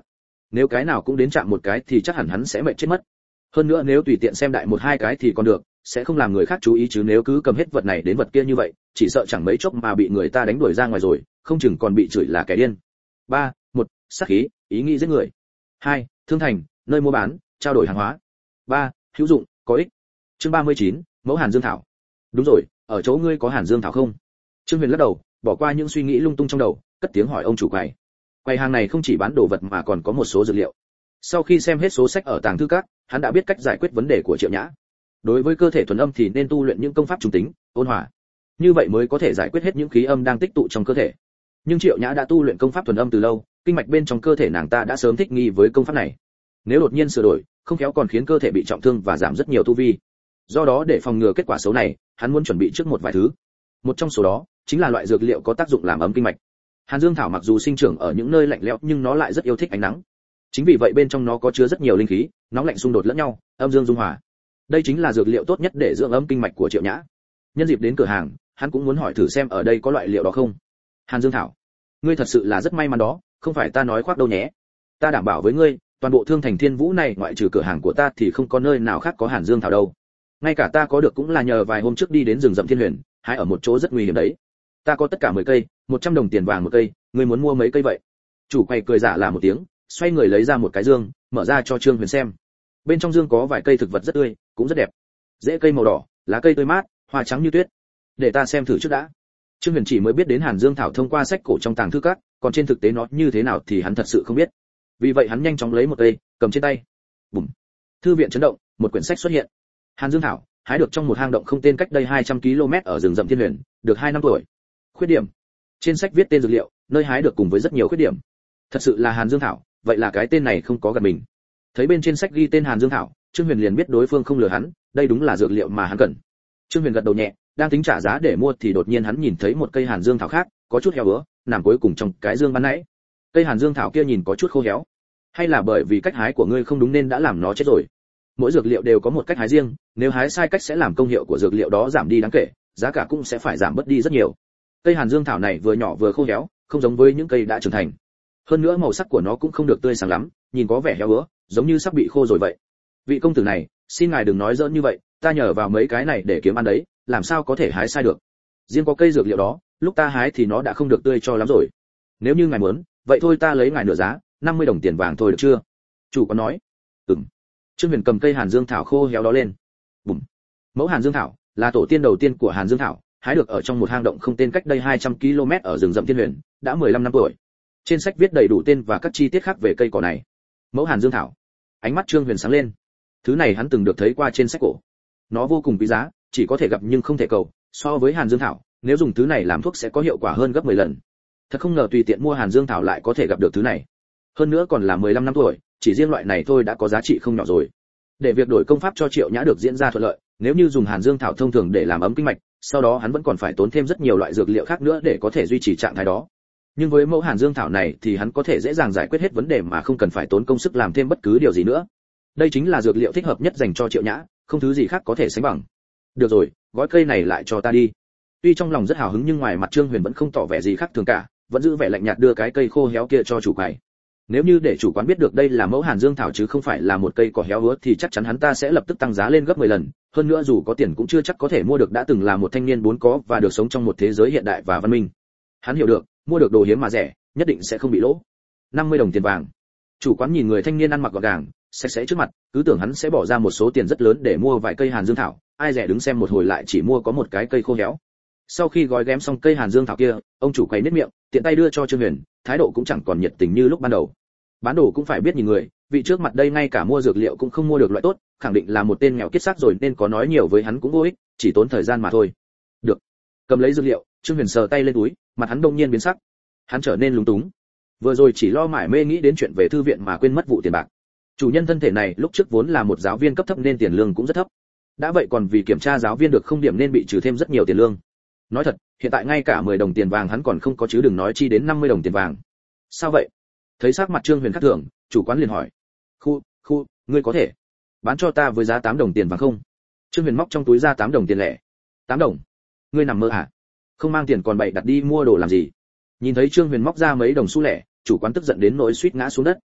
nếu cái nào cũng đến chạm một cái thì chắc hẳn hắn sẽ mệt chết mất. Hơn nữa nếu tùy tiện xem đại một hai cái thì còn được, sẽ không làm người khác chú ý, chứ nếu cứ cầm hết vật này đến vật kia như vậy, chỉ sợ chẳng mấy chốc mà bị người ta đánh đuổi ra ngoài rồi, không chừng còn bị chửi là kẻ điên. ba. Một, sát khí, ý nghĩ giết người. hai. Thương thành, nơi mua bán, trao đổi hàng hóa. ba. Hữu dụng, có ích. Chương ba mươi chín, mẫu Hàn Dương thảo. Đúng rồi, ở chỗ ngươi có Hàn Dương thảo không? Trương Huyền lắc đầu, bỏ qua những suy nghĩ lung tung trong đầu, cất tiếng hỏi ông chủ quầy. Quầy hàng này không chỉ bán đồ vật mà còn có một số dược liệu. Sau khi xem hết số sách ở tàng thư các, hắn đã biết cách giải quyết vấn đề của Triệu Nhã. Đối với cơ thể thuần âm thì nên tu luyện những công pháp trùng tính, ôn hòa. Như vậy mới có thể giải quyết hết những khí âm đang tích tụ trong cơ thể. Nhưng Triệu Nhã đã tu luyện công pháp thuần âm từ lâu, kinh mạch bên trong cơ thể nàng ta đã sớm thích nghi với công pháp này. Nếu đột nhiên sửa đổi, không khéo còn khiến cơ thể bị trọng thương và giảm rất nhiều tu vi. Do đó để phòng ngừa kết quả xấu này, hắn muốn chuẩn bị trước một vài thứ. Một trong số đó chính là loại dược liệu có tác dụng làm ấm kinh mạch. Hàn Dương thảo mặc dù sinh trưởng ở những nơi lạnh lẽo nhưng nó lại rất yêu thích ánh nắng. Chính vì vậy bên trong nó có chứa rất nhiều linh khí, nóng lạnh xung đột lẫn nhau, âm dương dung hòa. Đây chính là dược liệu tốt nhất để dưỡng ấm kinh mạch của Triệu Nhã. Nhân dịp đến cửa hàng, hắn cũng muốn hỏi thử xem ở đây có loại liệu đó không. Hàn Dương thảo, ngươi thật sự là rất may mắn đó, không phải ta nói khoác đâu nhé. Ta đảm bảo với ngươi, toàn bộ Thương Thành Thiên Vũ này ngoại trừ cửa hàng của ta thì không có nơi nào khác có Hàn Dương thảo đâu. Ngay cả ta có được cũng là nhờ vài hôm trước đi đến rừng rậm Thiên Huyền, hái ở một chỗ rất nguy hiểm đấy. Ta có tất cả mười cây, một trăm đồng tiền vàng một cây, ngươi muốn mua mấy cây vậy? Chủ quầy cười giả là một tiếng, xoay người lấy ra một cái dương, mở ra cho Trương Huyền xem. Bên trong dương có vài cây thực vật rất tươi, cũng rất đẹp. Rễ cây màu đỏ, lá cây tươi mát, hoa trắng như tuyết. Để ta xem thử trước đã. Trương Huyền chỉ mới biết đến Hàn Dương thảo thông qua sách cổ trong tàng thư các, còn trên thực tế nó như thế nào thì hắn thật sự không biết. Vì vậy hắn nhanh chóng lấy một cây, cầm trên tay. Bùm. Thư viện chấn động, một quyển sách xuất hiện. Hàn Dương thảo, hái được trong một hang động không tên cách đây hai trăm ki lô mét ở rừng rậm Thiên Huyền, được hai năm tuổi. Khuyết điểm. Trên sách viết tên dược liệu, nơi hái được cùng với rất nhiều khuyết điểm. Thật sự là Hàn Dương thảo, vậy là cái tên này không có gần mình. Thấy bên trên sách ghi tên Hàn Dương thảo, Trương Huyền liền biết đối phương không lừa hắn, đây đúng là dược liệu mà hắn cần. Trương Huyền gật đầu nhẹ, đang tính trả giá để mua thì đột nhiên hắn nhìn thấy một cây Hàn Dương thảo khác, có chút héo úa, nằm cuối cùng trong cái dương ban nãy. Cây Hàn Dương thảo kia nhìn có chút khô héo, hay là bởi vì cách hái của ngươi không đúng nên đã làm nó chết rồi? Mỗi dược liệu đều có một cách hái riêng, nếu hái sai cách sẽ làm công hiệu của dược liệu đó giảm đi đáng kể, giá cả cũng sẽ phải giảm bớt đi rất nhiều. Cây Hàn Dương thảo này vừa nhỏ vừa khô héo, không giống với những cây đã trưởng thành. Hơn nữa màu sắc của nó cũng không được tươi sáng lắm, nhìn có vẻ héo úa, giống như sắp bị khô rồi vậy. Vị công tử này, xin ngài đừng nói giỡn như vậy, ta nhờ vào mấy cái này để kiếm ăn đấy, làm sao có thể hái sai được? Riêng có cây dược liệu đó, lúc ta hái thì nó đã không được tươi cho lắm rồi. Nếu như ngài muốn, vậy thôi ta lấy ngài nửa giá, năm mươi đồng tiền vàng thôi được chưa? Chủ có nói. Ừm. Trương Huyền cầm cây Hàn Dương thảo khô héo đó lên. Bùm. Mẫu Hàn Dương thảo là tổ tiên đầu tiên của Hàn Dương thảo, hái được ở trong một hang động không tên cách đây hai trăm ki lô mét ở rừng rậm Thiên Huyền, đã mười lăm năm tuổi. Trên sách viết đầy đủ tên và các chi tiết khác về cây cỏ này. Mẫu Hàn Dương thảo. Ánh mắt Trương Huyền sáng lên. Thứ này hắn từng được thấy qua trên sách cổ. Nó vô cùng quý giá, chỉ có thể gặp nhưng không thể cầu. So với Hàn Dương thảo, nếu dùng thứ này làm thuốc sẽ có hiệu quả hơn gấp mười lần. Thật không ngờ tùy tiện mua Hàn Dương thảo lại có thể gặp được thứ này. Hơn nữa còn là mười lăm năm tuổi, chỉ riêng loại này thôi đã có giá trị không nhỏ rồi. Để việc đổi công pháp cho Triệu Nhã được diễn ra thuận lợi, nếu như dùng Hàn Dương thảo thông thường để làm ấm kinh mạch, sau đó hắn vẫn còn phải tốn thêm rất nhiều loại dược liệu khác nữa để có thể duy trì trạng thái đó. Nhưng với mẫu Hàn Dương thảo này thì hắn có thể dễ dàng giải quyết hết vấn đề mà không cần phải tốn công sức làm thêm bất cứ điều gì nữa. Đây chính là dược liệu thích hợp nhất dành cho Triệu Nhã, không thứ gì khác có thể sánh bằng. Được rồi, gói cây này lại cho ta đi. Tuy trong lòng rất hào hứng nhưng ngoài mặt Trương Huyền vẫn không tỏ vẻ gì khác thường cả, vẫn giữ vẻ lạnh nhạt đưa cái cây khô héo kia cho chủ quầy. Nếu như để chủ quán biết được đây là mẫu Hàn Dương thảo chứ không phải là một cây cỏ héo úa thì chắc chắn hắn ta sẽ lập tức tăng giá lên gấp mười lần, hơn nữa dù có tiền cũng chưa chắc có thể mua được, đã từng là một thanh niên bốn có và được sống trong một thế giới hiện đại và văn minh. Hắn hiểu được, mua được đồ hiếm mà rẻ, nhất định sẽ không bị lỗ. năm mươi đồng tiền vàng. Chủ quán nhìn người thanh niên ăn mặc gọn gàng, sạch sẽ trước mặt, cứ tưởng hắn sẽ bỏ ra một số tiền rất lớn để mua vài cây Hàn Dương thảo, ai rẻ đứng xem một hồi lại chỉ mua có một cái cây khô héo. Sau khi gói ghém xong cây Hàn Dương thảo kia, ông chủ quầy nết miệng, tiện tay đưa cho Trương Huyền, thái độ cũng chẳng còn nhiệt tình như lúc ban đầu. Bán đồ cũng phải biết nhìn người, vị trước mặt đây ngay cả mua dược liệu cũng không mua được loại tốt, khẳng định là một tên nghèo kiết xác rồi nên có nói nhiều với hắn cũng vô ích, chỉ tốn thời gian mà thôi. Được. Cầm lấy dược liệu, Trương Huyền sờ tay lên túi, mặt hắn đông nhiên biến sắc. Hắn trở nên lúng túng. Vừa rồi chỉ lo mải mê nghĩ đến chuyện về thư viện mà quên mất vụ tiền bạc. Chủ nhân thân thể này lúc trước vốn là một giáo viên cấp thấp nên tiền lương cũng rất thấp. Đã vậy còn vì kiểm tra giáo viên được không điểm nên bị trừ thêm rất nhiều tiền lương. Nói thật, hiện tại ngay cả mười đồng tiền vàng hắn còn không có chứ đừng nói chi đến năm mươi đồng tiền vàng. Sao vậy? Thấy sắc mặt Trương Huyền khác thường, chủ quán liền hỏi. Khu, khu, ngươi có thể bán cho ta với giá tám đồng tiền vàng không? Trương Huyền móc trong túi ra tám đồng tiền lẻ. tám đồng? Ngươi nằm mơ hả? Không mang tiền còn bậy đặt đi mua đồ làm gì? Nhìn thấy Trương Huyền móc ra mấy đồng xu lẻ, chủ quán tức giận đến nỗi suýt ngã xuống đất.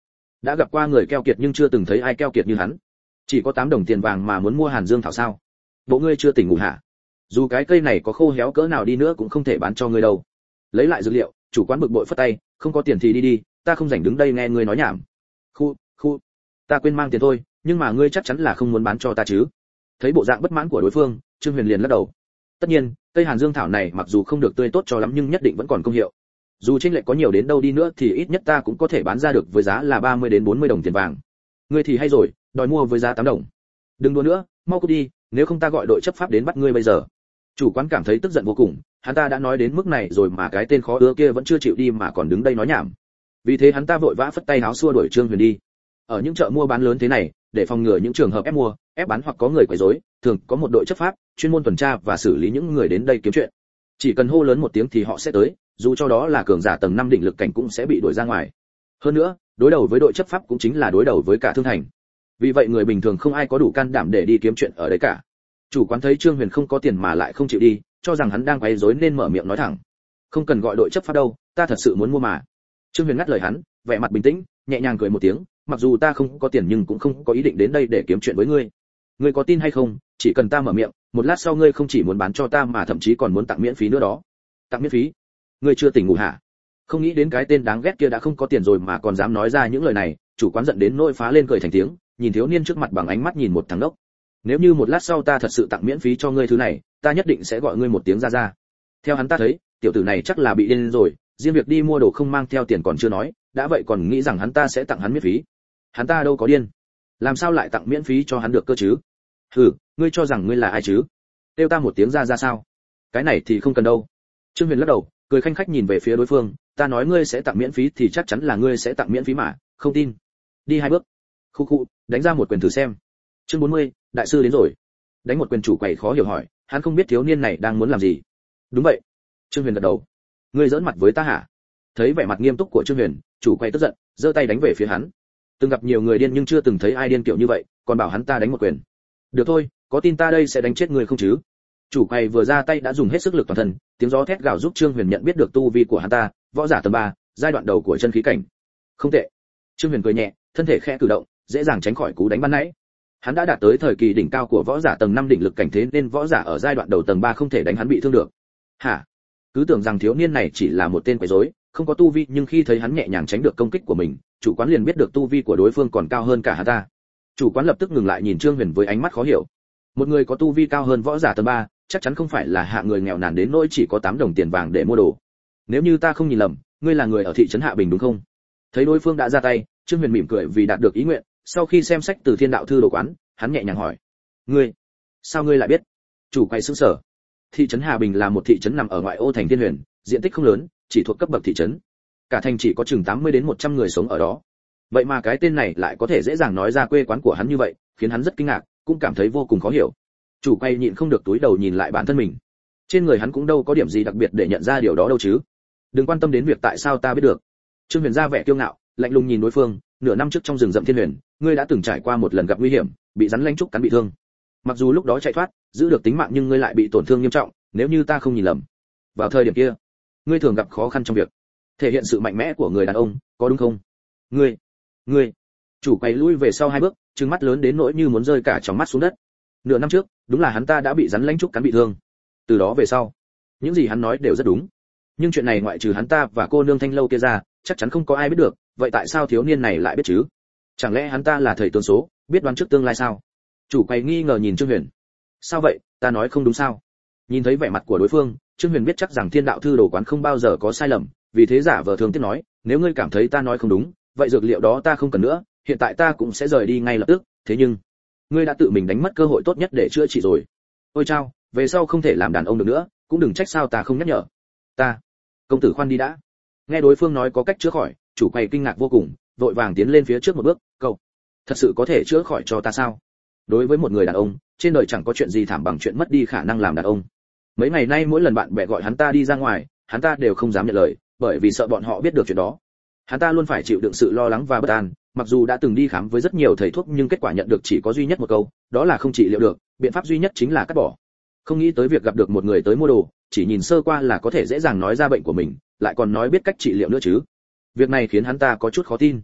đã gặp qua người keo kiệt nhưng chưa từng thấy ai keo kiệt như hắn. Chỉ có tám đồng tiền vàng mà muốn mua Hàn Dương thảo sao? Bộ ngươi chưa tỉnh ngủ hả? Dù cái cây này có khô héo cỡ nào đi nữa cũng không thể bán cho ngươi đâu. Lấy lại dược liệu, chủ quán bực bội phất tay, không có tiền thì đi đi, ta không rảnh đứng đây nghe ngươi nói nhảm. Khu, khu, ta quên mang tiền thôi, nhưng mà ngươi chắc chắn là không muốn bán cho ta chứ? Thấy bộ dạng bất mãn của đối phương, Trương Huyền liền lắc đầu. Tất nhiên, cây Hàn Dương thảo này mặc dù không được tươi tốt cho lắm nhưng nhất định vẫn còn công hiệu. Dù chênh lệch có nhiều đến đâu đi nữa thì ít nhất ta cũng có thể bán ra được với giá là ba mươi đến bốn mươi đồng tiền vàng. Ngươi thì hay rồi, đòi mua với giá tám đồng. Đừng đùa nữa, mau cút đi, nếu không ta gọi đội chấp pháp đến bắt ngươi bây giờ. Chủ quán cảm thấy tức giận vô cùng, hắn ta đã nói đến mức này rồi mà cái tên khó ưa kia vẫn chưa chịu đi mà còn đứng đây nói nhảm. Vì thế hắn ta vội vã phất tay háo xua đuổi Trương Huyền đi. Ở những chợ mua bán lớn thế này, để phòng ngừa những trường hợp ép mua, ép bán hoặc có người quấy rối, thường có một đội chấp pháp chuyên môn tuần tra và xử lý những người đến đây kiếm chuyện. Chỉ cần hô lớn một tiếng thì họ sẽ tới, dù cho đó là cường giả tầng năm đỉnh lực cảnh cũng sẽ bị đuổi ra ngoài. Hơn nữa, đối đầu với đội chấp pháp cũng chính là đối đầu với cả thương thành. Vì vậy người bình thường không ai có đủ can đảm để đi kiếm chuyện ở đấy cả. Chủ quán thấy Trương Huyền không có tiền mà lại không chịu đi, cho rằng hắn đang quấy rối nên mở miệng nói thẳng. Không cần gọi đội chấp pháp đâu, ta thật sự muốn mua mà. Trương Huyền ngắt lời hắn, vẻ mặt bình tĩnh, nhẹ nhàng cười một tiếng, mặc dù ta không có tiền nhưng cũng không có ý định đến đây để kiếm chuyện với ngươi. Ngươi có tin hay không, chỉ cần ta mở miệng, một lát sau ngươi không chỉ muốn bán cho ta mà thậm chí còn muốn tặng miễn phí nữa đó. Tặng miễn phí? Ngươi chưa tỉnh ngủ hả? Không nghĩ đến cái tên đáng ghét kia đã không có tiền rồi mà còn dám nói ra những lời này, chủ quán giận đến nỗi phá lên cười thành tiếng, nhìn thiếu niên trước mặt bằng ánh mắt nhìn một thằng đốc. Nếu như một lát sau ta thật sự tặng miễn phí cho ngươi thứ này, ta nhất định sẽ gọi ngươi một tiếng ra ra. Theo hắn ta thấy, tiểu tử này chắc là bị điên rồi, riêng việc đi mua đồ không mang theo tiền còn chưa nói, đã vậy còn nghĩ rằng hắn ta sẽ tặng hắn miễn phí. Hắn ta đâu có điên, làm sao lại tặng miễn phí cho hắn được cơ chứ? Hừ, ngươi cho rằng ngươi là ai chứ? Kêu ta một tiếng ra ra sao? Cái này thì không cần đâu. Trương Huyền lắc đầu, cười khanh khách nhìn về phía đối phương, ta nói ngươi sẽ tặng miễn phí thì chắc chắn là ngươi sẽ tặng miễn phí mà, không tin. Đi hai bước. Khu khu, đánh ra một quyền thử xem. Chương bốn mươi, đại sư đến rồi. Đánh một quyền chủ quầy khó hiểu hỏi, hắn không biết thiếu niên này đang muốn làm gì. Đúng vậy. Trương Huyền gật đầu. Ngươi giỡn mặt với ta hả? Thấy vẻ mặt nghiêm túc của Trương Huyền, chủ quầy tức giận, giơ tay đánh về phía hắn. Từng gặp nhiều người điên nhưng chưa từng thấy ai điên kiểu như vậy, còn bảo hắn ta đánh một quyền. Được thôi, có tin ta đây sẽ đánh chết người không chứ? Chủ quầy vừa ra tay đã dùng hết sức lực toàn thân, tiếng gió thét gào giúp Trương Huyền nhận biết được tu vi của hắn ta, võ giả tầng ba, giai đoạn đầu của chân khí cảnh. Không tệ. Trương Huyền cười nhẹ, thân thể khẽ cử động, dễ dàng tránh khỏi cú đánh ban nãy. Hắn đã đạt tới thời kỳ đỉnh cao của võ giả tầng năm đỉnh lực cảnh thế nên võ giả ở giai đoạn đầu tầng ba không thể đánh hắn bị thương được. Hả? Cứ tưởng rằng thiếu niên này chỉ là một tên quấy rối, không có tu vi, nhưng khi thấy hắn nhẹ nhàng tránh được công kích của mình, chủ quán liền biết được tu vi của đối phương còn cao hơn cả hắn ta. Chủ quán lập tức ngừng lại nhìn Trương Huyền với ánh mắt khó hiểu. Một người có tu vi cao hơn võ giả tầng ba, chắc chắn không phải là hạ người nghèo nàn đến nỗi chỉ có tám đồng tiền vàng để mua đồ. Nếu như ta không nhìn lầm, ngươi là người ở thị trấn Hạ Bình đúng không? Thấy đối phương đã ra tay, Trương Huyền mỉm cười vì đạt được ý nguyện, sau khi xem sách từ Thiên Đạo thư đồ quán, hắn nhẹ nhàng hỏi: "Ngươi, sao ngươi lại biết?" Chủ quầy sững sờ. Thị trấn Hà Bình là một thị trấn nằm ở ngoại ô thành Thiên Huyền, diện tích không lớn, chỉ thuộc cấp bậc thị trấn. Cả thành chỉ có chừng tám mươi đến một trăm người sống ở đó. Vậy mà cái tên này lại có thể dễ dàng nói ra quê quán của hắn như vậy, khiến hắn rất kinh ngạc, cũng cảm thấy vô cùng khó hiểu. Chủ quầy nhịn không được túi đầu nhìn lại bản thân mình. Trên người hắn cũng đâu có điểm gì đặc biệt để nhận ra điều đó đâu chứ. Đừng quan tâm đến việc tại sao ta biết được. Trương Huyền ra vẻ kiêu ngạo, lạnh lùng nhìn đối phương, nửa năm trước trong rừng rậm Thiên Huyền, ngươi đã từng trải qua một lần gặp nguy hiểm, bị rắn lanh trúc cắn bị thương. Mặc dù lúc đó chạy thoát, giữ được tính mạng nhưng ngươi lại bị tổn thương nghiêm trọng, nếu như ta không nhìn lầm. Vào thời điểm kia, ngươi thường gặp khó khăn trong việc thể hiện sự mạnh mẽ của người đàn ông, có đúng không? Ngươi, ngươi. Chủ quầy lui về sau hai bước, trừng mắt lớn đến nỗi như muốn rơi cả tròng mắt xuống đất. Nửa năm trước, đúng là hắn ta đã bị rắn lanh trúc cắn bị thương. Từ đó về sau, những gì hắn nói đều rất đúng. Nhưng chuyện này ngoại trừ hắn ta và cô nương Thanh Lâu kia ra, chắc chắn không có ai biết được, vậy tại sao thiếu niên này lại biết chứ? Chẳng lẽ hắn ta là thầy tướng số, biết đoán trước tương lai sao? Chủ quầy nghi ngờ nhìn Trương Huyền. Sao vậy, ta nói không đúng sao? Nhìn thấy vẻ mặt của đối phương, Trương Huyền biết chắc rằng Thiên Đạo thư đồ quán không bao giờ có sai lầm, vì thế giả vờ thường tiếc nói, nếu ngươi cảm thấy ta nói không đúng, vậy dược liệu đó ta không cần nữa, hiện tại ta cũng sẽ rời đi ngay lập tức, thế nhưng ngươi đã tự mình đánh mất cơ hội tốt nhất để chữa trị rồi. Ôi chao, về sau không thể làm đàn ông được nữa, cũng đừng trách sao ta không nhắc nhở. Ta, công tử khoan đi đã. Nghe đối phương nói có cách chữa khỏi, chủ quầy kinh ngạc vô cùng, vội vàng tiến lên phía trước một bước, cậu, thật sự có thể chữa khỏi cho ta sao? Đối với một người đàn ông, trên đời chẳng có chuyện gì thảm bằng chuyện mất đi khả năng làm đàn ông. Mấy ngày nay mỗi lần bạn bè gọi hắn ta đi ra ngoài, hắn ta đều không dám nhận lời, bởi vì sợ bọn họ biết được chuyện đó. Hắn ta luôn phải chịu đựng sự lo lắng và bất an, mặc dù đã từng đi khám với rất nhiều thầy thuốc nhưng kết quả nhận được chỉ có duy nhất một câu, đó là không trị liệu được, biện pháp duy nhất chính là cắt bỏ. Không nghĩ tới việc gặp được một người tới mua đồ, chỉ nhìn sơ qua là có thể dễ dàng nói ra bệnh của mình, lại còn nói biết cách trị liệu nữa chứ. Việc này khiến hắn ta có chút khó tin.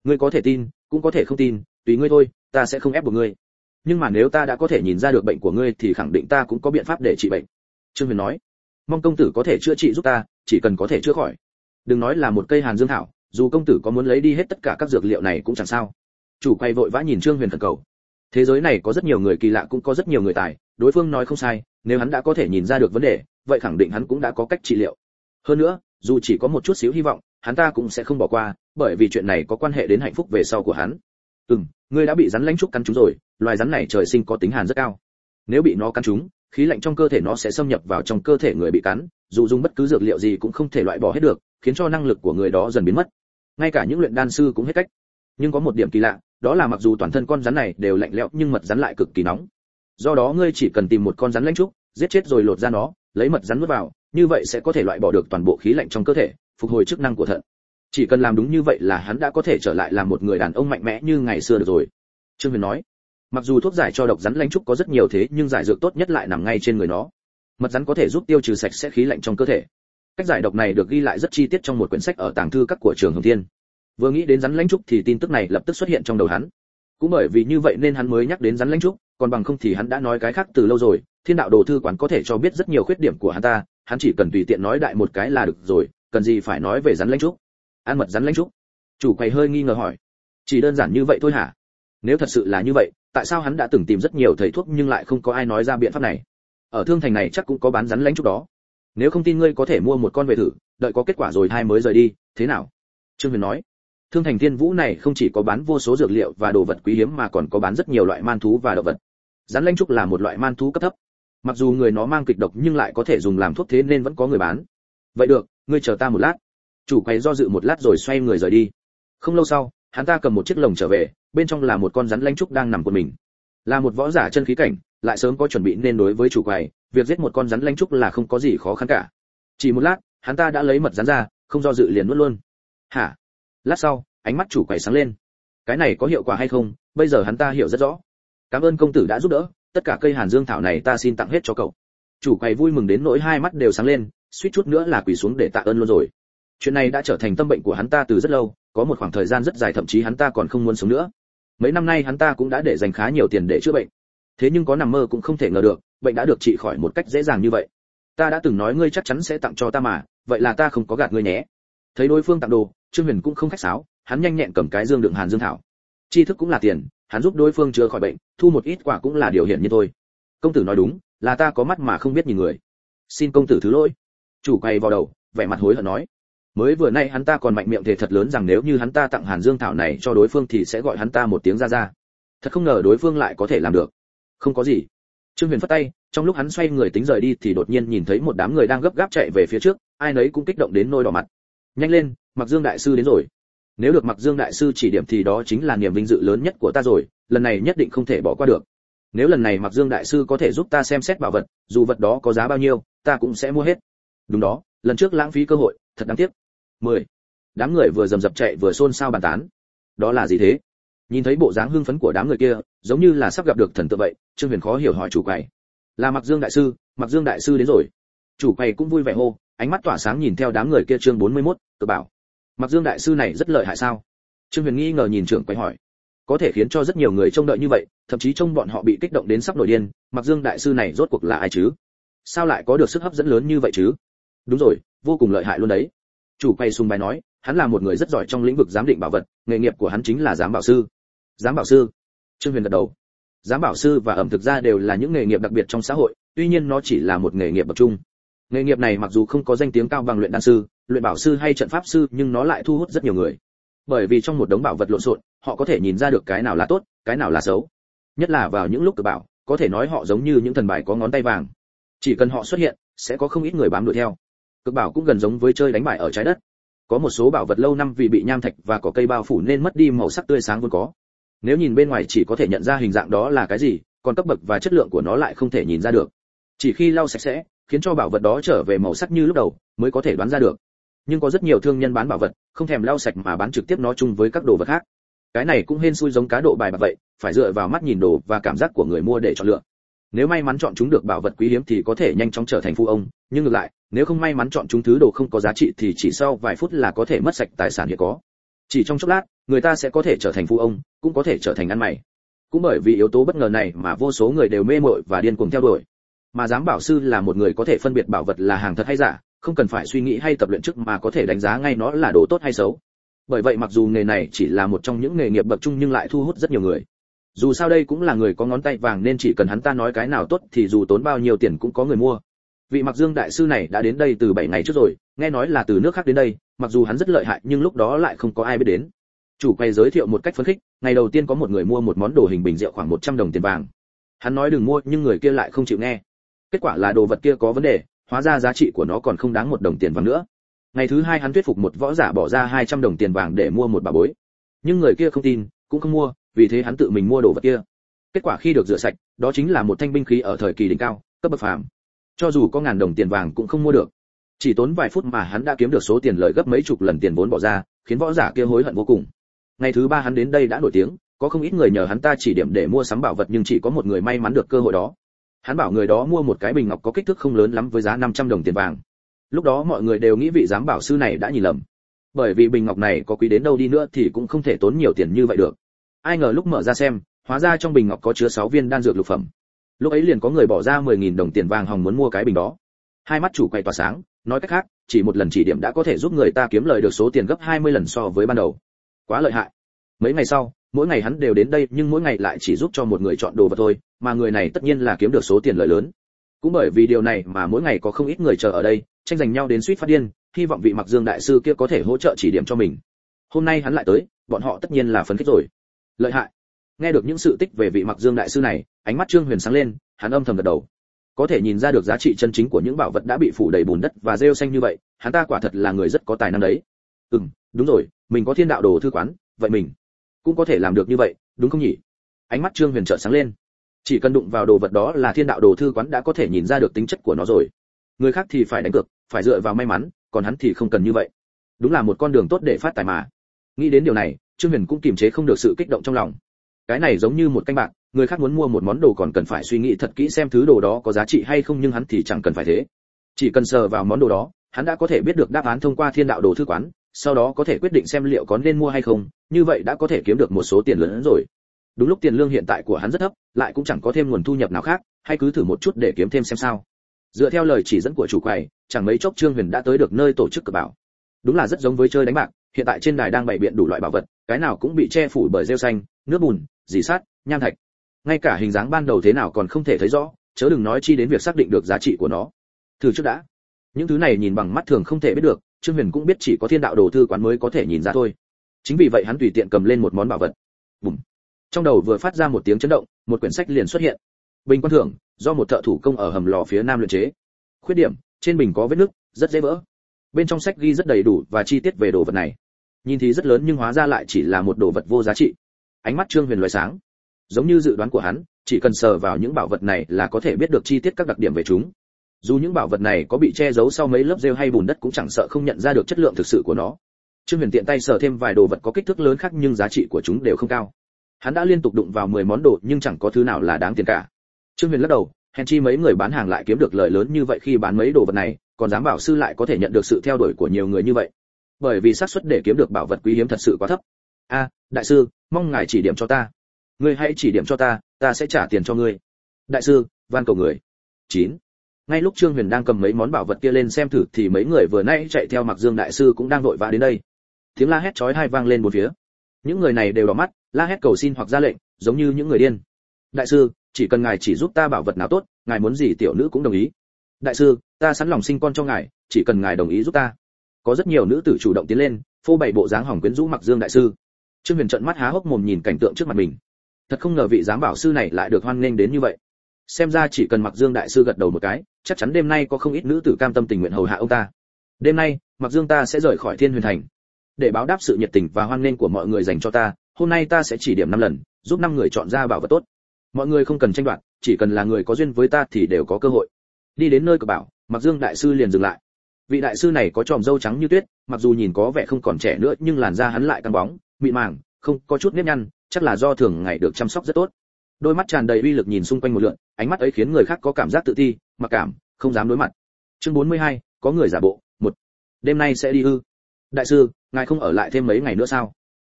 Ngươi có thể tin cũng có thể không tin, tùy ngươi thôi, ta sẽ không ép buộc ngươi. Nhưng mà nếu ta đã có thể nhìn ra được bệnh của ngươi thì khẳng định ta cũng có biện pháp để trị bệnh. Trương Huyền nói, mong công tử có thể chữa trị giúp ta, chỉ cần có thể chữa khỏi. Đừng nói là một cây Hàn Dương thảo, dù công tử có muốn lấy đi hết tất cả các dược liệu này cũng chẳng sao. Chủ quay vội vã nhìn Trương Huyền khẩn cầu. Thế giới này có rất nhiều người kỳ lạ, cũng có rất nhiều người tài, đối phương nói không sai, nếu hắn đã có thể nhìn ra được vấn đề, vậy khẳng định hắn cũng đã có cách trị liệu. Hơn nữa, dù chỉ có một chút xíu hy vọng, hắn ta cũng sẽ không bỏ qua, bởi vì chuyện này có quan hệ đến hạnh phúc về sau của hắn. Ừm, ngươi đã bị rắn lãnh trúc cắn trúng rồi, loài rắn này trời sinh có tính hàn rất cao. Nếu bị nó cắn trúng, khí lạnh trong cơ thể nó sẽ xâm nhập vào trong cơ thể người bị cắn, dù dùng bất cứ dược liệu gì cũng không thể loại bỏ hết được, khiến cho năng lực của người đó dần biến mất. Ngay cả những luyện đan sư cũng hết cách. Nhưng có một điểm kỳ lạ, đó là mặc dù toàn thân con rắn này đều lạnh lẽo nhưng mật rắn lại cực kỳ nóng. Do đó ngươi chỉ cần tìm một con rắn lãnh trúc, giết chết rồi lột ra nó, lấy mật rắn nuốt vào, như vậy sẽ có thể loại bỏ được toàn bộ khí lạnh trong cơ thể, phục hồi chức năng của thận. Chỉ cần làm đúng như vậy là hắn đã có thể trở lại làm một người đàn ông mạnh mẽ như ngày xưa được rồi. Trương Huyền nói, mặc dù thuốc giải cho độc rắn lãnh trúc có rất nhiều thế nhưng giải dược tốt nhất lại nằm ngay trên người nó. Mật rắn có thể giúp tiêu trừ sạch sẽ khí lạnh trong cơ thể. Cách giải độc này được ghi lại rất chi tiết trong một quyển sách ở tàng thư các của Trường Hồng Thiên. Vừa nghĩ đến rắn lãnh trúc thì tin tức này lập tức xuất hiện trong đầu hắn. Cũng bởi vì như vậy nên hắn mới nhắc đến rắn lãnh trúc, còn bằng không thì hắn đã nói cái khác từ lâu rồi. Thiên đạo đồ thư quán có thể cho biết rất nhiều khuyết điểm của hắn ta, hắn chỉ cần tùy tiện nói đại một cái là được rồi, cần gì phải nói về rắn lãnh trúc. Ăn mật rắn lãnh trúc? Chủ quầy hơi nghi ngờ hỏi. Chỉ đơn giản như vậy thôi hả? Nếu thật sự là như vậy, tại sao hắn đã từng tìm rất nhiều thầy thuốc nhưng lại không có ai nói ra biện pháp này? Ở thương thành này chắc cũng có bán rắn lãnh trúc đó. Nếu không tin ngươi có thể mua một con về thử, đợi có kết quả rồi hai mới rời đi, thế nào? Trương Huyền nói. Thương thành Thiên Vũ này không chỉ có bán vô số dược liệu và đồ vật quý hiếm mà còn có bán rất nhiều loại man thú và động vật. Rắn lãnh trúc là một loại man thú cấp thấp. Mặc dù người nó mang kịch độc nhưng lại có thể dùng làm thuốc, thế nên vẫn có người bán. Vậy được, ngươi chờ ta một lát. Chủ quầy do dự một lát rồi xoay người rời đi. Không lâu sau, hắn ta cầm một chiếc lồng trở về, bên trong là một con rắn lãnh trúc đang nằm cuộn mình. Là một võ giả chân khí cảnh, lại sớm có chuẩn bị nên đối với chủ quầy, việc giết một con rắn lãnh trúc là không có gì khó khăn cả. Chỉ một lát, hắn ta đã lấy mật rắn ra, không do dự liền nuốt luôn. Hả? Lát sau, ánh mắt chủ quầy sáng lên. Cái này có hiệu quả hay không, bây giờ hắn ta hiểu rất rõ. Cảm ơn công tử đã giúp đỡ, tất cả cây Hàn Dương thảo này ta xin tặng hết cho cậu. Chủ quầy vui mừng đến nỗi hai mắt đều sáng lên, suýt chút nữa là quỳ xuống để tạ ơn luôn rồi. Chuyện này đã trở thành tâm bệnh của hắn ta từ rất lâu, có một khoảng thời gian rất dài thậm chí hắn ta còn không muốn sống nữa. Mấy năm nay hắn ta cũng đã để dành khá nhiều tiền để chữa bệnh. Thế nhưng có nằm mơ cũng không thể ngờ được, bệnh đã được trị khỏi một cách dễ dàng như vậy. Ta đã từng nói ngươi chắc chắn sẽ tặng cho ta mà, vậy là ta không có gạt ngươi nhé. Thấy đối phương tặng đồ, Trương Huyền cũng không khách sáo, hắn nhanh nhẹn cầm cái dương đựng Hàn Dương thảo. Tri thức cũng là tiền, hắn giúp đối phương chữa khỏi bệnh, thu một ít quả cũng là điều hiển nhiên thôi. Công tử nói đúng, là ta có mắt mà không biết nhìn người. Xin công tử thứ lỗi. Chủ quay vào đầu, vẻ mặt hối hận nói. Mới vừa nay hắn ta còn mạnh miệng thề thật lớn rằng nếu như hắn ta tặng Hàn Dương thảo này cho đối phương thì sẽ gọi hắn ta một tiếng ra ra. Thật không ngờ đối phương lại có thể làm được. Không có gì. Trương Huyền phất tay, trong lúc hắn xoay người tính rời đi thì đột nhiên nhìn thấy một đám người đang gấp gáp chạy về phía trước, ai nấy cũng kích động đến nỗi đỏ mặt. Nhanh lên, Mặc Dương đại sư đến rồi. Nếu được Mặc Dương đại sư chỉ điểm thì đó chính là niềm vinh dự lớn nhất của ta rồi, lần này nhất định không thể bỏ qua được. Nếu lần này Mặc Dương đại sư có thể giúp ta xem xét bảo vật, dù vật đó có giá bao nhiêu, ta cũng sẽ mua hết. Đúng đó, lần trước lãng phí cơ hội, thật đáng tiếc. mười. Đám người vừa rầm rập chạy vừa xôn xao bàn tán. Đó là gì thế? Nhìn thấy bộ dáng hưng phấn của đám người kia, giống như là sắp gặp được thần tượng vậy, Trương Huyền khó hiểu hỏi chủ quầy. Là Mặc Dương đại sư, Mặc Dương đại sư đến rồi. Chủ quầy cũng vui vẻ hô, ánh mắt tỏa sáng nhìn theo đám người kia. Chương bốn mươi mốt, tự bảo. Mặc Dương đại sư này rất lợi hại sao? Trương Huyền nghi ngờ nhìn trưởng quầy hỏi. Có thể khiến cho rất nhiều người trông đợi như vậy, thậm chí trông bọn họ bị kích động đến sắp nổi điên. Mặc Dương đại sư này rốt cuộc là ai chứ? Sao lại có được sức hấp dẫn lớn như vậy chứ? Đúng rồi, vô cùng lợi hại luôn đấy. Chủ quầy sùng bái nói, hắn là một người rất giỏi trong lĩnh vực giám định bảo vật, nghề nghiệp của hắn chính là giám bảo sư. Giám bảo sư? Trương Huyền gật đầu. Giám bảo sư và ẩm thực gia đều là những nghề nghiệp đặc biệt trong xã hội, tuy nhiên nó chỉ là một nghề nghiệp bậc trung. Nghề nghiệp này mặc dù không có danh tiếng cao bằng luyện đan sư, luyện bảo sư hay trận pháp sư, nhưng nó lại thu hút rất nhiều người. Bởi vì trong một đống bảo vật lộn xộn, họ có thể nhìn ra được cái nào là tốt, cái nào là xấu. Nhất là vào những lúc cực bảo, có thể nói họ giống như những thần bài có ngón tay vàng. Chỉ cần họ xuất hiện, sẽ có không ít người bám đuổi theo. Cực bảo cũng gần giống với chơi đánh bài ở trái đất. Có một số bảo vật lâu năm vì bị nham thạch và cỏ cây bao phủ nên mất đi màu sắc tươi sáng vốn có. Nếu nhìn bên ngoài chỉ có thể nhận ra hình dạng đó là cái gì, còn cấp bậc và chất lượng của nó lại không thể nhìn ra được. Chỉ khi lau sạch sẽ, khiến cho bảo vật đó trở về màu sắc như lúc đầu, mới có thể đoán ra được. Nhưng có rất nhiều thương nhân bán bảo vật, không thèm lau sạch mà bán trực tiếp nó chung với các đồ vật khác. Cái này cũng hên xui giống cá độ bài bạc vậy, phải dựa vào mắt nhìn đồ và cảm giác của người mua để chọn lựa. Nếu may mắn chọn chúng được bảo vật quý hiếm thì có thể nhanh chóng trở thành富ông, nhưng ngược lại, nếu không may mắn chọn chúng thứ đồ không có giá trị thì chỉ sau vài phút là có thể mất sạch tài sản hiện có. Chỉ trong chốc lát, người ta sẽ có thể trở thành phú ông, cũng có thể trở thành ăn mày. Cũng bởi vì yếu tố bất ngờ này mà vô số người đều mê mội và điên cuồng theo đuổi. Mà giám bảo sư là một người có thể phân biệt bảo vật là hàng thật hay giả, không cần phải suy nghĩ hay tập luyện trước mà có thể đánh giá ngay nó là đồ tốt hay xấu. Bởi vậy mặc dù nghề này chỉ là một trong những nghề nghiệp bậc trung nhưng lại thu hút rất nhiều người. Dù sao đây cũng là người có ngón tay vàng nên chỉ cần hắn ta nói cái nào tốt thì dù tốn bao nhiêu tiền cũng có người mua. Vị Mặc Dương đại sư này đã đến đây từ bảy ngày trước rồi, nghe nói là từ nước khác đến đây, mặc dù hắn rất lợi hại nhưng lúc đó lại không có ai biết đến. Chủ quầy giới thiệu một cách phấn khích, ngày đầu tiên có một người mua một món đồ hình bình rượu khoảng một trăm đồng tiền vàng. Hắn nói đừng mua nhưng người kia lại không chịu nghe. Kết quả là đồ vật kia có vấn đề, hóa ra giá trị của nó còn không đáng một đồng tiền vàng nữa. Ngày thứ hai hắn thuyết phục một võ giả bỏ ra hai trăm đồng tiền vàng để mua một bảo bối. Nhưng người kia không tin, cũng không mua, vì thế hắn tự mình mua đồ vật kia. Kết quả khi được rửa sạch, đó chính là một thanh binh khí ở thời kỳ đỉnh cao, cấp bậc phàm. Cho dù có ngàn đồng tiền vàng cũng không mua được. Chỉ tốn vài phút mà hắn đã kiếm được số tiền lợi gấp mấy chục lần tiền vốn bỏ ra, khiến võ giả kia hối hận vô cùng. Ngày thứ ba hắn đến đây đã nổi tiếng, có không ít người nhờ hắn ta chỉ điểm để mua sắm bảo vật nhưng chỉ có một người may mắn được cơ hội đó. Hắn bảo người đó mua một cái bình ngọc có kích thước không lớn lắm với giá năm trăm đồng tiền vàng. Lúc đó mọi người đều nghĩ vị giám bảo sư này đã nhìn lầm. Bởi vì bình ngọc này có quý đến đâu đi nữa thì cũng không thể tốn nhiều tiền như vậy được. Ai ngờ lúc mở ra xem, hóa ra trong bình ngọc có chứa sáu viên đan dược lục phẩm. Lúc ấy liền có người bỏ ra mười nghìn đồng tiền vàng hòng muốn mua cái bình đó. Hai mắt chủ quầy tỏa sáng, nói cách khác, chỉ một lần chỉ điểm đã có thể giúp người ta kiếm lời được số tiền gấp hai mươi lần so với ban đầu. Quá lợi hại. Mấy ngày sau, mỗi ngày hắn đều đến đây nhưng mỗi ngày lại chỉ giúp cho một người chọn đồ vật thôi, mà người này tất nhiên là kiếm được số tiền lợi lớn. Cũng bởi vì điều này mà mỗi ngày có không ít người chờ ở đây, tranh giành nhau đến suýt phát điên, hy vọng vị Mặc Dương đại sư kia có thể hỗ trợ chỉ điểm cho mình. Hôm nay hắn lại tới, bọn họ tất nhiên là phấn khích rồi. Lợi hại. Nghe được những sự tích về vị Mặc Dương đại sư này, ánh mắt Trương Huyền sáng lên, hắn âm thầm gật đầu. Có thể nhìn ra được giá trị chân chính của những bảo vật đã bị phủ đầy bùn đất và rêu xanh như vậy, hắn ta quả thật là người rất có tài năng đấy. Ừm, đúng rồi, mình có Thiên Đạo Đồ thư quán, vậy mình cũng có thể làm được như vậy, đúng không nhỉ? Ánh mắt Trương Huyền chợt sáng lên. Chỉ cần đụng vào đồ vật đó là Thiên Đạo Đồ thư quán đã có thể nhìn ra được tính chất của nó rồi. Người khác thì phải đánh cược, phải dựa vào may mắn, còn hắn thì không cần như vậy. Đúng là một con đường tốt để phát tài mà. Nghĩ đến điều này, Trương Huyền cũng kiềm chế không được sự kích động trong lòng. Cái này giống như một canh bạc, người khác muốn mua một món đồ còn cần phải suy nghĩ thật kỹ xem thứ đồ đó có giá trị hay không nhưng hắn thì chẳng cần phải thế. Chỉ cần sờ vào món đồ đó, hắn đã có thể biết được đáp án thông qua Thiên Đạo Đồ thư quán, sau đó có thể quyết định xem liệu có nên mua hay không, như vậy đã có thể kiếm được một số tiền lớn hơn rồi. Đúng lúc tiền lương hiện tại của hắn rất thấp, lại cũng chẳng có thêm nguồn thu nhập nào khác, hay cứ thử một chút để kiếm thêm xem sao. Dựa theo lời chỉ dẫn của chủ quầy, chẳng mấy chốc Trương Huyền đã tới được nơi tổ chức cờ bảo. Đúng là rất giống với chơi đánh bạc, hiện tại trên đài đang bày biện đủ loại bảo vật, cái nào cũng bị che phủ bởi rêu xanh, nước bùn, dì sắt, nham thạch. Ngay cả hình dáng ban đầu thế nào còn không thể thấy rõ, chớ đừng nói chi đến việc xác định được giá trị của nó. Thử trước đã. Những thứ này nhìn bằng mắt thường không thể biết được, Trương Huyền cũng biết chỉ có Thiên Đạo Đồ thư quán mới có thể nhìn ra thôi. Chính vì vậy hắn tùy tiện cầm lên một món bảo vật. Bùm. Trong đầu vừa phát ra một tiếng chấn động, một quyển sách liền xuất hiện. Bình quan thưởng, do một thợ thủ công ở hầm lò phía nam luyện chế. Khuyết điểm, trên bình có vết nứt, rất dễ vỡ. Bên trong sách ghi rất đầy đủ và chi tiết về đồ vật này. Nhìn thì rất lớn nhưng hóa ra lại chỉ là một đồ vật vô giá trị. Ánh mắt Trương Huyền lóe sáng. Giống như dự đoán của hắn, chỉ cần sờ vào những bảo vật này là có thể biết được chi tiết các đặc điểm về chúng. Dù những bảo vật này có bị che giấu sau mấy lớp rêu hay bùn đất cũng chẳng sợ không nhận ra được chất lượng thực sự của nó. Trương Huyền tiện tay sờ thêm vài đồ vật có kích thước lớn khác nhưng giá trị của chúng đều không cao. Hắn đã liên tục đụng vào mười món đồ nhưng chẳng có thứ nào là đáng tiền cả. Trương Huyền lắc đầu, hèn chi mấy người bán hàng lại kiếm được lợi lớn như vậy khi bán mấy đồ vật này, còn giám bảo sư lại có thể nhận được sự theo đuổi của nhiều người như vậy. Bởi vì xác suất để kiếm được bảo vật quý hiếm thật sự quá thấp. A, đại sư, mong ngài chỉ điểm cho ta. Ngươi hãy chỉ điểm cho ta, ta sẽ trả tiền cho ngươi. Đại sư, van cầu người. chín. Ngay lúc Trương Huyền đang cầm mấy món bảo vật kia lên xem thử thì mấy người vừa nãy chạy theo Mặc Dương đại sư cũng đang vội vã đến đây. Tiếng la hét chói tai vang lên bốn phía. Những người này đều đỏ mắt, la hét cầu xin hoặc ra lệnh, giống như những người điên. Đại sư, chỉ cần ngài chỉ giúp ta bảo vật nào tốt, ngài muốn gì tiểu nữ cũng đồng ý. Đại sư, ta sẵn lòng sinh con cho ngài, chỉ cần ngài đồng ý giúp ta. Có rất nhiều nữ tử chủ động tiến lên, phô bày bộ dáng hỏng quyến rũ Mặc Dương đại sư. Trương Huyền trợn mắt há hốc mồm nhìn cảnh tượng trước mặt mình. Thật không ngờ vị giám bảo sư này lại được hoan nghênh đến như vậy. Xem ra chỉ cần Mặc Dương đại sư gật đầu một cái, chắc chắn đêm nay có không ít nữ tử cam tâm tình nguyện hầu hạ ông ta. Đêm nay, Mặc Dương ta sẽ rời khỏi Thiên Huyền Thành. Để báo đáp sự nhiệt tình và hoan nghênh của mọi người dành cho ta, hôm nay ta sẽ chỉ điểm năm lần, giúp năm người chọn ra bảo vật tốt. Mọi người không cần tranh đoạt, chỉ cần là người có duyên với ta thì đều có cơ hội. Đi đến nơi cờ bảo, Mặc Dương đại sư liền dừng lại. Vị đại sư này có tròm râu trắng như tuyết, mặc dù nhìn có vẻ không còn trẻ nữa nhưng làn da hắn lại căng bóng, mịn màng, không có chút nếp nhăn, chắc là do thường ngày được chăm sóc rất tốt. Đôi mắt tràn đầy uy lực nhìn xung quanh một lượn, ánh mắt ấy khiến người khác có cảm giác tự ti, mặc cảm, không dám đối mặt. Chương bốn mươi hai, có người giả bộ. Một. Đêm nay sẽ đi ư? Đại sư, ngài không ở lại thêm mấy ngày nữa sao?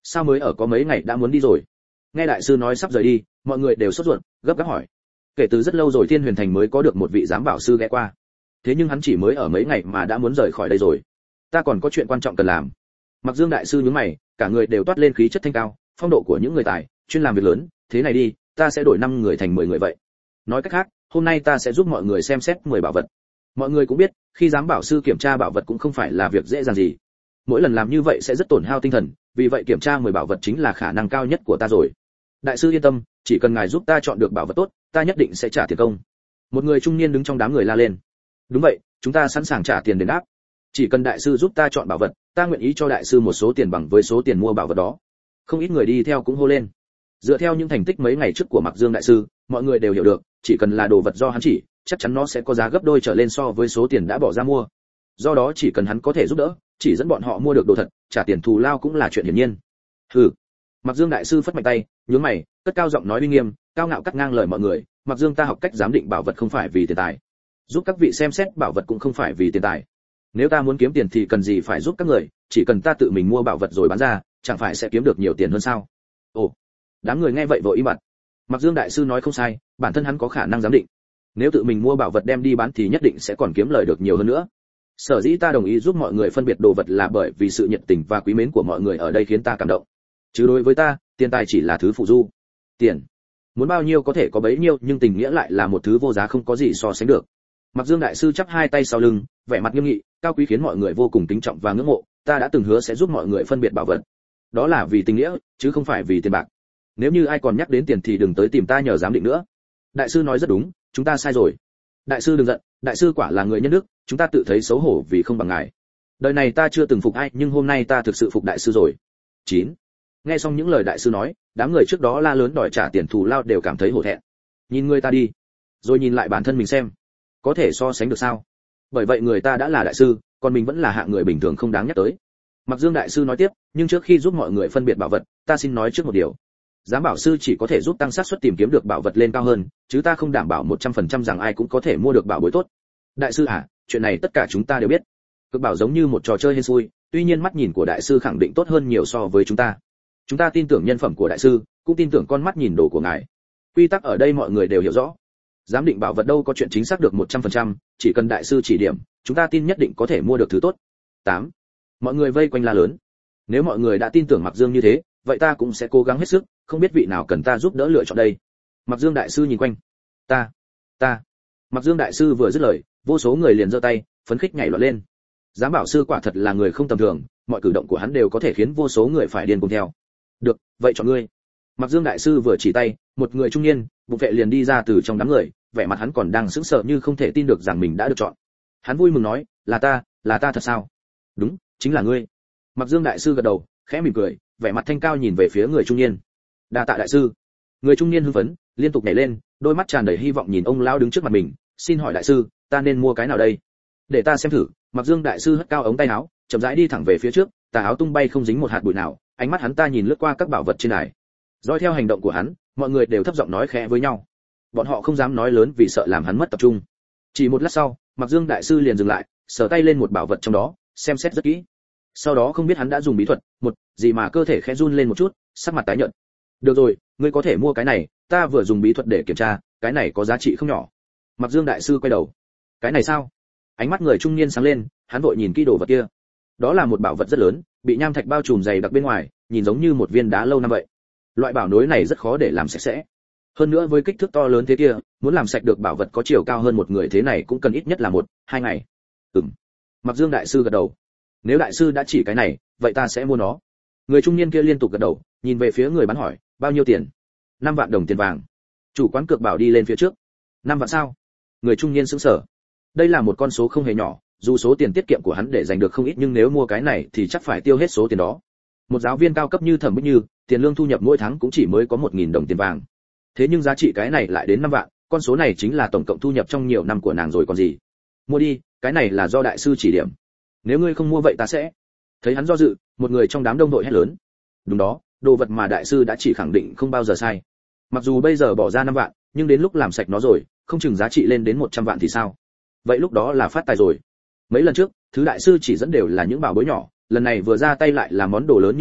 sao mới ở có mấy ngày đã muốn đi rồi? Nghe đại sư nói sắp rời đi, mọi người đều sốt ruột, gấp gáp hỏi. Kể từ rất lâu rồi Thiên Huyền Thành mới có được một vị giám bảo sư ghé qua. Thế nhưng hắn chỉ mới ở mấy ngày mà đã muốn rời khỏi đây rồi. Ta còn có chuyện quan trọng cần làm. Mặc Dương đại sư nhướng mày, cả người đều toát lên khí chất thanh cao, phong độ của những người tài, chuyên làm việc lớn, thế này đi, ta sẽ đổi năm người thành mười người vậy. Nói cách khác, hôm nay ta sẽ giúp mọi người xem xét mười bảo vật. Mọi người cũng biết, khi giám bảo sư kiểm tra bảo vật cũng không phải là việc dễ dàng gì. Mỗi lần làm như vậy sẽ rất tổn hao tinh thần, vì vậy kiểm tra mười bảo vật chính là khả năng cao nhất của ta rồi. Đại sư yên tâm, chỉ cần ngài giúp ta chọn được bảo vật tốt, ta nhất định sẽ trả tiền công. Một người trung niên đứng trong đám người la lên. Đúng vậy, chúng ta sẵn sàng trả tiền đền đáp. Chỉ cần đại sư giúp ta chọn bảo vật, ta nguyện ý cho đại sư một số tiền bằng với số tiền mua bảo vật đó. Không ít người đi theo cũng hô lên. Dựa theo những thành tích mấy ngày trước của Mặc Dương đại sư, mọi người đều hiểu được, chỉ cần là đồ vật do hắn chỉ, chắc chắn nó sẽ có giá gấp đôi trở lên so với số tiền đã bỏ ra mua. Do đó chỉ cần hắn có thể giúp đỡ, chỉ dẫn bọn họ mua được đồ thật, trả tiền thù lao cũng là chuyện hiển nhiên. Hừ. Mặc Dương đại sư phất mạnh tay, nhướng mày, cất cao giọng nói uy nghiêm, cao ngạo cắt ngang lời mọi người, Mặc Dương ta học cách giám định bảo vật không phải vì tiền tài, giúp các vị xem xét bảo vật cũng không phải vì tiền tài. Nếu ta muốn kiếm tiền thì cần gì phải giúp các người, chỉ cần ta tự mình mua bảo vật rồi bán ra, chẳng phải sẽ kiếm được nhiều tiền hơn sao? Ồ. Đám người nghe vậy vội im bặt. Mặc Dương đại sư nói không sai, bản thân hắn có khả năng giám định. Nếu tự mình mua bảo vật đem đi bán thì nhất định sẽ còn kiếm lời được nhiều hơn nữa. Sở dĩ ta đồng ý giúp mọi người phân biệt đồ vật là bởi vì sự nhiệt tình và quý mến của mọi người ở đây khiến ta cảm động. Chứ đối với ta, tiền tài chỉ là thứ phụ du. Tiền, muốn bao nhiêu có thể có bấy nhiêu, nhưng tình nghĩa lại là một thứ vô giá không có gì so sánh được. Mặc Dương đại sư chắp hai tay sau lưng, vẻ mặt nghiêm nghị, cao quý khiến mọi người vô cùng kính trọng và ngưỡng mộ. Ta đã từng hứa sẽ giúp mọi người phân biệt bảo vật. Đó là vì tình nghĩa, chứ không phải vì tiền bạc. Nếu như ai còn nhắc đến tiền thì đừng tới tìm ta nhờ giám định nữa. Đại sư nói rất đúng, chúng ta sai rồi. Đại sư đừng giận, đại sư quả là người nhân đức, chúng ta tự thấy xấu hổ vì không bằng ngài. Đời này ta chưa từng phục ai, nhưng hôm nay ta thực sự phục đại sư rồi. Chín. Nghe xong những lời đại sư nói, đám người trước đó la lớn đòi trả tiền thù lao đều cảm thấy hổ thẹn. Nhìn người ta đi, rồi nhìn lại bản thân mình xem, có thể so sánh được sao? Bởi vậy người ta đã là đại sư, còn mình vẫn là hạng người bình thường không đáng nhắc tới. Mặc Dương đại sư nói tiếp, nhưng trước khi giúp mọi người phân biệt bảo vật, ta xin nói trước một điều. Giám bảo sư chỉ có thể giúp tăng xác suất tìm kiếm được bảo vật lên cao hơn, chứ ta không đảm bảo một trăm phần trăm rằng ai cũng có thể mua được bảo bối tốt. Đại sư à, chuyện này tất cả chúng ta đều biết. Cực bảo giống như một trò chơi hên xui, tuy nhiên mắt nhìn của đại sư khẳng định tốt hơn nhiều so với chúng ta. Chúng ta tin tưởng nhân phẩm của đại sư, cũng tin tưởng con mắt nhìn đồ của ngài. Quy tắc ở đây mọi người đều hiểu rõ. Giám định bảo vật đâu có chuyện chính xác được một trăm phần trăm, chỉ cần đại sư chỉ điểm, chúng ta tin nhất định có thể mua được thứ tốt. Tám. Mọi người vây quanh la lớn. Nếu mọi người đã tin tưởng Mặc Dương như thế, vậy ta cũng sẽ cố gắng hết sức, không biết vị nào cần ta giúp đỡ lựa chọn đây. Mặc Dương đại sư nhìn quanh. Ta, ta. Mặc Dương đại sư vừa dứt lời, vô số người liền giơ tay, phấn khích nhảy loạn lên. Giám bảo sư quả thật là người không tầm thường, mọi cử động của hắn đều có thể khiến vô số người phải điên cuồng theo. Được, vậy chọn ngươi. Mặc Dương đại sư vừa chỉ tay, một người trung niên, bụng vệ liền đi ra từ trong đám người, vẻ mặt hắn còn đang sững sờ như không thể tin được rằng mình đã được chọn. Hắn vui mừng nói, là ta, là ta thật sao? Đúng, chính là ngươi. Mặc Dương đại sư gật đầu, khẽ mỉm cười, vẻ mặt thanh cao nhìn về phía người trung niên. Đa tạ đại sư. Người trung niên hưng phấn, liên tục nhảy lên, đôi mắt tràn đầy hy vọng nhìn ông lão đứng trước mặt mình, xin hỏi đại sư, ta nên mua cái nào đây? Để ta xem thử. Mặc Dương đại sư hất cao ống tay áo, chậm rãi đi thẳng về phía trước, tà áo tung bay không dính một hạt bụi nào, ánh mắt hắn ta nhìn lướt qua các bảo vật trên đài. Dõi theo hành động của hắn, mọi người đều thấp giọng nói khẽ với nhau. Bọn họ không dám nói lớn vì sợ làm hắn mất tập trung. Chỉ một lát sau, Mặc Dương đại sư liền dừng lại, sờ tay lên một bảo vật trong đó, xem xét rất kỹ. Sau đó không biết hắn đã dùng bí thuật, một gì mà cơ thể khẽ run lên một chút, sắc mặt tái nhợt. Được rồi, ngươi có thể mua cái này, ta vừa dùng bí thuật để kiểm tra, cái này có giá trị không nhỏ. Mặc Dương đại sư quay đầu. Cái này sao? Ánh mắt người trung niên sáng lên, hắn vội nhìn kỹ đồ vật kia. Đó là một bảo vật rất lớn, bị nham thạch bao trùm dày đặc bên ngoài, nhìn giống như một viên đá lâu năm vậy. Loại bảo nối này rất khó để làm sạch sẽ. Hơn nữa với kích thước to lớn thế kia, muốn làm sạch được bảo vật có chiều cao hơn một người thế này cũng cần ít nhất là một, hai ngày. Ừm. Mặc Dương đại sư gật đầu. Nếu đại sư đã chỉ cái này, vậy ta sẽ mua nó. Người trung niên kia liên tục gật đầu, nhìn về phía người bán hỏi, bao nhiêu tiền? Năm vạn đồng tiền vàng. Chủ quán cược bảo đi lên phía trước. Năm vạn sao? Người trung niên sững sờ. Đây là một con số không hề nhỏ, dù số tiền tiết kiệm của hắn để dành được không ít nhưng nếu mua cái này thì chắc phải tiêu hết số tiền đó. Một giáo viên cao cấp như Thẩm Bích Như, tiền lương thu nhập mỗi tháng cũng chỉ mới có một nghìn đồng tiền vàng. Thế nhưng giá trị cái này lại đến năm vạn, con số này chính là tổng cộng thu nhập trong nhiều năm của nàng rồi còn gì. Mua đi, cái này là do đại sư chỉ điểm. Nếu ngươi không mua vậy ta sẽ. Thấy hắn do dự, một người trong đám đông đội hét lớn. Đúng đó, đồ vật mà đại sư đã chỉ khẳng định không bao giờ sai. Mặc dù bây giờ bỏ ra năm vạn, nhưng đến lúc làm sạch nó rồi, không chừng giá trị lên đến một trăm vạn thì sao? Vậy lúc đó là phát tài rồi. Mấy lần trước, thứ đại sư chỉ dẫn đều là những bảo bối nhỏ, lần này vừa ra tay lại là món đồ lớn như vậy,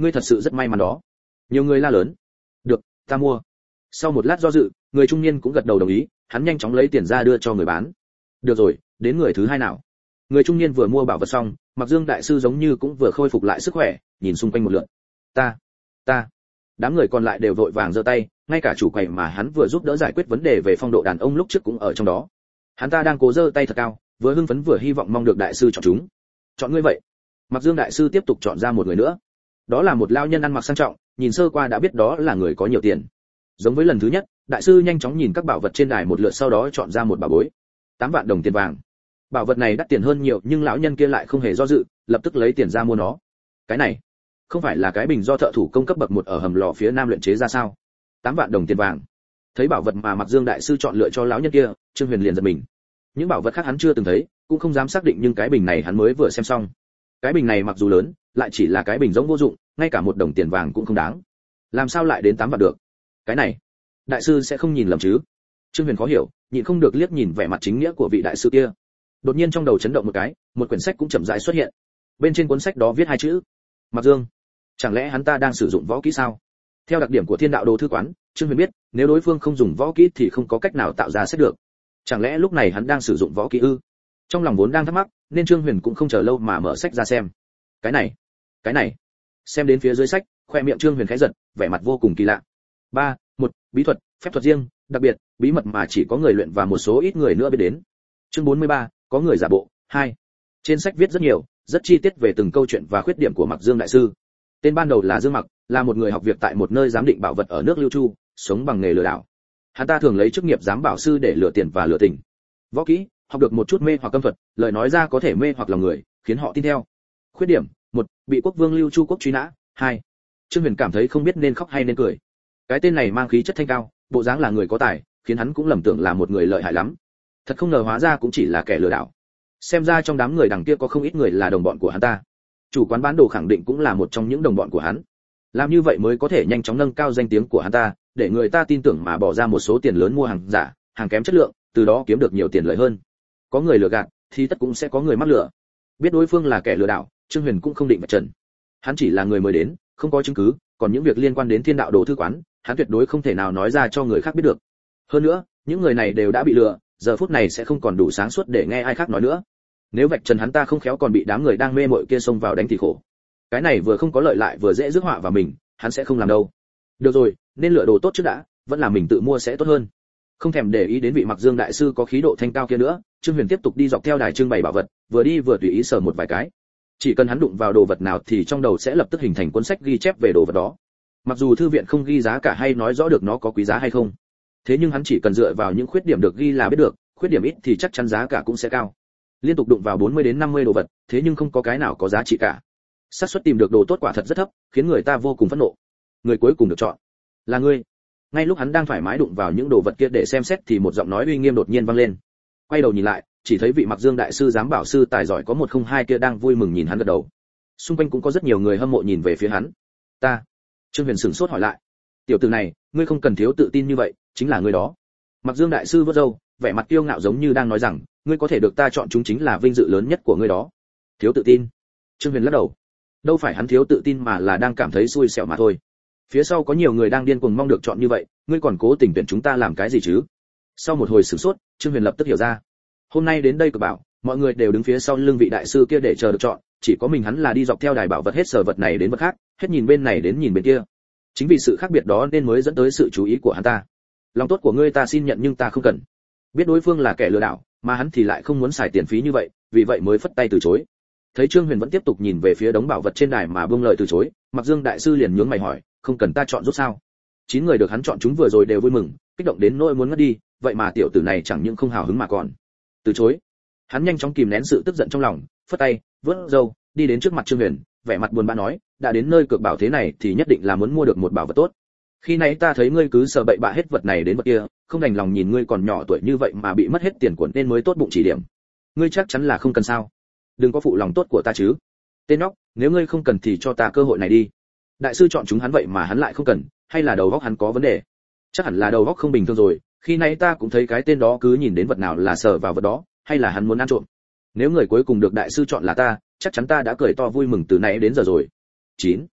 ngươi thật sự rất may mắn đó. Nhiều người la lớn. Được, ta mua. Sau một lát do dự, người trung niên cũng gật đầu đồng ý, hắn nhanh chóng lấy tiền ra đưa cho người bán. Được rồi, đến người thứ hai nào. Người trung niên vừa mua bảo vật xong, Mặc Dương đại sư giống như cũng vừa khôi phục lại sức khỏe, nhìn xung quanh một lượt. Ta, ta. Đám người còn lại đều vội vàng giơ tay, ngay cả chủ quầy mà hắn vừa giúp đỡ giải quyết vấn đề về phong độ đàn ông lúc trước cũng ở trong đó. Hắn ta đang cố giơ tay thật cao, vừa hưng phấn vừa hy vọng mong được đại sư chọn chúng. Chọn ngươi vậy. Mặc Dương đại sư tiếp tục chọn ra một người nữa. Đó là một lao nhân ăn mặc sang trọng, nhìn sơ qua đã biết đó là người có nhiều tiền. Giống với lần thứ nhất, đại sư nhanh chóng nhìn các bảo vật trên đài một lượt, sau đó chọn ra một bảo bối. tám vạn đồng tiền vàng. Bảo vật này đắt tiền hơn nhiều, nhưng lão nhân kia lại không hề do dự, lập tức lấy tiền ra mua nó. Cái này, không phải là cái bình do thợ thủ công cấp bậc một ở hầm lò phía nam luyện chế ra sao? tám vạn đồng tiền vàng. Thấy bảo vật mà Mặc Dương đại sư chọn lựa cho lão nhân kia, Trương Huyền liền giật mình. Những bảo vật khác hắn chưa từng thấy, cũng không dám xác định, nhưng cái bình này hắn mới vừa xem xong. Cái bình này mặc dù lớn, lại chỉ là cái bình rỗng vô dụng, ngay cả một đồng tiền vàng cũng không đáng. Làm sao lại đến tám vạn được? Cái này, đại sư sẽ không nhìn lầm chứ? Trương Huyền khó hiểu, nhịn không được liếc nhìn vẻ mặt chính nghĩa của vị đại sư kia. Đột nhiên trong đầu chấn động một cái, một quyển sách cũng chậm rãi xuất hiện. Bên trên cuốn sách đó viết hai chữ: Mặc Dương. Chẳng lẽ hắn ta đang sử dụng võ kỹ sao? Theo đặc điểm của Thiên Đạo Đồ thư quán, Trương Huyền biết, nếu đối phương không dùng võ kỹ thì không có cách nào tạo ra sách được. Chẳng lẽ lúc này hắn đang sử dụng võ kỹ ư? Trong lòng vốn đang thắc mắc, nên Trương Huyền cũng không chờ lâu mà mở sách ra xem. Cái này, cái này. Xem đến phía dưới sách, khoe miệng Trương Huyền khẽ giật, vẻ mặt vô cùng kỳ lạ. ba, một, bí thuật, phép thuật riêng, đặc biệt, bí mật mà chỉ có người luyện và một số ít người nữa biết đến. Chương bốn mươi ba, có người giả bộ. hai. Trên sách viết rất nhiều, rất chi tiết về từng câu chuyện và khuyết điểm của Mặc Dương đại sư. Tên ban đầu là Dương Mặc, là một người học việc tại một nơi giám định bảo vật ở nước Lưu Chu, sống bằng nghề lừa đảo. Hắn ta thường lấy chức nghiệp giám bảo sư để lừa tiền và lừa tình. Võ kỹ, học được một chút mê hoặc cấm thuật, lời nói ra có thể mê hoặc lòng người, khiến họ tin theo. Khuyết điểm: một, bị quốc vương Lưu Chu quốc truy nã. hai. Trương Huyền cảm thấy không biết nên khóc hay nên cười. Cái tên này mang khí chất thanh cao, bộ dáng là người có tài, khiến hắn cũng lầm tưởng là một người lợi hại lắm. Thật không ngờ hóa ra cũng chỉ là kẻ lừa đảo. Xem ra trong đám người đằng kia có không ít người là đồng bọn của hắn ta. Chủ quán bán đồ khẳng định cũng là một trong những đồng bọn của hắn. Làm như vậy mới có thể nhanh chóng nâng cao danh tiếng của hắn ta, để người ta tin tưởng mà bỏ ra một số tiền lớn mua hàng giả, hàng kém chất lượng, từ đó kiếm được nhiều tiền lợi hơn. Có người lừa gạt, thì tất cũng sẽ có người mắc lừa. Biết đối phương là kẻ lừa đảo, Trương Huyền cũng không định vạch trần. Hắn chỉ là người mới đến, không có chứng cứ, còn những việc liên quan đến Thiên Đạo Đồ thư quán, hắn tuyệt đối không thể nào nói ra cho người khác biết được. Hơn nữa, những người này đều đã bị lừa, giờ phút này sẽ không còn đủ sáng suốt để nghe ai khác nói nữa. Nếu vạch trần hắn ta không khéo còn bị đám người đang mê mội kia xông vào đánh thì khổ. Cái này vừa không có lợi lại vừa dễ rước họa vào mình, hắn sẽ không làm đâu. Được rồi, nên lựa đồ tốt trước đã, vẫn là mình tự mua sẽ tốt hơn. Không thèm để ý đến vị Mặc Dương đại sư có khí độ thanh cao kia nữa, Trương Huyền tiếp tục đi dọc theo đài trưng bày bảo vật, vừa đi vừa tùy ý sờ một vài cái. Chỉ cần hắn đụng vào đồ vật nào thì trong đầu sẽ lập tức hình thành cuốn sách ghi chép về đồ vật đó. Mặc dù thư viện không ghi giá cả hay nói rõ được nó có quý giá hay không, thế nhưng hắn chỉ cần dựa vào những khuyết điểm được ghi là biết được, khuyết điểm ít thì chắc chắn giá cả cũng sẽ cao. Liên tục đụng vào bốn mươi đến năm mươi đồ vật, thế nhưng không có cái nào có giá trị cả. Xác suất tìm được đồ tốt quả thật rất thấp, khiến người ta vô cùng phẫn nộ. Người cuối cùng được chọn là ngươi. Ngay lúc hắn đang thoải mái đụng vào những đồ vật kia để xem xét thì một giọng nói uy nghiêm đột nhiên vang lên. Quay đầu nhìn lại, chỉ thấy vị Mặc Dương đại sư giám bảo sư tài giỏi có một không hai kia đang vui mừng nhìn hắn gật đầu. Xung quanh cũng có rất nhiều người hâm mộ nhìn về phía hắn. Ta. Trương Huyền sửng sốt hỏi lại. Tiểu tử này, ngươi không cần thiếu tự tin như vậy, chính là ngươi đó. Mặc Dương đại sư vớt râu, vẻ mặt kiêu ngạo giống như đang nói rằng, ngươi có thể được ta chọn chúng chính là vinh dự lớn nhất của ngươi đó. Thiếu tự tin? Trương Huyền lắc đầu. Đâu phải hắn thiếu tự tin mà là đang cảm thấy xui xẻo mà thôi. Phía sau có nhiều người đang điên cuồng mong được chọn như vậy, ngươi còn cố tình tuyển chúng ta làm cái gì chứ? Sau một hồi sửng sốt, Trương Huyền lập tức hiểu ra. Hôm nay đến đây cực bảo, mọi người đều đứng phía sau lưng vị đại sư kia để chờ được chọn, chỉ có mình hắn là đi dọc theo đài bảo vật hết sở vật này đến vật khác, hết nhìn bên này đến nhìn bên kia. Chính vì sự khác biệt đó nên mới dẫn tới sự chú ý của hắn ta. Lòng tốt của ngươi ta xin nhận nhưng ta không cần. Biết đối phương là kẻ lừa đảo, mà hắn thì lại không muốn xài tiền phí như vậy, vì vậy mới phất tay từ chối. Thấy Trương Huyền vẫn tiếp tục nhìn về phía đống bảo vật trên đài mà buông lời từ chối, Mặc Dương đại sư liền nhướng mày hỏi, không cần ta chọn giúp sao? Chín người được hắn chọn chúng vừa rồi đều vui mừng, kích động đến nỗi muốn ngất đi, vậy mà tiểu tử này chẳng những không hào hứng mà còn từ chối. Hắn nhanh chóng kìm nén sự tức giận trong lòng, phất tay, vớt râu, đi đến trước mặt Trương Huyền, vẻ mặt buồn bã nói, đã đến nơi cược bảo thế này thì nhất định là muốn mua được một bảo vật tốt. Khi nãy ta thấy ngươi cứ sờ bậy bạ hết vật này đến vật kia, không đành lòng nhìn ngươi còn nhỏ tuổi như vậy mà bị mất hết tiền của nên mới tốt bụng chỉ điểm. Ngươi chắc chắn là không cần sao? Đừng có phụ lòng tốt của ta chứ. Tên nhóc, nếu ngươi không cần thì cho ta cơ hội này đi. Đại sư chọn chúng hắn vậy mà hắn lại không cần, hay là đầu óc hắn có vấn đề? Chắc hẳn là đầu óc không bình thường rồi, khi nãy ta cũng thấy cái tên đó cứ nhìn đến vật nào là sờ vào vật đó, hay là hắn muốn ăn trộm. Nếu người cuối cùng được đại sư chọn là ta, chắc chắn ta đã cười to vui mừng từ nãy đến giờ rồi. chín.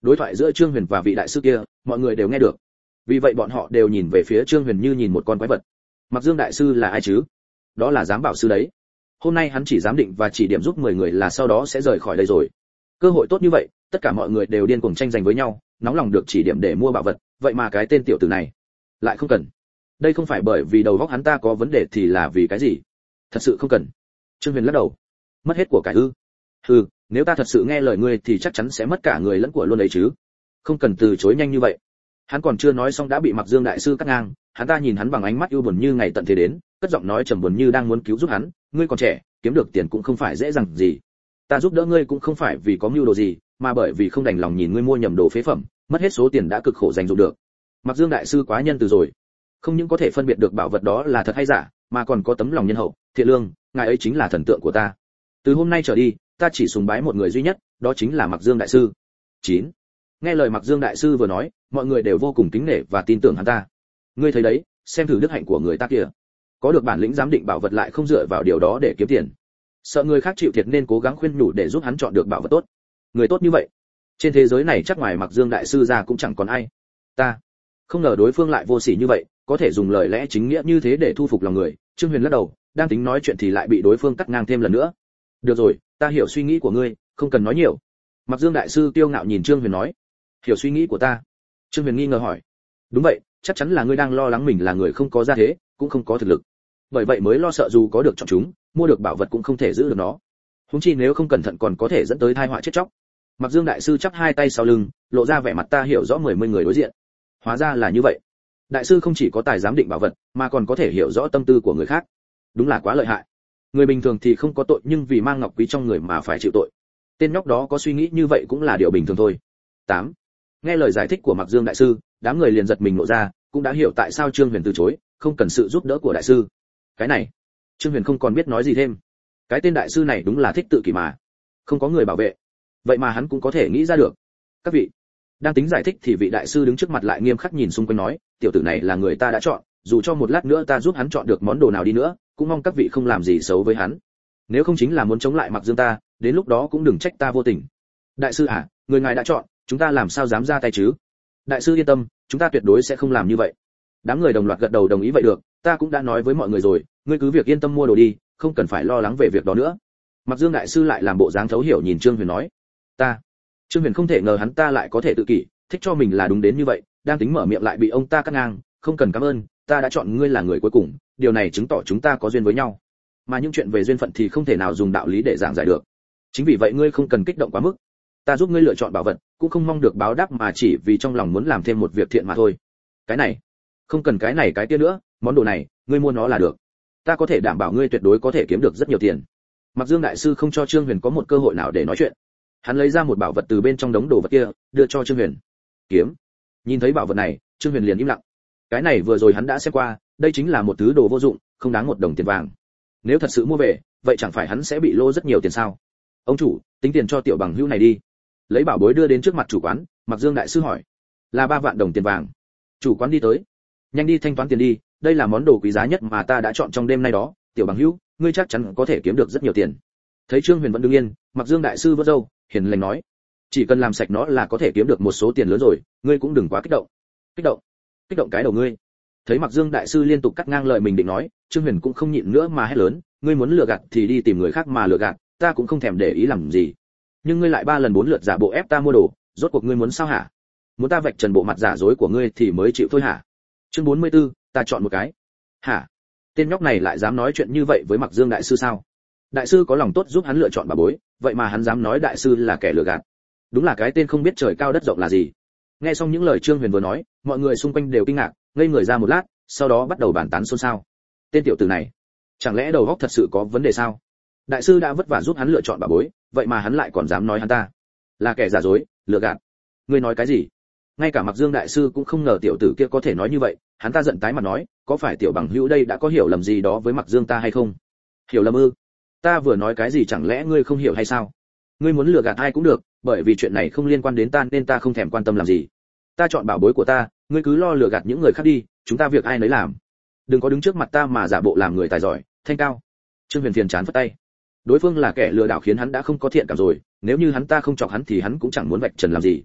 đối thoại giữa Trương Huyền và vị đại sư kia, mọi người đều nghe được. Vì vậy bọn họ đều nhìn về phía Trương Huyền như nhìn một con quái vật. Mặc Dương đại sư là ai chứ? Đó là giám bảo sư đấy. Hôm nay hắn chỉ giám định và chỉ điểm giúp mười người là sau đó sẽ rời khỏi đây rồi. Cơ hội tốt như vậy, tất cả mọi người đều điên cuồng tranh giành với nhau, nóng lòng được chỉ điểm để mua bảo vật, vậy mà cái tên tiểu tử này lại không cần. Đây không phải bởi vì đầu óc hắn ta có vấn đề thì là vì cái gì? Thật sự không cần. Trương Huyền lắc đầu. Mất hết của cải ư? Hừ, nếu ta thật sự nghe lời ngươi thì chắc chắn sẽ mất cả người lẫn của luôn đấy chứ. Không cần từ chối nhanh như vậy. Hắn còn chưa nói xong đã bị Mặc Dương đại sư cắt ngang, hắn ta nhìn hắn bằng ánh mắt yêu buồn như ngày tận thế đến, cất giọng nói trầm buồn như đang muốn cứu giúp hắn, ngươi còn trẻ, kiếm được tiền cũng không phải dễ dàng gì. Ta giúp đỡ ngươi cũng không phải vì có mưu đồ gì, mà bởi vì không đành lòng nhìn ngươi mua nhầm đồ phế phẩm, mất hết số tiền đã cực khổ dành dụm được. Mặc Dương đại sư quá nhân từ rồi, không những có thể phân biệt được bảo vật đó là thật hay giả, mà còn có tấm lòng nhân hậu, thiện lương, ngài ấy chính là thần tượng của ta. Từ hôm nay trở đi, ta chỉ sùng bái một người duy nhất, đó chính là Mặc Dương đại sư. chín. Nghe lời Mặc Dương đại sư vừa nói, mọi người đều vô cùng kính nể và tin tưởng hắn ta. Ngươi thấy đấy, xem thử đức hạnh của người ta kìa. Có được bản lĩnh giám định bảo vật lại không dựa vào điều đó để kiếm tiền. Sợ người khác chịu thiệt nên cố gắng khuyên nhủ để giúp hắn chọn được bảo vật tốt. Người tốt như vậy, trên thế giới này chắc ngoài Mặc Dương đại sư ra cũng chẳng còn ai. Ta không ngờ đối phương lại vô sỉ như vậy, có thể dùng lời lẽ chính nghĩa như thế để thu phục lòng người. Trương Huyền lắc đầu, đang tính nói chuyện thì lại bị đối phương cắt ngang thêm lần nữa. Được rồi, ta hiểu suy nghĩ của ngươi, không cần nói nhiều. Mặc Dương đại sư kiêu ngạo nhìn Trương Huyền nói. Hiểu suy nghĩ của ta? Trương Huyền nghi ngờ hỏi. Đúng vậy, chắc chắn là ngươi đang lo lắng mình là người không có gia thế, cũng không có thực lực, bởi vậy mới lo sợ dù có được chọn chúng, mua được bảo vật cũng không thể giữ được nó. Huống chi nếu không cẩn thận còn có thể dẫn tới tai họa chết chóc. Mặc Dương đại sư chắp hai tay sau lưng, lộ ra vẻ mặt ta hiểu rõ mười mươi người đối diện. Hóa ra là như vậy. Đại sư không chỉ có tài giám định bảo vật, mà còn có thể hiểu rõ tâm tư của người khác. Đúng là quá lợi hại. Người bình thường thì không có tội, nhưng vì mang ngọc quý trong người mà phải chịu tội. Tên nhóc đó có suy nghĩ như vậy cũng là điều bình thường thôi. tám. Nghe lời giải thích của Mặc Dương đại sư, đám người liền giật mình nộ ra, cũng đã hiểu tại sao Trương Huyền từ chối, không cần sự giúp đỡ của đại sư. Cái này, Trương Huyền không còn biết nói gì thêm. Cái tên đại sư này đúng là thích tự kỷ mà, không có người bảo vệ, vậy mà hắn cũng có thể nghĩ ra được. Các vị đang tính giải thích thì vị đại sư đứng trước mặt lại nghiêm khắc nhìn xung quanh nói, tiểu tử này là người ta đã chọn, dù cho một lát nữa ta giúp hắn chọn được món đồ nào đi nữa, cũng mong các vị không làm gì xấu với hắn. Nếu không chính là muốn chống lại Mặc Dương ta, đến lúc đó cũng đừng trách ta vô tình. Đại sư à, người ngài đã chọn, chúng ta làm sao dám ra tay chứ? Đại sư yên tâm, chúng ta tuyệt đối sẽ không làm như vậy. Đám người đồng loạt gật đầu đồng ý vậy được, ta cũng đã nói với mọi người rồi, ngươi cứ việc yên tâm mua đồ đi, không cần phải lo lắng về việc đó nữa. Mặc Dương đại sư lại làm bộ dáng thấu hiểu nhìn Trương Huyền nói. Ta. Trương Huyền không thể ngờ hắn ta lại có thể tự kỷ, thích cho mình là đúng đến như vậy, đang tính mở miệng lại bị ông ta cắt ngang, không cần cảm ơn, ta đã chọn ngươi là người cuối cùng, điều này chứng tỏ chúng ta có duyên với nhau. Mà những chuyện về duyên phận thì không thể nào dùng đạo lý để giảng giải được. Chính vì vậy ngươi không cần kích động quá mức. Ta giúp ngươi lựa chọn bảo vật, cũng không mong được báo đáp mà chỉ vì trong lòng muốn làm thêm một việc thiện mà thôi. Cái này, không cần cái này cái kia nữa, món đồ này, ngươi mua nó là được. Ta có thể đảm bảo ngươi tuyệt đối có thể kiếm được rất nhiều tiền. Mặc Dương đại sư không cho Trương Huyền có một cơ hội nào để nói chuyện. Hắn lấy ra một bảo vật từ bên trong đống đồ vật kia, đưa cho Trương Huyền. Kiếm. Nhìn thấy bảo vật này, Trương Huyền liền im lặng. Cái này vừa rồi hắn đã xem qua, đây chính là một thứ đồ vô dụng, không đáng một đồng tiền vàng. Nếu thật sự mua về, vậy chẳng phải hắn sẽ bị lỗ rất nhiều tiền sao? Ông chủ, tính tiền cho tiểu bằng hữu này đi. Lấy bảo bối đưa đến trước mặt chủ quán, Mặc Dương đại sư hỏi. Là ba vạn đồng tiền vàng. Chủ quán đi tới. Nhanh đi thanh toán tiền đi, đây là món đồ quý giá nhất mà ta đã chọn trong đêm nay đó, tiểu bằng hữu, ngươi chắc chắn có thể kiếm được rất nhiều tiền. Thấy Trương Huyền vẫn đứng yên, Mặc Dương đại sư vớt râu, hiền lành nói, chỉ cần làm sạch nó là có thể kiếm được một số tiền lớn rồi, ngươi cũng đừng quá kích động. Kích động? Kích động cái đầu ngươi. Thấy Mặc Dương đại sư liên tục cắt ngang lời mình định nói, Trương Huyền cũng không nhịn nữa mà hét lớn, ngươi muốn lừa gạt thì đi tìm người khác mà lừa gạt, ta cũng không thèm để ý làm gì. Nhưng ngươi lại ba lần bốn lượt giả bộ ép ta mua đồ, rốt cuộc ngươi muốn sao hả? Muốn ta vạch trần bộ mặt giả dối của ngươi thì mới chịu thôi hả? Chương bốn mươi tư, ta chọn một cái. Hả? Tên nhóc này lại dám nói chuyện như vậy với Mặc Dương đại sư sao? Đại sư có lòng tốt giúp hắn lựa chọn bà bối, vậy mà hắn dám nói đại sư là kẻ lừa gạt. Đúng là cái tên không biết trời cao đất rộng là gì. Nghe xong những lời Trương Huyền vừa nói, mọi người xung quanh đều kinh ngạc, ngây người ra một lát, sau đó bắt đầu bàn tán xôn xao. Tên tiểu tử này, chẳng lẽ đầu óc thật sự có vấn đề sao? Đại sư đã vất vả giúp hắn lựa chọn bà bối, vậy mà hắn lại còn dám nói hắn ta là kẻ giả dối, lừa gạt. Ngươi nói cái gì? Ngay cả Mặc Dương đại sư cũng không ngờ tiểu tử kia có thể nói như vậy, hắn ta giận tái mặt nói, có phải tiểu bằng hữu đây đã có hiểu lầm gì đó với Mặc Dương ta hay không? Hiểu lầm ư? Ta vừa nói cái gì chẳng lẽ ngươi không hiểu hay sao? Ngươi muốn lừa gạt ai cũng được, bởi vì chuyện này không liên quan đến ta nên ta không thèm quan tâm làm gì. Ta chọn bảo bối của ta, ngươi cứ lo lừa gạt những người khác đi, chúng ta việc ai nấy làm. Đừng có đứng trước mặt ta mà giả bộ làm người tài giỏi, thanh cao. Trương Huyền phiền chán phất tay. Đối phương là kẻ lừa đảo khiến hắn đã không có thiện cảm rồi, nếu như hắn ta không chọc hắn thì hắn cũng chẳng muốn vạch trần làm gì.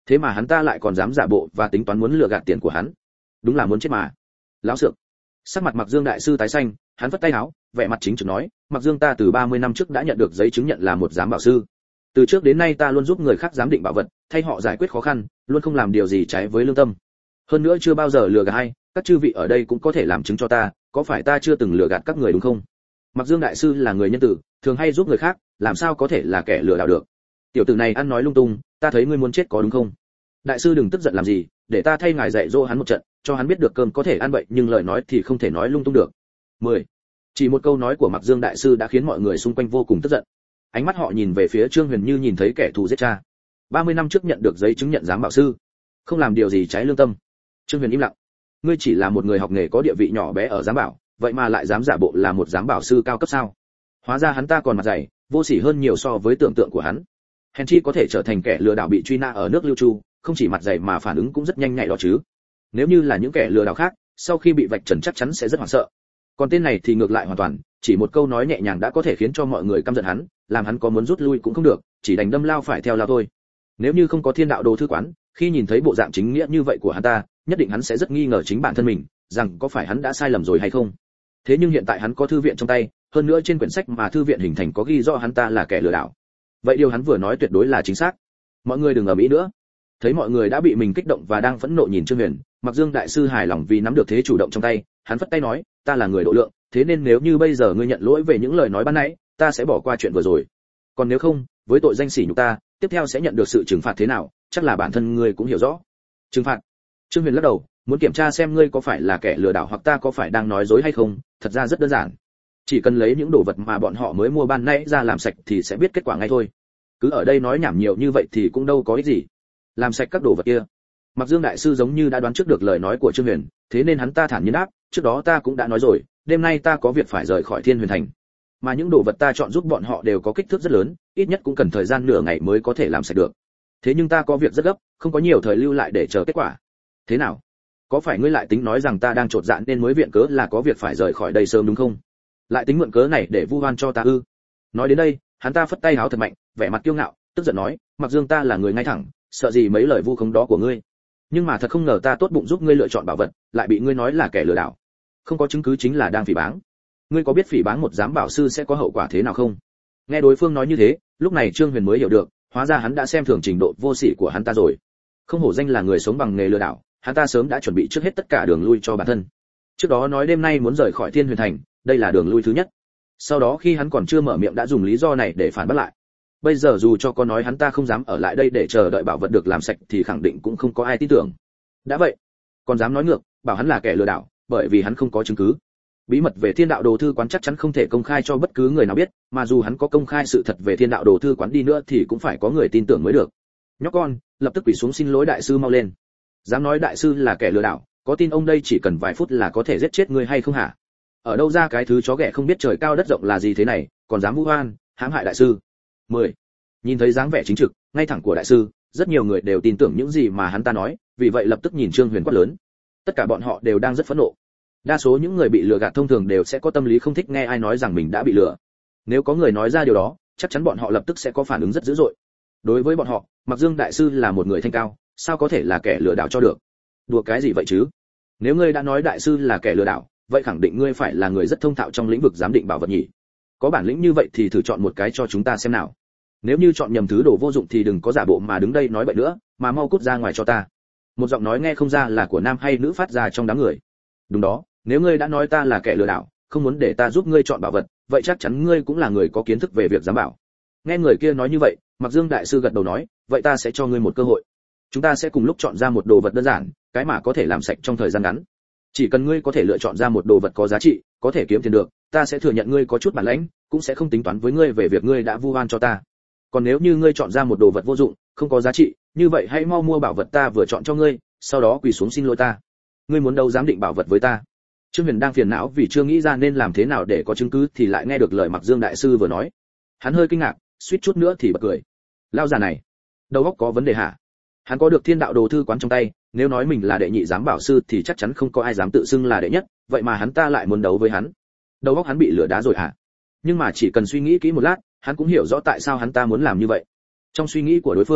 thế mà hắn ta lại còn dám giả bộ và tính toán muốn lừa gạt tiền của hắn, đúng là muốn chết mà. Lão sượng. Sắc mặt Mặc Dương đại sư tái xanh, hắn vất tay áo, vẻ mặt chính trực nói, Mặc Dương ta từ ba mươi năm trước đã nhận được giấy chứng nhận là một giám bảo sư. Từ trước đến nay ta luôn giúp người khác giám định bảo vật, thay họ giải quyết khó khăn, luôn không làm điều gì trái với lương tâm. Hơn nữa chưa bao giờ lừa gạt ai, các chư vị ở đây cũng có thể làm chứng cho ta, có phải ta chưa từng lừa gạt các người đúng không? Mặc Dương đại sư là người nhân từ, thường hay giúp người khác, làm sao có thể là kẻ lừa đảo được? Tiểu tử này ăn nói lung tung, ta thấy ngươi muốn chết có đúng không? Đại sư đừng tức giận làm gì, để ta thay ngài dạy dỗ hắn một trận, cho hắn biết được cơm có thể ăn bậy nhưng lời nói thì không thể nói lung tung được. mười. Chỉ một câu nói của Mặc Dương đại sư đã khiến mọi người xung quanh vô cùng tức giận. Ánh mắt họ nhìn về phía Trương Huyền như nhìn thấy kẻ thù giết cha. ba mươi năm trước nhận được giấy chứng nhận giám bảo sư, không làm điều gì trái lương tâm. Trương Huyền im lặng. Ngươi chỉ là một người học nghề có địa vị nhỏ bé ở giám bảo, vậy mà lại dám giả bộ là một giám bảo sư cao cấp sao? Hóa ra hắn ta còn mặt dày, vô sỉ hơn nhiều so với tưởng tượng của hắn. Hèn chi có thể trở thành kẻ lừa đảo bị truy nã ở nước Lưu Chu, không chỉ mặt dày mà phản ứng cũng rất nhanh nhạy đó chứ. Nếu như là những kẻ lừa đảo khác, sau khi bị vạch trần chắc chắn sẽ rất hoảng sợ. Còn tên này thì ngược lại hoàn toàn, chỉ một câu nói nhẹ nhàng đã có thể khiến cho mọi người căm giận hắn, làm hắn có muốn rút lui cũng không được, chỉ đành đâm lao phải theo lao thôi. Nếu như không có Thiên Đạo Đồ thư quán, khi nhìn thấy bộ dạng chính nghĩa như vậy của hắn ta, nhất định hắn sẽ rất nghi ngờ chính bản thân mình, rằng có phải hắn đã sai lầm rồi hay không. Thế nhưng hiện tại hắn có thư viện trong tay, hơn nữa trên quyển sách mà thư viện hình thành có ghi rõ hắn ta là kẻ lừa đảo. Vậy điều hắn vừa nói tuyệt đối là chính xác. Mọi người đừng ở mỹ nữa. Thấy mọi người đã bị mình kích động và đang phẫn nộ nhìn Trương Huyền, Mặc Dương đại sư hài lòng vì nắm được thế chủ động trong tay, hắn phất tay nói, ta là người độ lượng, thế nên nếu như bây giờ ngươi nhận lỗi về những lời nói ban nãy, ta sẽ bỏ qua chuyện vừa rồi. Còn nếu không, với tội danh sỉ nhục ta, tiếp theo sẽ nhận được sự trừng phạt thế nào, chắc là bản thân ngươi cũng hiểu rõ. Trừng phạt? Trương Huyền lắc đầu, muốn kiểm tra xem ngươi có phải là kẻ lừa đảo hoặc ta có phải đang nói dối hay không, thật ra rất đơn giản. Chỉ cần lấy những đồ vật mà bọn họ mới mua ban nãy ra làm sạch thì sẽ biết kết quả ngay thôi. Cứ ở đây nói nhảm nhiều như vậy thì cũng đâu có ích gì. Làm sạch các đồ vật kia. Mặc Dương đại sư giống như đã đoán trước được lời nói của Trương Huyền, thế nên hắn ta thản nhiên đáp, trước đó ta cũng đã nói rồi, đêm nay ta có việc phải rời khỏi Thiên Huyền thành. Mà những đồ vật ta chọn giúp bọn họ đều có kích thước rất lớn, ít nhất cũng cần thời gian nửa ngày mới có thể làm sạch được. Thế nhưng ta có việc rất gấp, không có nhiều thời lưu lại để chờ kết quả. Thế nào? Có phải ngươi lại tính nói rằng ta đang trột dạ nên mới viện cớ là có việc phải rời khỏi đây sớm đúng không? Lại tính mượn cớ này để vu oan cho ta ư? Nói đến đây, hắn ta phất tay háo thật mạnh, vẻ mặt kiêu ngạo, tức giận nói, Mặc Dương ta là người ngay thẳng, sợ gì mấy lời vu khống đó của ngươi. Nhưng mà thật không ngờ ta tốt bụng giúp ngươi lựa chọn bảo vật, lại bị ngươi nói là kẻ lừa đảo. Không có chứng cứ chính là đang phỉ báng. Ngươi có biết phỉ báng một giám bảo sư sẽ có hậu quả thế nào không? Nghe đối phương nói như thế, lúc này Trương Huyền mới hiểu được, hóa ra hắn đã xem thường trình độ vô sỉ của hắn ta rồi. Không hổ danh là người sống bằng nghề lừa đảo, hắn ta sớm đã chuẩn bị trước hết tất cả đường lui cho bản thân. Trước đó nói đêm nay muốn rời khỏi Thiên Huyền thành, đây là đường lui thứ nhất. Sau đó khi hắn còn chưa mở miệng đã dùng lý do này để phản bác lại. Bây giờ dù cho có nói hắn ta không dám ở lại đây để chờ đợi bảo vật được làm sạch thì khẳng định cũng không có ai tin tưởng. Đã vậy, còn dám nói ngược, bảo hắn là kẻ lừa đảo, bởi vì hắn không có chứng cứ. Bí mật về Thiên Đạo Đồ thư quán chắc chắn không thể công khai cho bất cứ người nào biết, mà dù hắn có công khai sự thật về Thiên Đạo Đồ thư quán đi nữa thì cũng phải có người tin tưởng mới được. Nhóc con, lập tức quỳ xuống xin lỗi đại sư mau lên. Dám nói đại sư là kẻ lừa đảo, có tin ông đây chỉ cần vài phút là có thể giết chết ngươi hay không hả? Ở đâu ra cái thứ chó ghẻ không biết trời cao đất rộng là gì thế này, còn dám vu oan, hãm hại đại sư. mười. Nhìn thấy dáng vẻ chính trực, ngay thẳng của đại sư, rất nhiều người đều tin tưởng những gì mà hắn ta nói, vì vậy lập tức nhìn Trương Huyền quát lớn. Tất cả bọn họ đều đang rất phẫn nộ. Đa số những người bị lừa gạt thông thường đều sẽ có tâm lý không thích nghe ai nói rằng mình đã bị lừa. Nếu có người nói ra điều đó, chắc chắn bọn họ lập tức sẽ có phản ứng rất dữ dội. Đối với bọn họ, Mặc Dương đại sư là một người thanh cao, sao có thể là kẻ lừa đảo cho được? Đùa cái gì vậy chứ? Nếu ngươi đã nói đại sư là kẻ lừa đảo, vậy khẳng định ngươi phải là người rất thông thạo trong lĩnh vực giám định bảo vật nhỉ? Có bản lĩnh như vậy thì thử chọn một cái cho chúng ta xem nào. Nếu như chọn nhầm thứ đồ vô dụng thì đừng có giả bộ mà đứng đây nói bậy nữa, mà mau cút ra ngoài cho ta. Một giọng nói nghe không ra là của nam hay nữ phát ra trong đám người. Đúng đó, nếu ngươi đã nói ta là kẻ lừa đảo, không muốn để ta giúp ngươi chọn bảo vật, vậy chắc chắn ngươi cũng là người có kiến thức về việc giám bảo. Nghe người kia nói như vậy, Mặc Dương đại sư gật đầu nói, vậy ta sẽ cho ngươi một cơ hội. Chúng ta sẽ cùng lúc chọn ra một đồ vật đơn giản, cái mà có thể làm sạch trong thời gian ngắn. Chỉ cần ngươi có thể lựa chọn ra một đồ vật có giá trị, có thể kiếm tiền được, ta sẽ thừa nhận ngươi có chút bản lĩnh, cũng sẽ không tính toán với ngươi về việc ngươi đã vu oan cho ta. Còn nếu như ngươi chọn ra một đồ vật vô dụng, không có giá trị, như vậy hãy mau mua bảo vật ta vừa chọn cho ngươi, sau đó quỳ xuống xin lỗi ta. Ngươi muốn đâu dám định bảo vật với ta? Trương Huyền đang phiền não vì chưa nghĩ ra nên làm thế nào để có chứng cứ thì lại nghe được lời Mặc Dương đại sư vừa nói. Hắn hơi kinh ngạc, suýt chút nữa thì bật cười. Lao già này, đầu óc có vấn đề hả? Hắn có được Thiên Đạo Đồ thư quán trong tay, nếu nói mình là đệ nhị giám bảo sư thì chắc chắn không có ai dám tự xưng là đệ nhất, vậy mà hắn ta lại muốn đấu với hắn. Đầu óc hắn bị lửa đá rồi hả? Nhưng mà chỉ cần suy nghĩ kỹ một lát, hắn cũng hiểu rõ tại sao hắn ta muốn làm như vậy. Trong suy nghĩ của đối phương,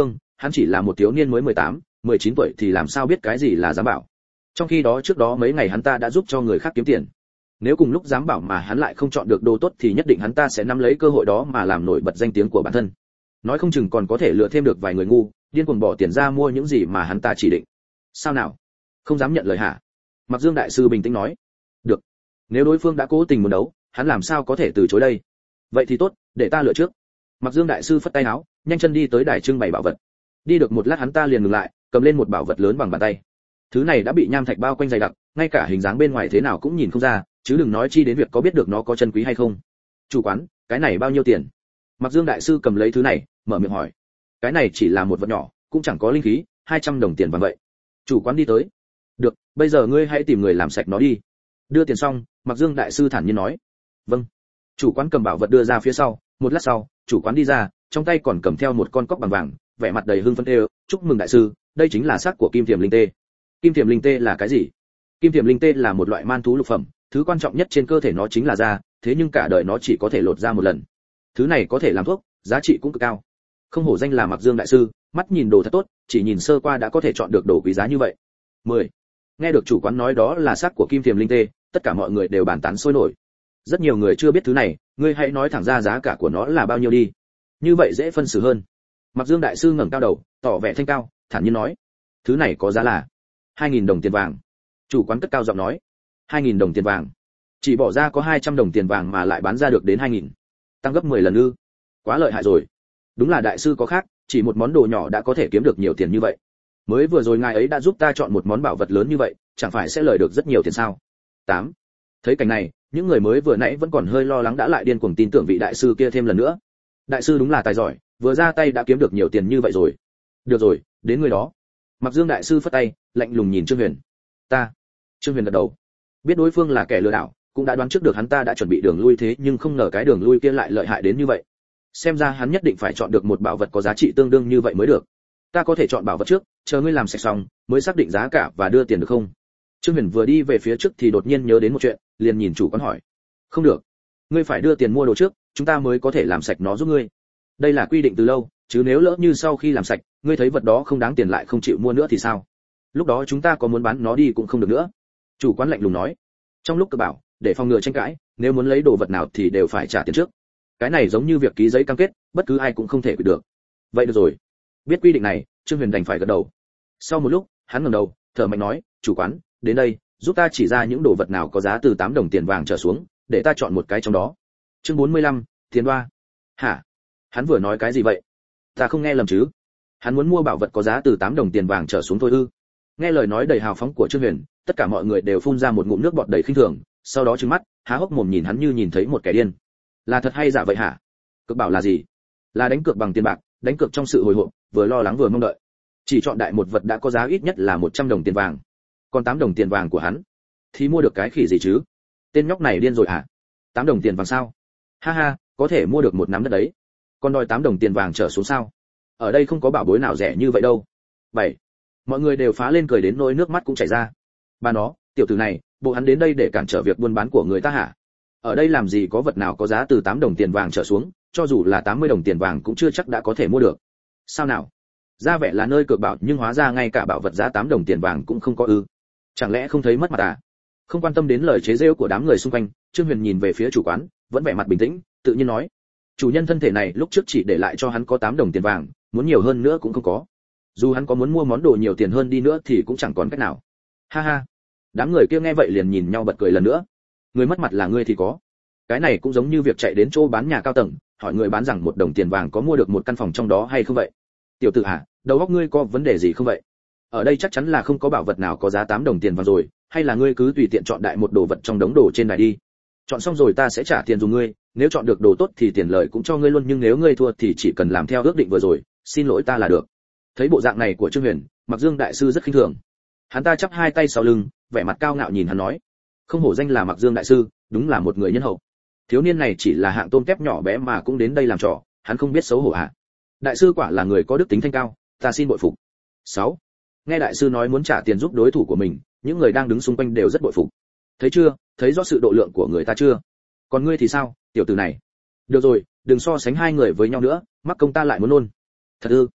hắn chỉ là một thiếu niên mới mười tám, mười chín tuổi thì làm sao biết cái gì là giám bảo. Trong khi đó trước đó mấy ngày hắn ta đã giúp cho người khác kiếm tiền. Nếu cùng lúc giám bảo mà hắn lại không chọn được đồ tốt thì nhất định hắn ta sẽ nắm lấy cơ hội đó mà làm nổi bật danh tiếng của bản thân. Nói không chừng còn có thể lừa thêm được vài người ngu, điên cuồng bỏ tiền ra mua những gì mà hắn ta chỉ định. Sao nào? Không dám nhận lời hả? Mặc Dương đại sư bình tĩnh nói. Được. Nếu đối phương đã cố tình muốn đấu, hắn làm sao có thể từ chối đây? Vậy thì tốt, để ta lựa trước. Mặc Dương đại sư phất tay áo, nhanh chân đi tới đài trưng bày bảo vật. Đi được một lát hắn ta liền ngừng lại, cầm lên một bảo vật lớn bằng bàn tay. Thứ này đã bị nham thạch bao quanh dày đặc, ngay cả hình dáng bên ngoài thế nào cũng nhìn không ra, chứ đừng nói chi đến việc có biết được nó có chân quý hay không. Chủ quán, cái này bao nhiêu tiền? Mặc Dương đại sư cầm lấy thứ này, mở miệng hỏi. Cái này chỉ là một vật nhỏ, cũng chẳng có linh khí, hai trăm đồng tiền vàng vậy. Chủ quán đi tới. Được, bây giờ ngươi hãy tìm người làm sạch nó đi. Đưa tiền xong, Mặc Dương đại sư thản nhiên nói. Vâng. Chủ quán cầm bảo vật đưa ra phía sau, một lát sau, chủ quán đi ra, trong tay còn cầm theo một con cốc bằng vàng, vẻ mặt đầy hưng phấn đều, chúc mừng đại sư, đây chính là xác của kim thiềm linh tê. Kim thiềm linh tê là cái gì? Kim thiềm linh tê là một loại man thú lục phẩm, thứ quan trọng nhất trên cơ thể nó chính là da, thế nhưng cả đời nó chỉ có thể lột da một lần. Thứ này có thể làm thuốc, giá trị cũng cực cao. Không hổ danh là Mặc Dương đại sư, mắt nhìn đồ thật tốt, chỉ nhìn sơ qua đã có thể chọn được đồ quý giá như vậy. mười. Nghe được chủ quán nói đó là xác của kim thiềm linh tê, tất cả mọi người đều bàn tán sôi nổi. Rất nhiều người chưa biết thứ này, ngươi hãy nói thẳng ra giá cả của nó là bao nhiêu đi. Như vậy dễ phân xử hơn. Mặc Dương đại sư ngẩng cao đầu, tỏ vẻ thanh cao, thản nhiên nói: "Thứ này có giá là hai nghìn đồng tiền vàng." Chủ quán cất cao giọng nói: hai nghìn đồng tiền vàng? Chỉ bỏ ra có hai trăm đồng tiền vàng mà lại bán ra được đến hai nghìn, tăng gấp mười lần ư? Quá lợi hại rồi. Đúng là đại sư có khác, chỉ một món đồ nhỏ đã có thể kiếm được nhiều tiền như vậy. Mới vừa rồi ngài ấy đã giúp ta chọn một món bảo vật lớn như vậy, chẳng phải sẽ lời được rất nhiều tiền sao? tám. Thấy cảnh này, những người mới vừa nãy vẫn còn hơi lo lắng đã lại điên cuồng tin tưởng vị đại sư kia thêm lần nữa. Đại sư đúng là tài giỏi, vừa ra tay đã kiếm được nhiều tiền như vậy rồi. Được rồi, đến người đó. Mặc Dương đại sư phất tay, lạnh lùng nhìn Trương Huyền. Ta. Trương Huyền gật đầu. Biết đối phương là kẻ lừa đảo, cũng đã đoán trước được hắn ta đã chuẩn bị đường lui, thế nhưng không ngờ cái đường lui kia lại lợi hại đến như vậy. Xem ra hắn nhất định phải chọn được một bảo vật có giá trị tương đương như vậy mới được. Ta có thể chọn bảo vật trước, chờ ngươi làm sạch xong mới xác định giá cả và đưa tiền được không? Trương Huyền vừa đi về phía trước thì đột nhiên nhớ đến một chuyện, liền nhìn chủ quán hỏi. Không được, ngươi phải đưa tiền mua đồ trước, chúng ta mới có thể làm sạch nó giúp ngươi. Đây là quy định từ lâu, chứ nếu lỡ như sau khi làm sạch, ngươi thấy vật đó không đáng tiền lại không chịu mua nữa thì sao? Lúc đó chúng ta có muốn bán nó đi cũng không được nữa. Chủ quán lạnh lùng nói. Trong lúc cơ bảo, để phòng ngừa tranh cãi, nếu muốn lấy đồ vật nào thì đều phải trả tiền trước. Cái này giống như việc ký giấy cam kết, bất cứ ai cũng không thể quyết được. Vậy được rồi. Biết quy định này, Trương Huyền đành phải gật đầu. Sau một lúc, hắn ngẩng đầu, thở mạnh nói, chủ quán, đến đây, giúp ta chỉ ra những đồ vật nào có giá từ tám đồng tiền vàng trở xuống, để ta chọn một cái trong đó. Chương bốn mươi lăm, tiền đoa. Hả? Hắn vừa nói cái gì vậy? Ta không nghe lầm chứ? Hắn muốn mua bảo vật có giá từ tám đồng tiền vàng trở xuống thôi ư? Nghe lời nói đầy hào phóng của Trương Huyền, tất cả mọi người đều phun ra một ngụm nước bọt đầy khinh thường, sau đó trừng mắt, há hốc mồm nhìn hắn như nhìn thấy một kẻ điên. Là thật hay giả vậy hả? Cược bảo là gì? Là đánh cược bằng tiền bạc, đánh cược trong sự hồi hộp, vừa lo lắng vừa mong đợi. Chỉ chọn đại một vật đã có giá ít nhất là một trăm đồng tiền vàng. Còn tám đồng tiền vàng của hắn thì mua được cái khỉ gì chứ? Tên nhóc này điên rồi hả? tám đồng tiền vàng sao? Ha ha, có thể mua được một nắm đất đấy. Còn đòi tám đồng tiền vàng trở xuống sao? Ở đây không có bảo bối nào rẻ như vậy đâu. bảy. Mọi người đều phá lên cười đến nỗi nước mắt cũng chảy ra. Bà nó, tiểu tử này, bộ hắn đến đây để cản trở việc buôn bán của người ta hả? Ở đây làm gì có vật nào có giá từ tám đồng tiền vàng trở xuống, cho dù là tám mươi đồng tiền vàng cũng chưa chắc đã có thể mua được. Sao nào? Ra vẻ là nơi cược bảo nhưng hóa ra ngay cả bảo vật giá tám đồng tiền vàng cũng không có ư? Chẳng lẽ không thấy mất mặt à? Không quan tâm đến lời chế giễu của đám người xung quanh, Trương Huyền nhìn về phía chủ quán, vẫn vẻ mặt bình tĩnh, tự nhiên nói: chủ nhân thân thể này lúc trước chỉ để lại cho hắn có tám đồng tiền vàng, muốn nhiều hơn nữa cũng không có. Dù hắn có muốn mua món đồ nhiều tiền hơn đi nữa thì cũng chẳng còn cách nào. Ha ha. Đám người kia nghe vậy liền nhìn nhau bật cười lần nữa. Người mất mặt là ngươi thì có. Cái này cũng giống như việc chạy đến chỗ bán nhà cao tầng, hỏi người bán rằng một đồng tiền vàng có mua được một căn phòng trong đó hay không vậy. Tiểu tử hả, đầu óc ngươi có vấn đề gì không vậy? Ở đây chắc chắn là không có bảo vật nào có giá tám đồng tiền vàng rồi, hay là ngươi cứ tùy tiện chọn đại một đồ vật trong đống đồ trên này đi. Chọn xong rồi ta sẽ trả tiền dùng ngươi, nếu chọn được đồ tốt thì tiền lợi cũng cho ngươi luôn, nhưng nếu ngươi thua thì chỉ cần làm theo ước định vừa rồi, xin lỗi ta là được. Thấy bộ dạng này của Trương Huyền, Mặc Dương đại sư rất khinh thường. Hắn ta chắp hai tay sau lưng, vẻ mặt cao ngạo nhìn hắn nói: không hổ danh là Mặc Dương đại sư, đúng là một người nhân hậu. Thiếu niên này chỉ là hạng tôm tép nhỏ bé mà cũng đến đây làm trò, hắn không biết xấu hổ à? Đại sư quả là người có đức tính thanh cao, ta xin bội phục. sáu. Nghe đại sư nói muốn trả tiền giúp đối thủ của mình, những người đang đứng xung quanh đều rất bội phục. Thấy chưa, thấy rõ sự độ lượng của người ta chưa? Còn ngươi thì sao, tiểu tử này? Được rồi, đừng so sánh hai người với nhau nữa, mắc công ta lại muốn nôn. Thật ư?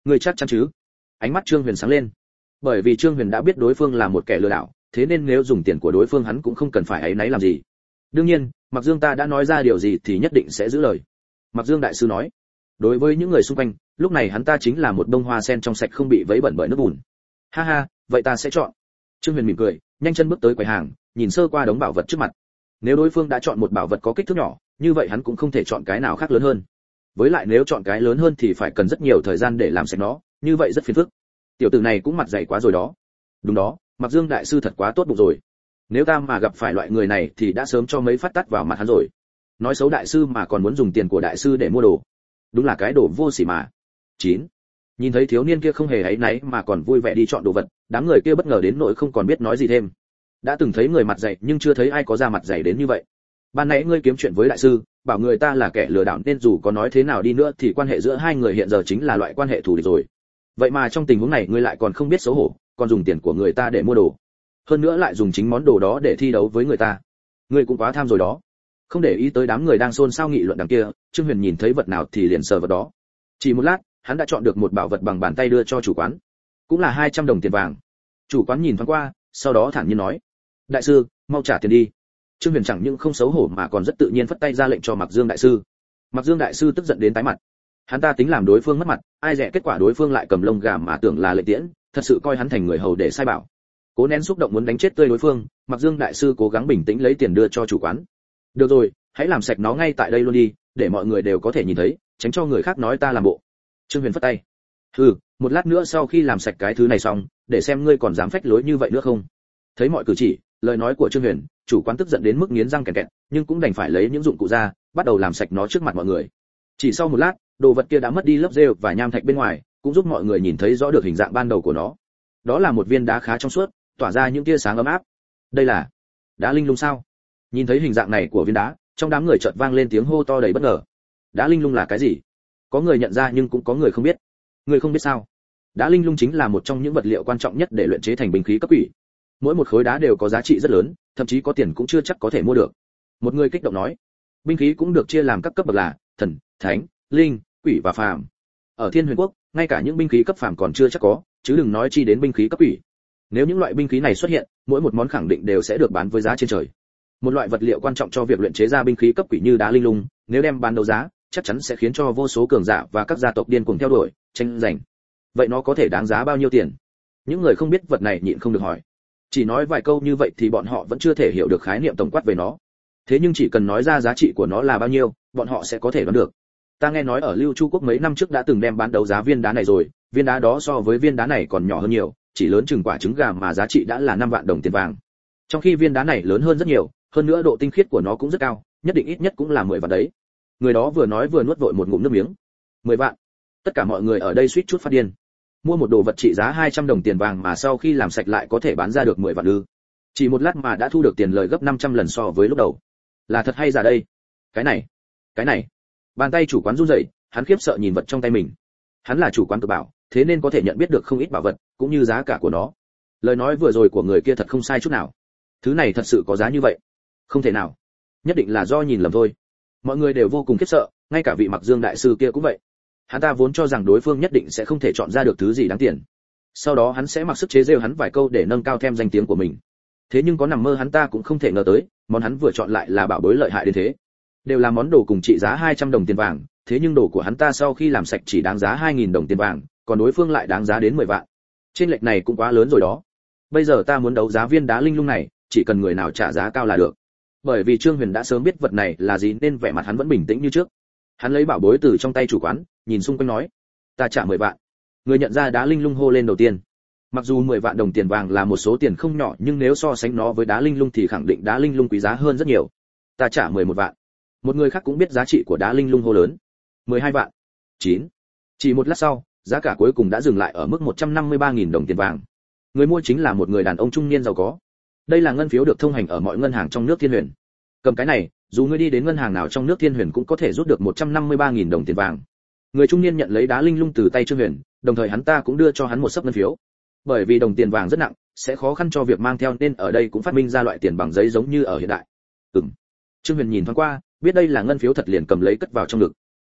Ngươi chắc chắn chứ? Ánh mắt Trương Huyền sáng lên. Bởi vì Trương Huyền đã biết đối phương là một kẻ lừa đảo, thế nên nếu dùng tiền của đối phương hắn cũng không cần phải áy náy làm gì. Đương nhiên, Mặc Dương ta đã nói ra điều gì thì nhất định sẽ giữ lời. Mặc Dương đại sư nói. Đối với những người xung quanh, lúc này hắn ta chính là một bông hoa sen trong sạch không bị vấy bẩn bởi nước bùn. Ha ha, vậy ta sẽ chọn. Trương Huyền mỉm cười, nhanh chân bước tới quầy hàng, nhìn sơ qua đống bảo vật trước mặt. Nếu đối phương đã chọn một bảo vật có kích thước nhỏ, như vậy hắn cũng không thể chọn cái nào khác lớn hơn. Với lại nếu chọn cái lớn hơn thì phải cần rất nhiều thời gian để làm sạch nó, như vậy rất phiền phức. Tiểu tử này cũng mặt dày quá rồi đó. Đúng đó, Mặc Dương đại sư thật quá tốt bụng rồi. Nếu ta mà gặp phải loại người này thì đã sớm cho mấy phát tát vào mặt hắn rồi. Nói xấu đại sư mà còn muốn dùng tiền của đại sư để mua đồ. Đúng là cái đồ vô sỉ mà. chín. Nhìn thấy thiếu niên kia không hề áy náy mà còn vui vẻ đi chọn đồ vật, đám người kia bất ngờ đến nỗi không còn biết nói gì thêm. Đã từng thấy người mặt dày nhưng chưa thấy ai có da mặt dày đến như vậy. Ban nãy ngươi kiếm chuyện với đại sư, bảo người ta là kẻ lừa đảo nên dù có nói thế nào đi nữa thì quan hệ giữa hai người hiện giờ chính là loại quan hệ thù địch rồi. Vậy mà trong tình huống này ngươi lại còn không biết xấu hổ, còn dùng tiền của người ta để mua đồ. Hơn nữa lại dùng chính món đồ đó để thi đấu với người ta. Ngươi cũng quá tham rồi đó. Không để ý tới đám người đang xôn xao nghị luận đằng kia, Trương Huyền nhìn thấy vật nào thì liền sờ vật đó. Chỉ một lát, hắn đã chọn được một bảo vật bằng bàn tay đưa cho chủ quán. Cũng là hai trăm đồng tiền vàng. Chủ quán nhìn thoáng qua, sau đó thản nhiên nói: "Đại sư, mau trả tiền đi." Trương Huyền chẳng những không xấu hổ mà còn rất tự nhiên phất tay ra lệnh cho Mặc Dương đại sư. Mặc Dương đại sư tức giận đến tái mặt. Hắn ta tính làm đối phương mất mặt, ai dè kết quả đối phương lại cầm lông gà mà tưởng là lệ tiễn, thật sự coi hắn thành người hầu để sai bảo. Cố nén xúc động muốn đánh chết tươi đối phương, Mặc Dương đại sư cố gắng bình tĩnh lấy tiền đưa cho chủ quán. "Được rồi, hãy làm sạch nó ngay tại đây luôn đi, để mọi người đều có thể nhìn thấy, tránh cho người khác nói ta làm bộ." Trương Huyền phất tay. "Hừ, một lát nữa sau khi làm sạch cái thứ này xong, để xem ngươi còn dám phách lối như vậy nữa không." Thấy mọi cử chỉ, lời nói của Trương Huyền, chủ quán tức giận đến mức nghiến răng kẹt kẹt, nhưng cũng đành phải lấy những dụng cụ ra, bắt đầu làm sạch nó trước mặt mọi người. Chỉ sau một lát, đồ vật kia đã mất đi lớp rêu và nham thạch bên ngoài, cũng giúp mọi người nhìn thấy rõ được hình dạng ban đầu của nó. Đó là một viên đá khá trong suốt, tỏa ra những tia sáng ấm áp. Đây là đá linh lung sao? Nhìn thấy hình dạng này của viên đá, trong đám người chợt vang lên tiếng hô to đầy bất ngờ. Đá linh lung là cái gì? Có người nhận ra nhưng cũng có người không biết. Người không biết sao? Đá linh lung chính là một trong những vật liệu quan trọng nhất để luyện chế thành binh khí cấp quỷ. Mỗi một khối đá đều có giá trị rất lớn, thậm chí có tiền cũng chưa chắc có thể mua được. Một người kích động nói, binh khí cũng được chia làm các cấp bậc là thần, thánh, linh, quỷ và phàm. Ở Thiên Huyền Quốc, ngay cả những binh khí cấp phàm còn chưa chắc có, chứ đừng nói chi đến binh khí cấp quỷ. Nếu những loại binh khí này xuất hiện, mỗi một món khẳng định đều sẽ được bán với giá trên trời. Một loại vật liệu quan trọng cho việc luyện chế ra binh khí cấp quỷ như đá linh lung, nếu đem bán đấu giá, chắc chắn sẽ khiến cho vô số cường giả và các gia tộc điên cuồng theo đuổi, tranh giành. Vậy nó có thể đáng giá bao nhiêu tiền? Những người không biết vật này nhịn không được hỏi. Chỉ nói vài câu như vậy thì bọn họ vẫn chưa thể hiểu được khái niệm tổng quát về nó. Thế nhưng chỉ cần nói ra giá trị của nó là bao nhiêu, bọn họ sẽ có thể đoán được. Ta nghe nói ở Lưu Chu Quốc mấy năm trước đã từng đem bán đấu giá viên đá này rồi, viên đá đó so với viên đá này còn nhỏ hơn nhiều, chỉ lớn chừng quả trứng gà mà giá trị đã là năm vạn đồng tiền vàng. Trong khi viên đá này lớn hơn rất nhiều, hơn nữa độ tinh khiết của nó cũng rất cao, nhất định ít nhất cũng là mười vạn đấy. Người đó vừa nói vừa nuốt vội một ngụm nước miếng. mười vạn. Tất cả mọi người ở đây suýt chút phát điên. Mua một đồ vật trị giá hai trăm đồng tiền vàng mà sau khi làm sạch lại có thể bán ra được mười vạn ư? Chỉ một lát mà đã thu được tiền lời gấp năm trăm lần so với lúc đầu. Là thật hay giả đây? Cái này, cái này. Bàn tay chủ quán run rẩy, hắn khiếp sợ nhìn vật trong tay mình. Hắn là chủ quán tự bảo, thế nên có thể nhận biết được không ít bảo vật, cũng như giá cả của nó. Lời nói vừa rồi của người kia thật không sai chút nào. Thứ này thật sự có giá như vậy? Không thể nào. Nhất định là do nhìn lầm thôi. Mọi người đều vô cùng khiếp sợ, ngay cả vị Mặc Dương đại sư kia cũng vậy. Hắn ta vốn cho rằng đối phương nhất định sẽ không thể chọn ra được thứ gì đáng tiền. Sau đó hắn sẽ mặc sức chế giễu hắn vài câu để nâng cao thêm danh tiếng của mình. Thế nhưng có nằm mơ hắn ta cũng không thể ngờ tới, món hắn vừa chọn lại là bảo bối lợi hại đến thế. Đều là món đồ cùng trị giá hai trăm đồng tiền vàng, thế nhưng đồ của hắn ta sau khi làm sạch chỉ đáng giá hai nghìn đồng tiền vàng, còn đối phương lại đáng giá đến mười vạn. Trên lệch này cũng quá lớn rồi đó. Bây giờ ta muốn đấu giá viên đá linh lung này, chỉ cần người nào trả giá cao là được. Bởi vì Trương Huyền đã sớm biết vật này là gì nên vẻ mặt hắn vẫn bình tĩnh như trước. Hắn lấy bảo bối từ trong tay chủ quán, nhìn xung quanh nói, ta trả mười vạn. Người nhận ra đá linh lung hô lên đầu tiên. Mặc dù mười vạn đồng tiền vàng là một số tiền không nhỏ, nhưng nếu so sánh nó với đá linh lung thì khẳng định đá linh lung quý giá hơn rất nhiều. Ta trả mười một vạn. Một người khác cũng biết giá trị của đá linh lung hô lớn. mười hai vạn. chín. Chỉ một lát sau, giá cả cuối cùng đã dừng lại ở mức một trăm năm mươi ba nghìn đồng tiền vàng. Người mua chính là một người đàn ông trung niên giàu có. Đây là ngân phiếu được thông hành ở mọi ngân hàng trong nước Thiên Huyền. Cầm cái này, dù ngươi đi đến ngân hàng nào trong nước Thiên Huyền cũng có thể rút được một trăm năm mươi ba nghìn đồng tiền vàng. Người trung niên nhận lấy đá linh lung từ tay Trương Huyền, đồng thời hắn ta cũng đưa cho hắn một xấp ngân phiếu. Bởi vì đồng tiền vàng rất nặng, sẽ khó khăn cho việc mang theo nên ở đây cũng phát minh ra loại tiền bằng giấy giống như ở hiện đại. Ừm. Trương Huyền nhìn thoáng qua, biết đây là ngân phiếu thật liền cầm lấy cất vào trong ngực.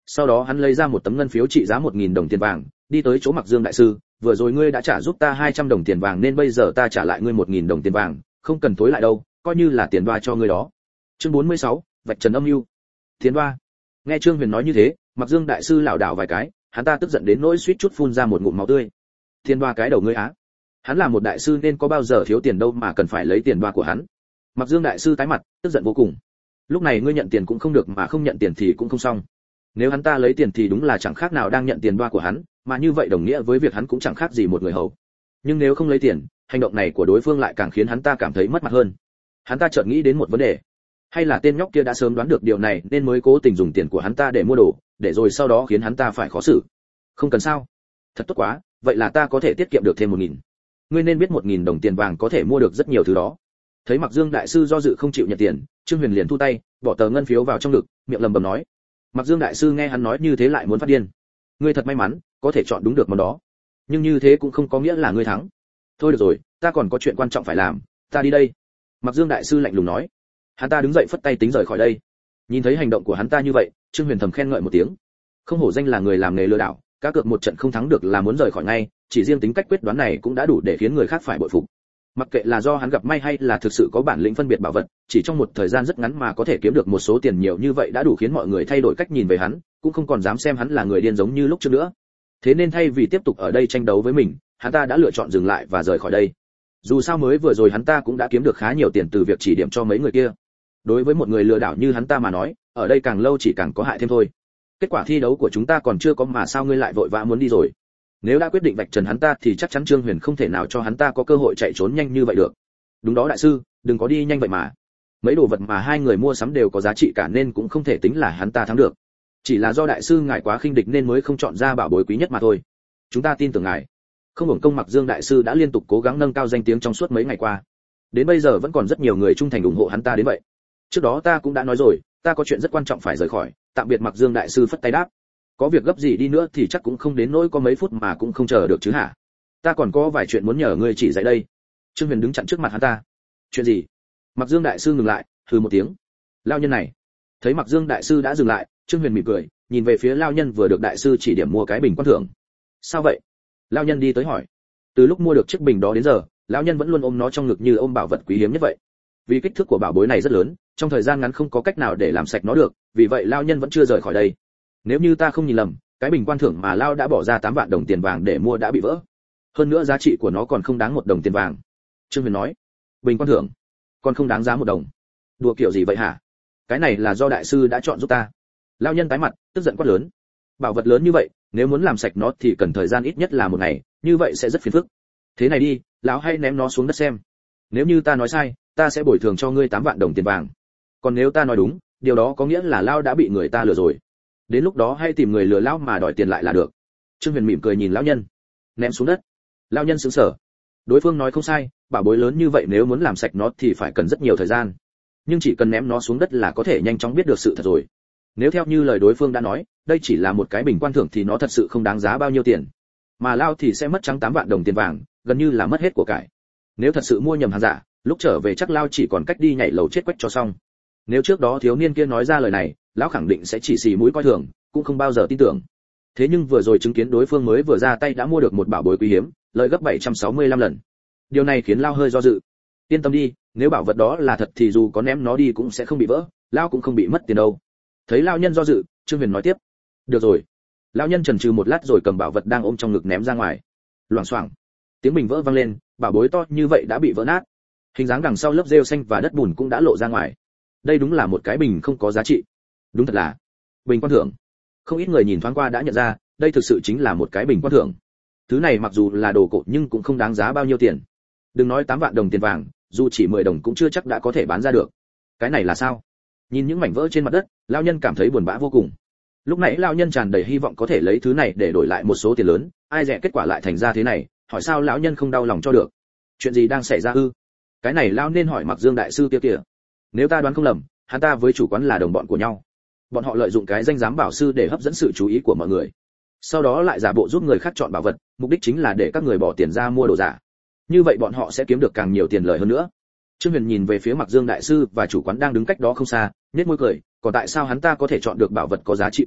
Sau đó hắn lấy ra một tấm ngân phiếu trị giá một nghìn đồng tiền vàng, đi tới chỗ Mặc Dương đại sư, vừa rồi ngươi đã trả giúp ta hai trăm đồng tiền vàng nên bây giờ ta trả lại ngươi một nghìn đồng tiền vàng, không cần tối lại đâu, coi như là tiền đoa cho ngươi đó. Chương bốn mươi sáu, vạch trần âm mưu. Tiền đoa. Nghe Trương Huyền nói như thế, Mặc Dương đại sư lảo đảo vài cái, hắn ta tức giận đến nỗi suýt chút phun ra một ngụm máu tươi. Tiền đoa cái đầu ngươi á? Hắn là một đại sư nên có bao giờ thiếu tiền đâu mà cần phải lấy tiền đoa của hắn. Mặc Dương đại sư tái mặt, tức giận vô cùng. Lúc này ngươi nhận tiền cũng không được mà không nhận tiền thì cũng không xong. Nếu hắn ta lấy tiền thì đúng là chẳng khác nào đang nhận tiền đoa của hắn, mà như vậy đồng nghĩa với việc hắn cũng chẳng khác gì một người hầu. Nhưng nếu không lấy tiền, hành động này của đối phương lại càng khiến hắn ta cảm thấy mất mặt hơn. Hắn ta chợt nghĩ đến một vấn đề, hay là tên nhóc kia đã sớm đoán được điều này nên mới cố tình dùng tiền của hắn ta để mua đồ, để rồi sau đó khiến hắn ta phải khó xử. Không cần sao? Thật tốt quá, vậy là ta có thể tiết kiệm được thêm một nghìn. Ngươi nên biết một nghìn đồng tiền vàng có thể mua được rất nhiều thứ đó. Thấy Mặc Dương đại sư do dự không chịu nhận tiền, Trương Huyền liền thu tay, bỏ tờ ngân phiếu vào trong ngực, miệng lẩm bẩm nói. Mặc Dương đại sư nghe hắn nói như thế lại muốn phát điên. Ngươi thật may mắn, có thể chọn đúng được món đó. Nhưng như thế cũng không có nghĩa là ngươi thắng. Thôi được rồi, ta còn có chuyện quan trọng phải làm, ta đi đây. Mặc Dương đại sư lạnh lùng nói. Hắn ta đứng dậy phất tay tính rời khỏi đây. Nhìn thấy hành động của hắn ta như vậy, Trương Huyền thầm khen ngợi một tiếng. Không hổ danh là người làm nghề lừa đảo, cá cược một trận không thắng được là muốn rời khỏi ngay, chỉ riêng tính cách quyết đoán này cũng đã đủ để khiến người khác phải bội phục. Mặc kệ là do hắn gặp may hay là thực sự có bản lĩnh phân biệt bảo vật, chỉ trong một thời gian rất ngắn mà có thể kiếm được một số tiền nhiều như vậy đã đủ khiến mọi người thay đổi cách nhìn về hắn, cũng không còn dám xem hắn là người điên giống như lúc trước nữa. Thế nên thay vì tiếp tục ở đây tranh đấu với mình, hắn ta đã lựa chọn dừng lại và rời khỏi đây. Dù sao mới vừa rồi hắn ta cũng đã kiếm được khá nhiều tiền từ việc chỉ điểm cho mấy người kia. Đối với một người lừa đảo như hắn ta mà nói, ở đây càng lâu chỉ càng có hại thêm thôi. Kết quả thi đấu của chúng ta còn chưa có mà sao ngươi lại vội vã muốn đi rồi? Nếu đã quyết định vạch trần hắn ta thì chắc chắn Trương Huyền không thể nào cho hắn ta có cơ hội chạy trốn nhanh như vậy được. Đúng đó đại sư, đừng có đi nhanh vậy mà. Mấy đồ vật mà hai người mua sắm đều có giá trị cả nên cũng không thể tính là hắn ta thắng được. Chỉ là do đại sư ngài quá khinh địch nên mới không chọn ra bảo bối quý nhất mà thôi. Chúng ta tin tưởng ngài. Không hưởng công Mặc Dương đại sư đã liên tục cố gắng nâng cao danh tiếng trong suốt mấy ngày qua. Đến bây giờ vẫn còn rất nhiều người trung thành ủng hộ hắn ta đến vậy. Trước đó ta cũng đã nói rồi, ta có chuyện rất quan trọng phải rời khỏi, tạm biệt. Mặc Dương đại sư phất tay đáp. Có việc gấp gì đi nữa thì chắc cũng không đến nỗi có mấy phút mà cũng không chờ được chứ hả? Ta còn có vài chuyện muốn nhờ ngươi chỉ dạy đây. Trương Huyền đứng chặn trước mặt hắn ta. Chuyện gì? Mặc Dương đại sư ngừng lại, hừ một tiếng. Lao nhân này. Thấy Mặc Dương đại sư đã dừng lại, Trương Huyền mỉm cười, nhìn về phía lao nhân vừa được đại sư chỉ điểm mua cái bình quan thưởng. Sao vậy? Lao nhân đi tới hỏi. Từ lúc mua được chiếc bình đó đến giờ, lão nhân vẫn luôn ôm nó trong ngực như ôm bảo vật quý hiếm nhất vậy. Vì kích thước của bảo bối này rất lớn, trong thời gian ngắn không có cách nào để làm sạch nó được, vì vậy lao nhân vẫn chưa rời khỏi đây. Nếu như ta không nhìn lầm, cái bình quan thưởng mà lao đã bỏ ra tám vạn đồng tiền vàng để mua đã bị vỡ. Hơn nữa giá trị của nó còn không đáng một đồng tiền vàng. Trương Huyền nói. Bình quan thưởng còn không đáng giá một đồng? Đùa kiểu gì vậy hả? Cái này là do đại sư đã chọn giúp ta. Lao nhân tái mặt, tức giận quát lớn. Bảo vật lớn như vậy, nếu muốn làm sạch nó thì cần thời gian ít nhất là một ngày, như vậy sẽ rất phiền phức. Thế này đi, lão hãy ném nó xuống đất xem. Nếu như ta nói sai, ta sẽ bồi thường cho ngươi tám vạn đồng tiền vàng. Còn nếu ta nói đúng, điều đó có nghĩa là lao đã bị người ta lừa rồi. Đến lúc đó hãy tìm người lừa lão mà đòi tiền lại là được. Trương Huyền mỉm cười nhìn lão nhân. Ném xuống đất. Lão nhân sững sờ. Đối phương nói không sai, bảo bối lớn như vậy nếu muốn làm sạch nó thì phải cần rất nhiều thời gian. Nhưng chỉ cần ném nó xuống đất là có thể nhanh chóng biết được sự thật rồi. Nếu theo như lời đối phương đã nói, đây chỉ là một cái bình quan thưởng thì nó thật sự không đáng giá bao nhiêu tiền. Mà lao thì sẽ mất trắng tám vạn đồng tiền vàng, gần như là mất hết của cải. Nếu thật sự mua nhầm hàng giả, lúc trở về chắc lao chỉ còn cách đi nhảy lầu chết quách cho xong. Nếu trước đó thiếu niên kia nói ra lời này, lão khẳng định sẽ chỉ xì mũi coi thường, cũng không bao giờ tin tưởng. Thế nhưng vừa rồi chứng kiến đối phương mới vừa ra tay đã mua được một bảo bối quý hiếm, lợi gấp bảy trăm sáu mươi lăm lần. Điều này khiến lao hơi do dự. Yên tâm đi, nếu bảo vật đó là thật thì dù có ném nó đi cũng sẽ không bị vỡ, lao cũng không bị mất tiền đâu. Thấy lao nhân do dự, Trương Huyền nói tiếp. Được rồi. Lão nhân chần chừ một lát rồi cầm bảo vật đang ôm trong ngực ném ra ngoài. Loảng xoảng. Tiếng bình vỡ vang lên, bảo bối to như vậy đã bị vỡ nát. Hình dáng đằng sau lớp rêu xanh và đất bùn cũng đã lộ ra ngoài. Đây đúng là một cái bình không có giá trị. Đúng thật là bình quan thưởng. Không ít người nhìn thoáng qua đã nhận ra, đây thực sự chính là một cái bình quan thưởng. Thứ này mặc dù là đồ cổ nhưng cũng không đáng giá bao nhiêu tiền. Đừng nói tám vạn đồng tiền vàng, dù chỉ mười đồng cũng chưa chắc đã có thể bán ra được. Cái này là sao? Nhìn những mảnh vỡ trên mặt đất, lão nhân cảm thấy buồn bã vô cùng. Lúc nãy lão nhân tràn đầy hy vọng có thể lấy thứ này để đổi lại một số tiền lớn, ai dè kết quả lại thành ra thế này, hỏi sao lão nhân không đau lòng cho được. Chuyện gì đang xảy ra ư? Cái này lão nên hỏi Mặc Dương đại sư kia kìa. Nếu ta đoán không lầm, hắn ta với chủ quán là đồng bọn của nhau. Bọn họ lợi dụng cái danh giám bảo sư để hấp dẫn sự chú ý của mọi người, sau đó lại giả bộ giúp người khác chọn bảo vật, mục đích chính là để các người bỏ tiền ra mua đồ giả. Như vậy bọn họ sẽ kiếm được càng nhiều tiền lời hơn nữa. Trương Huyền nhìn về phía Mặc Dương đại sư và chủ quán đang đứng cách đó không xa, nhếch môi cười, còn tại sao hắn ta có thể chọn được bảo vật có giá trị cao,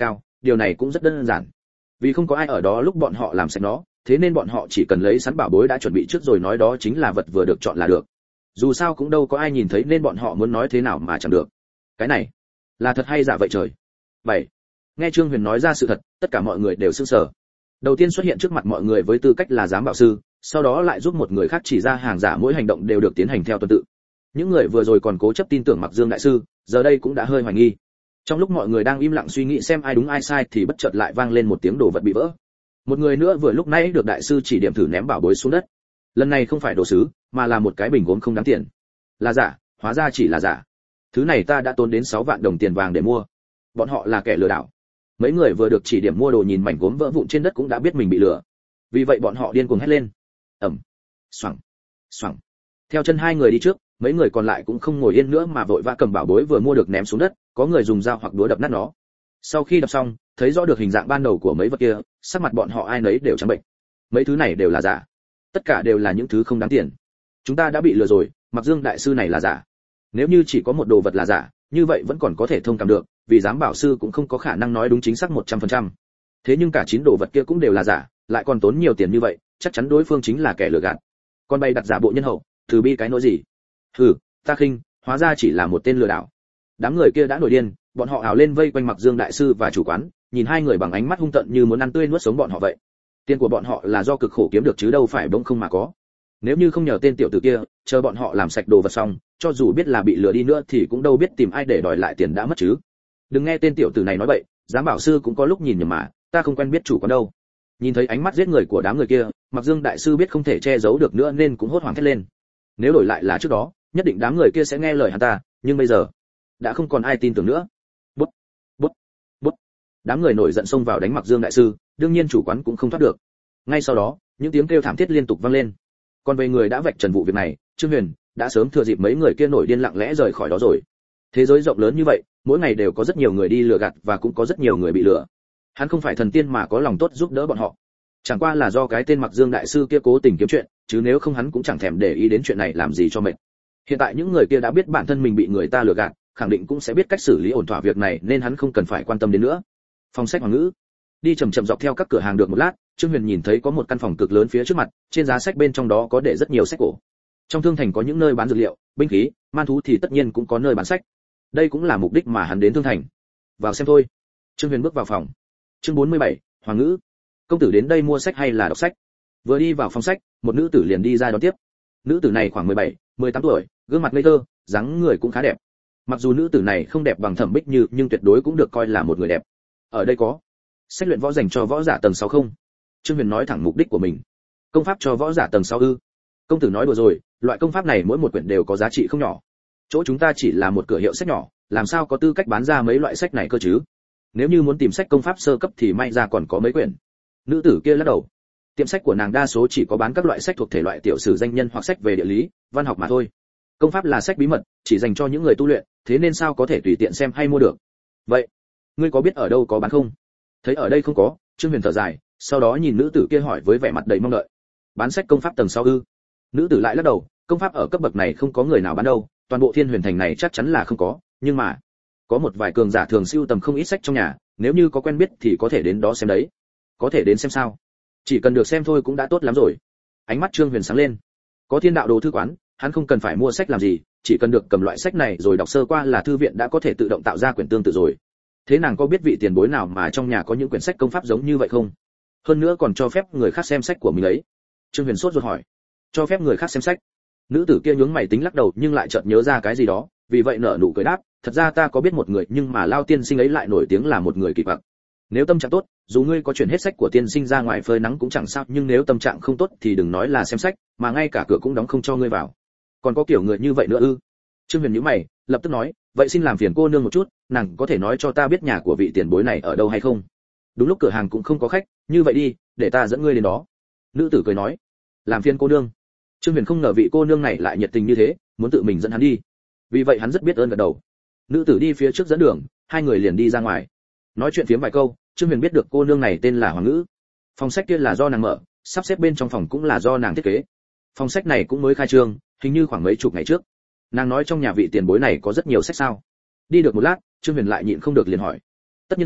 điều này cũng rất đơn giản. Vì không có ai ở đó lúc bọn họ làm sạch nó, thế nên bọn họ chỉ cần lấy sẵn bảo bối đã chuẩn bị trước rồi nói đó chính là vật vừa được chọn là được. Dù sao cũng đâu có ai nhìn thấy nên bọn họ muốn nói thế nào mà chẳng được. Cái này là thật hay giả vậy trời? Bảy. Nghe Trương Huyền nói ra sự thật, tất cả mọi người đều sửng sờ. Đầu tiên xuất hiện trước mặt mọi người với tư cách là giám bảo sư, sau đó lại giúp một người khác chỉ ra hàng giả, mỗi hành động đều được tiến hành theo tuần tự. Những người vừa rồi còn cố chấp tin tưởng Mặc Dương đại sư, giờ đây cũng đã hơi hoài nghi. Trong lúc mọi người đang im lặng suy nghĩ xem ai đúng ai sai thì bất chợt lại vang lên một tiếng đồ vật bị vỡ. Một người nữa vừa lúc nãy được đại sư chỉ điểm thử ném bảo bối xuống đất. Lần này không phải đồ sứ, mà là một cái bình gốm không đáng tiền. Là giả, hóa ra chỉ là giả. Thứ này ta đã tốn đến sáu vạn đồng tiền vàng để mua. Bọn họ là kẻ lừa đảo. Mấy người vừa được chỉ điểm mua đồ nhìn mảnh gốm vỡ vụn trên đất cũng đã biết mình bị lừa. Vì vậy bọn họ điên cuồng hét lên. Ầm, xoảng, xoảng. Theo chân hai người đi trước, mấy người còn lại cũng không ngồi yên nữa mà vội vã cầm bảo bối vừa mua được ném xuống đất, có người dùng dao hoặc đũa đập nát nó. Sau khi đập xong, thấy rõ được hình dạng ban đầu của mấy vật kia, sắc mặt bọn họ ai nấy đều trắng bệnh. Mấy thứ này đều là giả, tất cả đều là những thứ không đáng tiền. Chúng ta đã bị lừa rồi, Mặc Dương đại sư này là giả. Nếu như chỉ có một đồ vật là giả, như vậy vẫn còn có thể thông cảm được, vì giám bảo sư cũng không có khả năng nói đúng chính xác một trăm phần trăm. Thế nhưng cả chín đồ vật kia cũng đều là giả, lại còn tốn nhiều tiền như vậy, chắc chắn đối phương chính là kẻ lừa gạt. Còn bày đặt giả bộ nhân hậu, từ bi cái nỗi gì? Hừ, ta khinh, hóa ra chỉ là một tên lừa đảo. Đám người kia đã nổi điên, bọn họ ào lên vây quanh Mặc Dương đại sư và chủ quán, nhìn hai người bằng ánh mắt hung tợn như muốn ăn tươi nuốt sống bọn họ vậy. Tiền của bọn họ là do cực khổ kiếm được chứ đâu phải bỗng không mà có. Nếu như không nhờ tên tiểu tử kia, chờ bọn họ làm sạch đồ vật xong, cho dù biết là bị lừa đi nữa thì cũng đâu biết tìm ai để đòi lại tiền đã mất chứ. Đừng nghe tên tiểu tử này nói bậy, giám bảo sư cũng có lúc nhìn nhầm mà, ta không quen biết chủ quán đâu. Nhìn thấy ánh mắt giết người của đám người kia, Mặc Dương đại sư biết không thể che giấu được nữa nên cũng hốt hoảng thét lên. Nếu đổi lại là trước đó, nhất định đám người kia sẽ nghe lời hắn ta, nhưng bây giờ đã không còn ai tin tưởng nữa. Bút, bút, bút. Đám người nổi giận xông vào đánh Mặc Dương đại sư, đương nhiên chủ quán cũng không thoát được. Ngay sau đó, những tiếng kêu thảm thiết liên tục vang lên. Còn về người đã vạch trần vụ việc này, Trương Huyền đã sớm thừa dịp mấy người kia nổi điên lặng lẽ rời khỏi đó rồi. Thế giới rộng lớn như vậy, mỗi ngày đều có rất nhiều người đi lừa gạt và cũng có rất nhiều người bị lừa. Hắn không phải thần tiên mà có lòng tốt giúp đỡ bọn họ. Chẳng qua là do cái tên Mặc Dương đại sư kia cố tình kiếm chuyện, chứ nếu không hắn cũng chẳng thèm để ý đến chuyện này làm gì cho mệt. Hiện tại những người kia đã biết bản thân mình bị người ta lừa gạt, khẳng định cũng sẽ biết cách xử lý ổn thỏa việc này nên hắn không cần phải quan tâm đến nữa. Phòng sách Hoàng ngữ. Đi chậm chậm dọc theo các cửa hàng được một lát, Trương Huyền nhìn thấy có một căn phòng cực lớn phía trước mặt, trên giá sách bên trong đó có để rất nhiều sách cổ. Trong thương thành có những nơi bán dược liệu, binh khí, man thú thì tất nhiên cũng có nơi bán sách. Đây cũng là mục đích mà hắn đến thương thành. Vào xem thôi. Trương Huyền bước vào phòng. Chương bốn mươi bảy, Hoàng ngữ. Công tử đến đây mua sách hay là đọc sách? Vừa đi vào phòng sách, một nữ tử liền đi ra đón tiếp. Nữ tử này khoảng mười bảy, mười tám tuổi, gương mặt ngây thơ, dáng người cũng khá đẹp. Mặc dù nữ tử này không đẹp bằng Thẩm Bích Như, nhưng tuyệt đối cũng được coi là một người đẹp. Ở đây có sách luyện võ dành cho võ giả tầng sáu không? Trương Huyền nói thẳng mục đích của mình. Công pháp cho võ giả tầng sáu ư? Công tử nói đùa rồi, loại công pháp này mỗi một quyển đều có giá trị không nhỏ. Chỗ chúng ta chỉ là một cửa hiệu sách nhỏ, làm sao có tư cách bán ra mấy loại sách này cơ chứ? Nếu như muốn tìm sách công pháp sơ cấp thì may ra còn có mấy quyển. Nữ tử kia lắc đầu. Tiệm sách của nàng đa số chỉ có bán các loại sách thuộc thể loại tiểu sử danh nhân hoặc sách về địa lý, văn học mà thôi. Công pháp là sách bí mật, chỉ dành cho những người tu luyện, thế nên sao có thể tùy tiện xem hay mua được. Vậy, ngươi có biết ở đâu có bán không? Thấy ở đây không có, Trương Huyền thở dài, sau đó nhìn nữ tử kia hỏi với vẻ mặt đầy mong đợi. Bán sách công pháp tầng sáu ư? Nữ tử lại lắc đầu, công pháp ở cấp bậc này không có người nào bán đâu, toàn bộ Thiên Huyền thành này chắc chắn là không có, nhưng mà có một vài cường giả thường sưu tầm không ít sách trong nhà, nếu như có quen biết thì có thể đến đó xem đấy. Có thể đến xem sao? Chỉ cần được xem thôi cũng đã tốt lắm rồi. Ánh mắt Trương Huyền sáng lên. Có Thiên Đạo Đồ thư quán, hắn không cần phải mua sách làm gì, chỉ cần được cầm loại sách này rồi đọc sơ qua là thư viện đã có thể tự động tạo ra quyển tương tự rồi. Thế nàng có biết vị tiền bối nào mà trong nhà có những quyển sách công pháp giống như vậy không? Hơn nữa còn cho phép người khác xem sách của mình ấy. Trương Huyền sốt ruột hỏi. Cho phép người khác xem sách? Nữ tử kia nhướng mày tính lắc đầu nhưng lại chợt nhớ ra cái gì đó, vì vậy nở nụ cười đáp, thật ra ta có biết một người nhưng mà Lao tiên sinh ấy lại nổi tiếng là một người kỳ quặc. Nếu tâm trạng tốt, dù ngươi có chuyển hết sách của tiên sinh ra ngoài phơi nắng cũng chẳng sao, nhưng nếu tâm trạng không tốt thì đừng nói là xem sách, mà ngay cả cửa cũng đóng không cho ngươi vào. Còn có kiểu người như vậy nữa ư? Trương Huyền nhíu mày, lập tức nói, vậy xin làm phiền cô nương một chút, nàng có thể nói cho ta biết nhà của vị tiền bối này ở đâu hay không? Đúng lúc cửa hàng cũng không có khách, như vậy đi, để ta dẫn ngươi đến đó. Nữ tử cười nói, làm phiền cô nương. Trương Huyền không ngờ vị cô nương này lại nhiệt tình như thế, muốn tự mình dẫn hắn đi. Vì vậy hắn rất biết ơn gật đầu. Nữ tử đi phía trước dẫn đường, hai người liền đi ra ngoài. Nói chuyện phiếm vài câu, Trương Huyền biết được cô nương này tên là Hoàng Ngữ. Phòng sách kia là do nàng mở, sắp xếp bên trong phòng cũng là do nàng thiết kế. Phòng sách này cũng mới khai trương, hình như khoảng mấy chục ngày trước. Nàng nói trong nhà vị tiền bối này có rất nhiều sách sao? Đi được một lát, Trương Huyền lại nhịn không được liền hỏi. Tất nhiên rồi,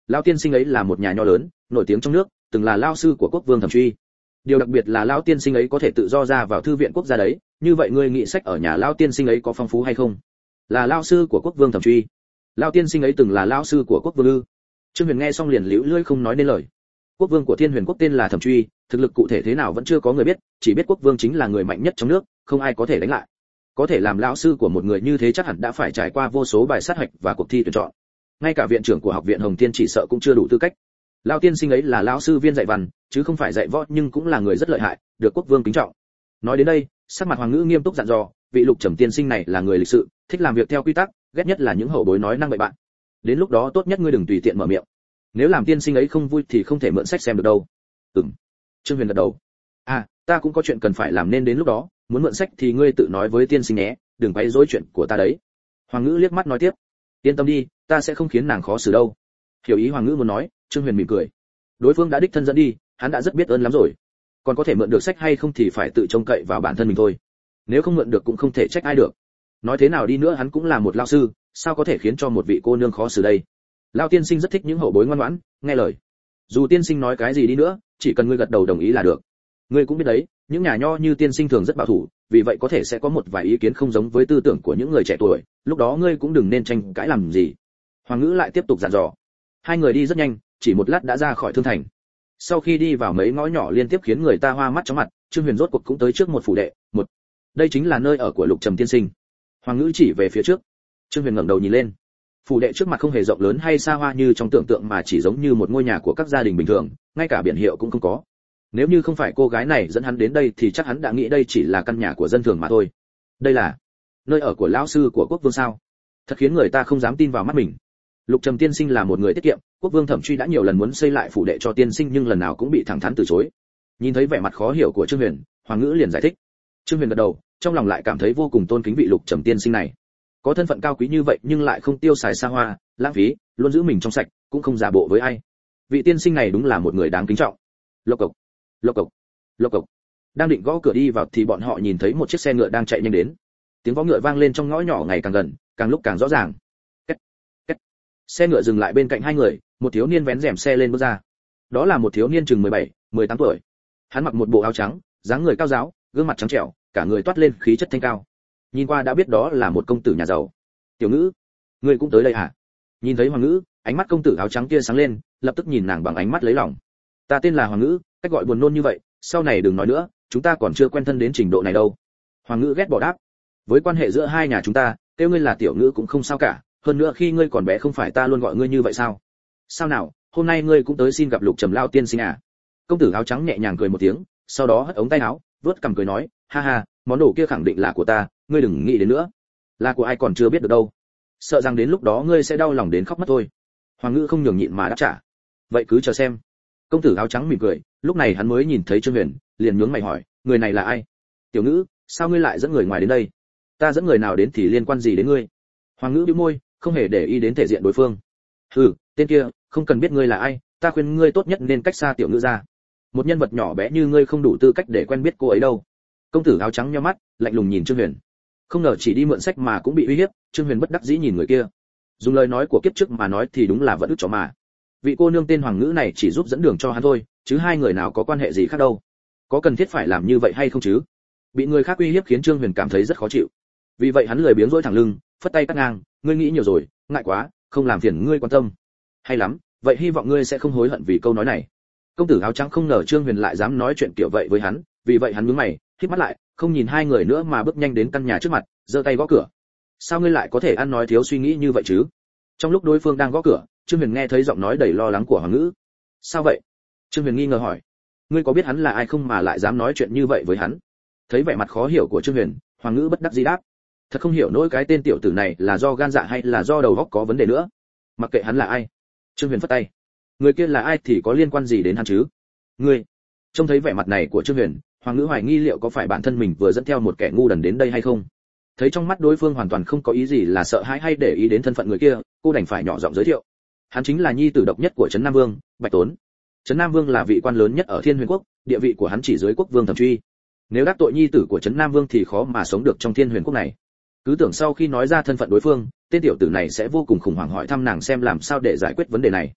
Lão tiên sinh ấy là một nhà nho lớn, nổi tiếng trong nước, từng là lao sư của quốc vương Thẩm Truy. Điều đặc biệt là lão tiên sinh ấy có thể tự do ra vào thư viện quốc gia đấy, như vậy ngươi nghĩ sách ở nhà lão tiên sinh ấy có phong phú hay không? Là lao sư của quốc vương Thẩm Truy. Lão tiên sinh ấy từng là lao sư của quốc vương ư? Trương Huyền nghe xong liền liễu lưỡi không nói nên lời. Quốc vương của Thiên Huyền quốc tên là Thẩm Truy, thực lực cụ thể thế nào vẫn chưa có người biết, chỉ biết quốc vương chính là người mạnh nhất trong nước, không ai có thể đánh lại. Có thể làm lão sư của một người như thế chắc hẳn đã phải trải qua vô số bài sát hạch và cuộc thi tuyển chọn. Ngay cả viện trưởng của học viện Hồng Thiên chỉ sợ cũng chưa đủ tư cách. Lão tiên sinh ấy là lão sư viên dạy văn, chứ không phải dạy võ, nhưng cũng là người rất lợi hại, được quốc vương kính trọng. Nói đến đây, sắc mặt Hoàng Ngữ nghiêm túc dặn dò, vị Lục Trầm tiên sinh này là người lịch sự, thích làm việc theo quy tắc, ghét nhất là những hậu bối nói năng bậy bạn. Đến lúc đó tốt nhất ngươi đừng tùy tiện mở miệng. Nếu làm tiên sinh ấy không vui thì không thể mượn sách xem được đâu. Ừm. Trương Huyền gật đầu. À, ta cũng có chuyện cần phải làm nên đến lúc đó, muốn mượn sách thì ngươi tự nói với tiên sinh nhé, đừng quấy rối chuyện của ta đấy. Hoàng Ngữ liếc mắt nói tiếp. Yên tâm đi, ta sẽ không khiến nàng khó xử đâu. Hiểu ý Hoàng Ngữ muốn nói, Trương Huyền mỉm cười. Đối phương đã đích thân dẫn đi, hắn đã rất biết ơn lắm rồi. Còn có thể mượn được sách hay không thì phải tự trông cậy vào bản thân mình thôi. Nếu không mượn được cũng không thể trách ai được. Nói thế nào đi nữa hắn cũng là một lão sư, sao có thể khiến cho một vị cô nương khó xử đây? Lão tiên sinh rất thích những hậu bối ngoan ngoãn, nghe lời. Dù tiên sinh nói cái gì đi nữa, chỉ cần ngươi gật đầu đồng ý là được. Ngươi cũng biết đấy, những nhà nho như tiên sinh thường rất bảo thủ, vì vậy có thể sẽ có một vài ý kiến không giống với tư tưởng của những người trẻ tuổi, lúc đó ngươi cũng đừng nên tranh cãi làm gì. Hoàng Ngữ lại tiếp tục dặn dò. Hai người đi rất nhanh, chỉ một lát đã ra khỏi thương thành. Sau khi đi vào mấy ngõ nhỏ liên tiếp khiến người ta hoa mắt chóng mặt, Trương Huyền rốt cuộc cũng tới trước một phủ đệ, một. Đây chính là nơi ở của Lục Trầm tiên sinh. Hoàng Ngữ chỉ về phía trước. Trương Huyền ngẩng đầu nhìn lên. Phủ đệ trước mặt không hề rộng lớn hay xa hoa như trong tưởng tượng mà chỉ giống như một ngôi nhà của các gia đình bình thường, ngay cả biển hiệu cũng không có. Nếu như không phải cô gái này dẫn hắn đến đây thì chắc hắn đã nghĩ đây chỉ là căn nhà của dân thường mà thôi. Đây là nơi ở của lão sư của quốc vương sao? Thật khiến người ta không dám tin vào mắt mình. Lục Trầm tiên sinh là một người tiết kiệm, quốc vương Thẩm Truy đã nhiều lần muốn xây lại phủ đệ cho tiên sinh nhưng lần nào cũng bị thẳng thắn từ chối. Nhìn thấy vẻ mặt khó hiểu của Trương Huyền, Hoàng Ngữ liền giải thích. Trương Huyền gật đầu, trong lòng lại cảm thấy vô cùng tôn kính vị Lục Trầm tiên sinh này. Có thân phận cao quý như vậy nhưng lại không tiêu xài xa hoa, lãng phí, luôn giữ mình trong sạch, cũng không giả bộ với ai. Vị tiên sinh này đúng là một người đáng kính trọng. Lộc cộc, lộc cộc, lộc cộc. Đang định gõ cửa đi vào thì bọn họ nhìn thấy một chiếc xe ngựa đang chạy nhanh đến. Tiếng vó ngựa vang lên trong ngõ nhỏ ngày càng gần, càng lúc càng rõ ràng. Két, két. Xe ngựa dừng lại bên cạnh hai người, một thiếu niên vén rèm xe lên bước ra. Đó là một thiếu niên chừng mười bảy, mười tám tuổi. Hắn mặc một bộ áo trắng, dáng người cao ráo, gương mặt trắng trẻo, cả người toát lên khí chất thanh cao. Nhìn qua đã biết đó là một công tử nhà giàu. Tiểu Ngữ, ngươi cũng tới đây hả? Nhìn thấy Hoàng Ngữ, ánh mắt công tử áo trắng kia sáng lên, lập tức nhìn nàng bằng ánh mắt lấy lòng. Ta tên là Hoàng Ngữ, cách gọi buồn nôn như vậy, sau này đừng nói nữa, chúng ta còn chưa quen thân đến trình độ này đâu. Hoàng Ngữ ghét bỏ đáp. Với quan hệ giữa hai nhà chúng ta, kêu ngươi là Tiểu Ngữ cũng không sao cả, hơn nữa khi ngươi còn bé không phải ta luôn gọi ngươi như vậy sao? Sao nào, hôm nay ngươi cũng tới xin gặp Lục Trầm lao tiên sinh à? Công tử áo trắng nhẹ nhàng cười một tiếng, sau đó hất ống tay áo, vuốt cằm cười nói, ha ha, món đồ kia khẳng định là của ta, ngươi đừng nghĩ đến nữa. Là của ai còn chưa biết được đâu. Sợ rằng đến lúc đó ngươi sẽ đau lòng đến khóc mất thôi. Hoàng Ngữ không nhường nhịn mà đáp trả. Vậy cứ chờ xem. Công tử áo trắng mỉm cười, lúc này hắn mới nhìn thấy Trương Huyền, liền nhướng mày hỏi, người này là ai? Tiểu Ngữ, sao ngươi lại dẫn người ngoài đến đây? Ta dẫn người nào đến thì liên quan gì đến ngươi? Hoàng Ngữ bĩu môi, không hề để ý đến thể diện đối phương. Hừ, tên kia, không cần biết ngươi là ai, ta khuyên ngươi tốt nhất nên cách xa Tiểu Ngữ ra. Một nhân vật nhỏ bé như ngươi không đủ tư cách để quen biết cô ấy đâu. Công tử áo trắng nhíu mắt, lạnh lùng nhìn Trương Huyền. Không ngờ chỉ đi mượn sách mà cũng bị uy hiếp, Trương Huyền bất đắc dĩ nhìn người kia. Dùng lời nói của kiếp trước mà nói thì đúng là vẫn ức chó mà. Vị cô nương tên Hoàng Ngữ này chỉ giúp dẫn đường cho hắn thôi, chứ hai người nào có quan hệ gì khác đâu. Có cần thiết phải làm như vậy hay không chứ? Bị người khác uy hiếp khiến Trương Huyền cảm thấy rất khó chịu. Vì vậy hắn lười biếng duỗi thẳng lưng, phất tay cắt ngang, ngươi nghĩ nhiều rồi, ngại quá, không làm phiền ngươi quan tâm. Hay lắm, vậy hy vọng ngươi sẽ không hối hận vì câu nói này. Công tử áo trắng không ngờ Trương Huyền lại dám nói chuyện kiểu vậy với hắn, vì vậy hắn nhướng mày, khép mắt lại, không nhìn hai người nữa mà bước nhanh đến căn nhà trước mặt, giơ tay gõ cửa. Sao ngươi lại có thể ăn nói thiếu suy nghĩ như vậy chứ? Trong lúc đối phương đang gõ cửa, Trương Huyền nghe thấy giọng nói đầy lo lắng của Hoàng Ngữ. Sao vậy? Trương Huyền nghi ngờ hỏi. Ngươi có biết hắn là ai không mà lại dám nói chuyện như vậy với hắn? Thấy vẻ mặt khó hiểu của Trương Huyền, Hoàng Ngữ bất đắc dĩ đáp. Thật không hiểu nỗi cái tên tiểu tử này là do gan dạ hay là do đầu óc có vấn đề nữa. Mặc kệ hắn là ai. Trương Huyền phất tay. Người kia là ai thì có liên quan gì đến hắn chứ? Ngươi. Trông thấy vẻ mặt này của Trương Huyền, Hoàng Ngữ hoài nghi liệu có phải bản thân mình vừa dẫn theo một kẻ ngu đần đến đây hay không. Thấy trong mắt đối phương hoàn toàn không có ý gì là sợ hãi hay để ý đến thân phận người kia, cô đành phải nhỏ giọng giới thiệu. Hắn chính là nhi tử độc nhất của Trấn Nam Vương, Bạch Tốn. Trấn Nam Vương là vị quan lớn nhất ở Thiên Huyền quốc, địa vị của hắn chỉ dưới quốc vương Thẩm Truy. Nếu đắc tội nhi tử của Trấn Nam Vương thì khó mà sống được trong Thiên Huyền quốc này. Cứ tưởng sau khi nói ra thân phận đối phương, tên tiểu tử này sẽ vô cùng khủng hoảng hỏi thăm nàng xem làm sao để giải quyết vấn đề này.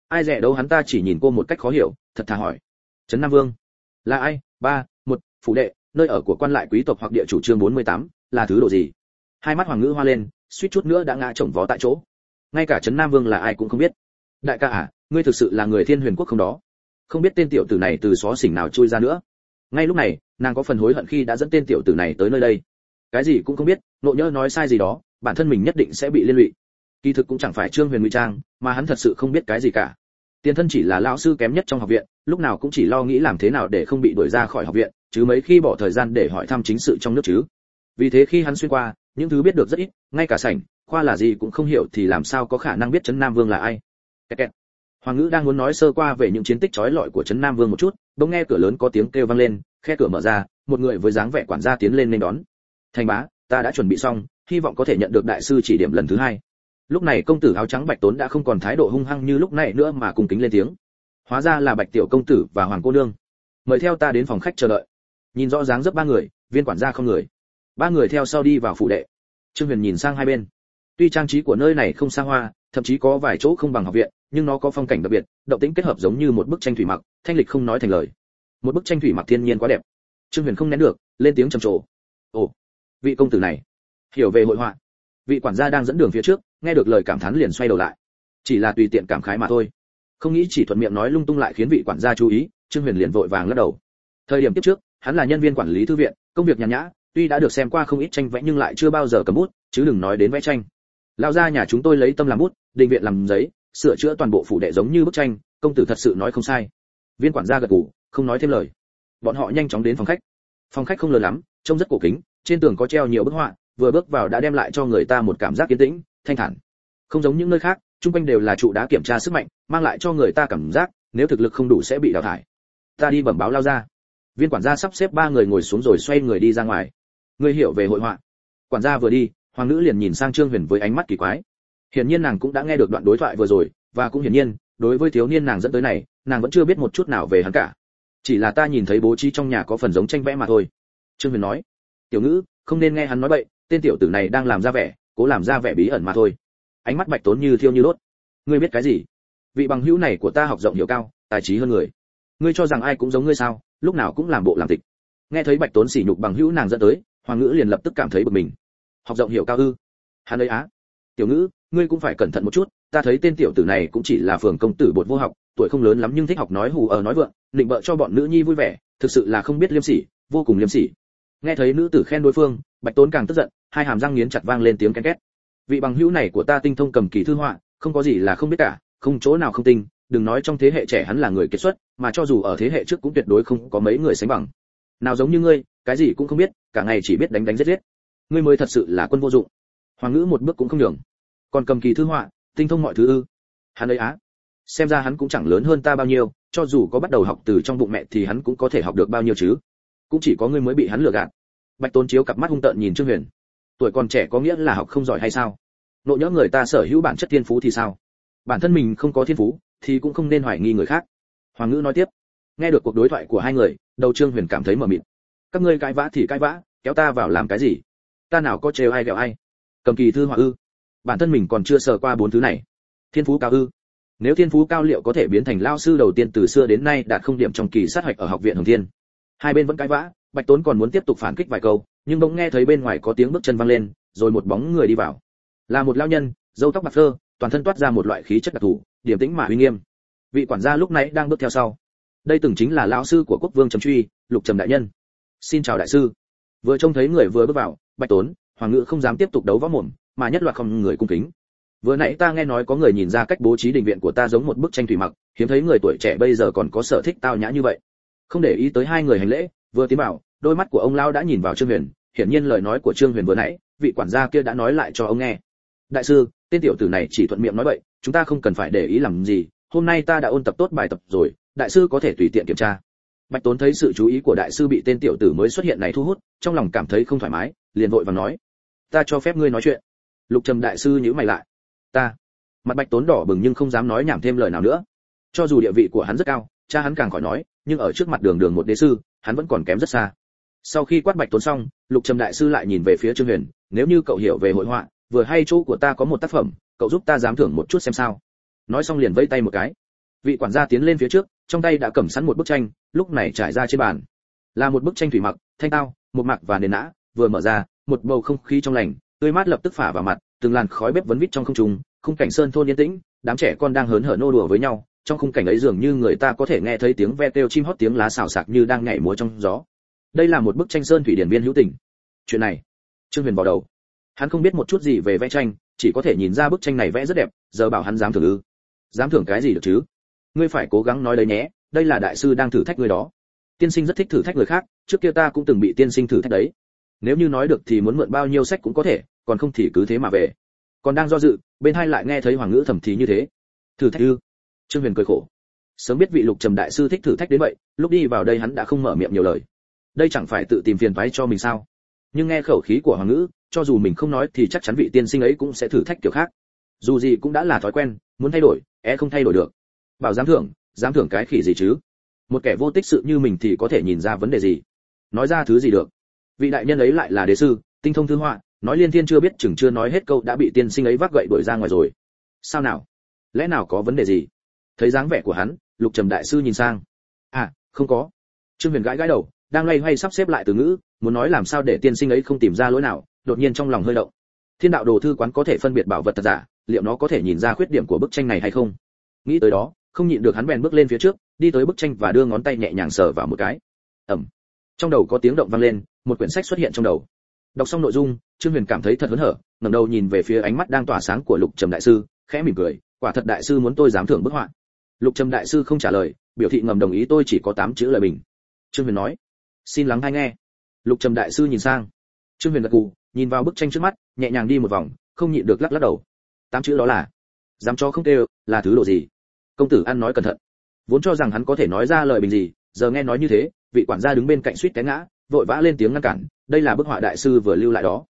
Ai rẻ đâu, hắn ta chỉ nhìn cô một cách khó hiểu, thật thà hỏi. Trấn Nam Vương là ai? Ba, một, phủ đệ, nơi ở của quan lại quý tộc hoặc địa chủ. Chương bốn mươi tám, là thứ độ gì? Hai mắt Hoàng Ngữ hoa lên, suýt chút nữa đã ngã chồng vó tại chỗ. Ngay cả Trấn Nam Vương là ai cũng không biết. Đại ca à, ngươi thực sự là người Thiên Huyền quốc không đó? Không biết tên tiểu tử này từ xó xỉnh nào chui ra nữa. Ngay lúc này, nàng có phần hối hận khi đã dẫn tên tiểu tử này tới nơi đây. Cái gì cũng không biết, nộ nhỡ nói sai gì đó, bản thân mình nhất định sẽ bị liên lụy. Kỳ thực cũng chẳng phải Trương Huyền ngụy trang, mà hắn thật sự không biết cái gì cả. Tiền thân chỉ là lão sư kém nhất trong học viện, lúc nào cũng chỉ lo nghĩ làm thế nào để không bị đuổi ra khỏi học viện, chứ mấy khi bỏ thời gian để hỏi thăm chính sự trong nước chứ. Vì thế khi hắn xuyên qua, những thứ biết được rất ít, ngay cả sảnh, khoa là gì cũng không hiểu thì làm sao có khả năng biết Trấn Nam Vương là ai. Kẹt kẹt. Hoàng Ngữ đang muốn nói sơ qua về những chiến tích chói lọi của Trấn Nam Vương một chút, bỗng nghe cửa lớn có tiếng kêu vang lên, khe cửa mở ra, một người với dáng vẻ quản gia tiến lên nên đón. Thành bá, ta đã chuẩn bị xong, hy vọng có thể nhận được đại sư chỉ điểm lần thứ hai. Lúc này công tử áo trắng Bạch Tốn đã không còn thái độ hung hăng như lúc nãy nữa mà cung kính lên tiếng. Hóa ra là Bạch tiểu công tử và Hoàng cô nương. Mời theo ta đến phòng khách chờ đợi. Nhìn rõ dáng dấp ba người, viên quản gia không người. Ba người theo sau đi vào phủ đệ. Trương Huyền nhìn sang hai bên. Tuy trang trí của nơi này không xa hoa, thậm chí có vài chỗ không bằng học viện, nhưng nó có phong cảnh đặc biệt, động tĩnh kết hợp giống như một bức tranh thủy mặc, thanh lịch không nói thành lời. Một bức tranh thủy mặc thiên nhiên quá đẹp. Trương Huyền không nén được, lên tiếng trầm trồ. Ồ, vị công tử này hiểu về hội họa. Vị quản gia đang dẫn đường phía trước, nghe được lời cảm thán liền xoay đầu lại. Chỉ là tùy tiện cảm khái mà thôi. Không nghĩ chỉ thuận miệng nói lung tung lại khiến vị quản gia chú ý, Trương Huyền liền vội vàng lắc đầu. Thời điểm tiếp trước, hắn là nhân viên quản lý thư viện, công việc nhàn nhã, tuy đã được xem qua không ít tranh vẽ nhưng lại chưa bao giờ cầm bút, chứ đừng nói đến vẽ tranh. Lão gia nhà chúng tôi lấy tâm làm bút, định viện làm giấy, sửa chữa toàn bộ phủ đệ giống như bức tranh, công tử thật sự nói không sai. Viên quản gia gật gù, không nói thêm lời. Bọn họ nhanh chóng đến phòng khách. Phòng khách không lớn lắm, trông rất cổ kính, trên tường có treo nhiều bức họa, vừa bước vào đã đem lại cho người ta một cảm giác yên tĩnh, thanh thản. Không giống những nơi khác, chung quanh đều là trụ đá kiểm tra sức mạnh, mang lại cho người ta cảm giác nếu thực lực không đủ sẽ bị đào thải. Ta đi bẩm báo Lao gia. Viên quản gia sắp xếp ba người ngồi xuống rồi xoay người đi ra ngoài. Ngươi hiểu về hội họa? Quản gia vừa đi, Hoàng Nữ liền nhìn sang Trương Huyền với ánh mắt kỳ quái. Hiển nhiên nàng cũng đã nghe được đoạn đối thoại vừa rồi, và cũng hiển nhiên, đối với thiếu niên nàng dẫn tới này, nàng vẫn chưa biết một chút nào về hắn cả. Chỉ là ta nhìn thấy bố trí trong nhà có phần giống tranh vẽ mà thôi. Trương Huyền nói. Tiểu Ngữ, không nên nghe hắn nói bậy, tên tiểu tử này đang làm ra vẻ, cố làm ra vẻ bí ẩn mà thôi. Ánh mắt Bạch Tốn như thiêu như đốt. Ngươi biết cái gì? Vị bằng hữu này của ta học rộng hiểu cao, tài trí hơn người. Ngươi cho rằng ai cũng giống ngươi sao, lúc nào cũng làm bộ làm tịch. Nghe thấy Bạch Tốn sỉ nhục bằng hữu nàng dẫn tới, Hoàng Ngữ liền lập tức cảm thấy bực mình. Học rộng hiểu cao ư? Hắn ấy á. Tiểu Ngữ, ngươi cũng phải cẩn thận một chút, ta thấy tên tiểu tử này cũng chỉ là phường công tử bột vô học, tuổi không lớn lắm nhưng thích học nói hù ở nói vượng, định bợ cho bọn nữ nhi vui vẻ, thực sự là không biết liêm sỉ, vô cùng liêm sỉ. Nghe thấy nữ tử khen đối phương, Bạch Tốn càng tức giận, hai hàm răng nghiến chặt vang lên tiếng ken két. Vị bằng hữu này của ta tinh thông cầm kỳ thư họa, không có gì là không biết cả, không chỗ nào không tinh, đừng nói trong thế hệ trẻ hắn là người kiệt xuất, mà cho dù ở thế hệ trước cũng tuyệt đối không có mấy người sánh bằng. Nào giống như ngươi, cái gì cũng không biết, cả ngày chỉ biết đánh đánh giết giết. Ngươi mới thật sự là quân vô dụng. Hoàng Ngữ một bước cũng không nhường. Còn cầm kỳ thư họa, tinh thông mọi thứ ư? Hắn ấy á. Xem ra hắn cũng chẳng lớn hơn ta bao nhiêu, cho dù có bắt đầu học từ trong bụng mẹ thì hắn cũng có thể học được bao nhiêu chứ? Cũng chỉ có ngươi mới bị hắn lừa gạt. Bạch Tốn chiếu cặp mắt hung tợn nhìn Trương Huyền. Tuổi còn trẻ có nghĩa là học không giỏi hay sao? Nộ nhỡ người ta sở hữu bản chất thiên phú thì sao? Bản thân mình không có thiên phú thì cũng không nên hoài nghi người khác. Hoàng Ngữ nói tiếp. Nghe được cuộc đối thoại của hai người, đầu Trương Huyền cảm thấy mờ mịt. Các ngươi cãi vã thì cãi vã, kéo ta vào làm cái gì? Ta nào có trêu ai ghẹo ai? Cầm kỳ thư họa ư? Bản thân mình còn chưa sờ qua bốn thứ này. Thiên phú cao ư? Nếu thiên phú cao liệu có thể biến thành lao sư đầu tiên từ xưa đến nay đạt không điểm trong kỳ sát hạch ở học viện Hồng Thiên. Hai bên vẫn cãi vã, Bạch Tốn còn muốn tiếp tục phản kích vài câu, nhưng bỗng nghe thấy bên ngoài có tiếng bước chân vang lên, rồi một bóng người đi vào. Là một lão nhân, râu tóc bạc phơ, toàn thân toát ra một loại khí chất đặc thù, điềm tĩnh mà uy nghiêm. Vị quản gia lúc nãy đang bước theo sau. Đây từng chính là lão sư của Quốc Vương Trầm Truy, Lục Trầm đại nhân. Xin chào đại sư. Vừa trông thấy người vừa bước vào, Bạch Tốn, Hoàng Ngữ không dám tiếp tục đấu võ mồm, mà nhất loạt không người cung kính. Vừa nãy ta nghe nói có người nhìn ra cách bố trí đình viện của ta giống một bức tranh thủy mặc, hiếm thấy người tuổi trẻ bây giờ còn có sở thích tao nhã như vậy. Không để ý tới hai người hành lễ, vừa tiến vào, đôi mắt của ông lão đã nhìn vào Trương Huyền, hiển nhiên lời nói của Trương Huyền vừa nãy, vị quản gia kia đã nói lại cho ông nghe. Đại sư, tên tiểu tử này chỉ thuận miệng nói vậy, chúng ta không cần phải để ý làm gì, hôm nay ta đã ôn tập tốt bài tập rồi, đại sư có thể tùy tiện kiểm tra. Bạch Tốn thấy sự chú ý của đại sư bị tên tiểu tử mới xuất hiện này thu hút, trong lòng cảm thấy không thoải mái, liền vội vàng nói: "Ta cho phép ngươi nói chuyện." Lục Trầm đại sư nhíu mày lại. "Ta?" Mặt Bạch Tốn đỏ bừng nhưng không dám nói nhảm thêm lời nào nữa. Cho dù địa vị của hắn rất cao, cha hắn càng khỏi nói, nhưng ở trước mặt đường đường một đế sư, hắn vẫn còn kém rất xa. Sau khi quát Bạch Tốn xong, Lục Trầm đại sư lại nhìn về phía Trương Huyền, "Nếu như cậu hiểu về hội họa, vừa hay chỗ của ta có một tác phẩm, cậu giúp ta giám thưởng một chút xem sao." Nói xong liền vẫy tay một cái. Vị quản gia tiến lên phía trước, trong tay đã cầm sẵn một bức tranh, lúc này trải ra trên bàn. Là một bức tranh thủy mặc, thanh tao, một mặc và nền nã, vừa mở ra, một bầu không khí trong lành, tươi mát lập tức phả vào mặt, từng làn khói bếp vấn vít trong không trung, khung cảnh sơn thôn yên tĩnh, đám trẻ con đang hớn hở nô đùa với nhau, trong khung cảnh ấy dường như người ta có thể nghe thấy tiếng ve kêu chim hót, tiếng lá xào xạc như đang nhảy múa trong gió. Đây là một bức tranh sơn thủy điển viên hữu tình. Chuyện này, Trương Huyền vào đầu. Hắn không biết một chút gì về vẽ tranh, chỉ có thể nhìn ra bức tranh này vẽ rất đẹp, giờ bảo hắn dám thử ư? Dám thưởng cái gì được chứ? Ngươi phải cố gắng nói đấy nhé, đây là đại sư đang thử thách ngươi đó. Tiên sinh rất thích thử thách người khác, trước kia ta cũng từng bị tiên sinh thử thách đấy. Nếu như nói được thì muốn mượn bao nhiêu sách cũng có thể, còn không thì cứ thế mà về. Còn đang do dự, bên hai lại nghe thấy Hoàng Ngữ thầm thì như thế. Thử thách ư? Trương Huyền cười khổ. Sớm biết vị Lục Trầm đại sư thích thử thách đến vậy, lúc đi vào đây hắn đã không mở miệng nhiều lời. Đây chẳng phải tự tìm phiền toái cho mình sao? Nhưng nghe khẩu khí của Hoàng Ngữ, cho dù mình không nói thì chắc chắn vị tiên sinh ấy cũng sẽ thử thách kiểu khác. Dù gì cũng đã là thói quen, muốn thay đổi, é không thay đổi được. Bảo dám thưởng, dám thưởng cái khỉ gì chứ? Một kẻ vô tích sự như mình thì có thể nhìn ra vấn đề gì? Nói ra thứ gì được? Vị đại nhân ấy lại là đế sư, tinh thông thư họa, nói liên thiên chưa biết chừng chưa nói hết câu đã bị tiên sinh ấy vác gậy đuổi ra ngoài rồi. Sao nào? Lẽ nào có vấn đề gì? Thấy dáng vẻ của hắn, Lục Trầm đại sư nhìn sang. À, không có. Trương Huyền gãi gãi đầu, đang loay hoay sắp xếp lại từ ngữ, muốn nói làm sao để tiên sinh ấy không tìm ra lỗi nào, đột nhiên trong lòng hơi động. Thiên đạo đồ thư quán có thể phân biệt bảo vật thật giả, liệu nó có thể nhìn ra khuyết điểm của bức tranh này hay không? Nghĩ tới đó, không nhịn được hắn bèn bước lên phía trước, đi tới bức tranh và đưa ngón tay nhẹ nhàng sờ vào một cái. Ầm. Trong đầu có tiếng động vang lên, một quyển sách xuất hiện trong đầu. Đọc xong nội dung, Trương Huyền cảm thấy thật hớn hở, ngẩng đầu nhìn về phía ánh mắt đang tỏa sáng của Lục Trầm đại sư, khẽ mỉm cười, quả thật đại sư muốn tôi dám thưởng bức họa. Lục Trầm đại sư không trả lời, biểu thị ngầm đồng ý. Tôi chỉ có tám chữ lời bình. Trương Huyền nói, xin lắng hay nghe. Lục Trầm đại sư nhìn sang. Trương Huyền gật gù, nhìn vào bức tranh trước mắt, nhẹ nhàng đi một vòng, không nhịn được lắc lắc đầu. Tám chữ đó là, dám cho không kêu, là thứ độ gì? Công tử ăn nói cẩn thận. Vốn cho rằng hắn có thể nói ra lời bình gì, giờ nghe nói như thế, vị quản gia đứng bên cạnh suýt té ngã, vội vã lên tiếng ngăn cản. Đây là bức họa đại sư vừa lưu lại đó.